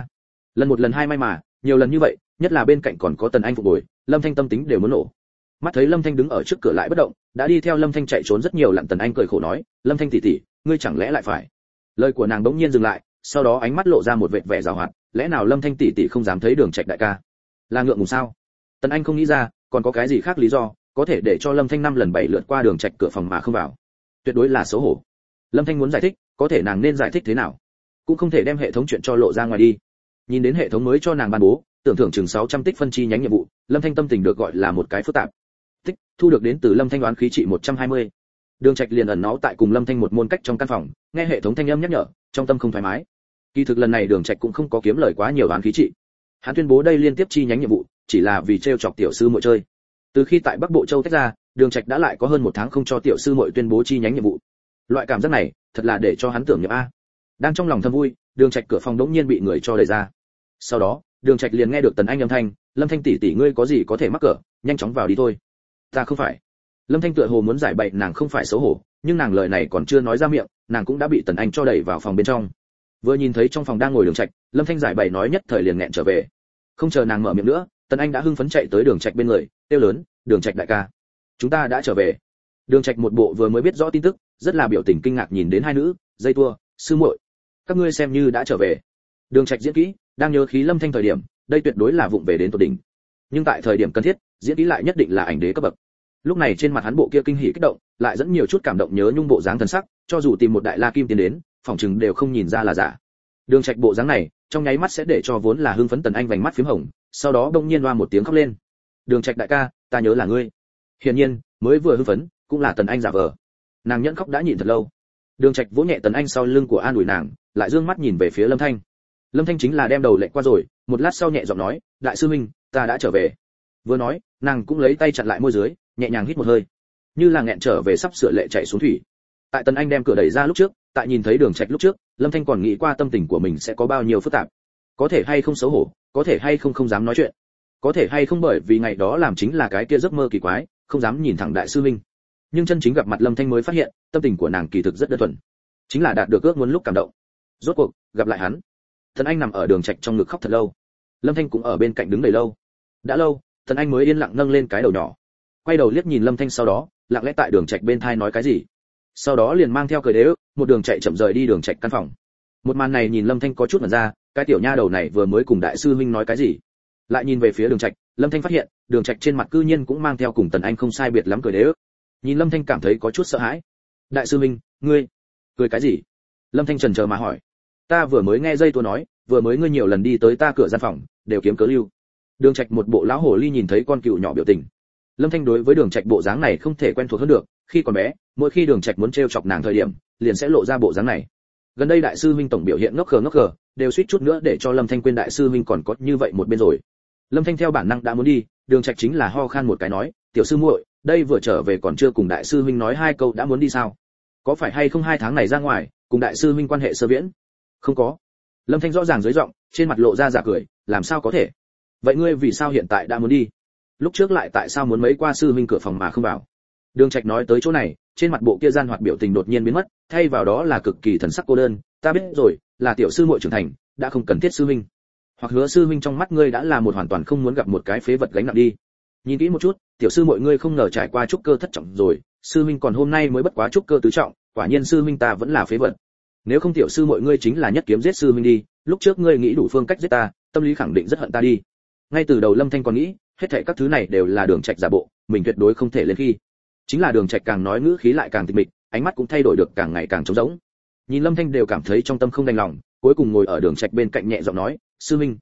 [SPEAKER 1] Lần một lần hai may mà, nhiều lần như vậy, nhất là bên cạnh còn có Tần Anh phục bồi, Lâm Thanh tâm tính đều muốn nổ. Mắt thấy Lâm Thanh đứng ở trước cửa lại bất động, đã đi theo Lâm Thanh chạy trốn rất nhiều lần. Tần Anh cười khổ nói, Lâm Thanh tỷ tỷ, ngươi chẳng lẽ lại phải? Lời của nàng bỗng nhiên dừng lại, sau đó ánh mắt lộ ra một vệt vẻ giảo hoạt, lẽ nào Lâm Thanh tỷ tỷ không dám thấy Đường Trạch đại ca? Là ngượng ngùng sao? Tần Anh không nghĩ ra, còn có cái gì khác lý do, có thể để cho Lâm Thanh năm lần bảy lượt qua Đường Trạch cửa phòng mà không vào. Tuyệt đối là xấu hổ. Lâm Thanh muốn giải thích, có thể nàng nên giải thích thế nào? Cũng không thể đem hệ thống chuyện cho lộ ra ngoài đi. Nhìn đến hệ thống mới cho nàng ban bố, tưởng thưởng chừng 600 tích phân chi nhánh nhiệm vụ, Lâm Thanh tâm tình được gọi là một cái phức tạp. Tích thu được đến từ Lâm Thanh đoán khí trị 120. Đường Trạch liền ẩn náu tại cùng Lâm Thanh một môn cách trong căn phòng, nghe hệ thống thanh âm nhắc nhở, trong tâm không thoải mái. Kỳ thực lần này Đường Trạch cũng không có kiếm lời quá nhiều đoán khí trị. Hắn tuyên bố đây liên tiếp chi nhánh nhiệm vụ, chỉ là vì trêu chọc tiểu sư muội chơi. Từ khi tại Bắc Bộ Châu tách ra, Đường Trạch đã lại có hơn một tháng không cho tiểu sư muội tuyên bố chi nhánh nhiệm vụ. Loại cảm giác này, thật là để cho hắn tưởng nhầm a. Đang trong lòng thầm vui, Đường Trạch cửa phòng đống nhiên bị người cho đẩy ra. Sau đó, Đường Trạch liền nghe được Tần Anh âm thanh, Lâm Thanh tỷ tỷ ngươi có gì có thể mắc cỡ, nhanh chóng vào đi thôi. Ta không phải. Lâm Thanh tựa hồ muốn giải bày nàng không phải xấu hổ, nhưng nàng lời này còn chưa nói ra miệng, nàng cũng đã bị Tần Anh cho đẩy vào phòng bên trong. Vừa nhìn thấy trong phòng đang ngồi Đường Trạch, Lâm Thanh giải bày nói nhất thời liền nghẹn trở về. Không chờ nàng mở miệng nữa, Tần Anh đã hưng phấn chạy tới Đường Trạch bên người, kêu lớn, Đường Trạch đại ca, chúng ta đã trở về. Đường Trạch một bộ vừa mới biết rõ tin tức, rất là biểu tình kinh ngạc nhìn đến hai nữ, dây tua, sư muội, các ngươi xem như đã trở về. Đường Trạch diễn kỹ, đang nhớ khí Lâm Thanh thời điểm, đây tuyệt đối là vụng về đến tột đỉnh. Nhưng tại thời điểm cần thiết, diễn kỹ lại nhất định là ảnh đế cấp bậc. Lúc này trên mặt hắn bộ kia kinh hỉ kích động, lại dẫn nhiều chút cảm động nhớ nhung bộ dáng thần sắc, cho dù tìm một đại la kim tiến đến, phỏng chừng đều không nhìn ra là giả. Đường Trạch bộ dáng này, trong nháy mắt sẽ để cho vốn là hưng phấn Tần Anh vành mắt phím hồng, sau đó bỗng nhiên oa một tiếng khóc lên. Đường Trạch đại ca, ta nhớ là ngươi. Hiển nhiên, mới vừa hưng phấn, cũng là Tần Anh giả vờ. Nàng nhẫn khóc đã nhịn thật lâu. Đường Trạch vỗ nhẹ Tần Anh sau lưng của an ủi nàng, lại dương mắt nhìn về phía Lâm Thanh. Lâm Thanh chính là đem đầu lệch qua rồi, một lát sau nhẹ giọng nói, đại sư huynh, ta đã trở về. Vừa nói, nàng cũng lấy tay chặn lại môi dưới, nhẹ nhàng hít một hơi, như là nghẹn trở về sắp sửa lệ chảy xuống thủy. Tại Tần Anh đem cửa đẩy ra lúc trước, tại nhìn thấy Đường Trạch lúc trước, Lâm Thanh còn nghĩ qua tâm tình của mình sẽ có bao nhiêu phức tạp, có thể hay không xấu hổ, có thể hay không không dám nói chuyện, có thể hay không bởi vì ngày đó làm chính là cái kia giấc mơ kỳ quái, không dám nhìn thẳng đại sư huynh. Nhưng chân chính gặp mặt Lâm Thanh mới phát hiện, tâm tình của nàng kỳ thực rất đơn thuần, chính là đạt được ước muốn lúc cảm động. Rốt cuộc gặp lại hắn. Tần Anh nằm ở Đường Trạch trong ngực khóc thật lâu. Lâm Thanh cũng ở bên cạnh đứng đầy lâu. Đã lâu, Tần Anh mới yên lặng nâng lên cái đầu nhỏ, quay đầu liếc nhìn Lâm Thanh, sau đó lặng lẽ tại Đường Trạch bên thai nói cái gì. Sau đó liền mang theo cười đế ức, một đường chạy chậm rời đi Đường Trạch căn phòng. Một màn này nhìn Lâm Thanh có chút ngẩn ra, cái tiểu nha đầu này vừa mới cùng đại sư huynh nói cái gì? Lại nhìn về phía Đường Trạch, Lâm Thanh phát hiện, Đường Trạch trên mặt cư nhiên cũng mang theo cùng Tần Anh không sai biệt lắm cười đế ức. Nhìn Lâm Thanh cảm thấy có chút sợ hãi. Đại sư huynh, ngươi cười cái gì? Lâm Thanh chần chờ mà hỏi. Ta vừa mới nghe dây tua nói, vừa mới ngươi nhiều lần đi tới ta cửa gian phòng, đều kiếm cớ lưu. Đường Trạch một bộ lão hồ ly nhìn thấy con cừu nhỏ biểu tình. Lâm Thanh đối với Đường Trạch bộ dáng này không thể quen thuộc hơn được, khi còn bé, mỗi khi Đường Trạch muốn trêu chọc nàng thời điểm, liền sẽ lộ ra bộ dáng này. Gần đây đại sư huynh tổng biểu hiện ngốc khờ, đều suýt chút nữa để cho Lâm Thanh quên đại sư huynh còn có như vậy một bên rồi. Lâm Thanh theo bản năng đã muốn đi, Đường Trạch chính là ho khan một cái nói, tiểu sư muội, đây vừa trở về còn chưa cùng đại sư huynh nói hai câu đã muốn đi sao? Có phải hay không 2 tháng này ra ngoài, cùng đại sư huynh quan hệ sơ viễn? Không có. Lâm Thanh rõ ràng dưới giọng, trên mặt lộ ra giả cười, làm sao có thể? Vậy ngươi vì sao hiện tại đã muốn đi? Lúc trước lại tại sao muốn mấy qua sư huynh cửa phòng mà không vào? Đường Trạch nói tới chỗ này, trên mặt bộ kia gian hoạt biểu tình đột nhiên biến mất, thay vào đó là cực kỳ thần sắc cô đơn. Ta biết rồi, là tiểu sư muội trưởng thành, đã không cần thiết sư huynh. Hoặc hứa sư huynh trong mắt ngươi đã là một hoàn toàn không muốn gặp một cái phế vật gánh nặng đi. Nhìn kỹ một chút, tiểu sư muội ngươi không ngờ trải qua trúc cơ thất trọng rồi, sư huynh còn hôm nay mới bất quá trúc cơ tứ trọng, quả nhiên sư huynh ta vẫn là phế vật. Nếu không tiểu sư muội ngươi chính là nhất kiếm giết sư huynh đi, lúc trước ngươi nghĩ đủ phương cách giết ta, tâm lý khẳng định rất hận ta đi. Ngay từ đầu Lâm Thanh còn nghĩ, hết thảy các thứ này đều là Đường Trạch giả bộ, mình tuyệt đối không thể lên khi. Chính là Đường Trạch càng nói ngữ khí lại càng tịch mịch, ánh mắt cũng thay đổi được càng ngày càng trống rỗng. Nhìn Lâm Thanh đều cảm thấy trong tâm không đành lòng, cuối cùng ngồi ở Đường Trạch bên cạnh nhẹ giọng nói, sư huynh,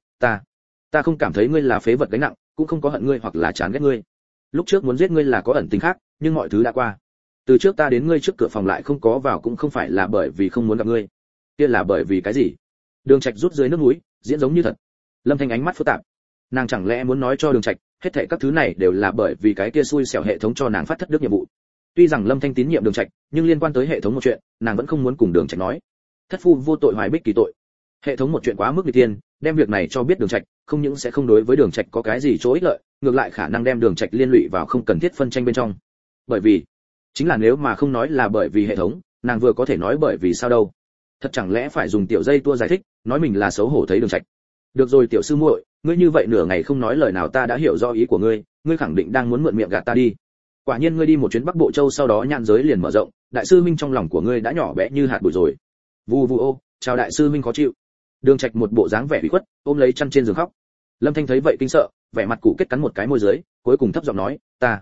[SPEAKER 1] ta không cảm thấy ngươi là phế vật gánh nặng, cũng không có hận ngươi hoặc là chán ghét ngươi. Lúc trước muốn giết ngươi là có ẩn tình khác, nhưng mọi thứ đã qua. Từ trước ta đến ngươi trước cửa phòng lại không có vào cũng không phải là bởi vì không muốn gặp ngươi, kia là bởi vì cái gì? Đường Trạch rút dưới nước mũi, diễn giống như thật. Lâm Thanh ánh mắt phức tạp. Nàng chẳng lẽ muốn nói cho Đường Trạch, hết thảy các thứ này đều là bởi vì cái kia xui xẻo hệ thống cho nàng phát thất đức nhiệm vụ. Tuy rằng Lâm Thanh tín nhiệm Đường Trạch, nhưng liên quan tới hệ thống một chuyện, nàng vẫn không muốn cùng Đường Trạch nói. Thất phu vô tội hoài bích kỳ tội. Hệ thống một chuyện quá mức nghịch thiên, đem việc này cho biết Đường Trạch, không những sẽ không đối với Đường Trạch có cái gì chỗ ích lợi, ngược lại khả năng đem Đường Trạch liên lụy vào không cần thiết phân tranh bên trong. Bởi vì, chính là nếu mà không nói là bởi vì hệ thống, nàng vừa có thể nói bởi vì sao đâu. Thật chẳng lẽ phải dùng tiểu dây tua giải thích, nói mình là xấu hổ thấy Đường Trạch. Được rồi tiểu sư muội, ngươi như vậy nửa ngày không nói lời nào ta đã hiểu rõ ý của ngươi, ngươi khẳng định đang muốn mượn miệng gạt ta đi. Quả nhiên ngươi đi một chuyến Bắc Bộ Châu sau đó nhãn giới liền mở rộng, đại sư huynh trong lòng của ngươi đã nhỏ bé như hạt bụi rồi. Vù vù ô, chào đại sư huynh khó chịu. Đường Trạch một bộ dáng vẻ ủy khuất, ôm lấy chăn trên giường khóc. Lâm Thanh thấy vậy kinh sợ, vẻ mặt cụ kết cắn một cái môi dưới, cuối cùng thấp giọng nói,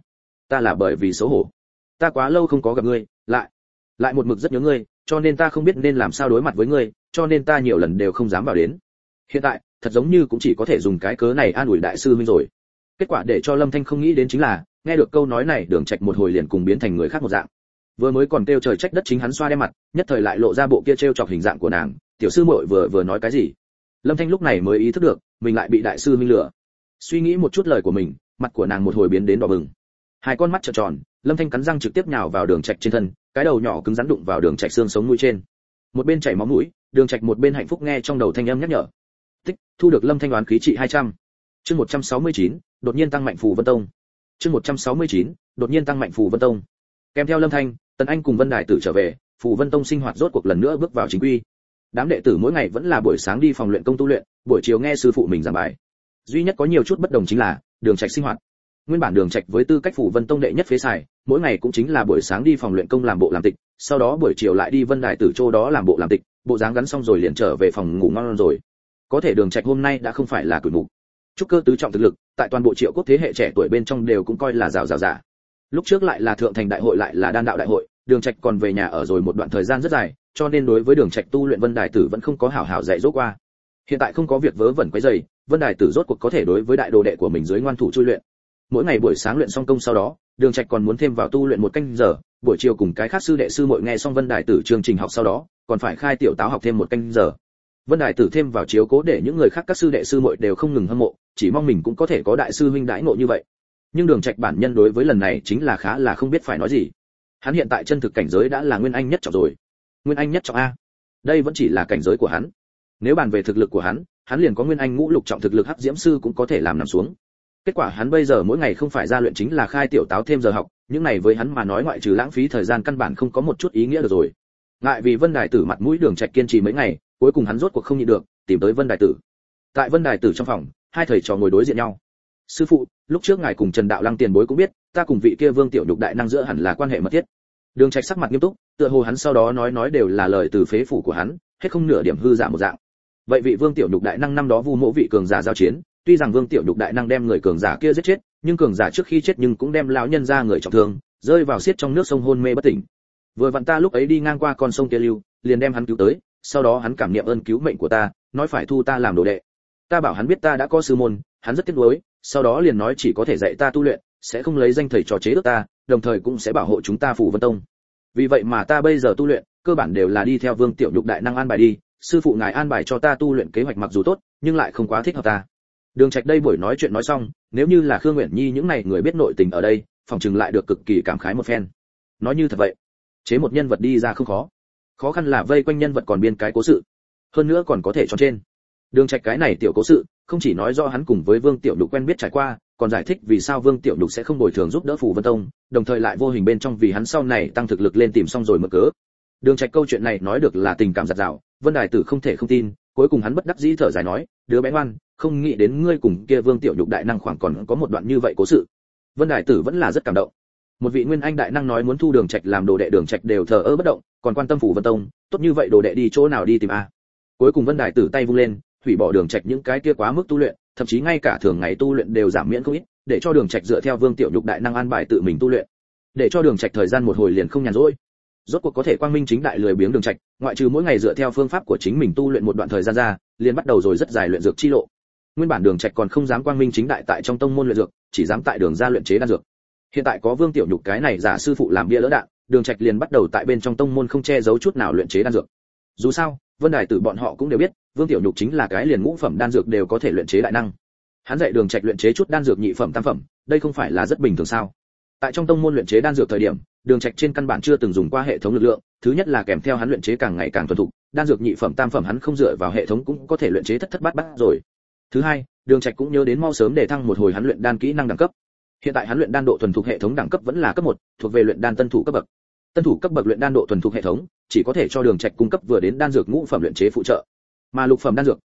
[SPEAKER 1] ta là bởi vì xấu hổ. Ta quá lâu không có gặp ngươi, lại một mực rất nhớ ngươi, cho nên ta không biết nên làm sao đối mặt với ngươi, cho nên ta nhiều lần đều không dám vào đến. Hiện tại, thật giống như cũng chỉ có thể dùng cái cớ này an ủi đại sư huynh rồi. Kết quả để cho Lâm Thanh không nghĩ đến chính là, nghe được câu nói này, Đường Trạch một hồi liền cùng biến thành người khác một dạng. Vừa mới còn kêu trời trách đất chính hắn xoa đem mặt, nhất thời lại lộ ra bộ kia trêu chọc hình dạng của nàng, tiểu sư muội vừa nói cái gì? Lâm Thanh lúc này mới ý thức được, mình lại bị đại sư huynh lừa. Suy nghĩ một chút lời của mình, mặt của nàng một hồi biến đến đỏ bừng. Hai con mắt trợn tròn, Lâm Thanh cắn răng trực tiếp nhào vào Đường Trạch trên thân, cái đầu nhỏ cứng rắn đụng vào Đường Trạch xương sống mũi trên. Một bên chảy máu mũi, Đường Trạch một bên hạnh phúc nghe trong đầu thanh âm nhắc nhở. Tích, thu được Lâm Thanh đoán khí trị 200. Chương 169, đột nhiên tăng mạnh phù Vân Tông. Chương 169, đột nhiên tăng mạnh phù Vân Tông. Kèm theo Lâm Thanh, Tần Anh cùng Vân Đại Tử trở về, phù Vân Tông sinh hoạt rốt cuộc lần nữa bước vào chính quy. Đám đệ tử mỗi ngày vẫn là buổi sáng đi phòng luyện công tu luyện, buổi chiều nghe sư phụ mình giảng bài. Duy nhất có nhiều chút bất đồng chính là Đường Trạch sinh hoạt. Nguyên bản Đường Trạch với tư cách phù Vân Tông đệ nhất phế xài, mỗi ngày cũng chính là buổi sáng đi phòng luyện công làm bộ làm tịch, sau đó buổi chiều lại đi Vân Đại Tử chỗ đó làm bộ làm tịch, bộ dáng gắn xong rồi liền trở về phòng ngủ ngon rồi. Có thể Đường Trạch hôm nay đã không phải là tuổi mục. Trúc cơ tứ trọng thực lực, tại toàn bộ Triệu Quốc thế hệ trẻ tuổi bên trong đều cũng coi là rào rào. Lúc trước lại là thượng thành đại hội lại là đan đạo đại hội, Đường Trạch còn về nhà ở rồi một đoạn thời gian rất dài, cho nên đối với Đường Trạch tu luyện Vân Đài Tử vẫn không có hảo hảo dạy dỗ qua. Hiện tại không có việc vớ vẩn quấy rầy, Vân Đài Tử rốt cuộc có thể đối với đại đồ đệ của mình dưới ngoan thủ chui luyện. Mỗi ngày buổi sáng luyện xong công sau đó, Đường Trạch còn muốn thêm vào tu luyện một canh giờ, buổi chiều cùng cái khác sư đệ sư muội nghe xong Vân Đài Tử chương trình học sau đó, còn phải khai tiểu táo học thêm một canh giờ. Vân Đài Tử thêm vào chiếu cố để những người khác các sư đệ sư muội đều không ngừng hâm mộ, chỉ mong mình cũng có thể có đại sư huynh đãi ngộ như vậy. Nhưng Đường Trạch bản nhân đối với lần này chính là khá là không biết phải nói gì. Hắn hiện tại chân thực cảnh giới đã là nguyên anh nhất trọng rồi. Nguyên anh nhất trọng a. Đây vẫn chỉ là cảnh giới của hắn. Nếu bàn về thực lực của hắn liền có nguyên anh ngũ lục trọng thực lực hắc diễm sư cũng có thể làm nằm xuống. Kết quả hắn bây giờ mỗi ngày không phải ra luyện chính là khai tiểu táo thêm giờ học, những này với hắn mà nói ngoại trừ lãng phí thời gian căn bản không có một chút ý nghĩa được rồi. Ngại vì Vân Đài Tử mặt mũi, Đường Trạch kiên trì mấy ngày, cuối cùng hắn rốt cuộc không nhịn được, tìm tới Vân Đài Tử. Tại Vân Đài Tử trong phòng, hai thầy trò ngồi đối diện nhau. Sư phụ, lúc trước ngài cùng Trần Đạo Lăng tiền bối cũng biết, ta cùng vị kia Vương Tiểu Nhục đại năng giữa hẳn là quan hệ mật thiết. Đường Trạch sắc mặt nghiêm túc, tựa hồ hắn sau đó nói đều là lời từ phế phủ của hắn, hết không nửa điểm hư giả một dạng. Vậy vị Vương Tiểu Nhục đại năng năm đó vu mỗ vị cường giả giao chiến, tuy rằng Vương Tiểu Nhục đại năng đem người cường giả kia giết chết, nhưng cường giả trước khi chết nhưng cũng đem lão nhân ra người trọng thương, rơi vào xiết trong nước sông hôn mê bất tỉnh. Vừa vặn ta lúc ấy đi ngang qua con sông kia lưu, liền đem hắn cứu tới, sau đó hắn cảm niệm ơn cứu mệnh của ta, nói phải thu ta làm đồ đệ. Ta bảo hắn biết ta đã có sư môn, hắn rất tiếc nuối, sau đó liền nói chỉ có thể dạy ta tu luyện, sẽ không lấy danh thầy trò chế ước ta, đồng thời cũng sẽ bảo hộ chúng ta Phù Vân Tông. Vì vậy mà ta bây giờ tu luyện, cơ bản đều là đi theo Vương Tiểu Nhục đại năng an bài đi, sư phụ ngài an bài cho ta tu luyện kế hoạch mặc dù tốt, nhưng lại không quá thích hợp ta. Đường Trạch đây buổi nói chuyện nói xong, nếu như là Khương Uyển Nhi những này người biết nội tình ở đây, phòng chừng lại được cực kỳ cảm khái một phen. Nói như thật vậy, chế một nhân vật đi ra không khó, khó khăn là vây quanh nhân vật còn biên cái cố sự, hơn nữa còn có thể tròn trên. Đường Trạch cái này tiểu cố sự, không chỉ nói rõ hắn cùng với Vương Tiểu Nhục quen biết trải qua, còn giải thích vì sao Vương Tiểu Nhục sẽ không bồi thường giúp đỡ Phù Vân Tông, đồng thời lại vô hình bên trong vì hắn sau này tăng thực lực lên tìm xong rồi mở cớ. Đường Trạch câu chuyện này nói được là tình cảm giặt rào, Vân Đài Tử không thể không tin, cuối cùng hắn bất đắc dĩ thở dài nói, đứa bé ngoan, không nghĩ đến ngươi cùng kia Vương Tiểu Nhục đại năng khoảng còn có một đoạn như vậy cố sự. Vân Đài Tử vẫn là rất cảm động. Một vị nguyên anh đại năng nói muốn thu Đường Trạch làm đồ đệ, Đường Trạch đều thờ ơ bất động, còn quan tâm Phù Vân Tông, tốt như vậy đồ đệ đi chỗ nào đi tìm a? Cuối cùng Vân Đài Tử tay vung lên, hủy bỏ Đường Trạch những cái kia quá mức tu luyện, thậm chí ngay cả thường ngày tu luyện đều giảm miễn không ít, để cho Đường Trạch dựa theo Vương Tiểu Nhục đại năng an bài tự mình tu luyện, để cho Đường Trạch thời gian một hồi liền không nhàn rỗi. Rốt cuộc có thể quang minh chính đại lười biếng Đường Trạch, ngoại trừ mỗi ngày dựa theo phương pháp của chính mình tu luyện một đoạn thời gian ra, liền bắt đầu rồi rất dài luyện dược chi lộ. Nguyên bản Đường Trạch còn không dám quang minh chính đại tại trong tông môn luyện dược, chỉ dám tại đường ra luyện chế đan dược. Hiện tại có Vương Tiểu Nhục cái này giả sư phụ làm bia lỡ đạn, Đường Trạch liền bắt đầu tại bên trong tông môn không che giấu chút nào luyện chế đan dược. Dù sao, Vân Đài Tử bọn họ cũng đều biết, Vương Tiểu Nhục chính là cái liền ngũ phẩm đan dược đều có thể luyện chế đại năng. Hắn dạy Đường Trạch luyện chế chút đan dược nhị phẩm tam phẩm, đây không phải là rất bình thường sao? Tại trong tông môn luyện chế đan dược thời điểm, Đường Trạch trên căn bản chưa từng dùng qua hệ thống lực lượng, thứ nhất là kèm theo hắn luyện chế càng ngày càng thuần thục, đan dược nhị phẩm tam phẩm hắn không dựa vào hệ thống cũng có thể luyện chế thất thất bát bát rồi. Thứ hai, Đường Trạch cũng nhớ đến mau sớm để thăng một hồi hắn luyện đan kỹ năng đẳng cấp. Hiện tại hắn luyện đan độ thuần thục hệ thống đẳng cấp vẫn là cấp 1, thuộc về luyện đan tân thủ cấp bậc. Tân thủ cấp bậc luyện đan độ thuần thục hệ thống, chỉ có thể cho Đường Trạch cung cấp vừa đến đan dược ngũ phẩm luyện chế phụ trợ. Mà lục phẩm đan dược,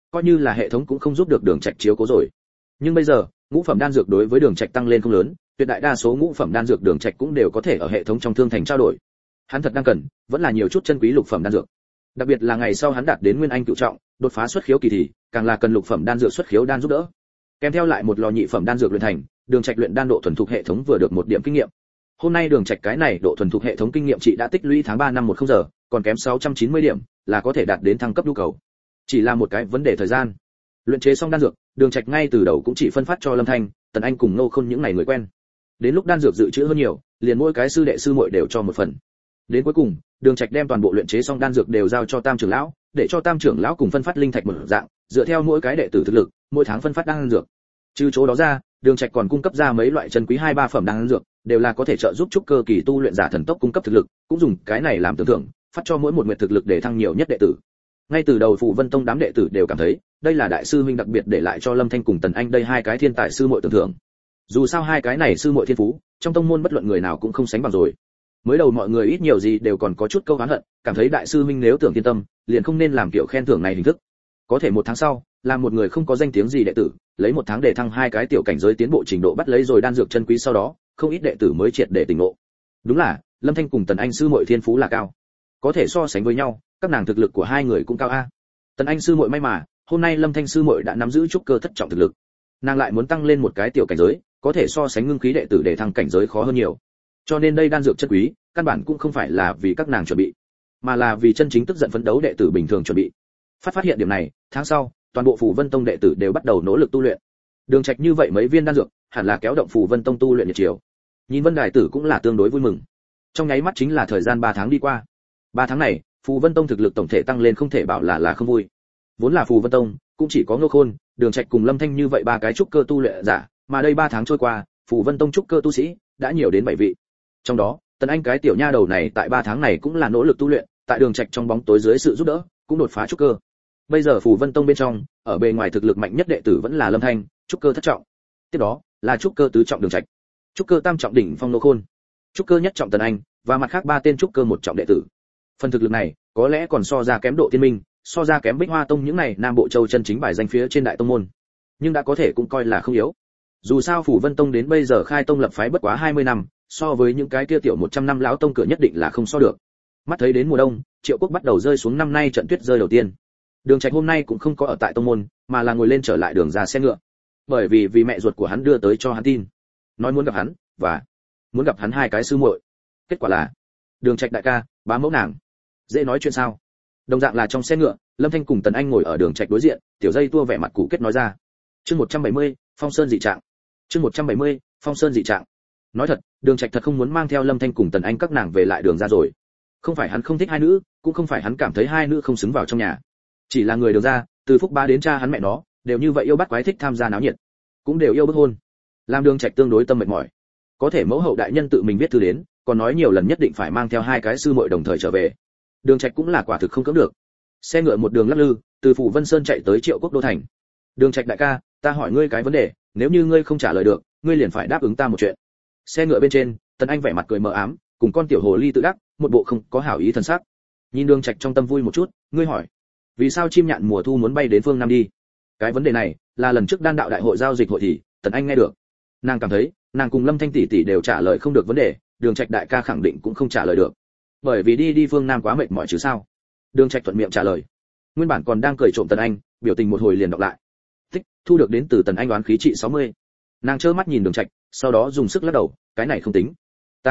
[SPEAKER 1] coi như là hệ thống cũng không giúp được Đường Trạch chiếu cố rồi. Nhưng bây giờ, ngũ phẩm đan dược đối với Đường Trạch tăng lên không lớn, tuyệt đại đa số ngũ phẩm đan dược Đường Trạch cũng đều có thể ở hệ thống trong thương thành trao đổi. Hắn thật đang cần, vẫn là nhiều chút chân quý lục phẩm đan dược. Đặc biệt là ngày sau hắn đạt đến nguyên anh cửu trọng, đột phá xuất khiếu kỳ thì, càng là cần lục phẩm đan dược xuất khiếu đan giúp đỡ. Kèm theo lại một lò nhị phẩm đan dược luyện thành, Đường Trạch luyện đan độ thuần thục hệ thống vừa được một điểm kinh nghiệm. Hôm nay Đường Trạch cái này độ thuần thục hệ thống kinh nghiệm trị đã tích lũy tháng 3 năm 10 giờ, còn kém 690 điểm, là có thể đạt đến thăng cấp nhu cầu. Chỉ là một cái vấn đề thời gian. Luyện chế xong đan dược, Đường Trạch ngay từ đầu cũng chỉ phân phát cho Lâm Thanh, Tần Anh cùng Ngô Khôn những này người quen. Đến lúc đan dược dự trữ hơn nhiều, liền mỗi cái sư đệ sư muội đều cho một phần. Đến cuối cùng, Đường Trạch đem toàn bộ luyện chế xong đan dược đều giao cho Tam trưởng lão, để cho Tam trưởng lão cùng phân phát linh thạch một dạng, dựa theo mỗi cái đệ tử thực lực, mỗi tháng phân phát đan dược. Trừ chỗ đó ra, Đường Trạch còn cung cấp ra mấy loại chân quý 2-3 phẩm đan dược, đều là có thể trợ giúp trúc cơ kỳ tu luyện giả thần tốc cung cấp thực lực, cũng dùng cái này làm tưởng thưởng, phát cho mỗi một nguyện thực lực để thăng nhiều nhất đệ tử. Ngay từ đầu Phù Vân Tông đám đệ tử đều cảm thấy, đây là đại sư huynh đặc biệt để lại cho Lâm Thanh cùng Tần Anh đây hai cái thiên tài sư muội tưởng thưởng. Dù sao hai cái này sư muội thiên phú, trong tông môn bất luận người nào cũng không sánh bằng rồi. Mới đầu mọi người ít nhiều gì đều còn có chút câu oán hận, cảm thấy đại sư huynh nếu tưởng thiên tâm, liền không nên làm kiểu khen thưởng này hình thức. Có thể một tháng sau, làm một người không có danh tiếng gì đệ tử, lấy một tháng để thăng hai cái tiểu cảnh giới tiến bộ trình độ bắt lấy rồi đan dược chân quý sau đó, không ít đệ tử mới triệt để tỉnh ngộ. Đúng là, Lâm Thanh cùng Tần Anh sư muội thiên phú là cao. Có thể so sánh với nhau, các nàng thực lực của hai người cũng cao a. Tần Anh sư muội may mà, hôm nay Lâm Thanh sư muội đã nắm giữ trúc cơ thất trọng thực lực. Nàng lại muốn tăng lên một cái tiểu cảnh giới, có thể so sánh ngưng khí đệ tử để thăng cảnh giới khó hơn nhiều. Cho nên đây đan dược chân quý, căn bản cũng không phải là vì các nàng chuẩn bị, mà là vì chân chính tức giận phấn đấu đệ tử bình thường chuẩn bị. Phát hiện điểm này, tháng sau, toàn bộ Phù Vân Tông đệ tử đều bắt đầu nỗ lực tu luyện. Đường Trạch như vậy mấy viên đan dược, hẳn là kéo động Phù Vân Tông tu luyện nhiệt chiều. Nhìn Vân Đài Tử cũng là tương đối vui mừng. Trong nháy mắt chính là thời gian 3 tháng đi qua. 3 tháng này, Phù Vân Tông thực lực tổng thể tăng lên không thể bảo là không vui. Vốn là Phù Vân Tông, cũng chỉ có Ngô Khôn, Đường Trạch cùng Lâm Thanh như vậy ba cái trúc cơ tu luyện giả, mà đây 3 tháng trôi qua, Phù Vân Tông trúc cơ tu sĩ đã nhiều đến 7 vị. Trong đó, Tần Anh cái tiểu nha đầu này tại 3 tháng này cũng là nỗ lực tu luyện, tại Đường Trạch trong bóng tối dưới sự giúp đỡ, cũng đột phá trúc cơ. Bây giờ Phù Vân Tông bên trong, ở bề ngoài thực lực mạnh nhất đệ tử vẫn là Lâm Thanh, trúc cơ thất trọng. Tiếp đó, là trúc cơ tứ trọng Đường Trạch, trúc cơ tam trọng đỉnh phong Ngô Khôn, trúc cơ nhất trọng Tần Anh, và mặt khác 3 tên trúc cơ một trọng đệ tử. Phần thực lực này, có lẽ còn so ra kém Độ Thiên Minh, so ra kém Bích Hoa Tông những này Nam Bộ Châu chân chính bài danh phía trên đại tông môn. Nhưng đã có thể cũng coi là không yếu. Dù sao Phù Vân Tông đến bây giờ khai tông lập phái bất quá 20 năm, so với những cái kia tiểu 100 năm lão tông cửa nhất định là không so được. Mắt thấy đến mùa đông, Triệu Quốc bắt đầu rơi xuống năm nay trận tuyết rơi đầu tiên. Đường Trạch hôm nay cũng không có ở tại tông môn, mà là ngồi lên trở lại đường ra xe ngựa. Bởi vì mẹ ruột của hắn đưa tới cho hắn tin, nói muốn gặp hắn và muốn gặp hắn hai cái sư muội. Kết quả là, Đường Trạch đại ca, bá mẫu nàng. Dễ nói chuyện sao? Đồng dạng là trong xe ngựa, Lâm Thanh cùng Tần Anh ngồi ở Đường Trạch đối diện, tiểu dây tua vẻ mặt cũ kết nói ra. Chương 170, Phong Sơn dị trạng. Chương 170, Phong Sơn dị trạng. Nói thật, Đường Trạch thật không muốn mang theo Lâm Thanh cùng Tần Anh các nàng về lại đường ra rồi. Không phải hắn không thích hai nữ, cũng không phải hắn cảm thấy hai nữ không xứng vào trong nhà. Chỉ là người đường ra, từ Phúc Bá đến cha hắn mẹ nó, đều như vậy yêu bắt quái thích tham gia náo nhiệt, cũng đều yêu bức hôn. Làm Đường Trạch tương đối tâm mệt mỏi. Có thể mẫu hậu đại nhân tự mình viết thư đến, còn nói nhiều lần nhất định phải mang theo hai cái sư muội đồng thời trở về. Đường Trạch cũng là quả thực không cưỡng được. Xe ngựa một đường lắc lư, từ Phủ Vân Sơn chạy tới Triệu Quốc đô thành. Đường Trạch đại ca, ta hỏi ngươi cái vấn đề, nếu như ngươi không trả lời được, ngươi liền phải đáp ứng ta một chuyện. Xe ngựa bên trên, Tần Anh vẻ mặt cười mờ ám, cùng con tiểu hồ ly tự đắc, một bộ không có hảo ý thần sắc. Nhìn Đường Trạch trong tâm vui một chút, ngươi hỏi, vì sao chim nhạn mùa thu muốn bay đến phương Nam đi? Cái vấn đề này, là lần trước Đan đạo đại hội giao dịch hội thì Tần Anh nghe được. Nàng cảm thấy, nàng cùng Lâm Thanh tỷ tỷ đều trả lời không được vấn đề, Đường Trạch đại ca khẳng định cũng không trả lời được. Bởi vì đi phương Nam quá mệt mỏi chứ sao? Đường Trạch thuận miệng trả lời. Nguyên bản còn đang cười trộm Tần Anh, biểu tình một hồi liền đọc lại. Tích, thu được đến từ Tần Anh đoán khí trị 60. Nàng trơ mắt nhìn Đường Trạch, sau đó dùng sức lắc đầu, cái này không tính.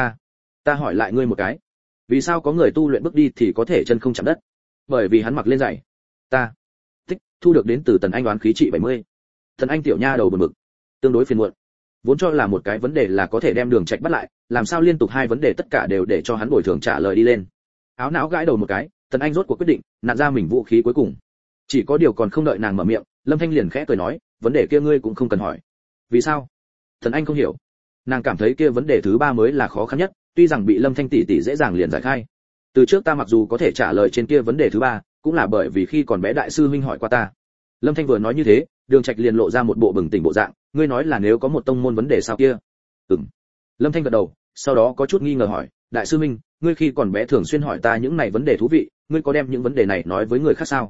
[SPEAKER 1] Ta hỏi lại ngươi một cái. Vì sao có người tu luyện bước đi thì có thể chân không chạm đất? Bởi vì hắn mặc lên giày. Tích, thu được đến từ Tần Anh đoán khí trị 70. Tần Anh tiểu nha đầu buồn bực, tương đối phiền muộn. Vốn cho là một cái vấn đề là có thể đem Đường Trạch bắt lại, làm sao liên tục hai vấn đề tất cả đều để cho hắn bồi thường trả lời đi lên. Áo não gãi đầu một cái, Tần Anh rốt cuộc quyết định, nặn ra mình vũ khí cuối cùng. Chỉ có điều còn không đợi nàng mở miệng, Lâm Thanh liền khẽ cười nói, vấn đề kia ngươi cũng không cần hỏi. Vì sao? Tần Anh không hiểu. Nàng cảm thấy kia vấn đề thứ 3 mới là khó khăn nhất, tuy rằng bị Lâm Thanh tỷ tỷ dễ dàng liền giải khai. Từ trước ta mặc dù có thể trả lời trên kia vấn đề thứ 3, cũng là bởi vì khi còn bé đại sư huynh hỏi qua ta. Lâm Thanh vừa nói như thế, Đường Trạch liền lộ ra một bộ bừng tỉnh bộ dạng, ngươi nói là nếu có một tông môn vấn đề sao kia? Lâm Thanh gật đầu, sau đó có chút nghi ngờ hỏi, đại sư huynh, ngươi khi còn bé thường xuyên hỏi ta những này vấn đề thú vị, ngươi có đem những vấn đề này nói với người khác sao?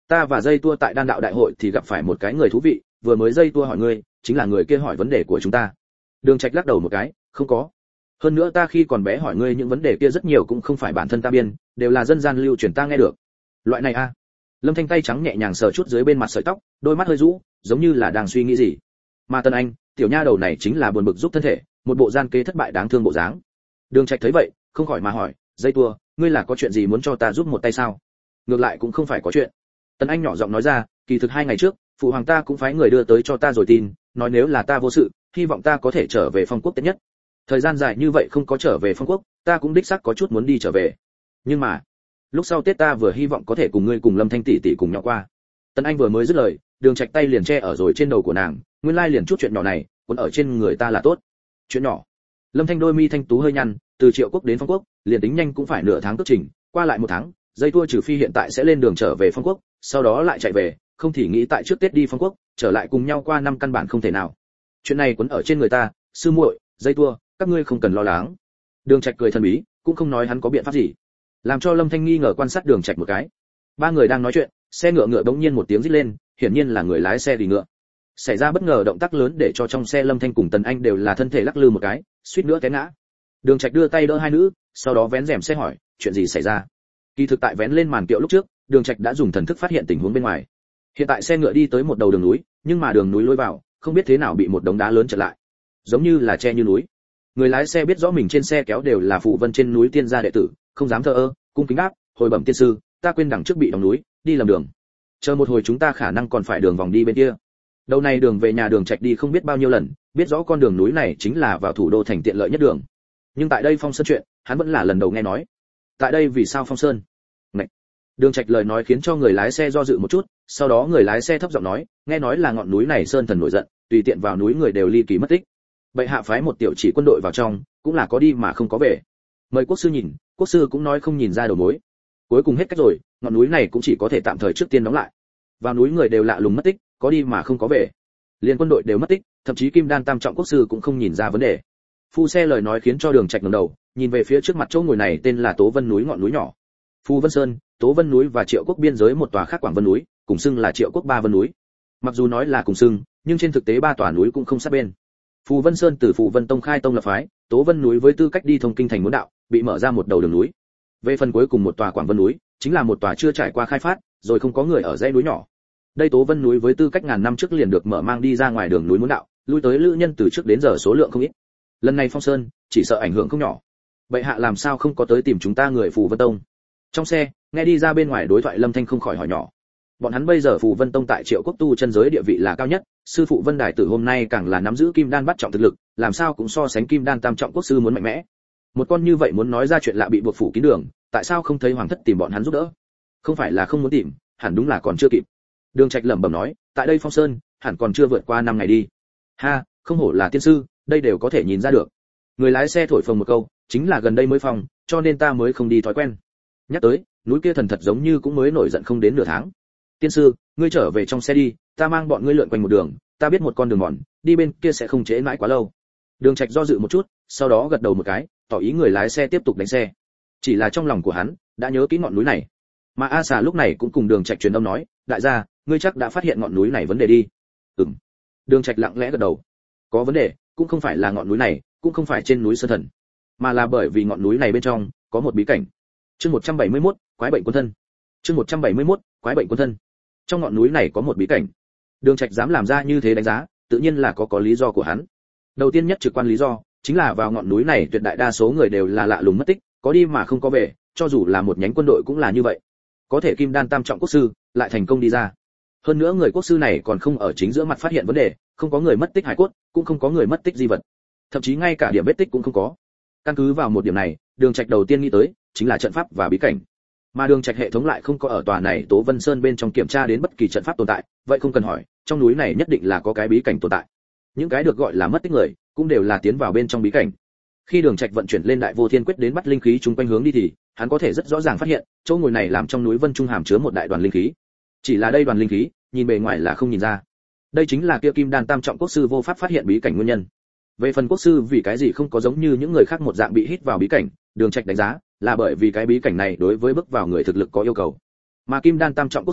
[SPEAKER 1] Ta và dây tua tại đan đạo đại hội thì gặp phải một cái người thú vị, vừa mới dây tua hỏi ngươi, chính là người kia hỏi vấn đề của chúng ta. Đường Trạch lắc đầu một cái, không có. Hơn nữa ta khi còn bé hỏi ngươi những vấn đề kia rất nhiều cũng không phải bản thân ta biên, đều là dân gian lưu truyền ta nghe được. Loại này a. Lâm Thanh tay trắng nhẹ nhàng sờ chút dưới bên mặt sợi tóc, đôi mắt hơi rũ, giống như là đang suy nghĩ gì. Mà Tân Anh, tiểu nha đầu này chính là buồn bực giúp thân thể, một bộ gian kế thất bại đáng thương bộ dáng. Đường Trạch thấy vậy, không khỏi mà hỏi, dây tua, ngươi là có chuyện gì muốn cho ta giúp một tay sao? Ngược lại cũng không phải có chuyện. Tân Anh nhỏ giọng nói ra, kỳ thực 2 ngày trước, phụ hoàng ta cũng phái người đưa tới cho ta rồi tin, nói nếu là ta vô sự, hy vọng ta có thể trở về Phong Quốc Tết nhất. Thời gian dài như vậy không có trở về Phong Quốc, ta cũng đích xác có chút muốn đi trở về. Nhưng mà, lúc sau Tết ta vừa hy vọng có thể cùng ngươi cùng Lâm Thanh tỷ tỷ cùng nhau qua. Tân Anh vừa mới dứt lời, Đường Trạch tay liền che ở rồi trên đầu của nàng, nguyên lai liền chút chuyện nhỏ này, cuốn ở trên người ta là tốt. Chuyện nhỏ. Lâm Thanh đôi mi thanh tú hơi nhăn, từ Triệu Quốc đến Phong Quốc, liền tính nhanh cũng phải nửa tháng cước trình, qua lại 1 tháng, dây tua trừ phi hiện tại sẽ lên đường trở về Phong Quốc, sau đó lại chạy về, không thì nghĩ tại trước Tết đi Phong Quốc, trở lại cùng nhau qua năm căn bản không thể nào. Chuyện này cuốn ở trên người ta, sư muội, dây tua, các ngươi không cần lo lắng. Đường Trạch cười thần bí, cũng không nói hắn có biện pháp gì, làm cho Lâm Thanh nghi ngờ quan sát Đường Trạch một cái. 3 người đang nói chuyện, xe ngựa bỗng nhiên một tiếng rít lên, hiển nhiên là người lái xe đi ngựa. Xảy ra bất ngờ động tác lớn để cho trong xe Lâm Thanh cùng Tần Anh đều là thân thể lắc lư một cái, suýt nữa té ngã. Đường Trạch đưa tay đỡ hai nữ, sau đó vén rèm xe hỏi, chuyện gì xảy ra? Kỳ thực tại vén lên màn kiệu lúc trước, Đường Trạch đã dùng thần thức phát hiện tình huống bên ngoài. Hiện tại xe ngựa đi tới một đầu đường núi, nhưng mà đường núi lối vào, không biết thế nào bị một đống đá lớn chặn lại, giống như là che như núi. Người lái xe biết rõ mình trên xe kéo đều là phụ vân trên núi tiên gia đệ tử, không dám thờ ơ, cung kính đáp, hồi bẩm tiên sư, ta quên đằng trước bị đóng núi, đi lầm đường. Chờ một hồi chúng ta khả năng còn phải đường vòng đi bên kia. Đầu này đường về nhà Đường Trạch đi không biết bao nhiêu lần, biết rõ con đường núi này chính là vào thủ đô thành tiện lợi nhất đường. Nhưng tại đây Phong Sơn chuyện, hắn vẫn là lần đầu nghe nói. Tại đây vì sao Phong Sơn? Ngậy. Đường Trạch lời nói khiến cho người lái xe do dự một chút, sau đó người lái xe thấp giọng nói, nghe nói là ngọn núi này sơn thần nổi giận, tùy tiện vào núi người đều ly kỳ mất tích. Bệ hạ phái một tiểu chỉ quân đội vào trong, cũng là có đi mà không có về. Mời quốc sư nhìn, quốc sư cũng nói không nhìn ra đầu mối. Cuối cùng hết cách rồi, ngọn núi này cũng chỉ có thể tạm thời trước tiên đóng lại. Vào núi người đều lạ lùng mất tích, có đi mà không có về. Liên quân đội đều mất tích, thậm chí Kim Đan Tam trọng quốc sư cũng không nhìn ra vấn đề. Phu xe lời nói khiến cho Đường Trạch ngẩng đầu, nhìn về phía trước mặt chỗ ngồi này tên là Tố Vân núi, ngọn núi nhỏ. Phù Vân Sơn, Tố Vân núi và Triệu Quốc biên giới một tòa khác Quảng Vân núi, cùng xưng là Triệu Quốc Ba Vân núi. Mặc dù nói là cùng xưng, nhưng trên thực tế ba tòa núi cũng không sát bên. Phù Vân Sơn từ Phù Vân Tông khai tông lập phái, Tố Vân núi với tư cách đi thông kinh thành muốn đạo, bị mở ra một đầu đường núi. Về phần cuối cùng một tòa Quảng Vân núi, chính là một tòa chưa trải qua khai phát, rồi không có người ở dãy núi nhỏ. Đây Tố Vân núi với tư cách ngàn năm trước liền được mở mang đi ra ngoài đường núi muốn đạo, lui tới lữ nhân từ trước đến giờ số lượng không ít. Lần này Phong Sơn, chỉ sợ ảnh hưởng không nhỏ. Bệ hạ làm sao không có tới tìm chúng ta người Phù Vân Tông? Trong xe, nghe đi ra bên ngoài đối thoại Lâm Thanh không khỏi hỏi nhỏ. Bọn hắn bây giờ Phù Vân Tông tại Triệu Quốc tu chân giới địa vị là cao nhất, sư phụ Vân Đài Tử hôm nay càng là nắm giữ Kim Đan bắt trọng thực lực, làm sao cũng so sánh Kim Đan Tam trọng quốc sư muốn mạnh mẽ. Một con như vậy muốn nói ra chuyện lạ bị buộc phủ kín đường, tại sao không thấy hoàng thất tìm bọn hắn giúp đỡ? Không phải là không muốn tìm, hẳn đúng là còn chưa kịp. Đường Trạch lẩm bẩm nói, tại đây Phong Sơn, hẳn còn chưa vượt qua 5 ngày đi. Ha, không hổ là tiên sư, đây đều có thể nhìn ra được. Người lái xe thổi phồng một câu, chính là gần đây mới phòng, cho nên ta mới không đi thói quen. Nhắc tới, núi kia thần thật giống như cũng mới nổi giận không đến nửa tháng. Tiên sư, ngươi trở về trong xe đi, ta mang bọn ngươi lượn quanh một đường, ta biết một con đường mòn, đi bên kia sẽ không trễ mãi quá lâu. Đường Trạch do dự một chút, sau đó gật đầu một cái, tỏ ý người lái xe tiếp tục đánh xe. Chỉ là trong lòng của hắn đã nhớ kỹ ngọn núi này. Mà A Xà lúc này cũng cùng Đường Trạch truyền âm nói, đại gia, ngươi chắc đã phát hiện ngọn núi này vấn đề đi. Ừm. Đường Trạch lặng lẽ gật đầu. Có vấn đề, cũng không phải là ngọn núi này, cũng không phải trên núi Sơn Thần, mà là bởi vì ngọn núi này bên trong có một bí cảnh. Chương 171, quái bệnh quân thân. Chương 171, quái bệnh quân thân. Trong ngọn núi này có một bí cảnh. Đường Trạch dám làm ra như thế đánh giá, tự nhiên là có lý do của hắn. Đầu tiên nhất trực quan lý do, chính là vào ngọn núi này tuyệt đại đa số người đều là lạ lùng mất tích, có đi mà không có về, cho dù là một nhánh quân đội cũng là như vậy. Có thể Kim Đan Tam trọng quốc sư lại thành công đi ra. Hơn nữa người quốc sư này còn không ở chính giữa mặt phát hiện vấn đề, không có người mất tích hải cốt, cũng không có người mất tích di vật, thậm chí ngay cả điểm vết tích cũng không có. Căn cứ vào một điểm này, Đường Trạch đầu tiên nghĩ tới chính là trận pháp và bí cảnh. Mà Đường Trạch hệ thống lại không có ở tòa này Tố Vân Sơn bên trong kiểm tra đến bất kỳ trận pháp tồn tại, vậy không cần hỏi, trong núi này nhất định là có cái bí cảnh tồn tại. Những cái được gọi là mất tích người, cũng đều là tiến vào bên trong bí cảnh. Khi Đường Trạch vận chuyển lên Đại Vô Thiên Quyết đến bắt linh khí chúng quanh hướng đi thì, hắn có thể rất rõ ràng phát hiện, chỗ ngồi này làm trong núi Vân Trung hàm chứa một đại đoàn linh khí. Chỉ là đây đoàn linh khí, nhìn bề ngoài là không nhìn ra. Đây chính là kia Kim Đan Tam trọng quốc sư vô pháp phát hiện bí cảnh nguyên nhân. Về phần quốc sư vì cái gì không có giống như những người khác một dạng bị hít vào bí cảnh, Đường Trạch đánh giá là bởi vì cái bí cảnh này đối với bước vào người thực lực có yêu cầu. Mà Kim Đan Tam trọng quốc sư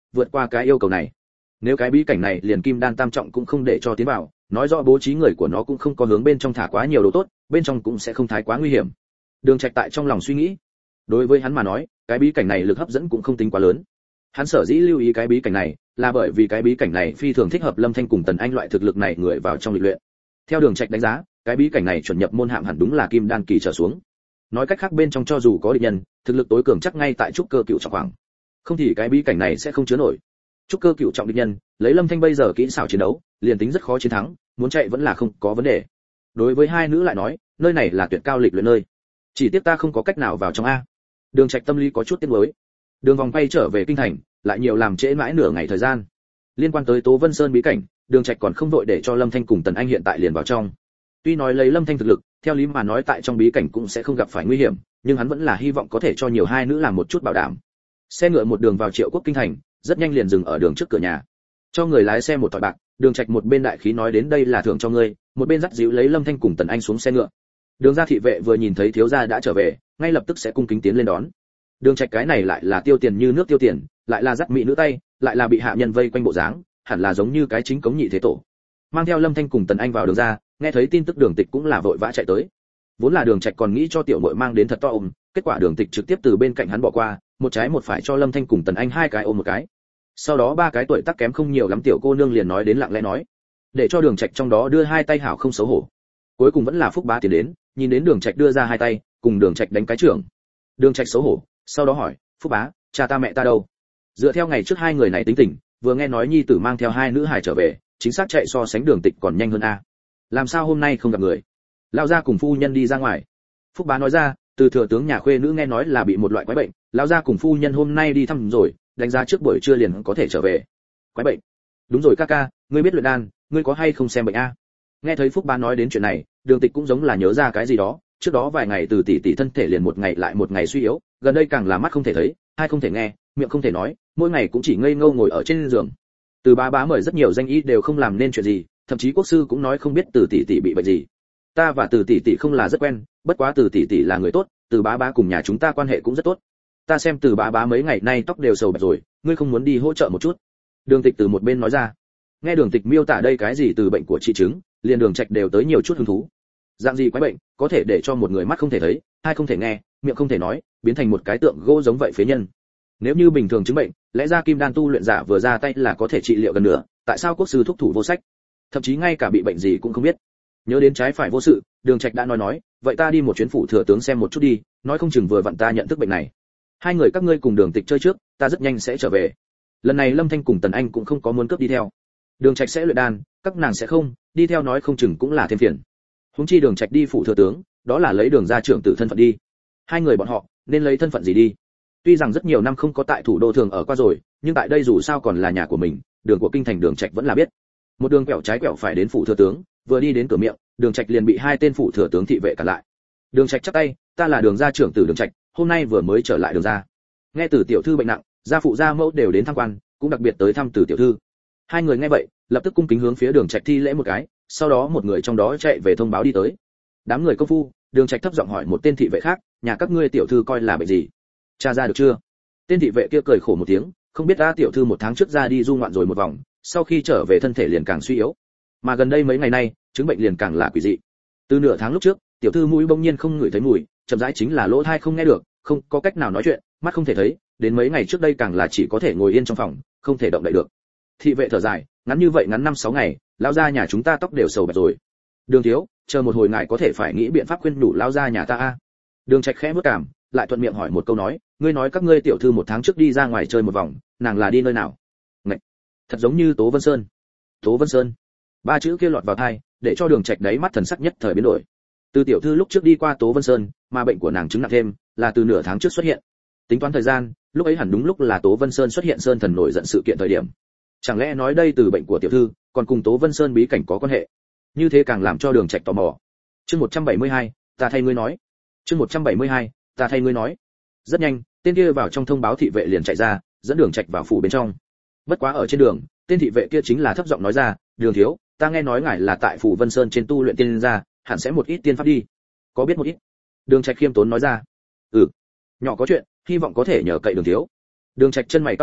[SPEAKER 1] vượt qua cái yêu cầu này. Nếu cái bí cảnh này liền kim đan tam trọng cũng không để cho tiến vào, nói rõ bố trí người của nó cũng không có hướng bên trong thả quá nhiều đồ tốt, bên trong cũng sẽ không thái quá nguy hiểm. Đường Trạch tại trong lòng suy nghĩ, đối với hắn mà nói, cái bí cảnh này lực hấp dẫn cũng không tính quá lớn. Hắn sở dĩ lưu ý cái bí cảnh này, là bởi vì cái bí cảnh này phi thường thích hợp Lâm Thanh cùng Tần Anh loại thực lực này người vào trong lịch luyện. Theo Đường Trạch đánh giá, cái bí cảnh này chuẩn nhập môn hạng hẳn đúng là kim đan kỳ trở xuống. Nói cách khác bên trong cho dù có địch nhân, thực lực tối cường chắc ngay tại trúc cơ cựu trọng khoảng. Không thì cái bí cảnh này sẽ không chứa nổi. Trúc cơ cựu trọng địch nhân, lấy Lâm Thanh bây giờ kỹ xảo chiến đấu, liền tính rất khó chiến thắng, muốn chạy vẫn là không có vấn đề. Đối với hai nữ lại nói, nơi này là tuyệt cao lịch luyện nơi. Chỉ tiếc ta không có cách nào vào trong a. Đường Trạch tâm lý có chút tiếc nuối. Đường vòng quay trở về kinh thành, lại nhiều làm trễ mãi nửa ngày thời gian. Liên quan tới Tố Vân Sơn bí cảnh, Đường Trạch còn không vội để cho Lâm Thanh cùng Tần Anh hiện tại liền vào trong. Tuy nói lấy Lâm Thanh thực lực, theo lý mà nói tại trong bí cảnh cũng sẽ không gặp phải nguy hiểm, nhưng hắn vẫn là hy vọng có thể cho nhiều hai nữ làm một chút bảo đảm. Xe ngựa một đường vào Triệu Quốc kinh thành, rất nhanh liền dừng ở đường trước cửa nhà. Cho người lái xe một thỏi bạc, Đường Trạch một bên đại khí nói đến đây là thưởng cho ngươi, một bên dắt dịu lấy Lâm Thanh cùng Tần Anh xuống xe ngựa. Đường gia thị vệ vừa nhìn thấy thiếu gia đã trở về, ngay lập tức sẽ cung kính tiến lên đón. Đường Trạch cái này lại là tiêu tiền như nước tiêu tiền, lại là dắt mỹ nữ tay, lại là bị hạ nhân vây quanh bộ dáng, hẳn là giống như cái chính cống nhị thế tổ. Mang theo Lâm Thanh cùng Tần Anh vào đường ra, nghe thấy tin tức Đường Tịch cũng là vội vã chạy tới. Vốn là Đường Trạch còn nghĩ cho tiểu muội mang đến thật to ôm, kết quả Đường Tịch trực tiếp từ bên cạnh hắn bỏ qua, một trái một phải cho Lâm Thanh cùng Tần Anh hai cái ôm một cái. Sau đó ba cái tuổi tác kém không nhiều lắm tiểu cô nương liền nói đến lặng lẽ nói, để cho Đường Trạch trong đó đưa hai tay hảo không xấu hổ. Cuối cùng vẫn là Phúc Bá tiến đến, nhìn đến Đường Trạch đưa ra hai tay, cùng Đường Trạch đánh cái trưởng. Đường Trạch xấu hổ, sau đó hỏi, Phúc Bá, cha ta mẹ ta đâu? Dựa theo ngày trước hai người này tính tình, vừa nghe nói nhi tử mang theo hai nữ hài trở về, chính xác chạy so sánh Đường Tịch còn nhanh hơn a. Làm sao hôm nay không gặp người? Lão gia cùng phu nhân đi ra ngoài. Phúc Bá nói ra, từ thừa tướng nhà khuê nữ nghe nói là bị một loại quái bệnh, lão gia cùng phu nhân hôm nay đi thăm rồi, đánh giá trước buổi trưa liền có thể trở về. Quái bệnh? Đúng rồi ca ca, ngươi biết luyện đan, ngươi có hay không xem bệnh a? Nghe thấy Phúc Bá nói đến chuyện này, Đường Tịch cũng giống là nhớ ra cái gì đó, trước đó vài ngày từ tỷ tỷ thân thể liền một ngày lại một ngày suy yếu, gần đây càng là mắt không thể thấy, hai không thể nghe, miệng không thể nói, mỗi ngày cũng chỉ ngây ngô ngồi ở trên giường. Từ bá mời rất nhiều danh y đều không làm nên chuyện gì, thậm chí quốc sư cũng nói không biết từ tỷ tỷ bị bệnh gì. Ta và từ tỷ tỷ không là rất quen, bất quá từ tỷ tỷ là người tốt, từ bá cùng nhà chúng ta quan hệ cũng rất tốt. Ta xem từ bá mấy ngày nay tóc đều sầu bạch rồi, ngươi không muốn đi hỗ trợ một chút? Đường Tịch từ một bên nói ra. Nghe Đường Tịch miêu tả đây cái gì từ bệnh của chị chứng, liền Đường Trạch đều tới nhiều chút hứng thú. Dạng gì quái bệnh có thể để cho một người mắt không thể thấy, hai không thể nghe, miệng không thể nói, biến thành một cái tượng gỗ giống vậy phế nhân? Nếu như bình thường chứng bệnh, lẽ ra kim đan tu luyện giả vừa ra tay là có thể trị liệu gần nửa, tại sao quốc sư thúc thủ vô sách, thậm chí ngay cả bị bệnh gì cũng không biết? Nhớ đến trái phải vô sự, Đường Trạch đã nói, vậy ta đi một chuyến phủ thừa tướng xem một chút đi, nói không chừng vừa vặn ta nhận thức bệnh này. Hai người các ngươi cùng Đường Tịch chơi trước, ta rất nhanh sẽ trở về. Lần này Lâm Thanh cùng Tần Anh cũng không có muốn cướp đi theo. Đường Trạch sẽ luyện đan, các nàng sẽ không, đi theo nói không chừng cũng là thêm phiền. Huống chi Đường Trạch đi phủ thừa tướng, đó là lấy Đường gia trưởng tử thân phận đi. Hai người bọn họ nên lấy thân phận gì đi? Tuy rằng rất nhiều năm không có tại thủ đô thường ở qua rồi, nhưng tại đây dù sao còn là nhà của mình, đường của kinh thành Đường Trạch vẫn là biết. Một đường quẹo trái quẹo phải đến phủ thừa tướng, vừa đi đến cửa miệng, Đường Trạch liền bị hai tên phủ thừa tướng thị vệ cản lại. Đường Trạch chắp tay, ta là Đường gia trưởng tử Đường Trạch, hôm nay vừa mới trở lại Đường gia. Nghe từ tiểu thư bệnh nặng, gia phụ gia mẫu đều đến tham quan, cũng đặc biệt tới thăm từ tiểu thư. Hai người nghe vậy, lập tức cung kính hướng phía Đường Trạch thi lễ một cái, sau đó một người trong đó chạy về thông báo đi tới. Đám người công phu, Đường Trạch thấp giọng hỏi một tên thị vệ khác, nhà các ngươi tiểu thư coi là bệnh gì? Tra ra được chưa? Tên thị vệ kia cười khổ một tiếng, không biết ta tiểu thư một tháng trước ra đi du ngoạn rồi một vòng, sau khi trở về thân thể liền càng suy yếu, mà gần đây mấy ngày nay chứng bệnh liền càng là quỷ dị. Từ nửa tháng lúc trước, tiểu thư mũi bỗng nhiên không ngửi thấy mùi, chậm rãi chính là lỗ tai không nghe được, không có cách nào nói chuyện, mắt không thể thấy, đến mấy ngày trước đây càng là chỉ có thể ngồi yên trong phòng, không thể động đậy được. Thị vệ thở dài, ngắn như vậy ngắn 5-6 ngày, lão gia nhà chúng ta tóc đều sầu bạch rồi. Đường thiếu, chờ một hồi ngài có thể phải nghĩ biện pháp khuyên nhủ lão gia nhà ta a. Đường Trạch khẽ bước cảm, lại thuận miệng hỏi một câu nói, ngươi nói các ngươi tiểu thư một tháng trước đi ra ngoài chơi một vòng, nàng là đi nơi nào? Ngậy, thật giống như Tố Vân Sơn. Tố Vân Sơn, ba chữ kia lọt vào tai, để cho Đường Trạch đáy mắt thần sắc nhất thời biến đổi. Từ tiểu thư lúc trước đi qua Tố Vân Sơn, mà bệnh của nàng chứng nặng thêm, là từ nửa tháng trước xuất hiện. Tính toán thời gian, lúc ấy hẳn đúng lúc là Tố Vân Sơn xuất hiện sơn thần nổi giận sự kiện thời điểm. Chẳng lẽ nói đây từ bệnh của tiểu thư, còn cùng Tố Vân Sơn bí cảnh có quan hệ? Như thế càng làm cho Đường Trạch tò mò. Chương 172, ta thay ngươi nói. Chương 172, ta thay ngươi nói. Rất nhanh, tên kia vào trong thông báo thị vệ liền chạy ra, dẫn Đường Trạch vào phủ bên trong. Bất quá ở trên đường, tên thị vệ kia chính là thấp giọng nói ra, Đường thiếu, ta nghe nói ngài là tại phủ Vân Sơn trên tu luyện tiên gia, hẳn sẽ một ít tiên pháp đi. Có biết một ít? Đường Trạch khiêm tốn nói ra. Nhỏ có chuyện, hy vọng có thể nhờ cậy Đường thiếu. Đường Trạch chân mày cau lại,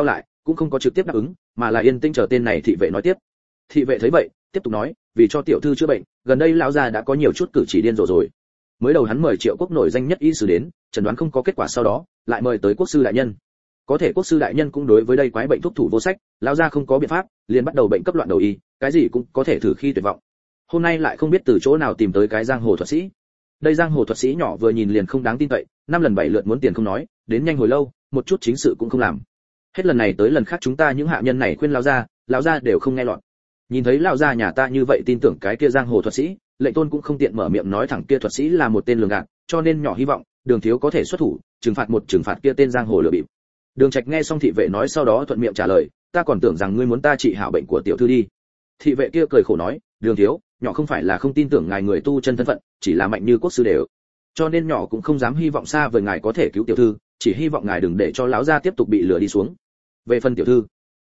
[SPEAKER 1] cũng không có trực tiếp đáp ứng, mà là yên tĩnh chờ tên này thị vệ nói tiếp. Thị vệ thấy vậy, tiếp tục nói, vì cho tiểu thư chữa bệnh, gần đây lão gia đã có nhiều chút cử chỉ điên rồ rồi. Mới đầu hắn mời Triệu Quốc nổi danh nhất y sư đến, chẩn đoán không có kết quả, sau đó lại mời tới quốc sư đại nhân. Có thể quốc sư đại nhân cũng đối với đây quái bệnh thuốc thủ vô sách, lão gia không có biện pháp, liền bắt đầu bệnh cấp loạn đầu y, cái gì cũng có thể thử khi tuyệt vọng. Hôm nay lại không biết từ chỗ nào tìm tới cái giang hồ thuật sĩ. Đây giang hồ thuật sĩ nhỏ vừa nhìn liền không đáng tin cậy, 5 lần 7 lượt muốn tiền không nói, đến nhanh hồi lâu, một chút chính sự cũng không làm. Hết lần này tới lần khác chúng ta những hạ nhân này khuyên lão gia đều không nghe lọt. Nhìn thấy lão gia nhà ta như vậy tin tưởng cái kia giang hồ thuật sĩ, lệnh tôn cũng không tiện mở miệng nói thẳng kia thuật sĩ là một tên lường gạt, cho nên nhỏ hy vọng Đường thiếu có thể xuất thủ, trừng phạt kia tên giang hồ lừa bịp. Đường Trạch nghe xong thị vệ nói, sau đó thuận miệng trả lời, ta còn tưởng rằng ngươi muốn ta trị hảo bệnh của tiểu thư đi. Thị vệ kia cười khổ nói, Đường thiếu, nhỏ không phải là không tin tưởng ngài người tu chân thân phận, chỉ là mạnh như quốc sư đều, cho nên nhỏ cũng không dám hy vọng xa vời ngài có thể cứu tiểu thư, chỉ hy vọng ngài đừng để cho lão gia tiếp tục bị lừa đi xuống. Về phần tiểu thư,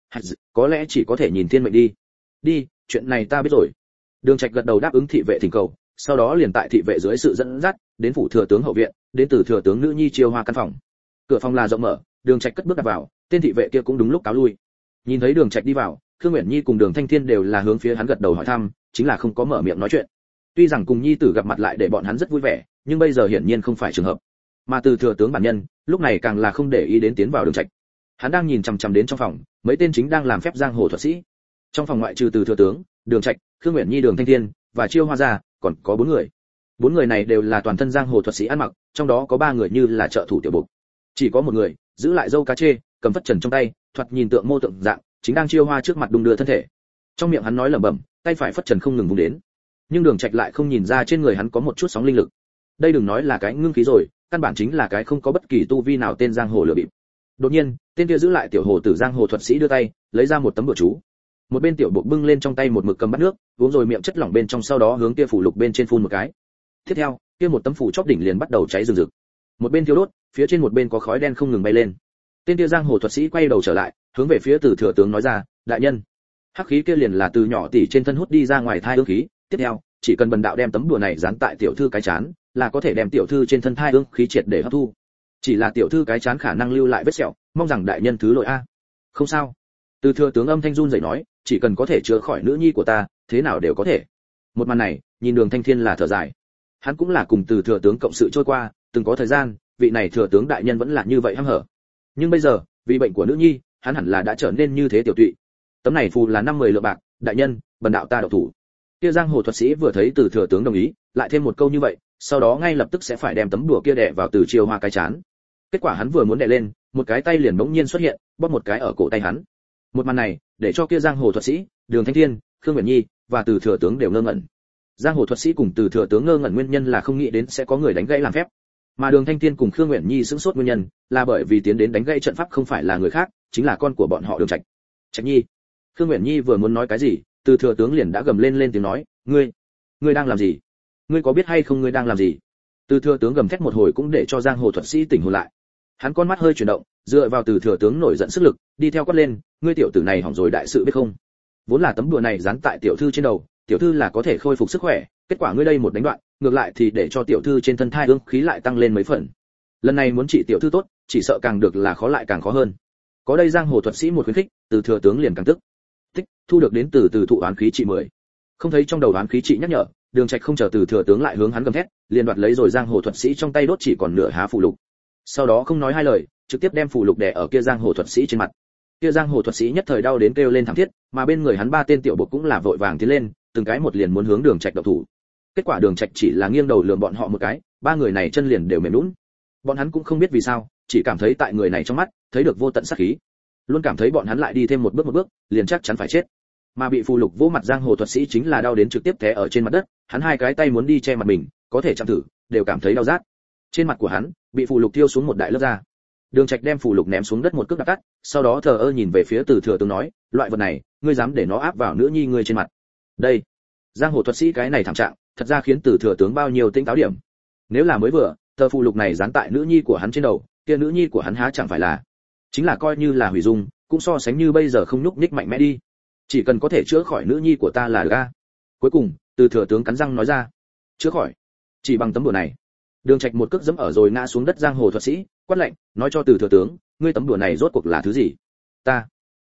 [SPEAKER 1] có lẽ chỉ có thể nhìn thiên mệnh đi. Đi, chuyện này ta biết rồi. Đường Trạch gật đầu đáp ứng thị vệ thỉnh cầu, sau đó liền tại thị vệ dưới sự dẫn dắt, đến phủ thừa tướng hậu viện, đến từ thừa tướng nữ nhi Chiêu Hoa căn phòng. Cửa phòng là rộng mở, Đường Trạch cất bước đặt vào, tên thị vệ kia cũng đúng lúc cáo lui. Nhìn thấy Đường Trạch đi vào, Khương Uyển Nhi cùng Đường Thanh Thiên đều là hướng phía hắn gật đầu hỏi thăm, chính là không có mở miệng nói chuyện. Tuy rằng cùng nhi tử gặp mặt lại để bọn hắn rất vui vẻ, nhưng bây giờ hiển nhiên không phải trường hợp. Mà từ thừa tướng bản nhân, lúc này càng là không để ý đến tiến vào Đường Trạch. Hắn đang nhìn chằm chằm đến trong phòng, mấy tên chính đang làm phép giang hồ thuật sĩ. Trong phòng ngoại trừ từ thừa tướng, Đường Trạch, Khương Uyển Nhi, Đường Thanh Thiên và Chiêu Hoa gia, còn có 4 người. 4 người này đều là toàn thân giang hồ thuật sĩ ăn mặc, trong đó có 3 người như là trợ thủ tiểu bộc. Chỉ có một người giữ lại dâu cá chê, cầm phất trần trong tay, thoạt nhìn tượng mô tượng dạng, chính đang Chiêu Hoa trước mặt đung đưa thân thể. Trong miệng hắn nói lẩm bẩm, tay phải phất trần không ngừng vung đến. Nhưng Đường Trạch lại không nhìn ra trên người hắn có một chút sóng linh lực. Đây đừng nói là cái ngưng khí rồi, căn bản chính là cái không có bất kỳ tu vi nào tên giang hồ lừa bịp. Đột nhiên, tên kia giữ lại tiểu hồ tử giang hồ thuật sĩ đưa tay, lấy ra một tấm bùa chú. Một bên tiểu bộ bưng lên trong tay một mực cầm bát nước, uống rồi miệng chất lỏng bên trong, sau đó hướng kia phủ lục bên trên phun một cái. Tiếp theo, kia một tấm phủ chóp đỉnh liền bắt đầu cháy rừng rực. Một bên thiêu đốt, phía trên một bên có khói đen không ngừng bay lên. Tên kia giang hồ thuật sĩ quay đầu trở lại, hướng về phía Từ thừa tướng nói ra, đại nhân, hắc khí kia liền là từ nhỏ tỷ trên thân hút đi ra ngoài thai ương khí, tiếp theo, chỉ cần bần đạo đem tấm đùa này dán tại tiểu thư cái chán, là có thể đem tiểu thư trên thân thai ương khí triệt để hấp thu. Chỉ là tiểu thư cái chán khả năng lưu lại vết sẹo, mong rằng đại nhân thứ lỗi a. Không sao. Từ thừa tướng âm thanh run rẩy nói, chỉ cần có thể chữa khỏi nữ nhi của ta, thế nào đều có thể. Một màn này, nhìn Đường Thanh Thiên là thở dài. Hắn cũng là cùng Từ thừa tướng cộng sự trôi qua, từng có thời gian, vị này thừa tướng đại nhân vẫn là như vậy hăm hở. Nhưng bây giờ, vì bệnh của nữ nhi, hắn hẳn là đã trở nên như thế tiểu tụy. Tấm này phù là 50 lượng bạc, đại nhân, bần đạo ta độc thủ. Kia giang hồ thuật sĩ vừa thấy Từ thừa tướng đồng ý, lại thêm một câu như vậy, sau đó ngay lập tức sẽ phải đem tấm đùa kia đè vào Từ Chiêu Hoa cái chán. Kết quả hắn vừa muốn đè lên, một cái tay liền bỗng nhiên xuất hiện, bóp một cái ở cổ tay hắn. Một màn này, để cho kia giang hồ thuật sĩ, Đường Thanh Thiên, Khương Uyển Nhi và Từ thừa tướng đều ngơ ngẩn. Giang hồ thuật sĩ cùng Từ thừa tướng ngơ ngẩn nguyên nhân là không nghĩ đến sẽ có người đánh gãy làm phép, mà Đường Thanh Thiên cùng Khương Uyển Nhi sững sốt nguyên nhân là bởi vì tiến đến đánh gãy trận pháp không phải là người khác, chính là con của bọn họ Đường Trạch. Trạch Nhi. Khương Uyển Nhi vừa muốn nói cái gì, Từ thừa tướng liền đã gầm lên tiếng nói, ngươi đang làm gì? Ngươi có biết hay không ngươi đang làm gì? Từ thừa tướng gầm thét một hồi cũng để cho giang hồ thuật sĩ tỉnh hồn lại. Hắn con mắt hơi chuyển động, dựa vào Từ thừa tướng nổi giận sức lực, đi theo quát lên, ngươi tiểu tử này hỏng rồi đại sự biết không? Vốn là tấm đùa này dán tại tiểu thư trên đầu, tiểu thư là có thể khôi phục sức khỏe, kết quả ngươi đây một đánh đoạn, ngược lại thì để cho tiểu thư trên thân thai ương khí lại tăng lên mấy phần. Lần này muốn trị tiểu thư tốt, chỉ sợ càng được là khó lại càng khó hơn. Có đây giang hồ thuật sĩ một khuyến khích, Từ thừa tướng liền càng tức. Tích, thu được đến từ thụ oán khí trị 10. Không thấy trong đầu oán khí trị nhắc nhở, Đường Trạch không chờ Từ thừa tướng lại hướng hắn gầm thét, liền đoạt lấy rồi giang hồ thuật sĩ trong tay đốt chỉ còn nửa há phù lục. Sau đó không nói hai lời, trực tiếp đem phù lục đè ở kia giang hồ thuật sĩ trên mặt. Kia giang hồ thuật sĩ nhất thời đau đến kêu lên thảm thiết, mà bên người hắn 3 tên tiểu bộ cũng là vội vàng tiến lên, từng cái một liền muốn hướng Đường Trạch động thủ. Kết quả Đường Trạch chỉ là nghiêng đầu lườm bọn họ một cái, 3 người này chân liền đều mềm nhũn. Bọn hắn cũng không biết vì sao, chỉ cảm thấy tại người này trong mắt thấy được vô tận sát khí, luôn cảm thấy bọn hắn lại đi thêm một bước, liền chắc chắn phải chết. Mà bị phù lục vỗ mặt giang hồ thuật sĩ chính là đau đến trực tiếp té ở trên mặt đất, hắn 2 cái tay muốn đi che mặt mình, có thể chạm thử, đều cảm thấy đau rát. Trên mặt của hắn bị phù lục tiêu xuống một đại lớp da. Đường Trạch đem phù lục ném xuống đất một cước đạp tắt, sau đó thờ ơ nhìn về phía Từ thừa tướng nói, loại vật này, ngươi dám để nó áp vào nữ nhi ngươi trên mặt? Đây, giang hồ thuật sĩ cái này thảm trạng, thật ra khiến Từ thừa tướng bao nhiêu tinh táo điểm. Nếu là mới vừa, tờ phù lục này dán tại nữ nhi của hắn trên đầu, kia nữ nhi của hắn há chẳng phải là, chính là coi như là hủy dung, cũng so sánh như bây giờ không nhúc nhích mạnh mẽ đi. Chỉ cần có thể chữa khỏi nữ nhi của ta là được a. Cuối cùng, Từ thừa tướng cắn răng nói ra, chữa khỏi, chỉ bằng tấm đùa này. Đường Trạch một cước giẫm ở rồi ngã xuống đất giang hồ thuật sĩ, quát lạnh, nói cho Từ thừa tướng, ngươi tấm đùa này rốt cuộc là thứ gì? Ta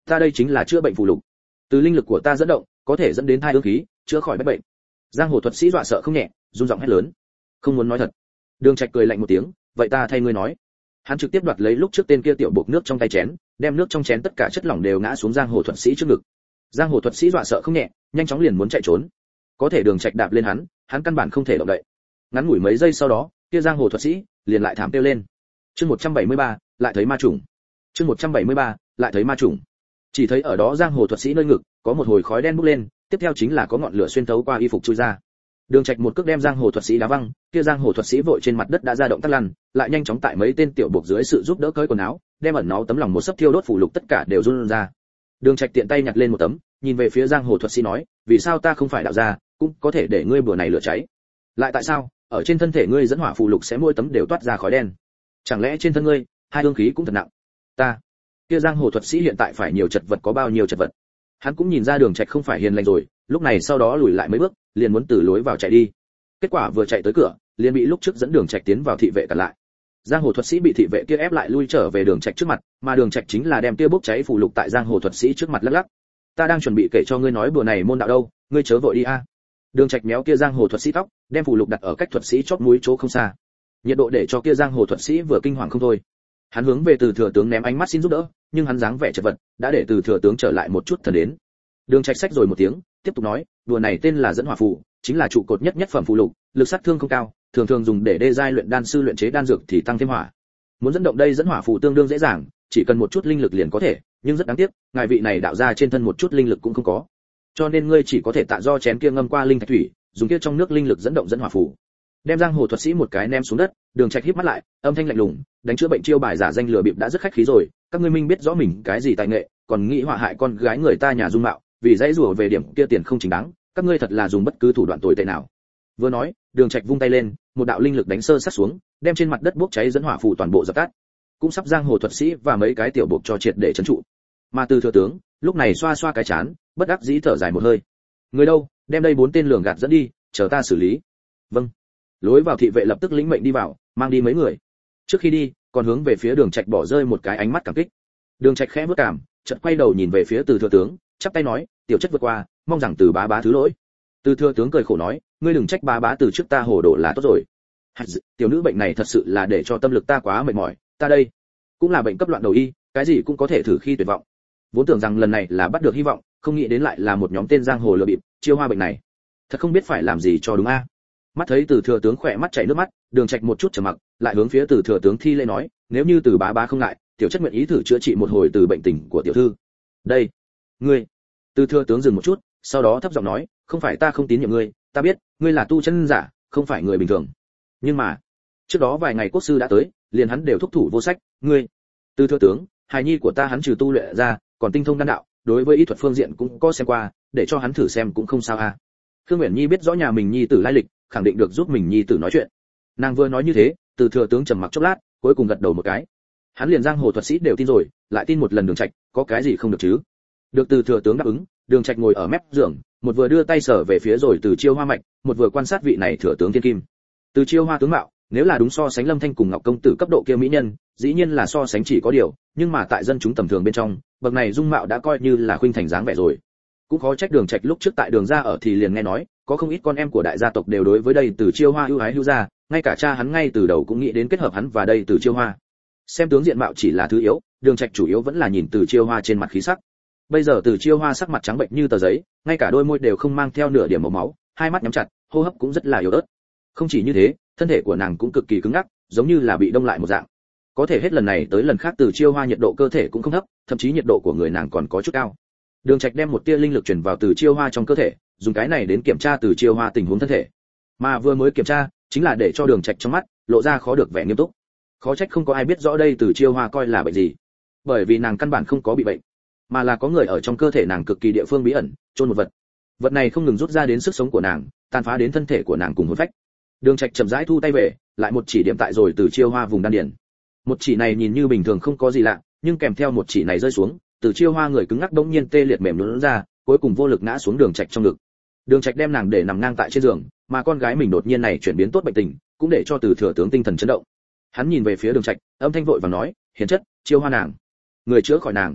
[SPEAKER 1] Ta đây chính là chữa bệnh phù lục, từ linh lực của ta dẫn động, có thể dẫn đến thai ương khí, chữa khỏi bách bệnh. Giang hồ thuật sĩ dọa sợ không nhẹ, run giọng hét lớn. Không muốn nói thật. Đường Trạch cười lạnh một tiếng, vậy ta thay ngươi nói. Hắn trực tiếp đoạt lấy lúc trước tên kia tiểu bột nước trong tay chén, đem nước trong chén tất cả chất lỏng đều ngã xuống giang hồ thuật sĩ trước ngực. Giang hồ thuật sĩ dọa sợ không nhẹ, nhanh chóng liền muốn chạy trốn. Có thể Đường Trạch đạp lên hắn căn bản không thể động đậy. Ngắn ngủi mấy giây sau đó, kia giang hồ thuật sĩ liền lại thảm kêu lên. Chương 173, lại thấy ma trùng. Chương 173, lại thấy ma trùng. Chỉ thấy ở đó giang hồ thuật sĩ nơi ngực có một hồi khói đen bốc lên, tiếp theo chính là có ngọn lửa xuyên thấu qua y phục chui ra. Đường Trạch một cước đem giang hồ thuật sĩ đá văng, kia giang hồ thuật sĩ vội trên mặt đất đã ra động tác lăn, lại nhanh chóng tại mấy tên tiểu buộc dưới sự giúp đỡ cởi quần áo, đem ẩn náu tấm lòng một sấp thiêu đốt phủ lục tất cả đều run ra. Đường Trạch tiện tay nhặt lên một tấm, nhìn về phía giang hồ thuật sĩ nói, vì sao ta không phải đạo gia, cũng có thể để ngươi bữa này lửa cháy? Lại tại sao, ở trên thân thể ngươi dẫn hỏa phù lục sẽ mỗi tấm đều toát ra khói đen? Chẳng lẽ trên thân ngươi, hai hương khí cũng thật nặng? Ta, kia giang hồ thuật sĩ hiện tại phải nhiều chật vật có bao nhiêu chật vật. Hắn cũng nhìn ra Đường Trạch không phải hiền lành rồi, lúc này sau đó lùi lại mấy bước, liền muốn từ lối vào chạy đi. Kết quả vừa chạy tới cửa, liền bị lúc trước dẫn Đường Trạch tiến vào thị vệ cản lại. Giang hồ thuật sĩ bị thị vệ kia ép lại lui trở về Đường Trạch trước mặt, mà Đường Trạch chính là đem kia bốc cháy phù lục tại giang hồ thuật sĩ trước mặt lắc lắc. Ta đang chuẩn bị kể cho ngươi nói bữa này môn đạo đâu, ngươi chớ vội đi a. Đường Trạch méo kia giang hồ thuật sĩ tóc, đem phù lục đặt ở cách thuật sĩ chóp mũi chỗ không xa. Nhiệt độ để cho kia giang hồ thuật sĩ vừa kinh hoàng không thôi. Hắn hướng về Từ Thừa tướng ném ánh mắt xin giúp đỡ, nhưng hắn dáng vẻ chật vật, đã để Từ Thừa tướng trở lại một chút thần đến. Đường Trạch xách rồi một tiếng, tiếp tục nói, đùa này tên là dẫn hỏa phù, chính là trụ cột nhất nhất phẩm phù lục, lực sát thương không cao, thường thường dùng để đê giai luyện đan sư luyện chế đan dược thì tăng thêm hỏa. Muốn dẫn động đây dẫn hỏa phù tương đương dễ dàng, chỉ cần một chút linh lực liền có thể, nhưng rất đáng tiếc, ngài vị này đạo ra trên thân một chút linh lực cũng không có. Cho nên ngươi chỉ có thể tạ do chén kia ngâm qua linh thạch thủy, dùng kia trong nước linh lực dẫn động dẫn hỏa phù. Đem giang hồ thuật sĩ một cái ném xuống đất, Đường Trạch híp mắt lại, âm thanh lạnh lùng, đánh chữa bệnh chiêu bài giả danh lừa bịp đã rất khách khí rồi, các ngươi minh biết rõ mình cái gì tài nghệ, còn nghĩ họa hại con gái người ta nhà dung mạo, vì dãy rủa về điểm kia tiền không chính đáng, các ngươi thật là dùng bất cứ thủ đoạn tồi tệ nào. Vừa nói, Đường Trạch vung tay lên, một đạo linh lực đánh sơ sát xuống, đem trên mặt đất bốc cháy dẫn hỏa phù toàn bộ dập tắt. Cũng sắp giang hồ thuật sĩ và mấy cái tiểu buộc cho triệt để trấn trụ. Mà Từ Thừa tướng, lúc này xoa xoa cái chán, bất đắc dĩ thở dài một hơi. Người đâu, đem đây 4 tên lường gạt dẫn đi, chờ ta xử lý. Vâng. Lối vào thị vệ lập tức lĩnh mệnh đi vào, mang đi mấy người. Trước khi đi, còn hướng về phía Đường Trạch bỏ rơi một cái ánh mắt cảm kích. Đường Trạch khẽ bước cảm, chợt quay đầu nhìn về phía Từ Thừa tướng, chắp tay nói, tiểu chất vượt qua, mong rằng Từ bá bá thứ lỗi. Từ Thừa tướng cười khổ nói, ngươi đừng trách bá bá từ trước ta hồ đồ là tốt rồi. Tiểu nữ bệnh này thật sự là để cho tâm lực ta quá mệt mỏi, ta đây cũng là bệnh cấp loạn đầu y, cái gì cũng có thể thử khi tuyệt vọng. Vốn tưởng rằng lần này là bắt được hy vọng, không nghĩ đến lại là một nhóm tên giang hồ lừa bịp, chiêu hoa bệnh này. Thật không biết phải làm gì cho đúng a. Mắt thấy Từ Thừa tướng khỏe mắt chảy nước mắt, Đường Trạch một chút trầm mặc, lại hướng phía Từ Thừa tướng thi lễ nói, nếu như Từ bá bá không ngại, tiểu chất nguyện ý thử chữa trị một hồi từ bệnh tình của tiểu thư. Đây, ngươi. Từ Thừa tướng dừng một chút, sau đó thấp giọng nói, không phải ta không tín nhiệm ngươi, ta biết, ngươi là tu chân giả, không phải người bình thường. Nhưng mà, trước đó vài ngày quốc sư đã tới, liền hắn đều thúc thủ vô sách, ngươi. Từ Thừa tướng, hài nhi của ta hắn trừ tu luyện ra, còn tinh thông đan đạo, đối với y thuật phương diện cũng có xem qua, để cho hắn thử xem cũng không sao a. Khương Uyển Nhi biết rõ nhà mình nhi tử lai lịch, khẳng định được giúp mình nhi tử nói chuyện. Nàng vừa nói như thế, Từ Thừa tướng trầm mặc chốc lát, cuối cùng gật đầu một cái. Hắn liền giang hồ thuật sĩ đều tin rồi, lại tin một lần Đường Trạch, có cái gì không được chứ? Được Từ Thừa tướng đáp ứng, Đường Trạch ngồi ở mép giường, một vừa đưa tay sở về phía rồi Từ Chiêu Hoa mạch, một vừa quan sát vị này thừa tướng thiên kim. Từ Chiêu Hoa tướng mạo, nếu là đúng so sánh Lâm Thanh cùng Ngọc công tử cấp độ kia mỹ nhân, dĩ nhiên là so sánh chỉ có điều, nhưng mà tại dân chúng tầm thường bên trong, bậc này dung mạo đã coi như là khuynh thành dáng vẻ rồi. Cũng khó trách Đường Trạch lúc trước tại Đường gia ở thì liền nghe nói, có không ít con em của đại gia tộc đều đối với đây Từ Chiêu Hoa ưu ái hữu gia, ngay cả cha hắn ngay từ đầu cũng nghĩ đến kết hợp hắn và đây Từ Chiêu Hoa. Xem tướng diện mạo chỉ là thứ yếu, Đường Trạch chủ yếu vẫn là nhìn Từ Chiêu Hoa trên mặt khí sắc. Bây giờ Từ Chiêu Hoa sắc mặt trắng bệnh như tờ giấy, ngay cả đôi môi đều không mang theo nửa điểm màu máu, hai mắt nhắm chặt, hô hấp cũng rất là yếu ớt. Không chỉ như thế, thân thể của nàng cũng cực kỳ cứng ngắc, giống như là bị đông lại một dạng. Có thể hết lần này tới lần khác Từ Chiêu Hoa nhiệt độ cơ thể cũng không thấp, thậm chí nhiệt độ của người nàng còn có chút cao. Đường Trạch đem một tia linh lực truyền vào Từ Chiêu Hoa trong cơ thể, dùng cái này đến kiểm tra Từ Chiêu Hoa tình huống thân thể. Mà vừa mới kiểm tra, chính là để cho Đường Trạch trong mắt lộ ra khó được vẻ nghiêm túc. Khó trách không có ai biết rõ đây Từ Chiêu Hoa coi là bệnh gì, bởi vì nàng căn bản không có bị bệnh, mà là có người ở trong cơ thể nàng cực kỳ địa phương bí ẩn, chôn một vật. Vật này không ngừng rút ra đến sức sống của nàng, tàn phá đến thân thể của nàng cùng hồn phách. Đường Trạch chậm rãi thu tay về, lại một chỉ điểm tại rồi Từ Chiêu Hoa vùng đan điền. Một chỉ này nhìn như bình thường không có gì lạ, nhưng kèm theo một chỉ này rơi xuống, Từ Chiêu Hoa người cứng ngắc bỗng nhiên tê liệt mềm nhũn ra, cuối cùng vô lực ngã xuống Đường Trạch trong ngực. Đường Trạch đem nàng để nằm ngang tại trên giường, mà con gái mình đột nhiên này chuyển biến tốt bệnh tình, cũng để cho Từ Thừa tướng tinh thần chấn động. Hắn nhìn về phía Đường Trạch, âm thanh vội vàng nói, hiền chất, Chiêu Hoa nàng, người chữa khỏi nàng.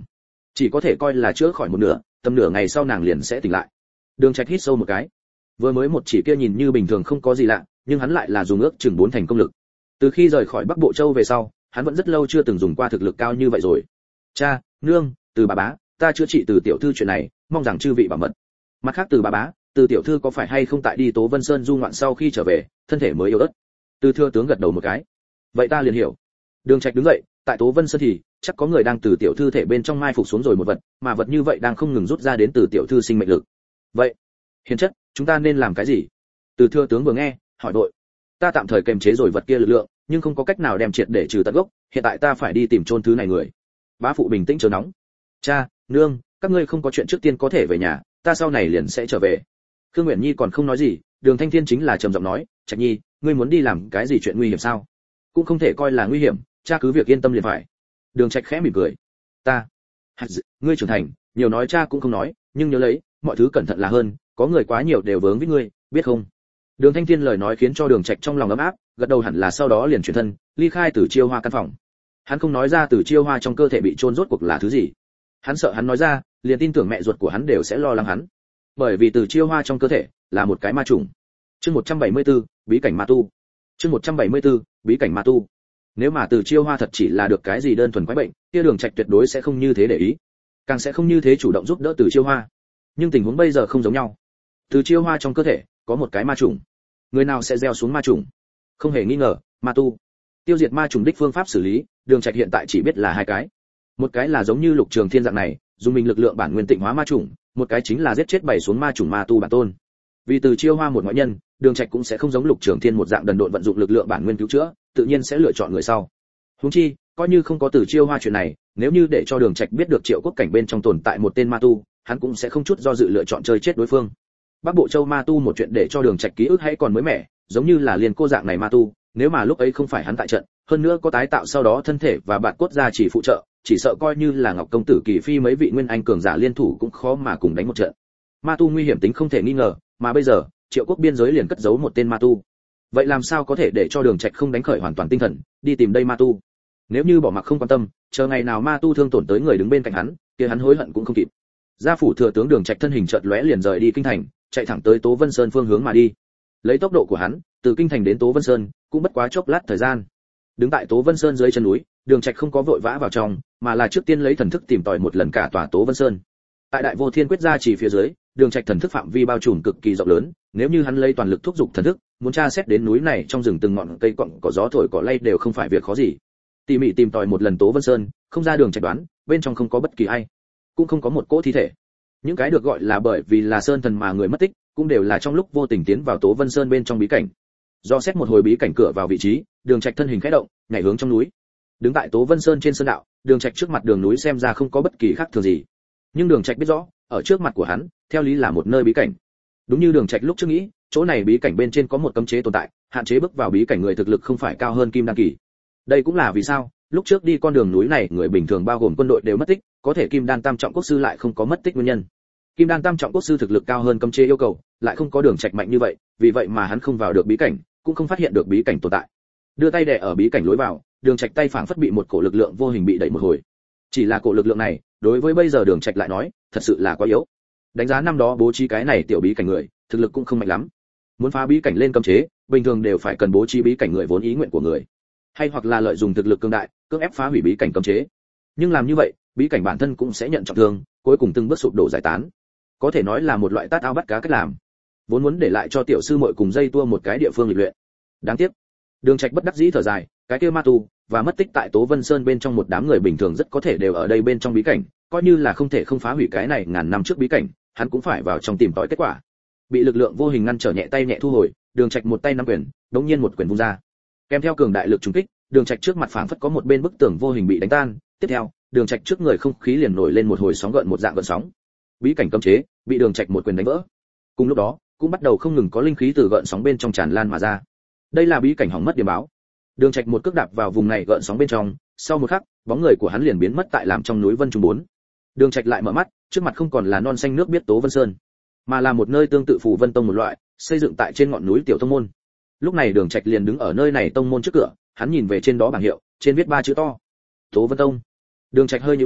[SPEAKER 1] chỉ có thể coi là chữa khỏi một nửa, tầm nửa ngày sau nàng liền sẽ tỉnh lại. Đường Trạch hít sâu một cái. Vừa mới một chỉ kia nhìn như bình thường không có gì lạ, nhưng hắn lại là dùng ước chừng 4 thành công lực. Từ khi rời khỏi Bắc Bộ Châu về sau, hắn vẫn rất lâu chưa từng dùng qua thực lực cao như vậy rồi. Cha, nương, Từ bà bá, ta chữa trị Từ tiểu thư chuyện này, mong rằng chư vị bảo mật. Mặt khác Từ bà bá, Từ tiểu thư có phải hay không tại đi Tố Vân Sơn du ngoạn sau khi trở về, thân thể mới yếu ớt. Từ thừa tướng gật đầu một cái. Vậy ta liền hiểu. Đường Trạch đứng dậy, tại Tố Vân Sơn thì chắc có người đang từ tiểu thư thể bên trong mai phục xuống rồi một vật, mà vật như vậy đang không ngừng rút ra đến từ tiểu thư sinh mệnh lực. Vậy, hiền chất, chúng ta nên làm cái gì? Từ thừa tướng vừa nghe, hỏi đội. Ta tạm thời kềm chế rồi vật kia lực lượng, nhưng không có cách nào đem triệt để trừ tận gốc, hiện tại ta phải đi tìm chôn thứ này người. Bá phụ bình tĩnh chờ nóng. Cha, nương, các ngươi không có chuyện trước tiên có thể về nhà, ta sau này liền sẽ trở về. Khương Uyển Nhi còn không nói gì, Đường Thanh Thiên chính là trầm giọng nói, Trạch Nhi, ngươi muốn đi làm cái gì chuyện nguy hiểm sao? Cũng không thể coi là nguy hiểm, cha cứ việc yên tâm liền phải. Đường Trạch khẽ mỉm cười. Ta, ngươi trưởng thành, nhiều nói cha cũng không nói, nhưng nhớ lấy, mọi thứ cẩn thận là hơn, có người quá nhiều đều vướng với ngươi, biết không? Đường Thanh Thiên lời nói khiến cho Đường Trạch trong lòng ấm áp, gật đầu hẳn là sau đó liền chuyển thân, ly khai Từ Chiêu Hoa căn phòng. Hắn không nói ra Từ Chiêu Hoa trong cơ thể bị chôn rốt cuộc là thứ gì. Hắn sợ hắn nói ra, liền tin tưởng mẹ ruột của hắn đều sẽ lo lắng hắn. Bởi vì Từ Chiêu Hoa trong cơ thể là một cái ma trùng. Chương 174, bí cảnh ma tu. Chương 174, bí cảnh ma tu. Nếu mà Từ Chiêu Hoa thật chỉ là được cái gì đơn thuần quái bệnh, kia Đường Trạch tuyệt đối sẽ không như thế để ý, càng sẽ không như thế chủ động giúp đỡ Từ Chiêu Hoa. Nhưng tình huống bây giờ không giống nhau. Từ Chiêu Hoa trong cơ thể có một cái ma trùng. Người nào sẽ gieo xuống ma trùng? Không hề nghi ngờ, ma tu. Tiêu diệt ma trùng đích phương pháp xử lý, Đường Trạch hiện tại chỉ biết là hai cái. Một cái là giống như Lục Trường Thiên dạng này, dùng mình lực lượng bản nguyên tịnh hóa ma trùng, một cái chính là giết chết bày xuống ma trùng ma tu bản tôn. Vì Từ Chiêu Hoa một ngoại nhân, Đường Trạch cũng sẽ không giống Lục Trường Thiên một dạng đần độn vận dụng lực lượng bản nguyên cứu chữa, tự nhiên sẽ lựa chọn người sau. Huống chi, coi như không có Từ Chiêu Hoa chuyện này, nếu như để cho Đường Trạch biết được Triệu Quốc cảnh bên trong tồn tại một tên ma tu, hắn cũng sẽ không chút do dự lựa chọn chơi chết đối phương. Bắc Bộ Châu ma tu một chuyện để cho Đường Trạch ký ức hãy còn mới mẻ, giống như là liền cô dạng này ma tu, nếu mà lúc ấy không phải hắn tại trận, hơn nữa có tái tạo sau đó thân thể và bạn cốt ra chỉ phụ trợ, chỉ sợ coi như là Ngọc công tử Kỳ Phi mấy vị nguyên anh cường giả liên thủ cũng khó mà cùng đánh một trận. Ma tu nguy hiểm tính không thể nghi ngờ, mà bây giờ, Triệu Quốc biên giới liền cất giấu một tên ma tu. Vậy làm sao có thể để cho Đường Trạch không đánh khởi hoàn toàn tinh thần, đi tìm đây ma tu? Nếu như bỏ mặc không quan tâm, chờ ngày nào ma tu thương tổn tới người đứng bên cạnh hắn, kia hắn hối hận cũng không kịp. Gia phủ thừa tướng Đường Trạch thân hình chợt lóe liền rời đi kinh thành, chạy thẳng tới Tố Vân Sơn phương hướng mà đi. Lấy tốc độ của hắn, từ kinh thành đến Tố Vân Sơn cũng bất quá chốc lát thời gian. Đứng tại Tố Vân Sơn dưới chân núi, Đường Trạch không có vội vã vào trong, mà là trước tiên lấy thần thức tìm tòi một lần cả tòa Tố Vân Sơn. Tại Đại Vô Thiên quyết gia chỉ phía dưới, Đường Trạch thần thức phạm vi bao trùm cực kỳ rộng lớn, nếu như hắn lấy toàn lực thúc giục thần thức, muốn tra xét đến núi này trong rừng từng ngọn cây cọng cỏ gió thổi cỏ lay đều không phải việc khó gì. Tỉ mỉ tìm tòi một lần Tố Vân Sơn, không ra Đường Trạch đoán, bên trong không có bất kỳ ai, cũng không có một cỗ thi thể. Những cái được gọi là bởi vì là sơn thần mà người mất tích, cũng đều là trong lúc vô tình tiến vào Tố Vân Sơn bên trong bí cảnh. Do xét một hồi bí cảnh cửa vào vị trí, Đường Trạch thân hình khẽ động, nhảy hướng trong núi. Đứng tại Tố Vân Sơn trên sơn đạo, Đường Trạch trước mặt đường núi xem ra không có bất kỳ khác thường gì. Nhưng Đường Trạch biết rõ, ở trước mặt của hắn, theo lý là một nơi bí cảnh. Đúng như Đường Trạch lúc trước nghĩ, chỗ này bí cảnh bên trên có một cấm chế tồn tại, hạn chế bước vào bí cảnh người thực lực không phải cao hơn kim đan kỳ. Đây cũng là vì sao, lúc trước đi con đường núi này người bình thường bao gồm quân đội đều mất tích, có thể kim đan tam trọng quốc sư lại không có mất tích nguyên nhân. Kim đan tam trọng quốc sư thực lực cao hơn cấm chế yêu cầu, lại không có Đường Trạch mạnh như vậy, vì vậy mà hắn không vào được bí cảnh, cũng không phát hiện được bí cảnh tồn tại. Đưa tay đè ở bí cảnh lối vào, Đường Trạch tay phảng phất bị một cổ lực lượng vô hình bị đẩy một hồi. Chỉ là cổ lực lượng này, đối với bây giờ Đường Trạch lại nói, thật sự là quá yếu. Đánh giá năm đó bố trí cái này tiểu bí cảnh người, thực lực cũng không mạnh lắm. Muốn phá bí cảnh lên cấm chế, bình thường đều phải cần bố trí bí cảnh người vốn ý nguyện của người, hay hoặc là lợi dụng thực lực cường đại, cưỡng ép phá hủy bí cảnh cấm chế. Nhưng làm như vậy, bí cảnh bản thân cũng sẽ nhận trọng thương, cuối cùng từng bước sụp đổ giải tán. Có thể nói là một loại tát ao bắt cá cách làm. Vốn muốn để lại cho tiểu sư muội cùng dây tua một cái địa phương lịch luyện. Đáng tiếc, Đường Trạch bất đắc dĩ thở dài, cái kia ma tu và mất tích tại Tố Vân Sơn bên trong một đám người bình thường rất có thể đều ở đây bên trong bí cảnh, coi như là không thể không phá hủy cái này ngàn năm trước bí cảnh, hắn cũng phải vào trong tìm tòi kết quả. Bị lực lượng vô hình ngăn trở nhẹ tay nhẹ thu hồi, Đường Trạch một tay nắm quyền, đống nhiên một quyền vung ra. Kèm theo cường đại lực trùng kích, Đường Trạch trước mặt phảng phất có một bên bức tường vô hình bị đánh tan, tiếp theo, Đường Trạch trước người không khí liền nổi lên một hồi sóng gợn một dạng gợn sóng. Bí cảnh cấm chế bị Đường Trạch một quyền đánh vỡ. Cùng lúc đó, cũng bắt đầu không ngừng có linh khí từ gợn sóng bên trong tràn lan mà ra. Đây là bí cảnh hỏng mất điểm báo. Đường Trạch một cước đạp vào vùng này gợn sóng bên trong, sau một khắc, bóng người của hắn liền biến mất tại làm trong núi Vân Trung 4. Đường Trạch lại mở mắt, trước mặt không còn là non xanh nước biếc Tố Vân Sơn, mà là một nơi tương tự Phù Vân Tông một loại, xây dựng tại trên ngọn núi tiểu tông môn. Lúc này Đường Trạch liền đứng ở nơi này tông môn trước cửa, hắn nhìn về trên đó bảng hiệu, trên viết 3 chữ to: Tố Vân Tông. Đường Trạch hơi nhíu mày,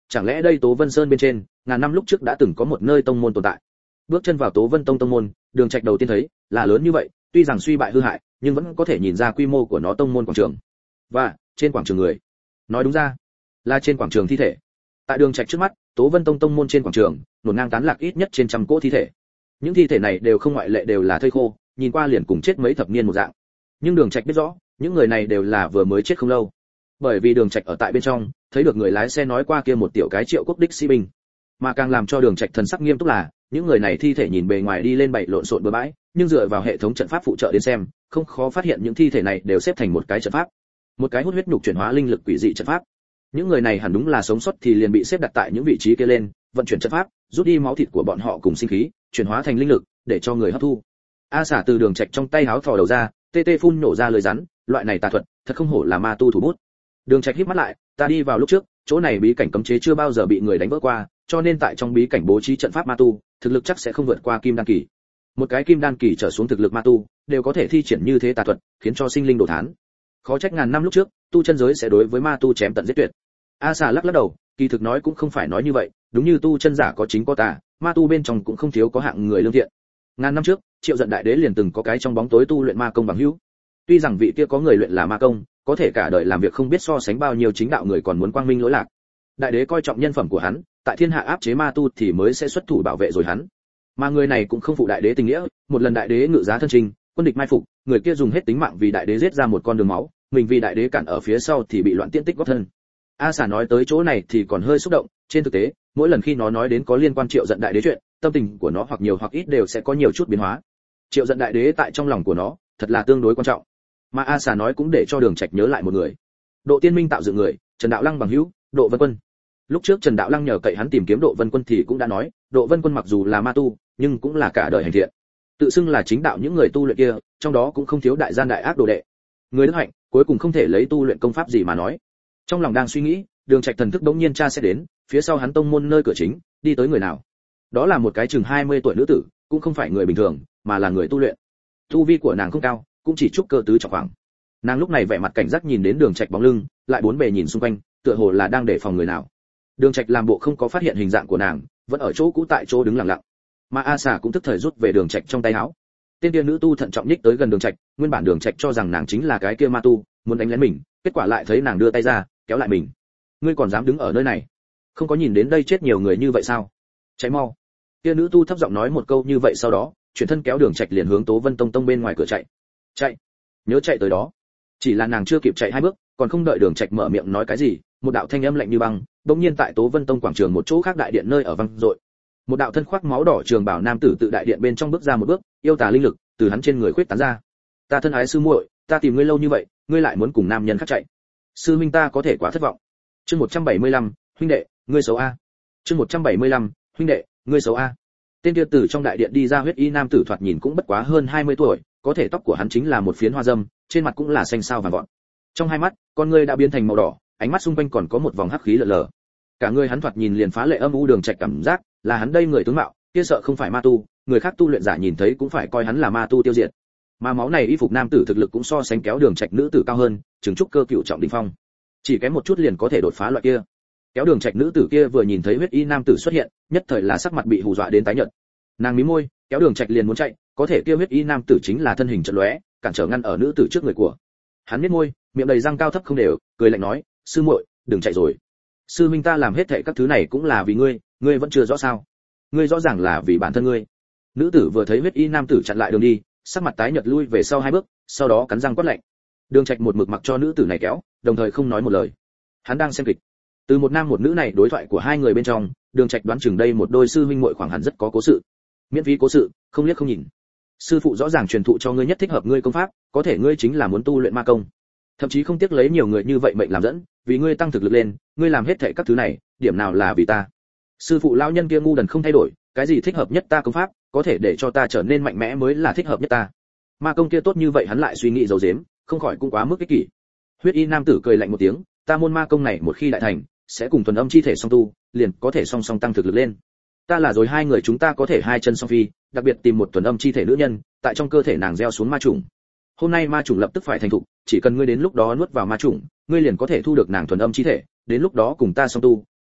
[SPEAKER 1] chẳng lẽ đây Tố Vân Sơn bên trên, ngàn năm lúc trước đã từng có một nơi tông môn tồn tại. Bước chân vào Tố Vân Tông tông môn, Đường Trạch đầu tiên thấy là lớn như vậy, tuy rằng suy bại hư hại, nhưng vẫn có thể nhìn ra quy mô của nó tông môn quảng trường. Và trên quảng trường người, nói đúng ra là trên quảng trường thi thể. Tại Đường Trạch trước mắt, Tố Vân Tông tông môn trên quảng trường, nổ ngang tán lạc ít nhất trên trăm cỗ thi thể. Những thi thể này đều không ngoại lệ đều là thây khô, nhìn qua liền cùng chết mấy thập niên một dạng. Nhưng Đường Trạch biết rõ, những người này đều là vừa mới chết không lâu. Bởi vì Đường Trạch ở tại bên trong, thấy được người lái xe nói qua kia một tiểu cái Triệu quốc đích sĩ binh. Mà càng làm cho Đường Trạch thần sắc nghiêm túc là, những người này thi thể nhìn bề ngoài đi lên bậy lộn xộn bừa bãi, nhưng dựa vào hệ thống trận pháp phụ trợ đến xem, không khó phát hiện những thi thể này đều xếp thành một cái trận pháp, một cái hút huyết nhục chuyển hóa linh lực quỷ dị trận pháp. Những người này hẳn đúng là sống sót thì liền bị xếp đặt tại những vị trí kia lên, vận chuyển trận pháp, rút đi máu thịt của bọn họ cùng sinh khí, chuyển hóa thành linh lực, để cho người hấp thu. A xả từ Đường Trạch trong tay háo thò đầu ra, tê tê phun nổ ra lời rắn, loại này tà thuật, thật không hổ là ma tu thủ bút. Đường Trạch híp mắt lại, ta đi vào lúc trước, chỗ này bí cảnh cấm chế chưa bao giờ bị người đánh vỡ qua, cho nên tại trong bí cảnh bố trí trận pháp ma tu, thực lực chắc sẽ không vượt qua kim đan kỳ. Một cái kim đan kỳ trở xuống thực lực ma tu, đều có thể thi triển như thế tà thuật, khiến cho sinh linh đổ thán. Khó trách ngàn năm lúc trước, tu chân giới sẽ đối với ma tu chém tận giết tuyệt. A xà lắc lắc đầu, kỳ thực nói cũng không phải nói như vậy, đúng như tu chân giả có chính có tà, ma tu bên trong cũng không thiếu có hạng người lương thiện. Ngàn năm trước, Triệu Giận Đại Đế liền từng có cái trong bóng tối tu luyện ma công bằng hữu. Tuy rằng vị kia có người luyện là ma công, có thể cả đời làm việc không biết so sánh bao nhiêu chính đạo người còn muốn quang minh lỗi lạc. Đại đế coi trọng nhân phẩm của hắn, tại thiên hạ áp chế ma tu thì mới sẽ xuất thủ bảo vệ rồi hắn. Mà người này cũng không phụ đại đế tình nghĩa, một lần đại đế ngự giá thân trình, quân địch mai phục, người kia dùng hết tính mạng vì đại đế giết ra một con đường máu, mình vì đại đế cản ở phía sau thì bị loạn tiễn tích góp thân. A xà nói tới chỗ này thì còn hơi xúc động, trên thực tế, mỗi lần khi nó nói đến có liên quan Triệu Giận Đại Đế chuyện, tâm tình của nó hoặc nhiều hoặc ít đều sẽ có nhiều chút biến hóa. Triệu Giận Đại Đế tại trong lòng của nó, thật là tương đối quan trọng. Mà A xà nói cũng để cho Đường Trạch nhớ lại một người. Độ Tiên Minh tạo dựng người, Trần Đạo Lăng bằng hữu, Độ Vân Quân. Lúc trước Trần Đạo Lăng nhờ cậy hắn tìm kiếm Độ Vân Quân thì cũng đã nói, Độ Vân Quân mặc dù là ma tu, nhưng cũng là cả đời hành thiện. Tự xưng là chính đạo những người tu luyện kia, trong đó cũng không thiếu đại gian đại ác đồ đệ. Người đức hạnh, cuối cùng không thể lấy tu luyện công pháp gì mà nói. Trong lòng đang suy nghĩ, Đường Trạch thần thức đống nhiên tra sẽ đến, phía sau hắn tông môn nơi cửa chính, đi tới người nào? Đó là một cái chừng 20 tuổi nữ tử, cũng không phải người bình thường, mà là người tu luyện. Tu vi của nàng không cao, cũng chỉ trúc cơ tứ trọng khoảng. Nàng lúc này vẻ mặt cảnh giác nhìn đến Đường Trạch bóng lưng, lại bốn bề nhìn xung quanh, tựa hồ là đang đề phòng người nào. Đường Trạch làm bộ không có phát hiện hình dạng của nàng, vẫn ở chỗ cũ tại chỗ đứng lặng lặng. Mà A Xà cũng tức thời rút về Đường Trạch trong tay áo. Tên kia nữ tu thận trọng nhích tới gần Đường Trạch, nguyên bản Đường Trạch cho rằng nàng chính là cái kia ma tu, muốn đánh lén mình, kết quả lại thấy nàng đưa tay ra, kéo lại mình. Ngươi còn dám đứng ở nơi này? Không có nhìn đến đây chết nhiều người như vậy sao? Chạy mau! Kia nữ tu thấp giọng nói một câu như vậy, sau đó chuyển thân kéo Đường Trạch liền hướng Tố Vân Tông tông bên ngoài cửa chạy. Chạy! Nhớ chạy tới đó. Chỉ là nàng chưa kịp chạy hai bước, còn không đợi Đường Trạch mở miệng nói cái gì, một đạo thanh âm lạnh như băng, đột nhiên tại Tố Vân Tông quảng trường một chỗ khác đại điện nơi ở vang dội. Một đạo thân khoác máu đỏ trường bào nam tử tự đại điện bên trong bước ra một bước, yêu tà linh lực từ hắn trên người khuyết tán ra. Ta thân ái sư muội, ta tìm ngươi lâu như vậy, ngươi lại muốn cùng nam nhân khác chạy. Sư huynh ta có thể quá thất vọng. Chương 175, huynh đệ, ngươi xấu a. Chương 175, huynh đệ, ngươi xấu a. Tên kia từ trong đại điện đi ra huyết y nam tử thoạt nhìn cũng bất quá hơn 20 tuổi, có thể tóc của hắn chính là một phiến hoa dâm, trên mặt cũng là xanh xao vàng vọt. Trong hai mắt, con ngươi đã biến thành màu đỏ, ánh mắt xung quanh còn có một vòng hắc khí lờ lờ. Cả người hắn thoạt nhìn liền phá lệ âm u. Đường Trạch cảm giác là hắn đây người tướng mạo, kia sợ không phải ma tu, người khác tu luyện giả nhìn thấy cũng phải coi hắn là ma tu tiêu diệt. Mà máu này y phục nam tử thực lực cũng so sánh kéo Đường Trạch nữ tử cao hơn, chứng trúc cơ cựu trọng đỉnh phong. Chỉ kém một chút liền có thể đột phá loại kia. Kéo Đường Trạch nữ tử kia vừa nhìn thấy huyết y nam tử xuất hiện, nhất thời là sắc mặt bị hù dọa đến tái nhợt. Nàng mím môi, kéo Đường Trạch liền muốn chạy, có thể kia huyết y nam tử chính là thân hình chợt lóe, cản trở ngăn ở nữ tử trước người của. Hắn nhếch môi, miệng đầy răng cao thấp không đều, cười lạnh nói, sư muội, đừng chạy rồi. Sư minh ta làm hết thảy các thứ này cũng là vì ngươi, ngươi vẫn chưa rõ sao? Ngươi rõ ràng là vì bản thân ngươi. Nữ tử vừa thấy huyết y nam tử chặn lại đường đi, sắc mặt tái nhợt lui về sau hai bước, sau đó cắn răng quát lạnh. Đường Trạch một mực mặc cho nữ tử này kéo, đồng thời không nói một lời. Hắn đang xem kịch. Từ một nam một nữ này đối thoại của hai người bên trong, Đường Trạch đoán chừng đây một đôi sư huynh muội khoảng hẳn rất có cố sự. Miễn phí cố sự, không liếc không nhìn. Sư phụ rõ ràng truyền thụ cho ngươi nhất thích hợp ngươi công pháp, có thể ngươi chính là muốn tu luyện ma công. Thậm chí không tiếc lấy nhiều người như vậy mệnh làm dẫn, vì ngươi tăng thực lực lên, ngươi làm hết thảy các thứ này, điểm nào là vì ta? Sư phụ lão nhân kia ngu đần không thay đổi, cái gì thích hợp nhất ta công pháp, có thể để cho ta trở nên mạnh mẽ mới là thích hợp nhất ta. Ma công kia tốt như vậy hắn lại suy nghĩ giấu giếm, không khỏi cũng quá mức ích kỷ. Huyết y nam tử cười lạnh một tiếng, ta môn ma công này một khi đại thành, sẽ cùng thuần âm chi thể song tu, liền có thể song song tăng thực lực lên. Ta là rồi hai người chúng ta có thể hai chân song phi, đặc biệt tìm một thuần âm chi thể nữ nhân, tại trong cơ thể nàng gieo xuống ma trùng. Hôm nay ma trùng lập tức phải thành thục, chỉ cần ngươi đến lúc đó nuốt vào ma trùng, ngươi liền có thể thu được nàng thuần âm chi thể, đến lúc đó cùng ta song tu,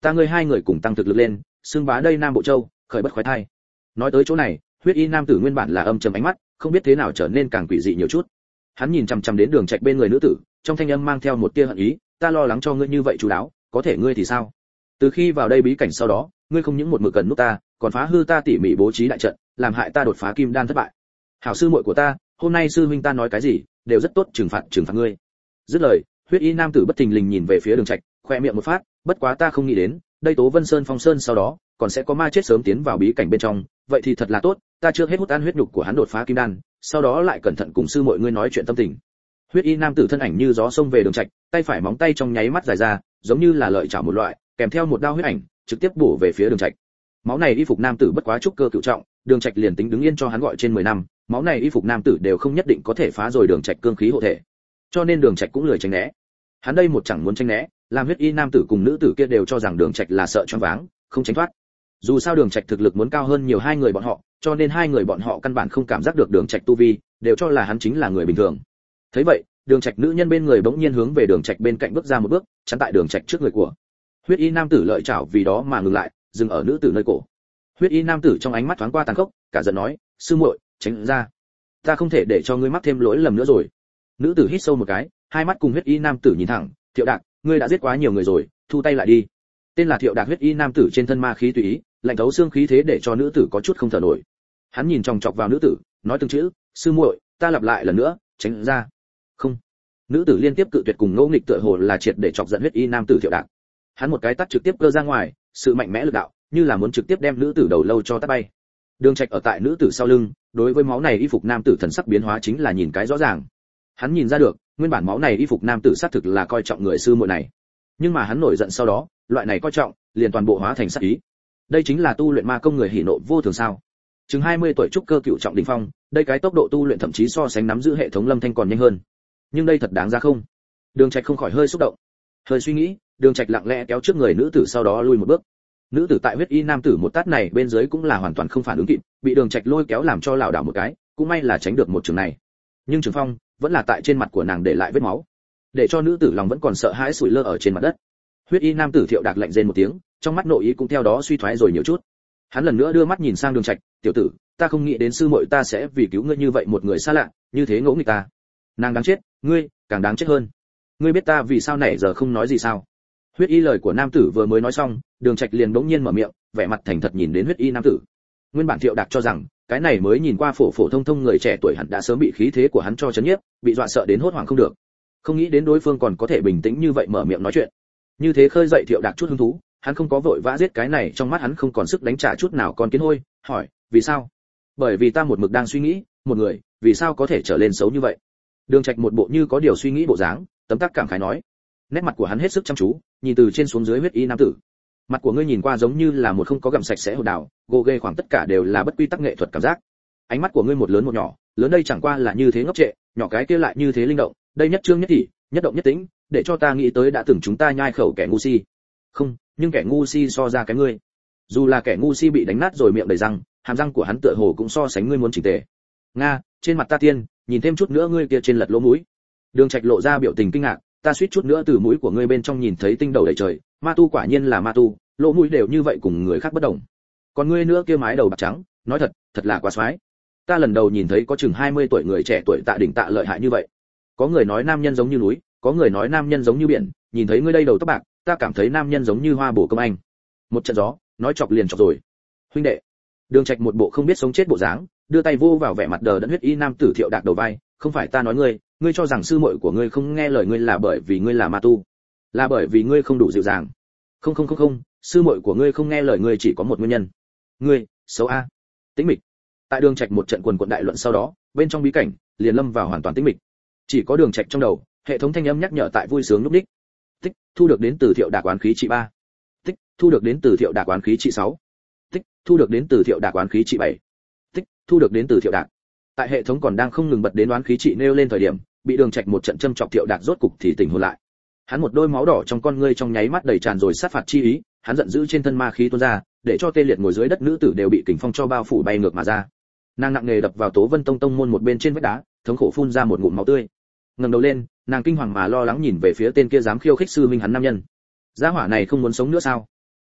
[SPEAKER 1] ta ngươi hai người cùng tăng thực lực lên, xưng bá đây Nam Bộ Châu, khởi bất khoái thai. Nói tới chỗ này, huyết y nam tử nguyên bản là âm trầm ánh mắt, không biết thế nào trở nên càng quỷ dị nhiều chút. Hắn nhìn chằm chằm đến Đường Trạch bên người nữ tử, trong thanh âm mang theo một tia hận ý, ta lo lắng cho ngươi như vậy chú đáo, có thể ngươi thì sao? Từ khi vào đây bí cảnh sau đó, ngươi không những một mực cần nút ta, còn phá hư ta tỉ mỉ bố trí đại trận, làm hại ta đột phá kim đan thất bại. Hảo sư muội của ta, hôm nay sư huynh ta nói cái gì, đều rất tốt, trừng phạt ngươi. Dứt lời, huyết y nam tử bất thình lình nhìn về phía Đường Trạch, khoe miệng một phát, bất quá ta không nghĩ đến, đây Tố Vân Sơn Phong Sơn sau đó, còn sẽ có ma chết sớm tiến vào bí cảnh bên trong, vậy thì thật là tốt, ta chưa hết hút ăn huyết nhục của hắn đột phá kim đan, sau đó lại cẩn thận cùng sư muội ngươi nói chuyện tâm tình. Huyết y nam tử thân ảnh như gió xông về Đường Trạch, tay phải móng tay trong nháy mắt dài ra, giống như là lợi chảo một loại, kèm theo một đao huyết ảnh, trực tiếp bổ về phía Đường Trạch. Máu này y phục nam tử bất quá trúc cơ cửu trọng, Đường Trạch liền tính đứng yên cho hắn gọi trên 10 năm, máu này y phục nam tử đều không nhất định có thể phá rồi Đường Trạch cương khí hộ thể. Cho nên Đường Trạch cũng lười tránh né. Hắn đây một chẳng muốn tránh né, làm huyết y nam tử cùng nữ tử kia đều cho rằng Đường Trạch là sợ choáng váng, không tránh thoát. Dù sao Đường Trạch thực lực muốn cao hơn nhiều hai người bọn họ, cho nên hai người bọn họ căn bản không cảm giác được Đường Trạch tu vi, đều cho là hắn chính là người bình thường. Thấy vậy, Đường Trạch nữ nhân bên người bỗng nhiên hướng về Đường Trạch bên cạnh bước ra một bước, chắn tại Đường Trạch trước người của. Huyết y nam tử lợi chảo vì đó mà ngừng lại, dừng ở nữ tử nơi cổ. Huyết y nam tử trong ánh mắt thoáng qua tàn khốc, cả giận nói, sư muội, tránh ra, ta không thể để cho ngươi mắc thêm lỗi lầm nữa rồi. Nữ tử hít sâu một cái, hai mắt cùng huyết y nam tử nhìn thẳng, Thiệu Đạc, ngươi đã giết quá nhiều người rồi, thu tay lại đi. Tên là Thiệu Đạc huyết y nam tử trên thân ma khí tùy ý, lạnh thấu xương khí thế để cho nữ tử có chút không thở nổi. Hắn nhìn chòng chọc vào nữ tử, nói từng chữ, sư muội, ta lặp lại lần nữa, tránh ra. Không. Nữ tử liên tiếp cự tuyệt cùng ngỗ nghịch tựa hồ là triệt để chọc giận huyết y nam tử Thiệu Đạc. Hắn một cái tát trực tiếp cơ ra ngoài, sự mạnh mẽ lực đạo, như là muốn trực tiếp đem nữ tử đầu lâu cho tát bay. Đường Trạch ở tại nữ tử sau lưng, đối với máu này y phục nam tử thần sắc biến hóa chính là nhìn cái rõ ràng. Hắn nhìn ra được, nguyên bản máu này y phục nam tử xác thực là coi trọng người sư muội này, nhưng mà hắn nổi giận sau đó, loại này coi trọng liền toàn bộ hóa thành sát ý. Đây chính là tu luyện ma công người hỉ nộ vô thường sao? Chừng 20 tuổi trúc cơ cựu trọng đỉnh phong, đây cái tốc độ tu luyện thậm chí so sánh nắm giữ hệ thống Lâm Thanh còn nhanh hơn. Nhưng đây thật đáng ra không? Đường Trạch không khỏi hơi xúc động. Hơi suy nghĩ, Đường Trạch lặng lẽ kéo trước người nữ tử sau đó lui một bước. Nữ tử tại huyết y nam tử một tát này bên dưới cũng là hoàn toàn không phản ứng kịp, bị Đường Trạch lôi kéo làm cho lảo đảo một cái, cũng may là tránh được một trường này. Nhưng Trường Phong vẫn là tại trên mặt của nàng để lại vết máu, để cho nữ tử lòng vẫn còn sợ hãi sủi lơ ở trên mặt đất. Huyết y nam tử Thiệu Đạc lạnh rên một tiếng, trong mắt nội ý cũng theo đó suy thoái rồi nhiều chút. Hắn lần nữa đưa mắt nhìn sang Đường Trạch, tiểu tử, ta không nghĩ đến sư muội ta sẽ vì cứu ngươi như vậy một người xa lạ, như thế ngỗ nghịch ta. Nàng đáng chết, ngươi càng đáng chết hơn. Ngươi biết ta vì sao nãy giờ không nói gì sao? Huyết y lời của nam tử vừa mới nói xong, Đường Trạch liền bỗng nhiên mở miệng, vẻ mặt thành thật nhìn đến huyết y nam tử. Nguyên bản Thiệu Đạc cho rằng, cái này mới nhìn qua phổ phổ thông thông người trẻ tuổi hẳn đã sớm bị khí thế của hắn cho chấn nhiếp, bị dọa sợ đến hốt hoảng không được. Không nghĩ đến đối phương còn có thể bình tĩnh như vậy mở miệng nói chuyện. Như thế khơi dậy Thiệu Đạc chút hứng thú, hắn không có vội vã giết cái này, trong mắt hắn không còn sức đánh trả chút nào con kiến hôi, hỏi, vì sao? Bởi vì ta một mực đang suy nghĩ, một người, vì sao có thể trở lên xấu như vậy? Đường Trạch một bộ như có điều suy nghĩ bộ dáng, tấm tắc cảm khái nói. Nét mặt của hắn hết sức chăm chú, nhìn từ trên xuống dưới huyết y nam tử. Mặt của ngươi nhìn qua giống như là một không có gặm sạch sẽ hồ đào, gồ ghê khoảng tất cả đều là bất quy tắc nghệ thuật cảm giác. Ánh mắt của ngươi một lớn một nhỏ, lớn đây chẳng qua là như thế ngốc trệ, nhỏ cái kia lại như thế linh động, đây nhất trương nhất thị, nhất động nhất tĩnh, để cho ta nghĩ tới đã từng chúng ta nhai khẩu kẻ ngu si. Không, nhưng kẻ ngu si so ra cái ngươi. Dù là kẻ ngu si bị đánh nát rồi miệng đầy răng, hàm răng của hắn tựa hồ cũng so sánh ngươi muốn chỉnh tề. Nga, trên mặt ta tiên, nhìn thêm chút nữa ngươi kia trên lật lỗ mũi. Đường Trạch lộ ra biểu tình kinh ngạc, ta suýt chút nữa từ mũi của ngươi bên trong nhìn thấy tinh đầu đầy trời, ma tu quả nhiên là ma tu, lỗ mũi đều như vậy cùng người khác bất đồng. Còn ngươi nữa kia mái đầu bạc trắng, nói thật, thật là quá xoái. Ta lần đầu nhìn thấy có chừng 20 tuổi người trẻ tuổi tạ đỉnh tạ lợi hại như vậy. Có người nói nam nhân giống như núi, có người nói nam nhân giống như biển, nhìn thấy ngươi đây đầu tóc bạc, ta cảm thấy nam nhân giống như hoa bổ công anh. Một trận gió, nói chọc liền chọc rồi. Huynh đệ. Đường Trạch một bộ không biết sống chết bộ dáng, đưa tay vô vào vẻ mặt đờ đẫn huyết y nam tử Thiệu Đạc đầu vai, không phải ta nói ngươi, ngươi cho rằng sư muội của ngươi không nghe lời ngươi là bởi vì ngươi là ma tu, là bởi vì ngươi không đủ dịu dàng. Không, sư muội của ngươi không nghe lời ngươi chỉ có một nguyên nhân. Ngươi, xấu a. Tĩnh mịch. Tại Đường Trạch một trận quần quần đại luận sau đó, bên trong bí cảnh liền lâm vào hoàn toàn tĩnh mịch. Chỉ có Đường Trạch trong đầu, hệ thống thanh âm nhắc nhở tại vui sướng lúc đích. Tích, thu được đến từ Thiệu Đạc oán khí trị 3. Tích, thu được đến từ Thiệu Đạc oán khí trị 6. Tích, thu được đến từ Thiệu Đạc oán khí trị 7. Tích, thu được đến từ Thiệu Đạc. Tại hệ thống còn đang không ngừng bật đến oán khí trị nêu lên thời điểm, bị Đường Trạch một trận châm chọc Thiệu Đạc rốt cục thì tỉnh hồn lại. Hắn một đôi máu đỏ trong con ngươi trong nháy mắt đầy tràn rồi sát phạt chi ý, hắn giận dữ trên thân ma khí tuôn ra, để cho tê liệt ngồi dưới đất nữ tử đều bị kình phong cho bao phủ bay ngược mà ra. Nàng nặng nề đập vào Tố Vân Tông môn một bên trên vách đá, thống khổ phun ra một ngụm máu tươi. Ngẩng đầu lên, nàng kinh hoàng mà lo lắng nhìn về phía tên kia dám khiêu khích sư minh hắn nam nhân. Gia hỏa này không muốn sống nữa sao?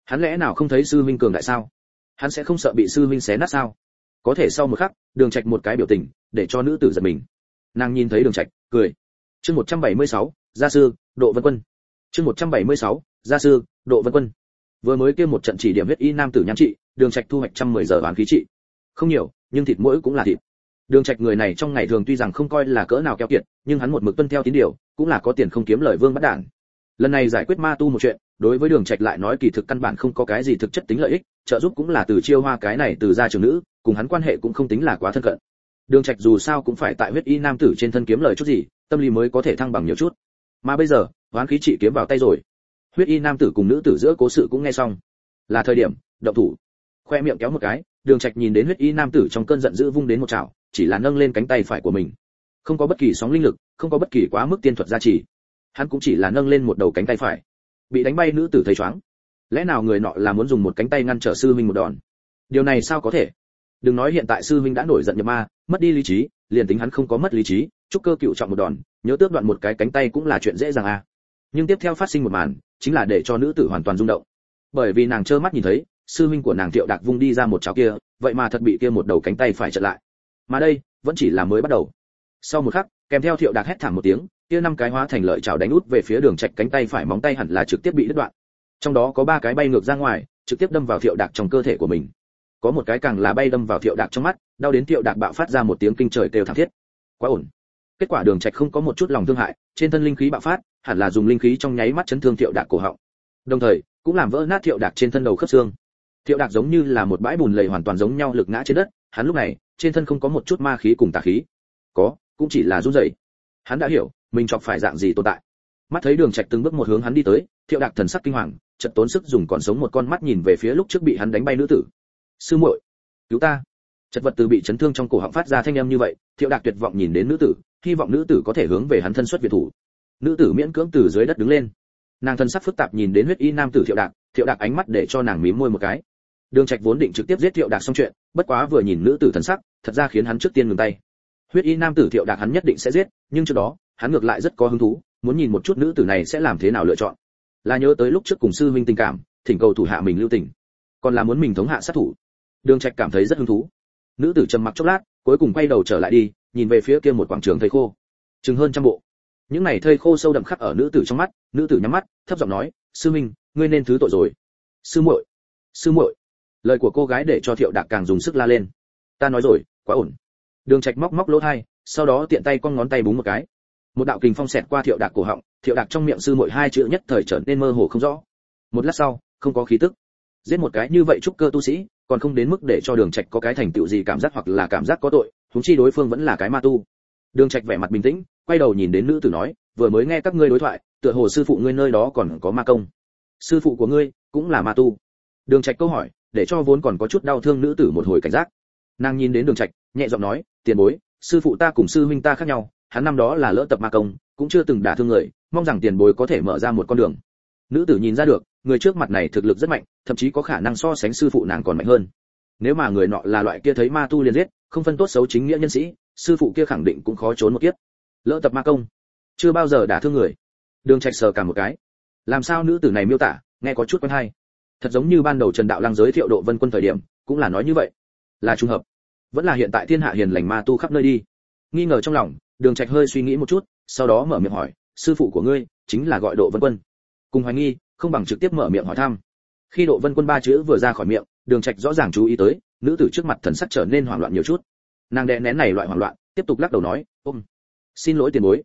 [SPEAKER 1] Hắn lẽ nào không thấy sư huynh cường đại sao? Hắn sẽ không sợ bị sư huynh xé nát sao? Có thể sau một khắc, Đường Trạch một cái biểu tình, để cho nữ tử giật mình. Nàng nhìn thấy Đường Trạch, cười. Chương 176, gia sư, Độ Vân Quân. Chương 176, gia sư, Độ Vân Quân. Vừa mới kia một trận chỉ điểm huyết y nam tử nhan trị, Đường Trạch thu hoạch 110 giờ bán khí trị. Không nhiều, nhưng thịt mỗi cũng là thịt. Đường Trạch người này trong ngày thường tuy rằng không coi là cỡ nào keo kiệt, nhưng hắn một mực tuân theo tín điều, cũng là có tiền không kiếm lời vương bắt đản. Lần này giải quyết ma tu một chuyện, đối với Đường Trạch lại nói kỳ thực căn bản không có cái gì thực chất tính lợi ích, trợ giúp cũng là từ chiêu hoa cái này từ gia trưởng nữ, cùng hắn quan hệ cũng không tính là quá thân cận. Đường Trạch dù sao cũng phải tại huyết y nam tử trên thân kiếm lời chút gì, tâm lý mới có thể thăng bằng nhiều chút. Mà bây giờ, hoán khí trị kiếm vào tay rồi. Huyết y nam tử cùng nữ tử giữa cố sự cũng nghe xong. Là thời điểm động thủ. Khoe miệng kéo một cái, Đường Trạch nhìn đến huyết y nam tử trong cơn giận dữ vung đến một chảo, chỉ là nâng lên cánh tay phải của mình. Không có bất kỳ sóng linh lực, không có bất kỳ quá mức tiên thuật gia trì. Hắn cũng chỉ là nâng lên một đầu cánh tay phải. Bị đánh bay nữ tử thấy choáng. Lẽ nào người nọ là muốn dùng một cánh tay ngăn trở sư huynh một đòn? Điều này sao có thể? Đừng nói hiện tại sư huynh đã nổi giận nhập ma, mất đi lý trí, liền tính hắn không có mất lý trí, trúc cơ cựu trọng một đòn, nhớ tước đoạn một cái cánh tay cũng là chuyện dễ dàng à. Nhưng tiếp theo phát sinh một màn, chính là để cho nữ tử hoàn toàn rung động. Bởi vì nàng trơ mắt nhìn thấy, sư huynh của nàng Thiệu Đạc vung đi ra một chảo kia, vậy mà thật bị kia một đầu cánh tay phải chặn lại. Mà đây, vẫn chỉ là mới bắt đầu. Sau một khắc, kèm theo Thiệu Đạc hét thảm một tiếng, kia 5 cái hóa thành lợi chảo đánh út về phía Đường Trạch cánh tay phải móng tay hẳn là trực tiếp bị đứt đoạn. Trong đó có 3 cái bay ngược ra ngoài, trực tiếp đâm vào Thiệu Đạc trong cơ thể của mình. Có một cái càng là bay đâm vào Thiệu Đạc trong mắt, đau đến Thiệu Đạc bạo phát ra một tiếng kinh trời kêu thảm thiết. Quá ổn. Kết quả Đường Trạch không có một chút lòng thương hại, trên thân linh khí bạo phát, hẳn là dùng linh khí trong nháy mắt chấn thương Thiệu Đạc cổ họng. Đồng thời, cũng làm vỡ nát Thiệu Đạc trên thân đầu khớp xương. Thiệu Đạc giống như là một bãi bùn lầy hoàn toàn giống nhau lực ngã trên đất, hắn lúc này, trên thân không có một chút ma khí cùng tà khí. Có, cũng chỉ là run rẩy. Hắn đã hiểu, mình chọc phải dạng gì tồn tại. Mắt thấy Đường Trạch từng bước một hướng hắn đi tới, Thiệu Đạc thần sắc kinh hoàng, chợt tốn sức dùng còn sống một con mắt nhìn về phía lúc trước bị hắn đánh bay nữ tử. Sư muội, cứu ta! Chật vật từ bị chấn thương trong cổ họng phát ra thanh âm như vậy, Thiệu Đạc tuyệt vọng nhìn đến nữ tử, hy vọng nữ tử có thể hướng về hắn thân xuất viện thủ. Nữ tử miễn cưỡng từ dưới đất đứng lên. Nàng thân sắc phức tạp nhìn đến huyết y nam tử Thiệu Đạc ánh mắt để cho nàng mím môi một cái. Đường Trạch vốn định trực tiếp giết Thiệu Đạc xong chuyện, bất quá vừa nhìn nữ tử thần sắc, thật ra khiến hắn trước tiên ngừng tay. Huyết y nam tử Thiệu Đạc hắn nhất định sẽ giết, nhưng trước đó, hắn ngược lại rất có hứng thú, muốn nhìn một chút nữ tử này sẽ làm thế nào lựa chọn. Là nhớ tới lúc trước cùng sư huynh tình cảm, thỉnh cầu thủ hạ mình lưu tình, còn là muốn mình thống hạ sát thủ. Đường Trạch cảm thấy rất hứng thú. Nữ tử trầm mặc chốc lát, cuối cùng quay đầu trở lại đi, nhìn về phía kia một quảng trường thây khô, chừng hơn 100 bộ. Những này thây khô sâu đậm khắc ở nữ tử trong mắt, nữ tử nhắm mắt, thấp giọng nói, sư minh, ngươi nên thứ tội rồi. Sư muội, sư muội. Lời của cô gái để cho Thiệu Đạc càng dùng sức la lên. Ta nói rồi, quá ổn. Đường Trạch móc móc lỗ tai, sau đó tiện tay con ngón tay búng một cái. Một đạo kình phong xẹt qua Thiệu Đạc cổ họng, Thiệu Đạc trong miệng sư muội 2 chữ nhất thời trở nên mơ hồ không rõ. Một lát sau, không có khí tức. Giết một cái như vậy trúc cơ tu sĩ, còn không đến mức để cho Đường Trạch có cái thành tựu gì cảm giác hoặc là cảm giác có tội, huống chi đối phương vẫn là cái ma tu. Đường Trạch vẻ mặt bình tĩnh, quay đầu nhìn đến nữ tử nói, vừa mới nghe các ngươi đối thoại, tựa hồ sư phụ ngươi nơi đó còn có ma công. Sư phụ của ngươi cũng là ma tu. Đường Trạch câu hỏi, để cho vốn còn có chút đau thương nữ tử một hồi cảnh giác. Nàng nhìn đến Đường Trạch, nhẹ giọng nói, tiền bối, sư phụ ta cùng sư huynh ta khác nhau, hắn năm đó là lỡ tập ma công, cũng chưa từng đả thương người, mong rằng tiền bối có thể mở ra một con đường. Nữ tử nhìn ra được, người trước mặt này thực lực rất mạnh, thậm chí có khả năng so sánh sư phụ nàng còn mạnh hơn. Nếu mà người nọ là loại kia thấy ma tu liền giết, không phân tốt xấu chính nghĩa nhân sĩ, sư phụ kia khẳng định cũng khó trốn một kiếp. Lỡ tập ma công, chưa bao giờ đả thương người. Đường Trạch sờ cả một cái. Làm sao nữ tử này miêu tả, nghe có chút quen hay. Thật giống như ban đầu Trần Đạo Lăng giới thiệu Độ Vân Quân thời điểm, cũng là nói như vậy. Là trùng hợp, vẫn là hiện tại thiên hạ hiền lành ma tu khắp nơi đi. Nghi ngờ trong lòng, Đường Trạch hơi suy nghĩ một chút, sau đó mở miệng hỏi, sư phụ của ngươi chính là gọi Độ Vân Quân? Cùng hoài nghi, không bằng trực tiếp mở miệng hỏi thăm. Khi Độ Vân Quân 3 chữ vừa ra khỏi miệng, Đường Trạch rõ ràng chú ý tới, nữ tử trước mặt thần sắc trở nên hoảng loạn nhiều chút. Nàng đè nén này loại hoảng loạn, tiếp tục lắc đầu nói, xin lỗi tiền bối,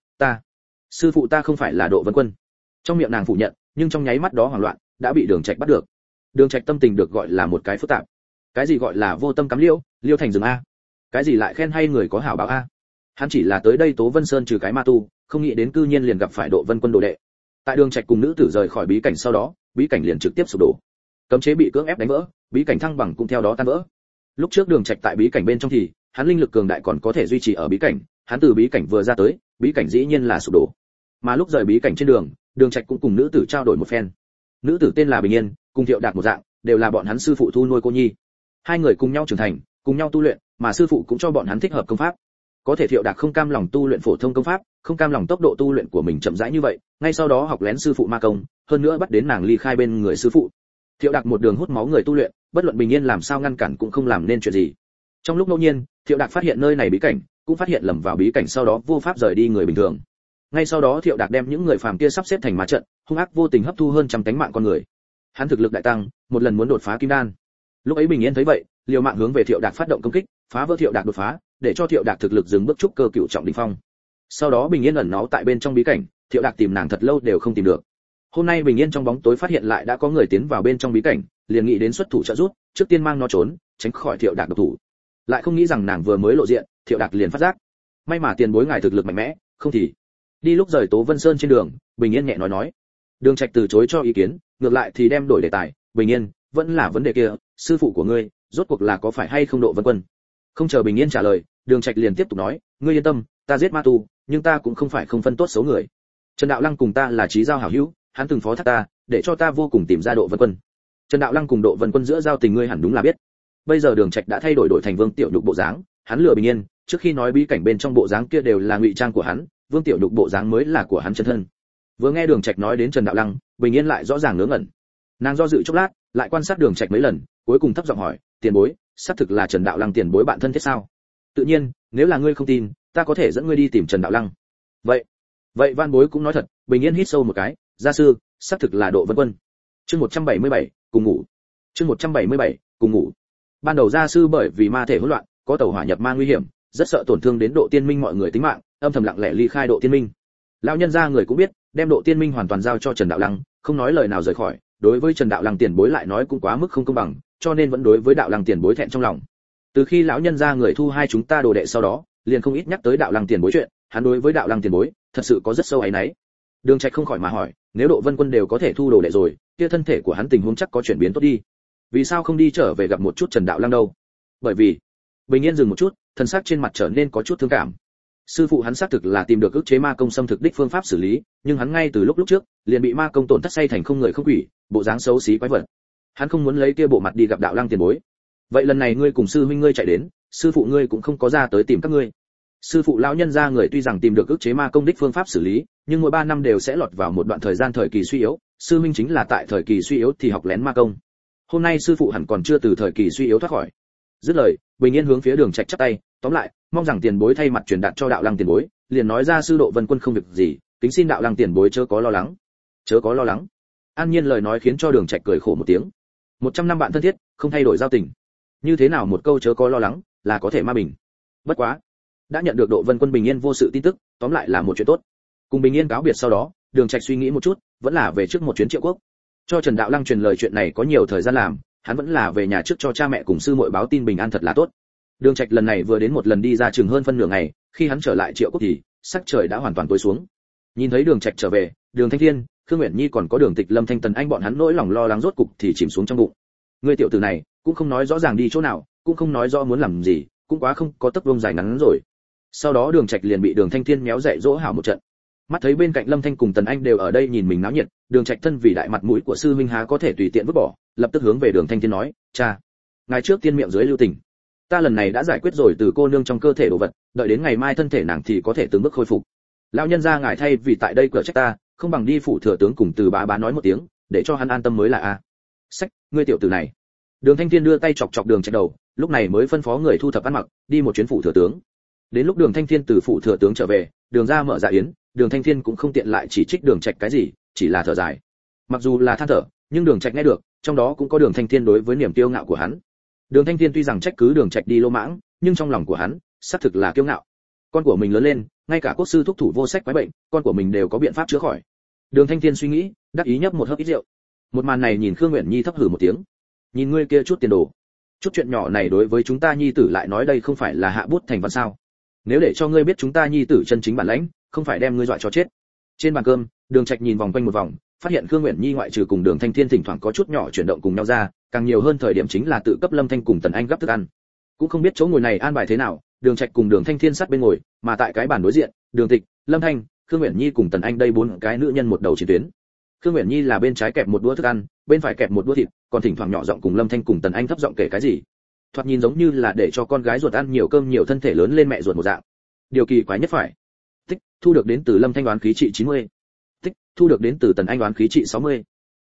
[SPEAKER 1] sư phụ ta không phải là Độ Vân Quân. Trong miệng nàng phủ nhận, nhưng trong nháy mắt đó hoảng loạn đã bị Đường Trạch bắt được. Đường Trạch tâm tình được gọi là một cái phức tạp. Cái gì gọi là vô tâm cắm liễu, liêu thành rừng a? Cái gì lại khen hay người có hảo báo a? Hắn chỉ là tới đây Tố Vân Sơn trừ cái ma tu, không nghĩ đến cư nhiên liền gặp phải Độ Vân Quân đồ đệ. Tại Đường Trạch cùng nữ tử rời khỏi bí cảnh sau đó, bí cảnh liền trực tiếp sụp đổ. Cấm chế bị cưỡng ép đánh vỡ, bí cảnh thăng bằng cũng theo đó tan vỡ. Lúc trước Đường Trạch tại bí cảnh bên trong thì, hắn linh lực cường đại còn có thể duy trì ở bí cảnh, hắn từ bí cảnh vừa ra tới, bí cảnh dĩ nhiên là sụp đổ. Mà lúc rời bí cảnh trên đường, Đường Trạch cũng cùng nữ tử trao đổi một phen. Nữ tử tên là Bình Yên, cùng Thiệu Đạc một dạng, đều là bọn hắn sư phụ thu nuôi cô nhi. Hai người cùng nhau trưởng thành, cùng nhau tu luyện, mà sư phụ cũng cho bọn hắn thích hợp công pháp. Có thể Thiệu Đạc không cam lòng tu luyện phổ thông công pháp, không cam lòng tốc độ tu luyện của mình chậm rãi như vậy, ngay sau đó học lén sư phụ ma công, hơn nữa bắt đến nàng ly khai bên người sư phụ. Thiệu Đạc một đường hút máu người tu luyện, bất luận Bình Yên làm sao ngăn cản cũng không làm nên chuyện gì. Trong lúc ngẫu nhiên, Thiệu Đạc phát hiện nơi này bí cảnh, cũng phát hiện lầm vào bí cảnh sau đó vô pháp rời đi người bình thường. Ngay sau đó Thiệu Đạc đem những người phàm kia sắp xếp thành ma trận, hung ác vô tình hấp thu hơn trăm cánh mạng con người. Hắn thực lực đại tăng, một lần muốn đột phá kim đan. Lúc ấy Bình Yên thấy vậy, liều mạng hướng về Thiệu Đạc phát động công kích, phá vỡ Thiệu Đạc đột phá, để cho Thiệu Đạc thực lực dừng bước trúc cơ cựu trọng đỉnh phong. Sau đó Bình Yên ẩn náu tại bên trong bí cảnh, Thiệu Đạc tìm nàng thật lâu đều không tìm được. Hôm nay Bình Yên trong bóng tối phát hiện lại đã có người tiến vào bên trong bí cảnh, liền nghĩ đến xuất thủ trợ giúp, trước tiên mang nó trốn, tránh khỏi Thiệu Đạc độc thủ. Lại không nghĩ rằng nàng vừa mới lộ diện, Thiệu Đạc liền phát giác. May mà tiền bối ngài thực lực mạnh mẽ, không thì. Đi lúc rời Tố Vân Sơn trên đường, Bình Yên nhẹ nói. Đường Trạch từ chối cho ý kiến, ngược lại thì đem đổi đề tài. Bình Yên, vẫn là vấn đề kia, sư phụ của ngươi, rốt cuộc là có phải hay không Độ Vân Quân? Không chờ Bình Yên trả lời, Đường Trạch liền tiếp tục nói, ngươi yên tâm, ta giết ma tu, nhưng ta cũng không phải không phân tốt xấu người. Trần Đạo Lăng cùng ta là chí giao hảo hữu, hắn từng phó thác ta, để cho ta vô cùng tìm ra Độ Vân Quân. Trần Đạo Lăng cùng Độ Vân Quân giữa giao tình ngươi hẳn đúng là biết. Bây giờ Đường Trạch đã thay đổi thành Vương Tiểu Nhục bộ dáng, hắn lừa Bình Yên, trước khi nói bí cảnh bên trong bộ dáng kia đều là ngụy trang của hắn, Vương Tiểu Nhục bộ dáng mới là của hắn chân thân. Vừa nghe Đường Trạch nói đến Trần Đạo Lăng, Bình Yên lại rõ ràng ngớ ngẩn. Nàng do dự chốc lát, lại quan sát Đường Trạch mấy lần, cuối cùng thấp giọng hỏi, tiền bối, xác thực là Trần Đạo Lăng tiền bối bạn thân thiết sao? Tự nhiên, nếu là ngươi không tin, ta có thể dẫn ngươi đi tìm Trần Đạo Lăng. Vậy Van Bối cũng nói thật. Bình Yên hít sâu một cái, gia sư, xác thực là Độ Vân Quân. Chương 177, cùng ngủ. Chương 177, cùng ngủ. Ban đầu gia sư bởi vì ma thể hỗn loạn, có tẩu hỏa nhập ma nguy hiểm, rất sợ tổn thương đến Độ Tiên Minh mọi người tính mạng, âm thầm lặng lẽ ly khai Độ Tiên Minh. Lão nhân gia người cũng biết, đem Độ Tiên Minh hoàn toàn giao cho Trần Đạo Lăng, không nói lời nào rời khỏi, đối với Trần Đạo Lăng tiền bối lại nói cũng quá mức không công bằng, cho nên vẫn đối với Đạo Lăng tiền bối thẹn trong lòng. Từ khi lão nhân gia người thu hai chúng ta đồ đệ sau đó, liền không ít nhắc tới Đạo Lăng tiền bối chuyện, hắn đối với Đạo Lăng tiền bối thật sự có rất sâu áy náy. Đường Trạch không khỏi mà hỏi, nếu Độ Vân Quân đều có thể thu đồ đệ rồi, kia thân thể của hắn tình huống chắc có chuyển biến tốt đi. Vì sao không đi trở về gặp một chút Trần Đạo Lăng đâu? Bởi vì, Bình Yên dừng một chút, thân xác trên mặt trở nên có chút thương cảm. Sư phụ hắn xác thực là tìm được ức chế ma công xâm thực đích phương pháp xử lý, nhưng hắn ngay từ lúc trước, liền bị ma công tổn thất say thành không người không quỷ, bộ dáng xấu xí quái vật. Hắn không muốn lấy kia bộ mặt đi gặp Đạo Lăng tiền bối. Vậy lần này ngươi cùng sư huynh ngươi chạy đến, sư phụ ngươi cũng không có ra tới tìm các ngươi. Sư phụ lão nhân gia người tuy rằng tìm được ức chế ma công đích phương pháp xử lý, nhưng mỗi 3 năm đều sẽ lọt vào một đoạn thời gian thời kỳ suy yếu, sư huynh chính là tại thời kỳ suy yếu thì học lén ma công. Hôm nay sư phụ hẳn còn chưa từ thời kỳ suy yếu thoát khỏi. Dứt lời, Bình Yên hướng phía Đường Trạch chắp tay, tóm lại, mong rằng tiền bối thay mặt truyền đạt cho Đạo Lăng tiền bối, liền nói ra sư Độ Vân Quân không việc gì, kính xin Đạo Lăng tiền bối chớ có lo lắng. Chớ có lo lắng. An Nhiên lời nói khiến cho Đường Trạch cười khổ một tiếng. 100 năm bạn thân thiết, không thay đổi giao tình. Như thế nào một câu chớ có lo lắng, là có thể ma bình. Bất quá, đã nhận được Độ Vân Quân bình yên vô sự tin tức, tóm lại là một chuyện tốt. Cùng bình yên cáo biệt sau đó, Đường Trạch suy nghĩ một chút, vẫn là về trước một chuyến Triệu Quốc. Cho Trần Đạo Lăng truyền lời chuyện này có nhiều thời gian làm, hắn vẫn là về nhà trước cho cha mẹ cùng sư muội báo tin bình an thật là tốt. Đường Trạch lần này vừa đến một lần đi ra chừng hơn phân nửa ngày, khi hắn trở lại Triệu Quốc thì sắc trời đã hoàn toàn tối xuống. Nhìn thấy Đường Trạch trở về, Đường Thanh Thiên, Khương Uyển Nhi còn có Đường Tịch Lâm Thanh Tần Anh bọn hắn nỗi lòng lo lắng rốt cục thì chìm xuống trong bụng. Người tiểu tử này, cũng không nói rõ ràng đi chỗ nào, cũng không nói rõ muốn làm gì, cũng quá không có tấc vuông dài ngắn rồi. Sau đó Đường Trạch liền bị Đường Thanh Thiên méo dạy dỗ hảo một trận. Mắt thấy bên cạnh Lâm Thanh cùng Tần Anh đều ở đây nhìn mình náo nhiệt, Đường Trạch thân vì đại mặt mũi của sư huynh há có thể tùy tiện vứt bỏ, lập tức hướng về Đường Thanh Thiên nói, "Cha, ngài trước tiên miệng dưới lưu tình. Ta lần này đã giải quyết rồi từ cô nương trong cơ thể đồ vật, đợi đến ngày mai thân thể nàng thì có thể từng bước khôi phục. Lão nhân gia ngài thay vì tại đây cửa trách ta, không bằng đi phủ thừa tướng cùng từ bá nói một tiếng, để cho hắn an tâm mới là a." Sách, ngươi tiểu tử này. Đường Thanh Thiên đưa tay chọc chọc Đường Trạch đầu, lúc này mới phân phó người thu thập ăn mặc, đi một chuyến phủ thừa tướng. Đến lúc Đường Thanh Thiên từ phủ thừa tướng trở về, Đường gia mở dạ yến, Đường Thanh Thiên cũng không tiện lại chỉ trích Đường Trạch cái gì, chỉ là thở dài. Mặc dù là than thở, nhưng Đường Trạch nghe được, trong đó cũng có Đường Thanh Thiên đối với niềm kiêu ngạo của hắn. Đường Thanh Thiên tuy rằng trách cứ Đường Trạch đi lô mãng, nhưng trong lòng của hắn, xác thực là kiêu ngạo. Con của mình lớn lên, ngay cả quốc sư thúc thủ vô sách quái bệnh, con của mình đều có biện pháp chữa khỏi. Đường Thanh Thiên suy nghĩ, đắc ý nhấp một hớp ít rượu. Một màn này nhìn Khương Uyển Nhi thấp hừ một tiếng. Nhìn ngươi kia chút tiền đồ, chút chuyện nhỏ này đối với chúng ta nhi tử lại nói đây không phải là hạ bút thành văn sao? Nếu để cho ngươi biết chúng ta nhi tử chân chính bản lãnh, không phải đem ngươi dọa cho chết. Trên bàn cơm, Đường Trạch nhìn vòng quanh một vòng, phát hiện Khương Uyển Nhi ngoại trừ cùng Đường Thanh Thiên thỉnh thoảng có chút nhỏ chuyển động cùng nhau ra, càng nhiều hơn thời điểm chính là tự cấp Lâm Thanh cùng Tần Anh gấp thức ăn. Cũng không biết chỗ ngồi này an bài thế nào, Đường Trạch cùng Đường Thanh Thiên sát bên ngồi, mà tại cái bàn đối diện, Đường Tịch, Lâm Thanh, Khương Uyển Nhi cùng Tần Anh đây 4 cái nữ nhân một đầu chiến tuyến. Khương Uyển Nhi là bên trái kẹp một đũa thức ăn, bên phải kẹp một đũa thịt, còn thỉnh thoảng nhỏ giọng cùng Lâm Thanh cùng Tần Anh thấp giọng kể cái gì. Thoạt nhìn giống như là để cho con gái ruột ăn nhiều cơm nhiều thân thể lớn lên mẹ ruột một dạng. Điều kỳ quái nhất phải, tích thu được đến từ Lâm Thanh đoán khí trị 90. Tích thu được đến từ Tần Anh đoán khí trị 60.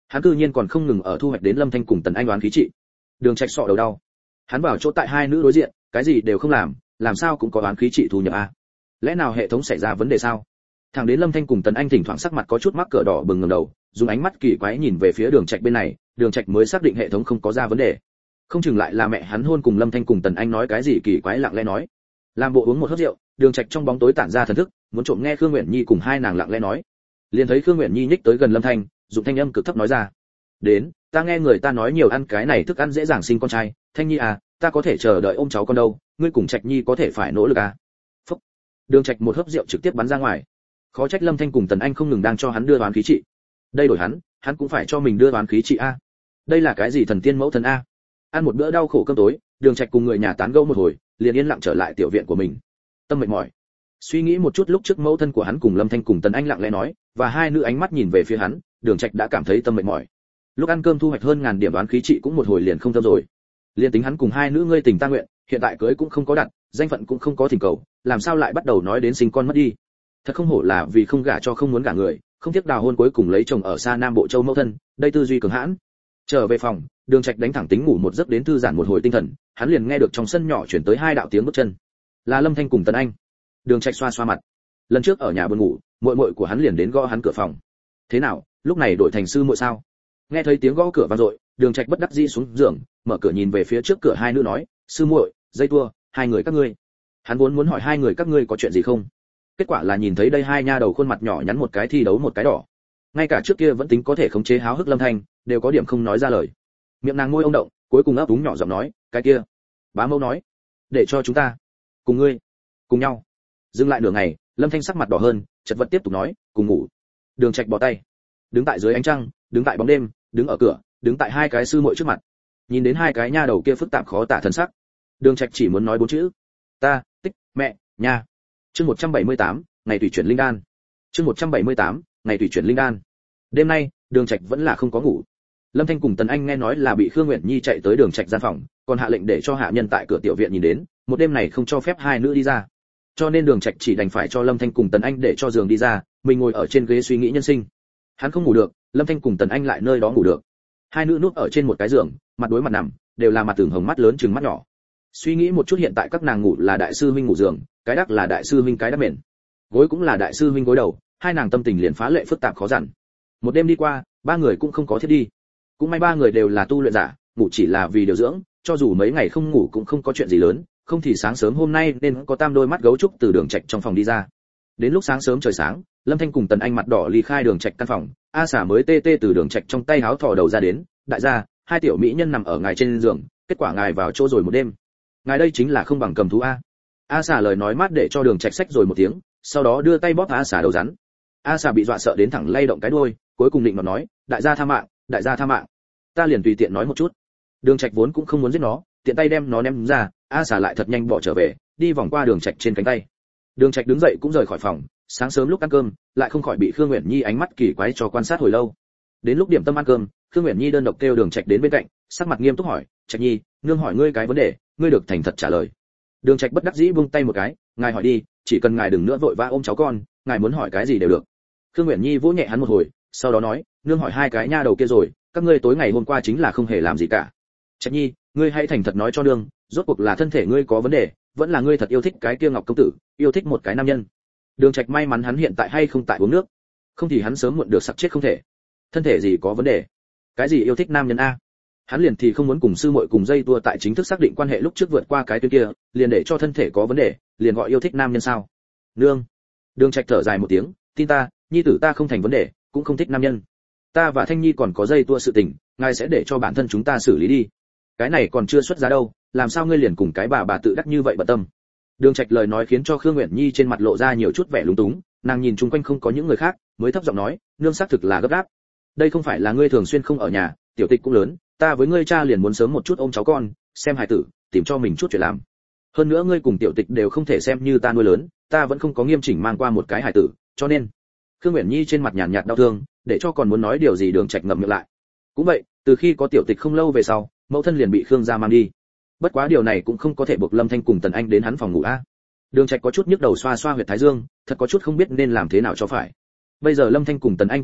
[SPEAKER 1] Hắn cư nhiên còn không ngừng ở thu hoạch đến Lâm Thanh cùng Tần Anh đoán khí trị. Đường Trạch sọ đầu đau. Hắn vào chỗ tại hai nữ đối diện, cái gì đều không làm sao cũng có đoán khí trị thu nhập a? Lẽ nào hệ thống xảy ra vấn đề sao? Thằng đến Lâm Thanh cùng Tần Anh thỉnh thoảng sắc mặt có chút mắc cỡ đỏ bừng ngẩng đầu, dùng ánh mắt kỳ quái nhìn về phía Đường Trạch bên này, Đường Trạch mới xác định hệ thống không có ra vấn đề. Không chừng lại là mẹ hắn hôn cùng Lâm Thanh cùng Tần Anh nói cái gì kỳ quái lặng lẽ nói. Làm bộ uống một hớp rượu, Đường Trạch trong bóng tối tản ra thần thức, muốn trộm nghe Khương Uyển Nhi cùng hai nàng lặng lẽ nói. Liền thấy Khương Uyển Nhi nhích tới gần Lâm Thanh, dùng thanh âm cực thấp nói ra: "Đến, ta nghe người ta nói nhiều ăn cái này thức ăn dễ dàng sinh con trai, Thanh Nhi à, ta có thể chờ đợi ôm cháu con đâu, ngươi cùng Trạch Nhi có thể phải nỗ lực à." Phúc. Đường Trạch một hớp rượu trực tiếp bắn ra ngoài. Khó trách Lâm Thanh cùng Tần Anh không ngừng đang cho hắn đưa đoán khí trị. Đây đổi hắn cũng phải cho mình đưa đoán khí trị a. Đây là cái gì thần tiên mẫu thần a? Ăn một bữa đau khổ cơm tối, Đường Trạch cùng người nhà tán gẫu một hồi, liền yên lặng trở lại tiểu viện của mình. Tâm mệt mỏi. Suy nghĩ một chút lúc trước mẫu thân của hắn cùng Lâm Thanh cùng Tần Anh lặng lẽ nói, và hai nữ ánh mắt nhìn về phía hắn, Đường Trạch đã cảm thấy tâm mệt mỏi. Lúc ăn cơm thu hoạch hơn ngàn điểm đoán khí trị cũng một hồi liền không thơm rồi. Liên tính hắn cùng hai nữ ngươi tình ta nguyện, hiện tại cưới cũng không có đặt, danh phận cũng không có thỉnh cầu, làm sao lại bắt đầu nói đến sinh con mất đi? Thật không hổ là vì không gả cho không muốn gả người, không tiếc đào hôn cuối cùng lấy chồng ở xa Nam Bộ Châu mẫu thân, đây tư duy cường hãn. Trở về phòng, Đường Trạch đánh thẳng tính ngủ một giấc đến thư giãn một hồi tinh thần, hắn liền nghe được trong sân nhỏ chuyển tới hai đạo tiếng bước chân. Là Lâm Thanh cùng Tần Anh. Đường Trạch xoa xoa mặt. Lần trước ở nhà buồn ngủ, muội muội của hắn liền đến gõ hắn cửa phòng. Thế nào, lúc này đổi thành sư muội sao? Nghe thấy tiếng gõ cửa vang dội, Đường Trạch bất đắc dĩ xuống giường, mở cửa nhìn về phía trước cửa hai nữ nói, sư muội, dây tua, hai người các ngươi. Hắn vốn muốn hỏi hai người các ngươi có chuyện gì không? Kết quả là nhìn thấy đây hai nha đầu khuôn mặt nhỏ nhắn một cái thi đấu một cái đỏ. Ngay cả trước kia vẫn tính có thể khống chế háo hức Lâm Thanh, đều có điểm không nói ra lời. Miệng nàng môi ông động, cuối cùng ấp úng nhỏ giọng nói, cái kia. Bá mẫu nói, để cho chúng ta cùng ngươi cùng nhau. Dừng lại nửa ngày, Lâm Thanh sắc mặt đỏ hơn, chật vật tiếp tục nói, cùng ngủ. Đường Trạch bỏ tay, đứng tại dưới ánh trăng, đứng tại bóng đêm, đứng ở cửa, đứng tại hai cái sư muội trước mặt. Nhìn đến hai cái nha đầu kia phức tạp khó tả thần sắc, Đường Trạch chỉ muốn nói bốn chữ: ta, tích, mẹ, nha. Chương 178, ngày tùy chuyển linh đan. Chương 178, ngày tùy chuyển linh đan. Đêm nay, Đường Trạch vẫn là không có ngủ. Lâm Thanh cùng Tần Anh nghe nói là bị Khương Uyển Nhi chạy tới Đường Trạch gian phòng, còn hạ lệnh để cho hạ nhân tại cửa tiểu viện nhìn đến, một đêm này không cho phép hai nữ đi ra. Cho nên Đường Trạch chỉ đành phải cho Lâm Thanh cùng Tần Anh để cho giường đi ra, mình ngồi ở trên ghế suy nghĩ nhân sinh. Hắn không ngủ được, Lâm Thanh cùng Tần Anh lại nơi đó ngủ được. Hai nữ núp ở trên một cái giường, mặt đối mặt nằm, đều là mặt tưởng hồng mắt lớn trừng mắt nhỏ. Suy nghĩ một chút hiện tại các nàng ngủ là đại sư huynh ngủ giường, cái đắc là đại sư huynh cái đắc mền, gối cũng là đại sư huynh gối đầu, hai nàng tâm tình liền phá lệ phức tạp khó dằn. Một đêm đi qua, ba người cũng không có thiết đi. Cũng may ba người đều là tu luyện giả, ngủ chỉ là vì điều dưỡng, cho dù mấy ngày không ngủ cũng không có chuyện gì lớn, không thì sáng sớm hôm nay nên có tam đôi mắt gấu trúc từ Đường Trạch trong phòng đi ra. Đến lúc sáng sớm trời sáng, Lâm Thanh cùng Tần Anh mặt đỏ ly khai Đường Trạch căn phòng, A Xả mới tê tê từ Đường Trạch trong tay háo thò đầu ra đến, đại gia, hai tiểu mỹ nhân nằm ở ngài trên giường, kết quả ngài vào chỗ rồi một đêm. Ngài đây chính là không bằng cầm thú a. A Xả lời nói mát để cho Đường Trạch xách rồi một tiếng, sau đó đưa tay bóp A Xả đầu rắn. A Xả bị dọa sợ đến thẳng lay động cái đuôi, cuối cùng định mà nói, đại gia tha mạng, đại gia tha mạng. Ta liền tùy tiện nói một chút. Đường Trạch vốn cũng không muốn giết nó, tiện tay đem nó ném ra, A Xả lại thật nhanh bỏ trở về, đi vòng qua Đường Trạch trên cánh tay. Đường Trạch đứng dậy cũng rời khỏi phòng, sáng sớm lúc ăn cơm, lại không khỏi bị Khương Uyển Nhi ánh mắt kỳ quái cho quan sát hồi lâu. Đến lúc điểm tâm ăn cơm, Khương Uyển Nhi đơn độc kêu Đường Trạch đến bên cạnh, sắc mặt nghiêm túc hỏi, "Trạch Nhi, nương hỏi ngươi cái vấn đề, ngươi được thành thật trả lời." Đường Trạch bất đắc dĩ buông tay một cái, "Ngài hỏi đi, chỉ cần ngài đừng nữa vội vã ôm cháu con, ngài muốn hỏi cái gì đều được." Khương Uyển Nhi vỗ nhẹ hắn một hồi, sau đó nói, "Nương hỏi hai cái nha đầu kia rồi, các ngươi tối ngày hôm qua chính là không hề làm gì cả. Trạch Nhi, ngươi hãy thành thật nói cho nương, rốt cuộc là thân thể ngươi có vấn đề, vẫn là ngươi thật yêu thích cái kia Ngọc công tử, yêu thích một cái nam nhân." Đường Trạch may mắn hắn hiện tại hay không tại uống nước, không thì hắn sớm muộn được sặc chết không thể. Thân thể gì có vấn đề? Cái gì yêu thích nam nhân a? Hắn liền thì không muốn cùng sư muội cùng dây tua tại chính thức xác định quan hệ lúc trước vượt qua cái tuyến kia, liền để cho thân thể có vấn đề, liền gọi yêu thích nam nhân sao? Nương. Đường Trạch thở dài một tiếng, tin ta, nhi tử ta không thành vấn đề, cũng không thích nam nhân. Ta và Thanh Nhi còn có dây tua sự tình, ngài sẽ để cho bản thân chúng ta xử lý đi. Cái này còn chưa xuất giá đâu, làm sao ngươi liền cùng cái bà tự đắc như vậy bận tâm? Đường Trạch lời nói khiến cho Khương Uyển Nhi trên mặt lộ ra nhiều chút vẻ lúng túng, nàng nhìn chung quanh không có những người khác, mới thấp giọng nói, nương xác thực là gấp gáp. Đây không phải là ngươi thường xuyên không ở nhà, tiểu tịch cũng lớn, ta với ngươi cha liền muốn sớm một chút ôm cháu con, xem hài tử, tìm cho mình chút chuyện làm. Hơn nữa ngươi cùng tiểu tịch đều không thể xem như ta nuôi lớn, ta vẫn không có nghiêm chỉnh mang qua một cái hài tử, cho nên. Khương Uyển Nhi trên mặt nhàn nhạt đau thương, để cho còn muốn nói điều gì Đường Trạch ngậm miệng lại. Cũng vậy, từ khi có tiểu tịch không lâu về sau, mẫu thân liền bị Khương gia mang đi. Bất quá điều này cũng không có thể buộc Lâm Thanh cùng Tần Anh đến hắn phòng ngủ a. Đường Trạch có chút nhức đầu xoa xoa huyệt thái dương, thật có chút không biết nên làm thế nào cho phải. Bây giờ Lâm Thanh cùng Tần Anh còn nhỏ,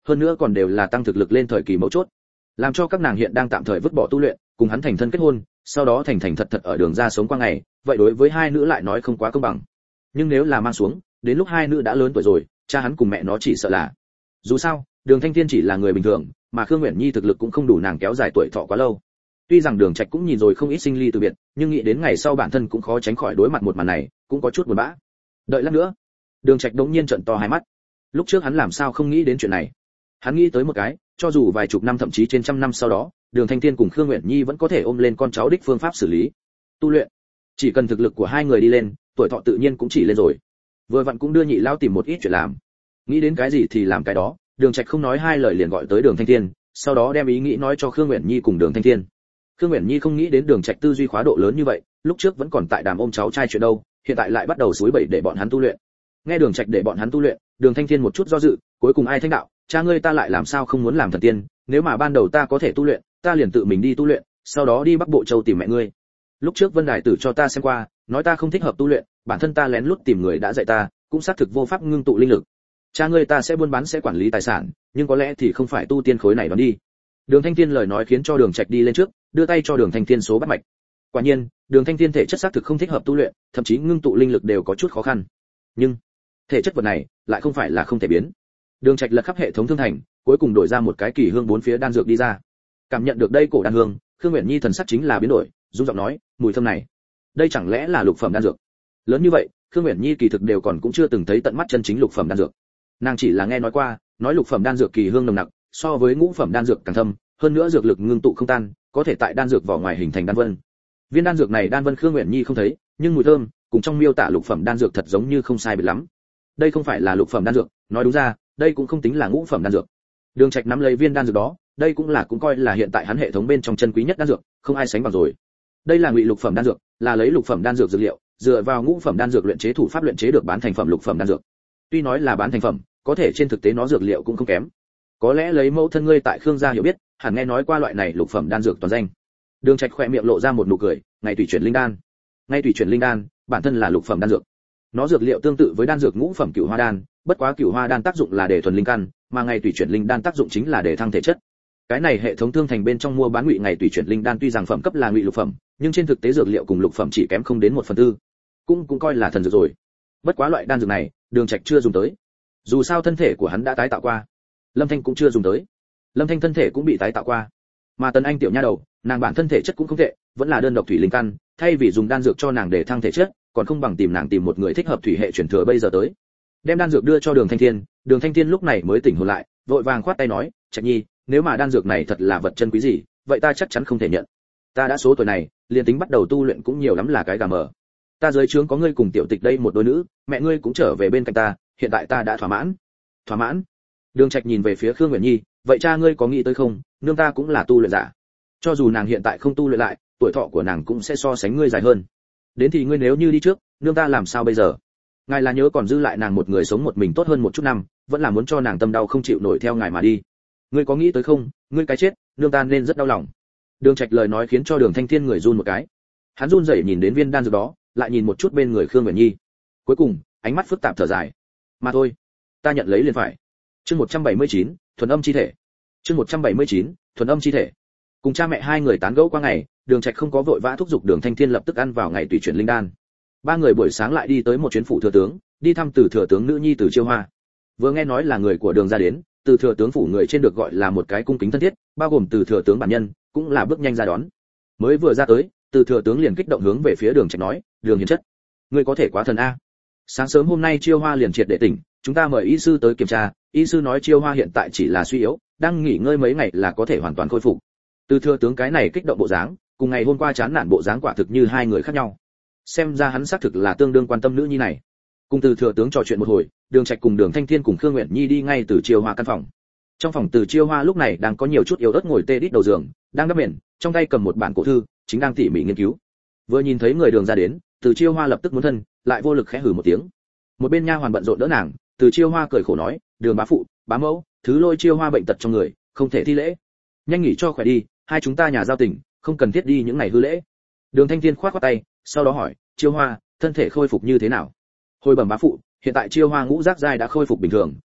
[SPEAKER 1] hơn nữa còn đều là tăng thực lực lên thời kỳ mấu chốt, làm cho các nàng hiện đang tạm thời vứt bỏ tu luyện, cùng hắn thành thân kết hôn, sau đó thành thành thật thật ở đường ra sống qua ngày, vậy đối với hai nữ lại nói không quá công bằng. Nhưng nếu là mang xuống, đến lúc hai nữ đã lớn tuổi rồi, cha hắn cùng mẹ nó chỉ sợ là, dù sao Đường Thanh Thiên chỉ là người bình thường, mà Khương Uyển Nhi thực lực cũng không đủ nàng kéo dài tuổi thọ quá lâu. Tuy rằng Đường Trạch cũng nhìn rồi không ít sinh ly từ biệt, nhưng nghĩ đến ngày sau bản thân cũng khó tránh khỏi đối mặt một màn này, cũng có chút buồn bã. Đợi lát nữa, Đường Trạch đống nhiên trợn to hai mắt. Lúc trước hắn làm sao không nghĩ đến chuyện này? Hắn nghĩ tới một cái, cho dù vài chục năm thậm chí trên trăm năm sau đó, Đường Thanh Thiên cùng Khương Uyển Nhi vẫn có thể ôm lên con cháu đích phương pháp xử lý. Tu luyện, chỉ cần thực lực của hai người đi lên, tuổi thọ tự nhiên cũng chỉ lên rồi. Vừa vặn cũng đưa nhị lao tìm một ít chuyện làm. Nghĩ đến cái gì thì làm cái đó, Đường Trạch không nói hai lời liền gọi tới Đường Thanh Thiên, sau đó đem ý nghĩ nói cho Khương Uyển Nhi cùng Đường Thanh Thiên. Khương Uyển Nhi không nghĩ đến Đường Trạch tư duy khóa độ lớn như vậy, lúc trước vẫn còn tại đàm ôm cháu trai chuyện đâu, hiện tại lại bắt đầu suối bẩy để bọn hắn tu luyện. Nghe Đường Trạch để bọn hắn tu luyện, Đường Thanh Thiên một chút do dự, cuối cùng ai thanh đạo, cha ngươi ta lại làm sao không muốn làm thần tiên, nếu mà ban đầu ta có thể tu luyện, ta liền tự mình đi tu luyện, sau đó đi Bắc Bộ Châu tìm mẹ ngươi. Lúc trước Vân Đài Tử cho ta xem qua, nói ta không thích hợp tu luyện, bản thân ta lén lút tìm người đã dạy ta, cũng xác thực vô pháp ngưng tụ linh lực. Cha ngươi ta sẽ buôn bán sẽ quản lý tài sản, nhưng có lẽ thì không phải tu tiên khối này đoán đi. Đường Thanh Thiên lời nói khiến cho Đường Trạch đi lên trước, đưa tay cho Đường Thanh Thiên số bắt mạch. Quả nhiên, Đường Thanh Thiên thể chất xác thực không thích hợp tu luyện, thậm chí ngưng tụ linh lực đều có chút khó khăn. Nhưng thể chất vật này lại không phải là không thể biến. Đường Trạch lật khắp hệ thống thương thành, cuối cùng đổi ra một cái kỳ hương bốn phía đan dược đi ra. Cảm nhận được đây cổ đan hương, Khương Uyển Nhi thần sắc chính là biến đổi, rung giọng nói, mùi thơm này, đây chẳng lẽ là lục phẩm đan dược? Lớn như vậy, Khương Uyển Nhi kỳ thực đều còn cũng chưa từng thấy tận mắt chân chính lục phẩm đan dược. Nàng chỉ là nghe nói qua, nói lục phẩm đan dược kỳ hương nồng nặc, so với ngũ phẩm đan dược càng thâm, hơn nữa dược lực ngưng tụ không tan, có thể tại đan dược vỏ ngoài hình thành đan vân. Viên đan dược này đan vân Khương Uyển Nhi không thấy, nhưng mùi thơm cùng trong miêu tả lục phẩm đan dược thật giống như không sai biệt lắm. Đây không phải là lục phẩm đan dược, nói đúng ra, đây cũng không tính là ngũ phẩm đan dược. Đường Trạch nắm lấy viên đan dược đó, đây cũng coi là hiện tại hắn hệ thống bên trong chân quý nhất đan dược, không ai sánh bằng rồi. Đây là ngụy lục phẩm đan dược, là lấy lục phẩm đan dược dược liệu, dựa vào ngũ phẩm đan dược luyện chế thủ pháp luyện chế được bán thành phẩm lục phẩm đan dược. Tuy nói là bán thành phẩm, có thể trên thực tế nó dược liệu cũng không kém. Có lẽ lấy mẫu thân ngươi tại Khương gia hiểu biết, hẳn nghe nói qua loại này lục phẩm đan dược toàn danh. Đường Trạch khẽ miệng lộ ra một nụ cười, ngày tùy chuyển linh đan. Ngay tùy chuyển linh đan, bản thân là lục phẩm đan dược. Nó dược liệu tương tự với đan dược ngũ phẩm cửu hoa đan, bất quá cửu hoa đan tác dụng là để thuần linh căn, mà ngày tùy chuyển linh đan tác dụng chính là để thăng thể chất. Cái này hệ thống thương thành bên trong mua bán ngụy ngày tùy chuyển linh đan tuy rằng phẩm cấp là ngụy lục phẩm, nhưng trên thực tế dược liệu cùng lục phẩm chỉ kém không đến 1/4, cũng coi là thần dược rồi. Bất quá loại đan dược này, Đường Trạch chưa dùng tới. Dù sao thân thể của hắn đã tái tạo qua. Lâm Thanh cũng chưa dùng tới. Lâm Thanh thân thể cũng bị tái tạo qua. Mà Tần Anh tiểu nha đầu, nàng bản thân thể chất cũng không tệ, vẫn là đơn độc thủy linh căn, thay vì dùng đan dược cho nàng để thăng thể chất, còn không bằng tìm một người thích hợp thủy hệ truyền thừa bây giờ tới. Đem đan dược đưa cho Đường Thanh Thiên, Đường Thanh Thiên lúc này mới tỉnh hồn lại, vội vàng khoát tay nói, "Trạch Nhi, nếu mà đan dược này thật là vật chân quý gì, vậy ta chắc chắn không thể nhận. Ta đã số tuổi này, liền tính bắt đầu tu luyện cũng nhiều lắm là cái gà mờ. Ta dưới trướng có ngươi cùng tiểu tịch đây một đôi nữ, mẹ ngươi cũng trở về bên cạnh ta, hiện tại ta đã thỏa mãn." Thỏa mãn? Đường Trạch nhìn về phía Khương Uyển Nhi, "Vậy cha ngươi có nghĩ tới không, nương ta cũng là tu luyện giả. Cho dù nàng hiện tại không tu luyện lại, tuổi thọ của nàng cũng sẽ so sánh ngươi dài hơn. Đến thì ngươi nếu như đi trước, nương ta làm sao bây giờ? Ngài là nhớ còn dư lại nàng một người sống một mình tốt hơn một chút năm, vẫn là muốn cho nàng tâm đau không chịu nổi theo ngài mà đi. Ngươi có nghĩ tới không, ngươi cái chết, nương ta nên rất đau lòng." Đường Trạch lời nói khiến cho Đường Thanh Thiên người run một cái. Hắn run rẩy nhìn đến viên đan dược đó, lại nhìn một chút bên người Khương Uyển Nhi. Cuối cùng, ánh mắt phức tạp thở dài. "Mà thôi, ta nhận lấy liền phải." Chương 179, thuần âm chi thể. Chương 179, thuần âm chi thể. Cùng cha mẹ hai người tán gẫu qua ngày, Đường Trạch không có vội vã thúc giục Đường Thanh Thiên lập tức ăn vào ngày tùy chuyển linh đan. Ba người buổi sáng lại đi tới một chuyến phủ thừa tướng, đi thăm Từ thừa tướng nữ nhi Từ Chiêu Hoa. Vừa nghe nói là người của Đường gia đến, Từ thừa tướng phủ người trên được gọi là một cái cung kính thân thiết, bao gồm Từ thừa tướng bản nhân, cũng là bước nhanh ra đón. Mới vừa ra tới, Từ thừa tướng liền kích động hướng về phía Đường Trạch nói, "Đường hiền chất, ngươi có thể quá thần a. Sáng sớm hôm nay Chiêu Hoa liền triệt để tỉnh, chúng ta mời y sư tới kiểm tra, y sư nói Chiêu Hoa hiện tại chỉ là suy yếu, đang nghỉ ngơi mấy ngày là có thể hoàn toàn khôi phục." Từ thừa tướng cái này kích động bộ dáng, cùng ngày hôm qua chán nản bộ dáng quả thực như hai người khác nhau. Xem ra hắn xác thực là tương đương quan tâm nữ nhi này. Cùng Từ thừa tướng trò chuyện một hồi, Đường Trạch cùng Đường Thanh Thiên cùng Khương Uyển Nhi đi ngay từ Chiêu Hoa căn phòng. Trong phòng Từ Chiêu Hoa lúc này đang có nhiều chút yếu ớt ngồi tê đít đầu giường, đang đắp mền, trong tay cầm một bản cổ thư, chính đang tỉ mỉ nghiên cứu. Vừa nhìn thấy người Đường ra đến, Từ Chiêu Hoa lập tức muốn thân, lại vô lực khẽ hừ một tiếng. Một bên nha hoàn bận rộn đỡ nàng, Từ Chiêu Hoa cười khổ nói, "Đường bá phụ, bá mẫu, thứ lôi Chiêu Hoa bệnh tật trong người, không thể thi lễ. Nhanh nghỉ cho khỏe đi, hai chúng ta nhà giao tình, không cần thiết đi những ngày hư lễ." Đường Thanh Thiên khoát khoát tay, sau đó hỏi, "Chiêu Hoa, thân thể khôi phục như thế nào?" "Hồi bẩm bá phụ, hiện tại Chiêu Hoa ngũ giác giai đã khôi phục bình thường,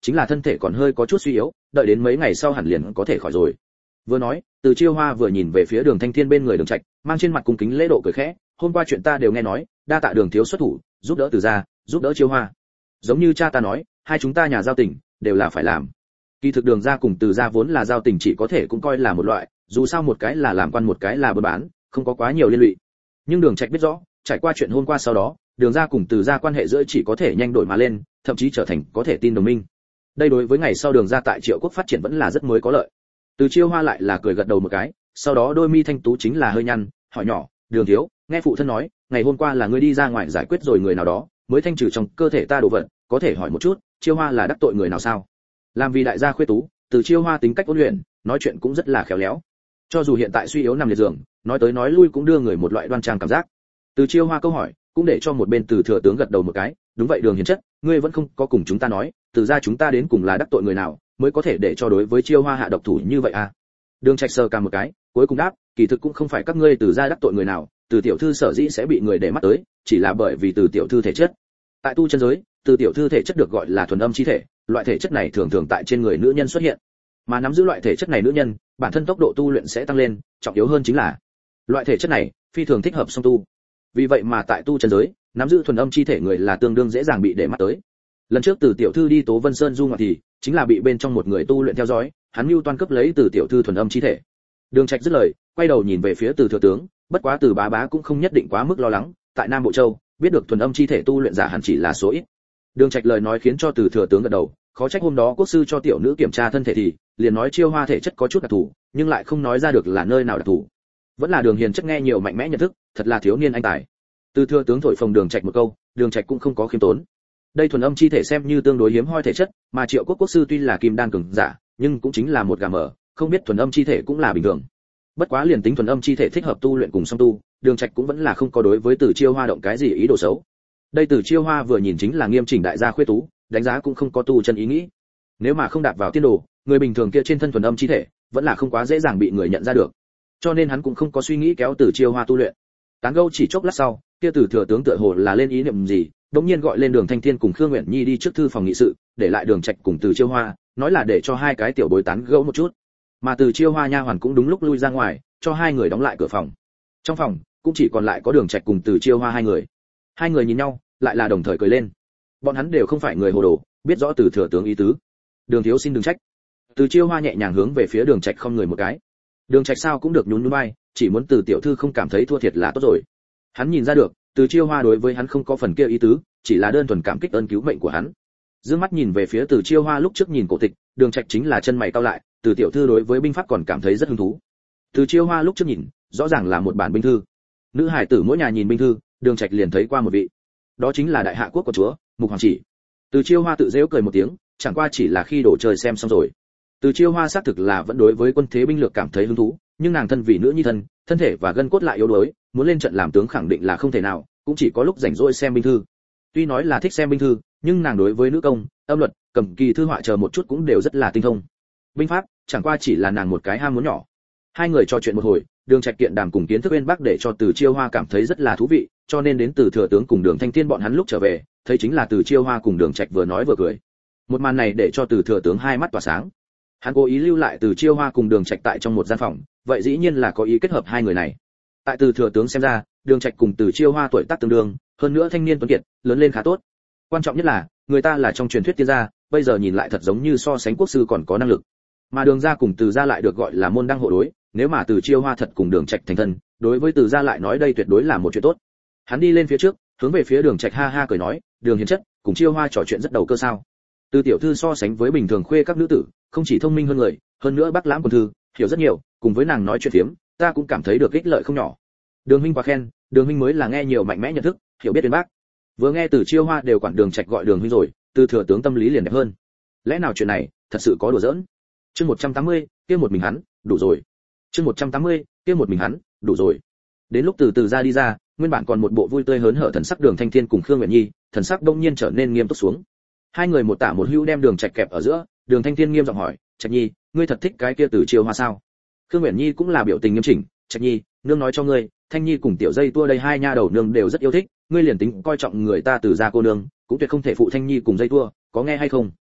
[SPEAKER 1] chính là thân thể còn hơi có chút suy yếu, đợi đến mấy ngày sau hẳn liền có thể khỏi rồi. Vừa nói, Từ Chiêu Hoa vừa nhìn về phía Đường Thanh Thiên bên người Đường Trạch, mang trên mặt cung kính lễ độ cười khẽ, hôm qua chuyện ta đều nghe nói, đa tạ Đường thiếu xuất thủ, giúp đỡ Từ gia, giúp đỡ Chiêu Hoa. Giống như cha ta nói, hai chúng ta nhà giao tình đều là phải làm. Kỳ thực Đường gia cùng Từ gia vốn là giao tình chỉ có thể cũng coi là một loại, dù sao một cái là làm quan một cái là buôn bán, không có quá nhiều liên lụy. Nhưng Đường Trạch biết rõ, trải qua chuyện hôm qua sau đó, Đường gia cùng Từ gia quan hệ giữa chỉ có thể nhanh đổi mà lên, thậm chí trở thành có thể tin đồng minh. Đây đối với ngày sau Đường gia tại Triệu Quốc phát triển vẫn là rất mới có lợi. Từ Chiêu Hoa lại là cười gật đầu một cái, sau đó đôi mi thanh tú chính là hơi nhăn, hỏi nhỏ, Đường thiếu, nghe phụ thân nói, ngày hôm qua là ngươi đi ra ngoài giải quyết rồi người nào đó, mới thanh trừ trong cơ thể ta đồ vật, có thể hỏi một chút, Chiêu Hoa là đắc tội người nào sao? Làm vì đại gia khuê tú, Từ Chiêu Hoa tính cách ôn luyện, nói chuyện cũng rất là khéo léo. Cho dù hiện tại suy yếu nằm liệt giường, nói tới nói lui cũng đưa người một loại đoan trang cảm giác. Từ Chiêu Hoa câu hỏi, cũng để cho một bên Từ thừa tướng gật đầu một cái, đúng vậy Đường hiền chất, ngươi vẫn không có cùng chúng ta nói, từ ra chúng ta đến cùng là đắc tội người nào, mới có thể để cho đối với Chiêu Hoa hạ độc thủ như vậy à? Đường Trạch sờ cằm một cái, cuối cùng đáp, kỳ thực cũng không phải các ngươi từ ra đắc tội người nào, Từ tiểu thư sở dĩ sẽ bị người để mắt tới, chỉ là bởi vì Từ tiểu thư thể chất. Tại tu chân giới, Từ tiểu thư thể chất được gọi là thuần âm chi thể, loại thể chất này thường thường tại trên người nữ nhân xuất hiện. Mà nắm giữ loại thể chất này nữ nhân, bản thân tốc độ tu luyện sẽ tăng lên, trọng yếu hơn chính là loại thể chất này phi thường thích hợp song tu. Vì vậy mà tại tu chân giới, nắm giữ thuần âm chi thể người là tương đương dễ dàng bị để mắt tới. Lần trước Từ tiểu thư đi Tố Vân Sơn du ngoạn thì chính là bị bên trong một người tu luyện theo dõi, hắn mưu toan cướp lấy Từ tiểu thư thuần âm chi thể. Đường Trạch dứt lời, quay đầu nhìn về phía Từ thừa tướng, bất quá Từ bá bá cũng không nhất định quá mức lo lắng, tại Nam Bộ Châu, biết được thuần âm chi thể tu luyện giả hẳn chỉ là số ít. Đường Trạch lời nói khiến cho Từ thừa tướng gật đầu, khó trách hôm đó quốc sư cho tiểu nữ kiểm tra thân thể thì liền nói Chiêu Hoa thể chất có chút đặc thù, nhưng lại không nói ra được là nơi nào đặc thù. Vẫn là Đường hiền chất nghe nhiều mạnh mẽ nhận thức, thật là thiếu niên anh tài. Từ thừa tướng thổi phồng Đường Trạch một câu, Đường Trạch cũng không có khiêm tốn. Đây thuần âm chi thể xem như tương đối hiếm hoi thể chất, mà Triệu Quốc quốc sư tuy là kim đan cường giả, nhưng cũng chính là một gà mở, không biết thuần âm chi thể cũng là bình thường. Bất quá liền tính thuần âm chi thể thích hợp tu luyện cùng song tu, Đường Trạch cũng vẫn là không có đối với Từ Chiêu Hoa động cái gì ý đồ xấu. Đây Từ Chiêu Hoa vừa nhìn chính là nghiêm chỉnh đại gia khuê tú, đánh giá cũng không có tu chân ý nghĩ. Nếu mà không đạp vào tiên đồ, người bình thường kia trên thân thuần âm chi thể, vẫn là không quá dễ dàng bị người nhận ra được. Cho nên hắn cũng không có suy nghĩ kéo Từ Chiêu Hoa tu luyện. Tán gẫu chỉ chốc lát sau, kia Từ thừa tướng tựa hồ là lên ý niệm gì, đống nhiên gọi lên Đường Thanh Thiên cùng Khương Uyển Nhi đi trước thư phòng nghị sự, để lại Đường Trạch cùng Từ Chiêu Hoa, nói là để cho hai cái tiểu bối tán gẫu một chút. Mà Từ Chiêu Hoa nha hoàn cũng đúng lúc lui ra ngoài, cho hai người đóng lại cửa phòng. Trong phòng cũng chỉ còn lại có Đường Trạch cùng Từ Chiêu Hoa hai người. Hai người nhìn nhau, lại là đồng thời cười lên. Bọn hắn đều không phải người hồ đồ, biết rõ Từ thừa tướng ý tứ. Đường thiếu xin đừng trách. Từ Chiêu Hoa nhẹ nhàng hướng về phía Đường Trạch không người một cái. Đường Trạch sao cũng được nhún nhún vai, chỉ muốn Từ tiểu thư không cảm thấy thua thiệt là tốt rồi. Hắn nhìn ra được, Từ Chiêu Hoa đối với hắn không có phần kia ý tứ, chỉ là đơn thuần cảm kích ơn cứu mệnh của hắn. Dương mắt nhìn về phía Từ Chiêu Hoa lúc trước nhìn cổ tịch, Đường Trạch chính là chân mày cau lại, Từ tiểu thư đối với binh pháp còn cảm thấy rất hứng thú. Từ Chiêu Hoa lúc trước nhìn, rõ ràng là một bản binh thư. Nữ hải tử mỗi nhà nhìn binh thư, Đường Trạch liền thấy qua một vị. Đó chính là Đại Hạ quốc của chúa, Mục Hoàng Chỉ. Từ Chiêu Hoa tự giễu cười một tiếng, chẳng qua chỉ là khi đổ trời xem xong rồi. Từ Chiêu Hoa xác thực là vẫn đối với quân thế binh lược cảm thấy hứng thú, nhưng nàng thân vì nữ nhi thân, thân thể và gân cốt lại yếu đuối, muốn lên trận làm tướng khẳng định là không thể nào, cũng chỉ có lúc rảnh rỗi xem binh thư. Tuy nói là thích xem binh thư, nhưng nàng đối với nữ công, âm luật, cầm kỳ thư họa chờ một chút cũng đều rất là tinh thông. Binh pháp chẳng qua chỉ là nàng một cái ham muốn nhỏ. Hai người trò chuyện một hồi, Đường Trạch kiện đàm cùng kiến thức bên Bắc để cho Từ Chiêu Hoa cảm thấy rất là thú vị, cho nên đến Từ thừa tướng cùng Đường Thanh Thiên bọn hắn lúc trở về, thấy chính là Từ Chiêu Hoa cùng Đường Trạch vừa nói vừa cười. Một màn này để cho Từ thừa tướng hai mắt tỏa sáng. Hắn cố ý lưu lại Từ Chiêu Hoa cùng Đường Trạch tại trong một gian phòng, vậy dĩ nhiên là có ý kết hợp hai người này. Tại Từ thừa tướng xem ra, Đường Trạch cùng Từ Chiêu Hoa tuổi tác tương đương, hơn nữa thanh niên tuấn kiệt, lớn lên khá tốt. Quan trọng nhất là, người ta là trong truyền thuyết tiên gia, bây giờ nhìn lại thật giống như so sánh quốc sư còn có năng lực. Mà Đường gia cùng Từ gia lại được gọi là môn đăng hộ đối, nếu mà Từ Chiêu Hoa thật cùng Đường Trạch thành thân, đối với Từ gia lại nói đây tuyệt đối là một chuyện tốt. Hắn đi lên phía trước, hướng về phía Đường Trạch ha ha cười nói, Đường hiền chất, cùng Chiêu Hoa trò chuyện rất đầu cơ sao? Từ tiểu thư so sánh với bình thường khuê các nữ tử, không chỉ thông minh hơn người, hơn nữa bác lãm quần thư, hiểu rất nhiều, cùng với nàng nói chuyện phiếm, ta cũng cảm thấy được ích lợi không nhỏ. Đường huynh quá khen, Đường huynh mới là nghe nhiều mạnh mẽ nhận thức, hiểu biết bên bác. Vừa nghe Từ Chiêu Hoa đều quản Đường Trạch gọi Đường huynh rồi, Từ thừa tướng tâm lý liền đẹp hơn. Lẽ nào chuyện này thật sự có đùa giỡn? Chương 180, kia một mình hắn, đủ rồi. Chương 180, kia một mình hắn, đủ rồi. Đến lúc Từ ra đi ra, nguyên bản còn một bộ vui tươi hớn hở thần sắc Đường Thanh Thiên cùng Khương Uyển Nhi, thần sắc đông nhiên trở nên nghiêm túc xuống. Hai người một tả một hữu đem Đường Trạch kẹp ở giữa, Đường Thanh Thiên nghiêm giọng hỏi, "Trạch Nhi, ngươi thật thích cái kia Từ Chiêu Hoa sao?" Khương Uyển Nhi cũng là biểu tình nghiêm chỉnh, "Trạch Nhi, nương nói cho ngươi, Thanh Nhi cùng Tiểu Dây Tua đây hai nha đầu nương đều rất yêu thích, ngươi liền tính coi trọng người ta Từ gia cô nương, cũng tuyệt không thể phụ Thanh Nhi cùng Dây Tua, có nghe hay không?"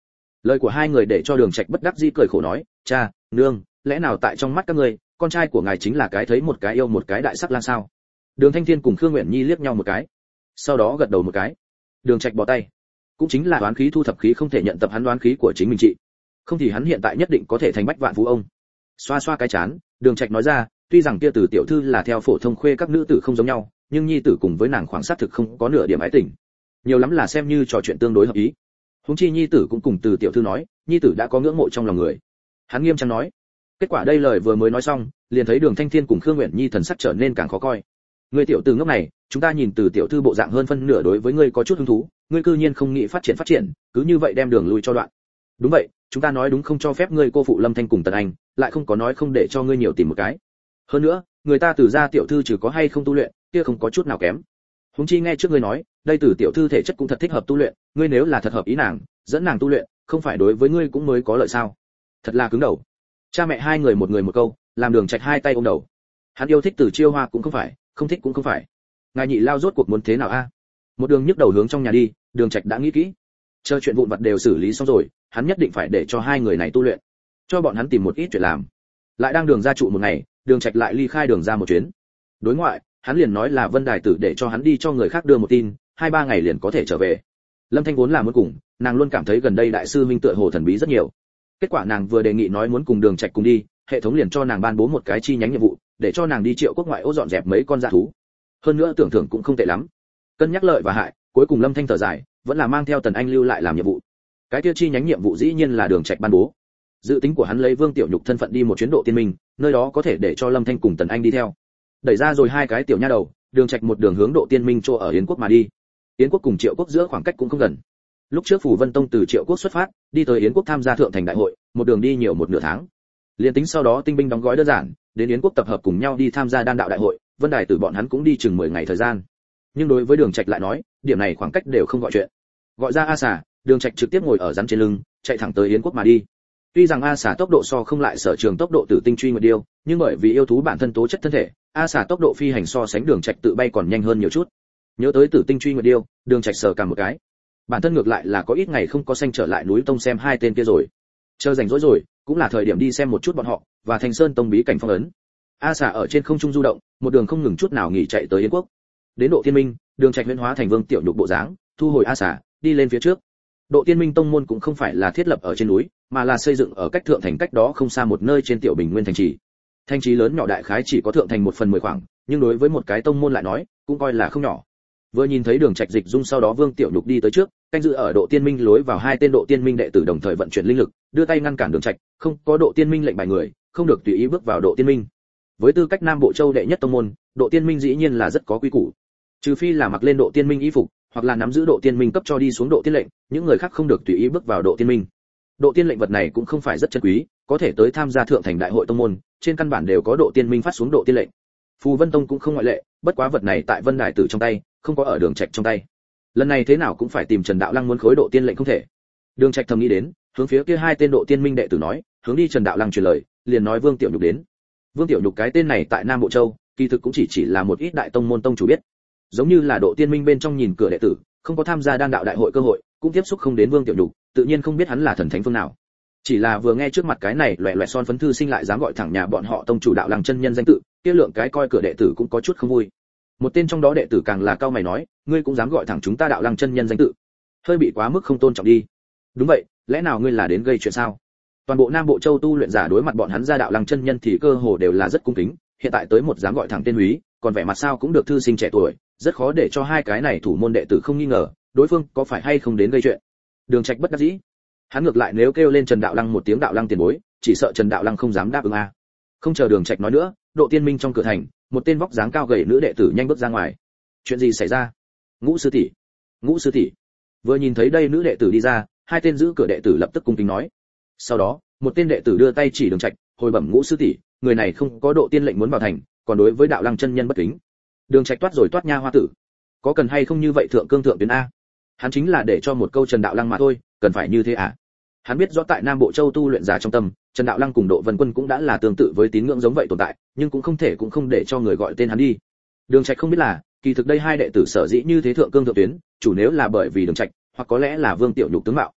[SPEAKER 1] Lời của hai người để cho Đường Trạch bất đắc dĩ cười khổ nói, cha, nương, lẽ nào tại trong mắt các ngươi, con trai của ngài chính là cái thấy một cái yêu một cái đại sắc lang sao? Đường Thanh Thiên cùng Khương Uyển Nhi liếc nhau một cái, sau đó gật đầu một cái. Đường Trạch bỏ tay, cũng chính là đoán khí thu thập khí không thể nhận tập hắn đoán khí của chính mình trị, không thì hắn hiện tại nhất định có thể thành bách vạn phú ông. Xoa xoa cái chán, Đường Trạch nói ra, tuy rằng kia Từ tiểu thư là theo phổ thông khuê các nữ tử không giống nhau, nhưng nhi tử cùng với nàng khoảng sát thực không có nửa điểm ái tình, nhiều lắm là xem như trò chuyện tương đối hợp ý. Huống chi nhi tử cũng cùng Từ tiểu thư nói, nhi tử đã có ngưỡng mộ trong lòng người. Hắn nghiêm trang nói. Kết quả đây lời vừa mới nói xong, liền thấy Đường Thanh Thiên cùng Khương Uyển Nhi thần sắc trở nên càng khó coi. Ngươi tiểu tử ngốc này, chúng ta nhìn Từ tiểu thư bộ dạng hơn phân nửa đối với ngươi có chút hứng thú, ngươi cư nhiên không nghĩ phát triển, cứ như vậy đem đường lui cho đoạn. Đúng vậy, chúng ta nói đúng không cho phép ngươi cô phụ Lâm Thanh cùng Tần Anh, lại không có nói không để cho ngươi nhiều tìm một cái. Hơn nữa, người ta Từ gia tiểu thư trừ có hay không tu luyện, kia không có chút nào kém. Huống chi nghe trước ngươi nói, đây Từ tiểu thư thể chất cũng thật thích hợp tu luyện, ngươi nếu là thật hợp ý nàng, dẫn nàng tu luyện, không phải đối với ngươi cũng mới có lợi sao? Thật là cứng đầu. Cha mẹ hai người một câu, làm Đường Trạch hai tay ôm đầu. Hắn yêu thích Từ Chiêu Hoa cũng không phải, không thích cũng không phải. Ngài nhị lao rốt cuộc muốn thế nào a? Một đường nhức đầu hướng trong nhà đi, Đường Trạch đã nghĩ kỹ. Chờ chuyện vụn vặt đều xử lý xong rồi, hắn nhất định phải để cho hai người này tu luyện, cho bọn hắn tìm một ít chuyện làm. Lại đang đường ra trụ một ngày, Đường Trạch lại ly khai đường ra một chuyến. Đối ngoại, hắn liền nói là Vân Đài Tử để cho hắn đi cho người khác đưa một tin, 2-3 ngày liền có thể trở về. Lâm Thanh vốn là muốn cùng, nàng luôn cảm thấy gần đây đại sư minh tựa hồ thần bí rất nhiều. Kết quả nàng vừa đề nghị nói muốn cùng Đường Trạch cùng đi, hệ thống liền cho nàng ban bố một cái chi nhánh nhiệm vụ, để cho nàng đi Triệu Quốc ngoại ô dọn dẹp mấy con dã thú. Hơn nữa tưởng thưởng cũng không tệ lắm. Cân nhắc lợi và hại, cuối cùng Lâm Thanh thở dài, vẫn là mang theo Tần Anh lưu lại làm nhiệm vụ. Cái kia chi nhánh nhiệm vụ dĩ nhiên là Đường Trạch ban bố. Dự tính của hắn lấy Vương Tiểu Nhục thân phận đi một chuyến Độ Tiên Minh, nơi đó có thể để cho Lâm Thanh cùng Tần Anh đi theo. Đẩy ra rồi hai cái tiểu nha đầu, Đường Trạch một đường hướng Độ Tiên Minh chỗ ở Yến Quốc mà đi. Yến Quốc cùng Triệu Quốc giữa khoảng cách cũng không gần. Lúc trước Phù Vân Tông từ Triệu Quốc xuất phát, đi tới Yến Quốc tham gia thượng thành đại hội, một đường đi nhiều một nửa tháng. Liên tính sau đó tinh binh đóng gói đơn giản, đến Yến Quốc tập hợp cùng nhau đi tham gia đan đạo đại hội, Vân Đài Tử bọn hắn cũng đi chừng 10 ngày thời gian. Nhưng đối với Đường Trạch lại nói, điểm này khoảng cách đều không gọi chuyện. Gọi ra A Xà, Đường Trạch trực tiếp ngồi ở rắn trên lưng, chạy thẳng tới Yến Quốc mà đi. Tuy rằng A Xà tốc độ so không lại Sở Trường tốc độ Tử Tinh Truy Nguyệt Điêu, nhưng bởi vì yêu thú bản thân tố chất thân thể, A Xà tốc độ phi hành so sánh Đường Trạch tự bay còn nhanh hơn nhiều chút. Nhớ tới Tử Tinh Truy Nguyệt Điêu, Đường Trạch sờ cả một cái. Bản thân ngược lại là có ít ngày không có xanh trở lại núi Tông xem hai tên kia rồi. Chờ rảnh rỗi rồi, cũng là thời điểm đi xem một chút bọn họ và Thành Sơn Tông bí cảnh phong ấn. A Xà ở trên không trung du động, một đường không ngừng chút nào nghỉ chạy tới Yến Quốc. Đến Độ Tiên Minh, Đường Trạch huyễn hóa thành Vương Tiểu Nhục bộ dáng, thu hồi A Xà, đi lên phía trước. Độ Tiên Minh tông môn cũng không phải là thiết lập ở trên núi, mà là xây dựng ở cách thượng thành cách đó không xa một nơi trên tiểu bình nguyên thành trì. Thành trì lớn nhỏ đại khái chỉ có thượng thành 1/10 khoảng, nhưng đối với một cái tông môn lại nói, cũng coi là không nhỏ. Vừa nhìn thấy Đường Trạch dịch dung sau đó Vương Tiểu Nhục đi tới trước, canh giữ ở Độ Tiên Minh lối vào hai tên Độ Tiên Minh đệ tử đồng thời vận chuyển linh lực, đưa tay ngăn cản Đường Trạch, không có Độ Tiên Minh lệnh bài người, không được tùy ý bước vào Độ Tiên Minh. Với tư cách Nam Bộ Châu đệ nhất tông môn, Độ Tiên Minh dĩ nhiên là rất có quy củ. Trừ phi là mặc lên Độ Tiên Minh y phục, hoặc là nắm giữ Độ Tiên Minh cấp cho đi xuống Độ Tiên lệnh, những người khác không được tùy ý bước vào Độ Tiên Minh. Độ Tiên lệnh vật này cũng không phải rất chân quý, có thể tới tham gia thượng thành đại hội tông môn, trên căn bản đều có Độ Tiên Minh phát xuống Độ Tiên lệnh. Phù Vân Tông cũng không ngoại lệ, bất quá vật này tại Vân Đài Tử trong tay, không có ở Đường Trạch trong tay. Lần này thế nào cũng phải tìm Trần Đạo Lăng muốn khối Độ Tiên lệnh không thể. Đường Trạch thầm nghĩ đến, hướng phía kia hai tên Độ Tiên Minh đệ tử nói, hướng đi Trần Đạo Lăng truyền lời, liền nói Vương Tiểu Nhục đến. Vương Tiểu Nhục cái tên này tại Nam Bộ Châu, kỳ thực cũng chỉ là một ít đại tông môn tông chủ biết. Giống như là Độ Tiên Minh bên trong nhìn cửa đệ tử, không có tham gia đan đạo đại hội cơ hội, cũng tiếp xúc không đến Vương Tiểu Nhục, tự nhiên không biết hắn là thần thánh phương nào. Chỉ là vừa nghe trước mặt cái này loẻ loẻ son phấn thư sinh lại dám gọi thẳng nhà bọn họ tông chủ Đạo Lăng chân nhân danh tự, kia lượng cái coi cửa đệ tử cũng có chút không vui. Một tên trong đó đệ tử càng là cao mày nói, ngươi cũng dám gọi thẳng chúng ta Đạo Lăng chân nhân danh tự, hơi bị quá mức không tôn trọng đi. Đúng vậy, lẽ nào ngươi là đến gây chuyện sao? Toàn bộ Nam Bộ Châu tu luyện giả đối mặt bọn hắn ra Đạo Lăng chân nhân thì cơ hồ đều là rất cung kính, hiện tại tới một dám gọi thẳng tên húy, còn vẻ mặt sao cũng được thư sinh trẻ tuổi, rất khó để cho hai cái này thủ môn đệ tử không nghi ngờ, đối phương có phải hay không đến gây chuyện. Đường Trạch bất đắc dĩ, hắn ngược lại nếu kêu lên Trần Đạo Lăng một tiếng Đạo Lăng tiền bối, chỉ sợ Trần Đạo Lăng không dám đáp ứng a. Không chờ Đường Trạch nói nữa, Độ Tiên Minh trong cửa thành, một tên vóc dáng cao gầy nữ đệ tử nhanh bước ra ngoài. Chuyện gì xảy ra? Ngũ sư tỷ, Ngũ sư tỷ. Vừa nhìn thấy đây nữ đệ tử đi ra, hai tên giữ cửa đệ tử lập tức cung kính nói. Sau đó, một tên đệ tử đưa tay chỉ Đường Trạch, hồi bẩm Ngũ sư tỷ, người này không có Độ Tiên lệnh muốn vào thành, còn đối với Đạo Lăng chân nhân bất kính. Đường Trạch toát rồi toát nha hoa tử, có cần hay không như vậy thượng cương thượng tuyến a? Hắn chính là để cho một câu Trần Đạo Lăng mà thôi, cần phải như thế à? Hắn biết rõ tại Nam Bộ Châu tu luyện giả trong tâm, Trần Đạo Lăng cùng Độ Vân Quân cũng đã là tương tự với tín ngưỡng giống vậy tồn tại, nhưng cũng không để cho người gọi tên hắn đi. Đường Trạch không biết là, kỳ thực đây hai đệ tử sở dĩ như thế thượng cương thượng tuyến, chủ nếu là bởi vì Đường Trạch, hoặc có lẽ là Vương Tiểu Nhục tướng mạo.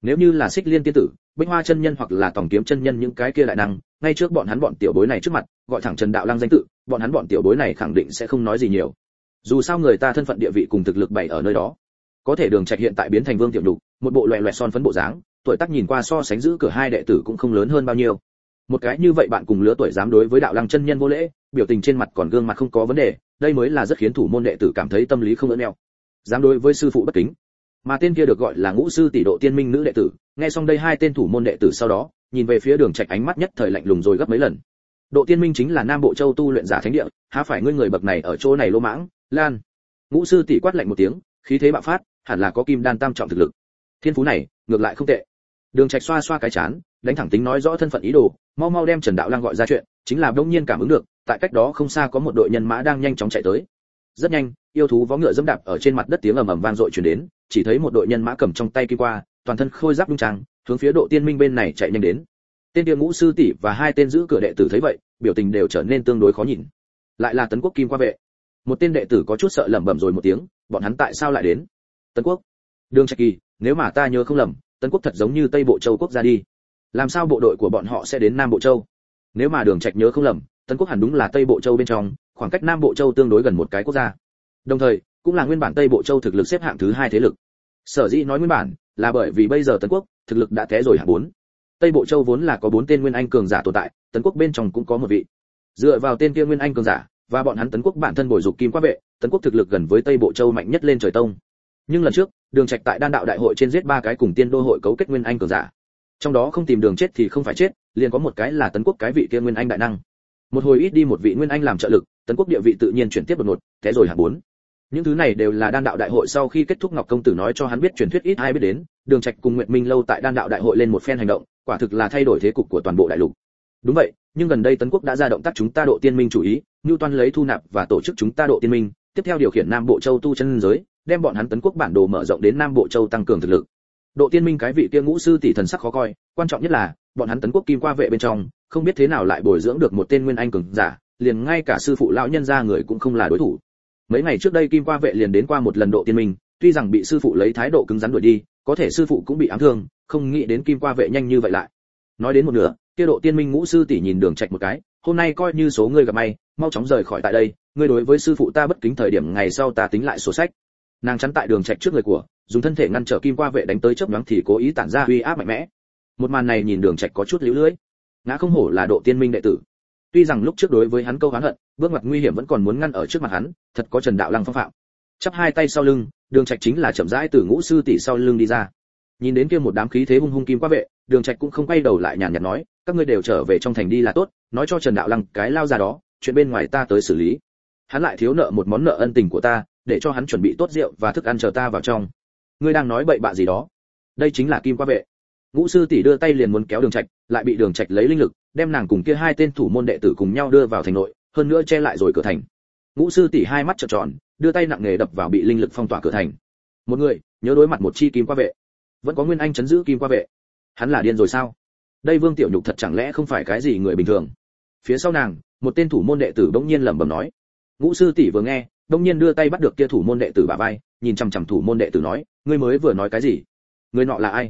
[SPEAKER 1] Nếu như là Xích Liên tiên tử, Bích Hoa chân nhân hoặc là Tòng Kiếm chân nhân những cái kia đại năng, ngay trước bọn hắn bọn tiểu bối này trước mặt, gọi thẳng Trần Đạo Lăng danh tự, bọn hắn bọn tiểu bối này khẳng định sẽ không nói gì nhiều. Dù sao người ta thân phận địa vị cùng thực lực bày ở nơi đó. Có thể Đường Trạch hiện tại biến thành Vương Tiểu Nhục, một bộ loè loẹt son phấn bộ dáng, tuổi tác nhìn qua so sánh giữ cửa hai đệ tử cũng không lớn hơn bao nhiêu. Một cái như vậy bạn cùng lứa tuổi dám đối với Đạo Lăng chân nhân vô lễ, biểu tình trên mặt còn gương mặt không có vấn đề, đây mới là rất khiến thủ môn đệ tử cảm thấy tâm lý không ổn neo. Dám đối với sư phụ bất kính. Mà tên kia được gọi là Ngũ sư tỷ Độ Tiên Minh nữ đệ tử, nghe xong đây hai tên thủ môn đệ tử sau đó, nhìn về phía Đường Trạch ánh mắt nhất thời lạnh lùng rồi gấp mấy lần. Độ Tiên Minh chính là Nam Bộ Châu tu luyện giả thánh địa, há phải ngươi người bậc này ở chỗ này lô mãng, lan. Ngũ sư tỷ quát lạnh một tiếng, khí thế bạo phát, hẳn là có kim đan tam trọng thực lực. Thiên phú này, ngược lại không tệ. Đường Trạch xoa xoa cái chán, đánh thẳng tính nói rõ thân phận ý đồ, mau mau đem Trần Đạo Lăng gọi ra chuyện, chính là đương nhiên cảm ứng được, tại cách đó không xa có một đội nhân mã đang nhanh chóng chạy tới. Rất nhanh, yêu thú vó ngựa dẫm đạp ở trên mặt đất tiếng ầm ầm vang dội truyền đến, chỉ thấy một đội nhân mã cầm trong tay kim qua, toàn thân khôi giáp đung trang, hướng phía Độ Tiên Minh bên này chạy nhanh đến. Tên kia Ngũ sư tỷ và hai tên giữ cửa đệ tử thấy vậy, biểu tình đều trở nên tương đối khó nhìn. Lại là Tấn Quốc kim qua vệ. Một tên đệ tử có chút sợ lẩm bẩm rồi một tiếng, bọn hắn tại sao lại đến? Tấn Quốc? Đường Trạch Kỳ, nếu mà ta nhớ không lầm, Tấn Quốc thật giống như Tây Bộ Châu quốc gia đi. Làm sao bộ đội của bọn họ sẽ đến Nam Bộ Châu? Nếu mà Đường Trạch nhớ không lầm, Tấn Quốc hẳn đúng là Tây Bộ Châu bên trong, khoảng cách Nam Bộ Châu tương đối gần một cái quốc gia. Đồng thời, cũng là nguyên bản Tây Bộ Châu thực lực xếp hạng thứ 2 thế lực. Sở dĩ nói nguyên bản, là bởi vì bây giờ Tấn Quốc thực lực đã té rồi hạng 4. Tây Bộ Châu vốn là có 4 tên nguyên anh cường giả tồn tại, Tấn Quốc bên trong cũng có một vị. Dựa vào tên kia nguyên anh cường giả, và bọn hắn Tấn Quốc bản thân bồi dục kim qua vệ, Tấn Quốc thực lực gần với Tây Bộ Châu mạnh nhất lên trời tông. Nhưng lần trước, Đường Trạch tại Đan đạo đại hội trên giết 3 cái cùng Tiên Đô hội cấu kết nguyên anh cường giả. Trong đó không tìm đường chết thì không phải chết, liền có một cái là Tấn Quốc cái vị kia nguyên anh đại năng. Một hồi ít đi một vị nguyên anh làm trợ lực, Tấn Quốc địa vị tự nhiên chuyển tiếp đột ngột, té rồi hạng 4. Những thứ này đều là Đan đạo đại hội sau khi kết thúc Ngọc công tử nói cho hắn biết truyền thuyết ít ai biết đến, Đường Trạch cùng Nguyệt Minh lâu tại Đan đạo đại hội lên một phen hành động, quả thực là thay đổi thế cục của toàn bộ đại lục. Đúng vậy, nhưng gần đây Tấn Quốc đã ra động tác chúng ta Độ Tiên Minh chủ ý, Nưu Toan lấy thu nạp và tổ chức chúng ta Độ Tiên Minh, tiếp theo điều khiển Nam Bộ Châu tu chân giới, đem bọn hắn Tấn Quốc bản đồ mở rộng đến Nam Bộ Châu tăng cường thực lực. Độ Tiên Minh cái vị kia Ngũ sư tỷ thần sắc khó coi, quan trọng nhất là, bọn hắn Tấn Quốc kim qua vệ bên trong, không biết thế nào lại bồi dưỡng được một tên nguyên anh cường giả, liền ngay cả sư phụ lão nhân gia người cũng không là đối thủ. Mấy ngày trước đây kim qua vệ liền đến qua một lần Độ Tiên Minh, tuy rằng bị sư phụ lấy thái độ cứng rắn đuổi đi, có thể sư phụ cũng bị ám thương, không nghĩ đến kim qua vệ nhanh như vậy lại. Nói đến một nửa, kia Độ Tiên Minh Ngũ sư tỷ nhìn Đường Trạch một cái, hôm nay coi như số ngươi gặp may, mau chóng rời khỏi tại đây, ngươi đối với sư phụ ta bất kính thời điểm ngày sau ta tính lại sổ sách. Nàng chắn tại Đường Trạch trước người của, dùng thân thể ngăn trở kim qua vệ đánh tới chớp nhoáng thì cố ý tản ra uy áp mạnh mẽ. Một màn này nhìn Đường Trạch có chút liễu lưỡi. Ngã không hổ là Độ Tiên Minh đệ tử. Tuy rằng lúc trước đối với hắn câu oán hận, bước ngoặt nguy hiểm vẫn còn muốn ngăn ở trước mặt hắn, thật có Trần Đạo Lăng phong phạm. Chắp hai tay sau lưng, Đường Trạch chính là chậm rãi từ Ngũ sư tỷ sau lưng đi ra. Nhìn đến kia một đám khí thế hung hung kim qua vệ, Đường Trạch cũng không quay đầu lại nhàn nhạt nói, các ngươi đều trở về trong thành đi là tốt, nói cho Trần Đạo Lăng cái lao ra đó, chuyện bên ngoài ta tới xử lý. Hắn lại thiếu nợ một món nợ ân tình của ta, để cho hắn chuẩn bị tốt rượu và thức ăn chờ ta vào trong. Ngươi đang nói bậy bạ gì đó? Đây chính là kim qua vệ. Ngũ sư tỷ đưa tay liền muốn kéo Đường Trạch, lại bị Đường Trạch lấy linh lực, đem nàng cùng kia hai tên thủ môn đệ tử cùng nhau đưa vào thành nội, hơn nữa che lại rồi cửa thành. Ngũ sư tỷ hai mắt trợn tròn, đưa tay nặng nề đập vào bị linh lực phong tỏa cửa thành. Một người, nhớ đối mặt một chi kim qua vệ, vẫn có nguyên anh chấn giữ kim qua vệ. Hắn là điên rồi sao? Đây Vương Tiểu Nhục thật chẳng lẽ không phải cái gì người bình thường? Phía sau nàng, một tên thủ môn đệ tử bỗng nhiên lẩm bẩm nói. Ngũ sư tỷ vừa nghe, bỗng nhiên đưa tay bắt được kia thủ môn đệ tử bả vai, nhìn chằm chằm thủ môn đệ tử nói, ngươi mới vừa nói cái gì? Người nọ là ai?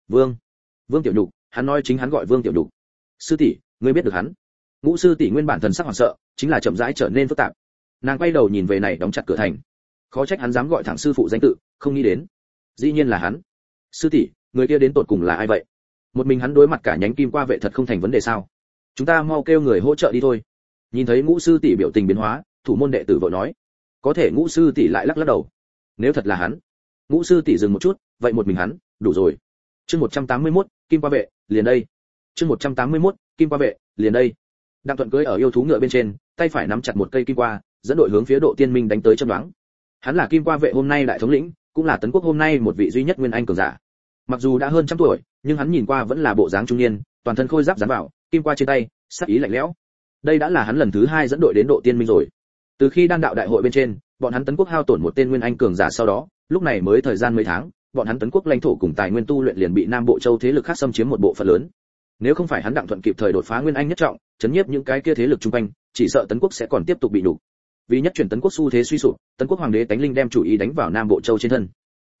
[SPEAKER 1] Vương Tiểu Nhục, hắn nói chính hắn gọi Vương Tiểu Nhục. Sư tỷ, ngươi biết được hắn? Ngũ sư tỷ nguyên bản thần sắc hoảng sợ, chính là chậm rãi trở nên phức tạp. Nàng quay đầu nhìn về này đóng chặt cửa thành. Khó trách hắn dám gọi thẳng sư phụ danh tự, không nghĩ đến, dĩ nhiên là hắn. Sư tỷ, người kia đến tột cùng là ai vậy? Một mình hắn đối mặt cả nhánh kim qua vệ thật không thành vấn đề sao? Chúng ta mau kêu người hỗ trợ đi thôi. Nhìn thấy Ngũ sư tỷ biểu tình biến hóa, thủ môn đệ tử vội nói. Có thể Ngũ sư tỷ lại lắc lắc đầu. Nếu thật là hắn. Ngũ sư tỷ dừng một chút, vậy một mình hắn, đủ rồi. Chương 181, kim qua vệ, liền đây. Chương 181, kim qua vệ, liền đây. Đặng Thuận cưỡi ở yêu thú ngựa bên trên, tay phải nắm chặt một cây kim qua, dẫn đội hướng phía Độ Tiên Minh đánh tới chớp nhoáng. Hắn là kim qua vệ hôm nay đại thống lĩnh, cũng là Tấn Quốc hôm nay một vị duy nhất nguyên anh cường giả. Mặc dù đã hơn trăm tuổi, nhưng hắn nhìn qua vẫn là bộ dáng trung niên, toàn thân khôi giáp dán vào, kim qua trên tay, sắc ý lạnh lẽo. Đây đã là hắn lần thứ 2 dẫn đội đến Độ Tiên Minh rồi. Từ khi Đan đạo đại hội bên trên, bọn hắn Tấn Quốc hao tổn một tên nguyên anh cường giả sau đó, lúc này mới thời gian mấy tháng, bọn hắn Tấn Quốc lãnh thổ cùng tài nguyên tu luyện liền bị Nam Bộ Châu thế lực khác xâm chiếm một bộ phận lớn. Nếu không phải hắn Đặng Thuận kịp thời đột phá nguyên anh nhất trọng, chấn nhiếp những cái kia thế lực xung quanh, chỉ sợ Tấn Quốc sẽ còn tiếp tục bị nhục. Vì nhất chuyển Tấn Quốc xu thế suy sụp, Tấn Quốc hoàng đế Tánh Linh đem chủ ý đánh vào Nam Bộ Châu trên thân.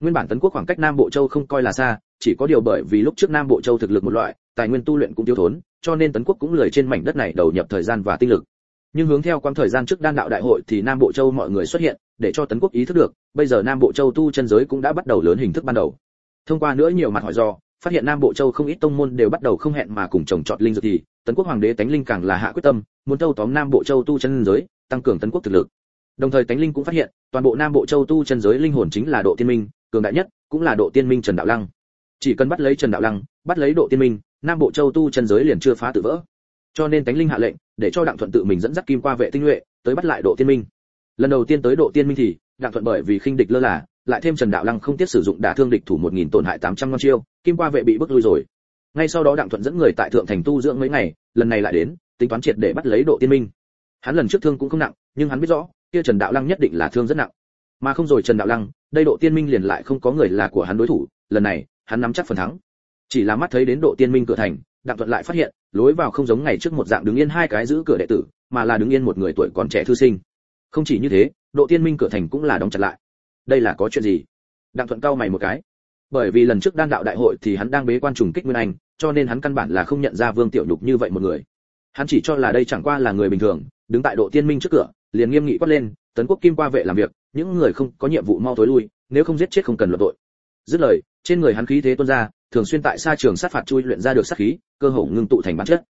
[SPEAKER 1] Nguyên bản Tấn Quốc khoảng cách Nam Bộ Châu không coi là xa, chỉ có điều bởi vì lúc trước Nam Bộ Châu thực lực một loại, tài nguyên tu luyện cũng thiếu thốn, cho nên Tấn Quốc cũng lười trên mảnh đất này đầu nhập thời gian và tinh lực. Nhưng hướng theo quãng thời gian trước Đan đạo đại hội thì Nam Bộ Châu mọi người xuất hiện, để cho Tấn Quốc ý thức được, bây giờ Nam Bộ Châu tu chân giới cũng đã bắt đầu lớn hình thức ban đầu. Thông qua nữa nhiều mặt hỏi dò, phát hiện Nam Bộ Châu không ít tông môn đều bắt đầu không hẹn mà cùng trồng trọt linh dược thì, Tấn Quốc hoàng đế Tánh Linh càng là hạ quyết tâm, muốn thâu tóm Nam Bộ Châu tu chân giới, tăng cường Tấn Quốc thực lực. Đồng thời Tánh Linh cũng phát hiện, toàn bộ Nam Bộ Châu tu chân giới linh hồn chính là Độ Tiên Minh, cường đại nhất, cũng là Độ Tiên Minh Trần Đạo Lăng. Chỉ cần bắt lấy Trần Đạo Lăng, bắt lấy Độ Tiên Minh, Nam Bộ Châu tu chân giới liền chưa phá tự vỡ. Cho nên Tánh Linh hạ lệnh, để cho Đặng Thuận tự mình dẫn dắt Kim Qua vệ tinh nhuệ, tới bắt lại Độ Tiên Minh. Lần đầu tiên tới Độ Tiên Minh thì, Đặng Thuận bởi vì khinh địch lơ là, lại thêm Trần Đạo Lăng không tiếc sử dụng đả thương địch thủ 1000 tổn hại 800 ngon chiêu, Kim Qua vệ bị bức lui rồi. Ngay sau đó Đặng Thuận dẫn người tại thượng thành tu dưỡng mấy ngày, lần này lại đến, tính toán triệt để bắt lấy Độ Tiên Minh. Hắn lần trước thương cũng không nặng, nhưng hắn biết rõ, kia Trần Đạo Lăng nhất định là thương rất nặng. Mà không rồi Trần Đạo Lăng, đây Độ Tiên Minh liền lại không có người là của hắn đối thủ, lần này, hắn nắm chắc phần thắng. Chỉ là mắt thấy đến Độ Tiên Minh cửa thành, Đặng Thuận lại phát hiện, lối vào không giống ngày trước một dạng đứng yên hai cái giữ cửa đệ tử, mà là đứng yên một người tuổi còn trẻ thư sinh. Không chỉ như thế, Độ Tiên Minh cửa thành cũng là đóng chặt lại. Đây là có chuyện gì? Đặng Thuận cau mày một cái. Bởi vì lần trước Đan đạo đại hội thì hắn đang bế quan trùng kích Nguyên Anh, cho nên hắn căn bản là không nhận ra Vương Tiểu Nhục như vậy một người. Hắn chỉ cho là đây chẳng qua là người bình thường, đứng tại Độ Tiên Minh trước cửa, liền nghiêm nghị quát lên, Tấn Quốc Kim Qua vệ làm việc, những người không có nhiệm vụ mau tối lui, nếu không giết chết không cần luận tội. Dứt lời, trên người hắn khí thế tuôn ra, thường xuyên tại sa trường sát phạt chui luyện ra được sát khí, cơ hồ ngưng tụ thành bản chất.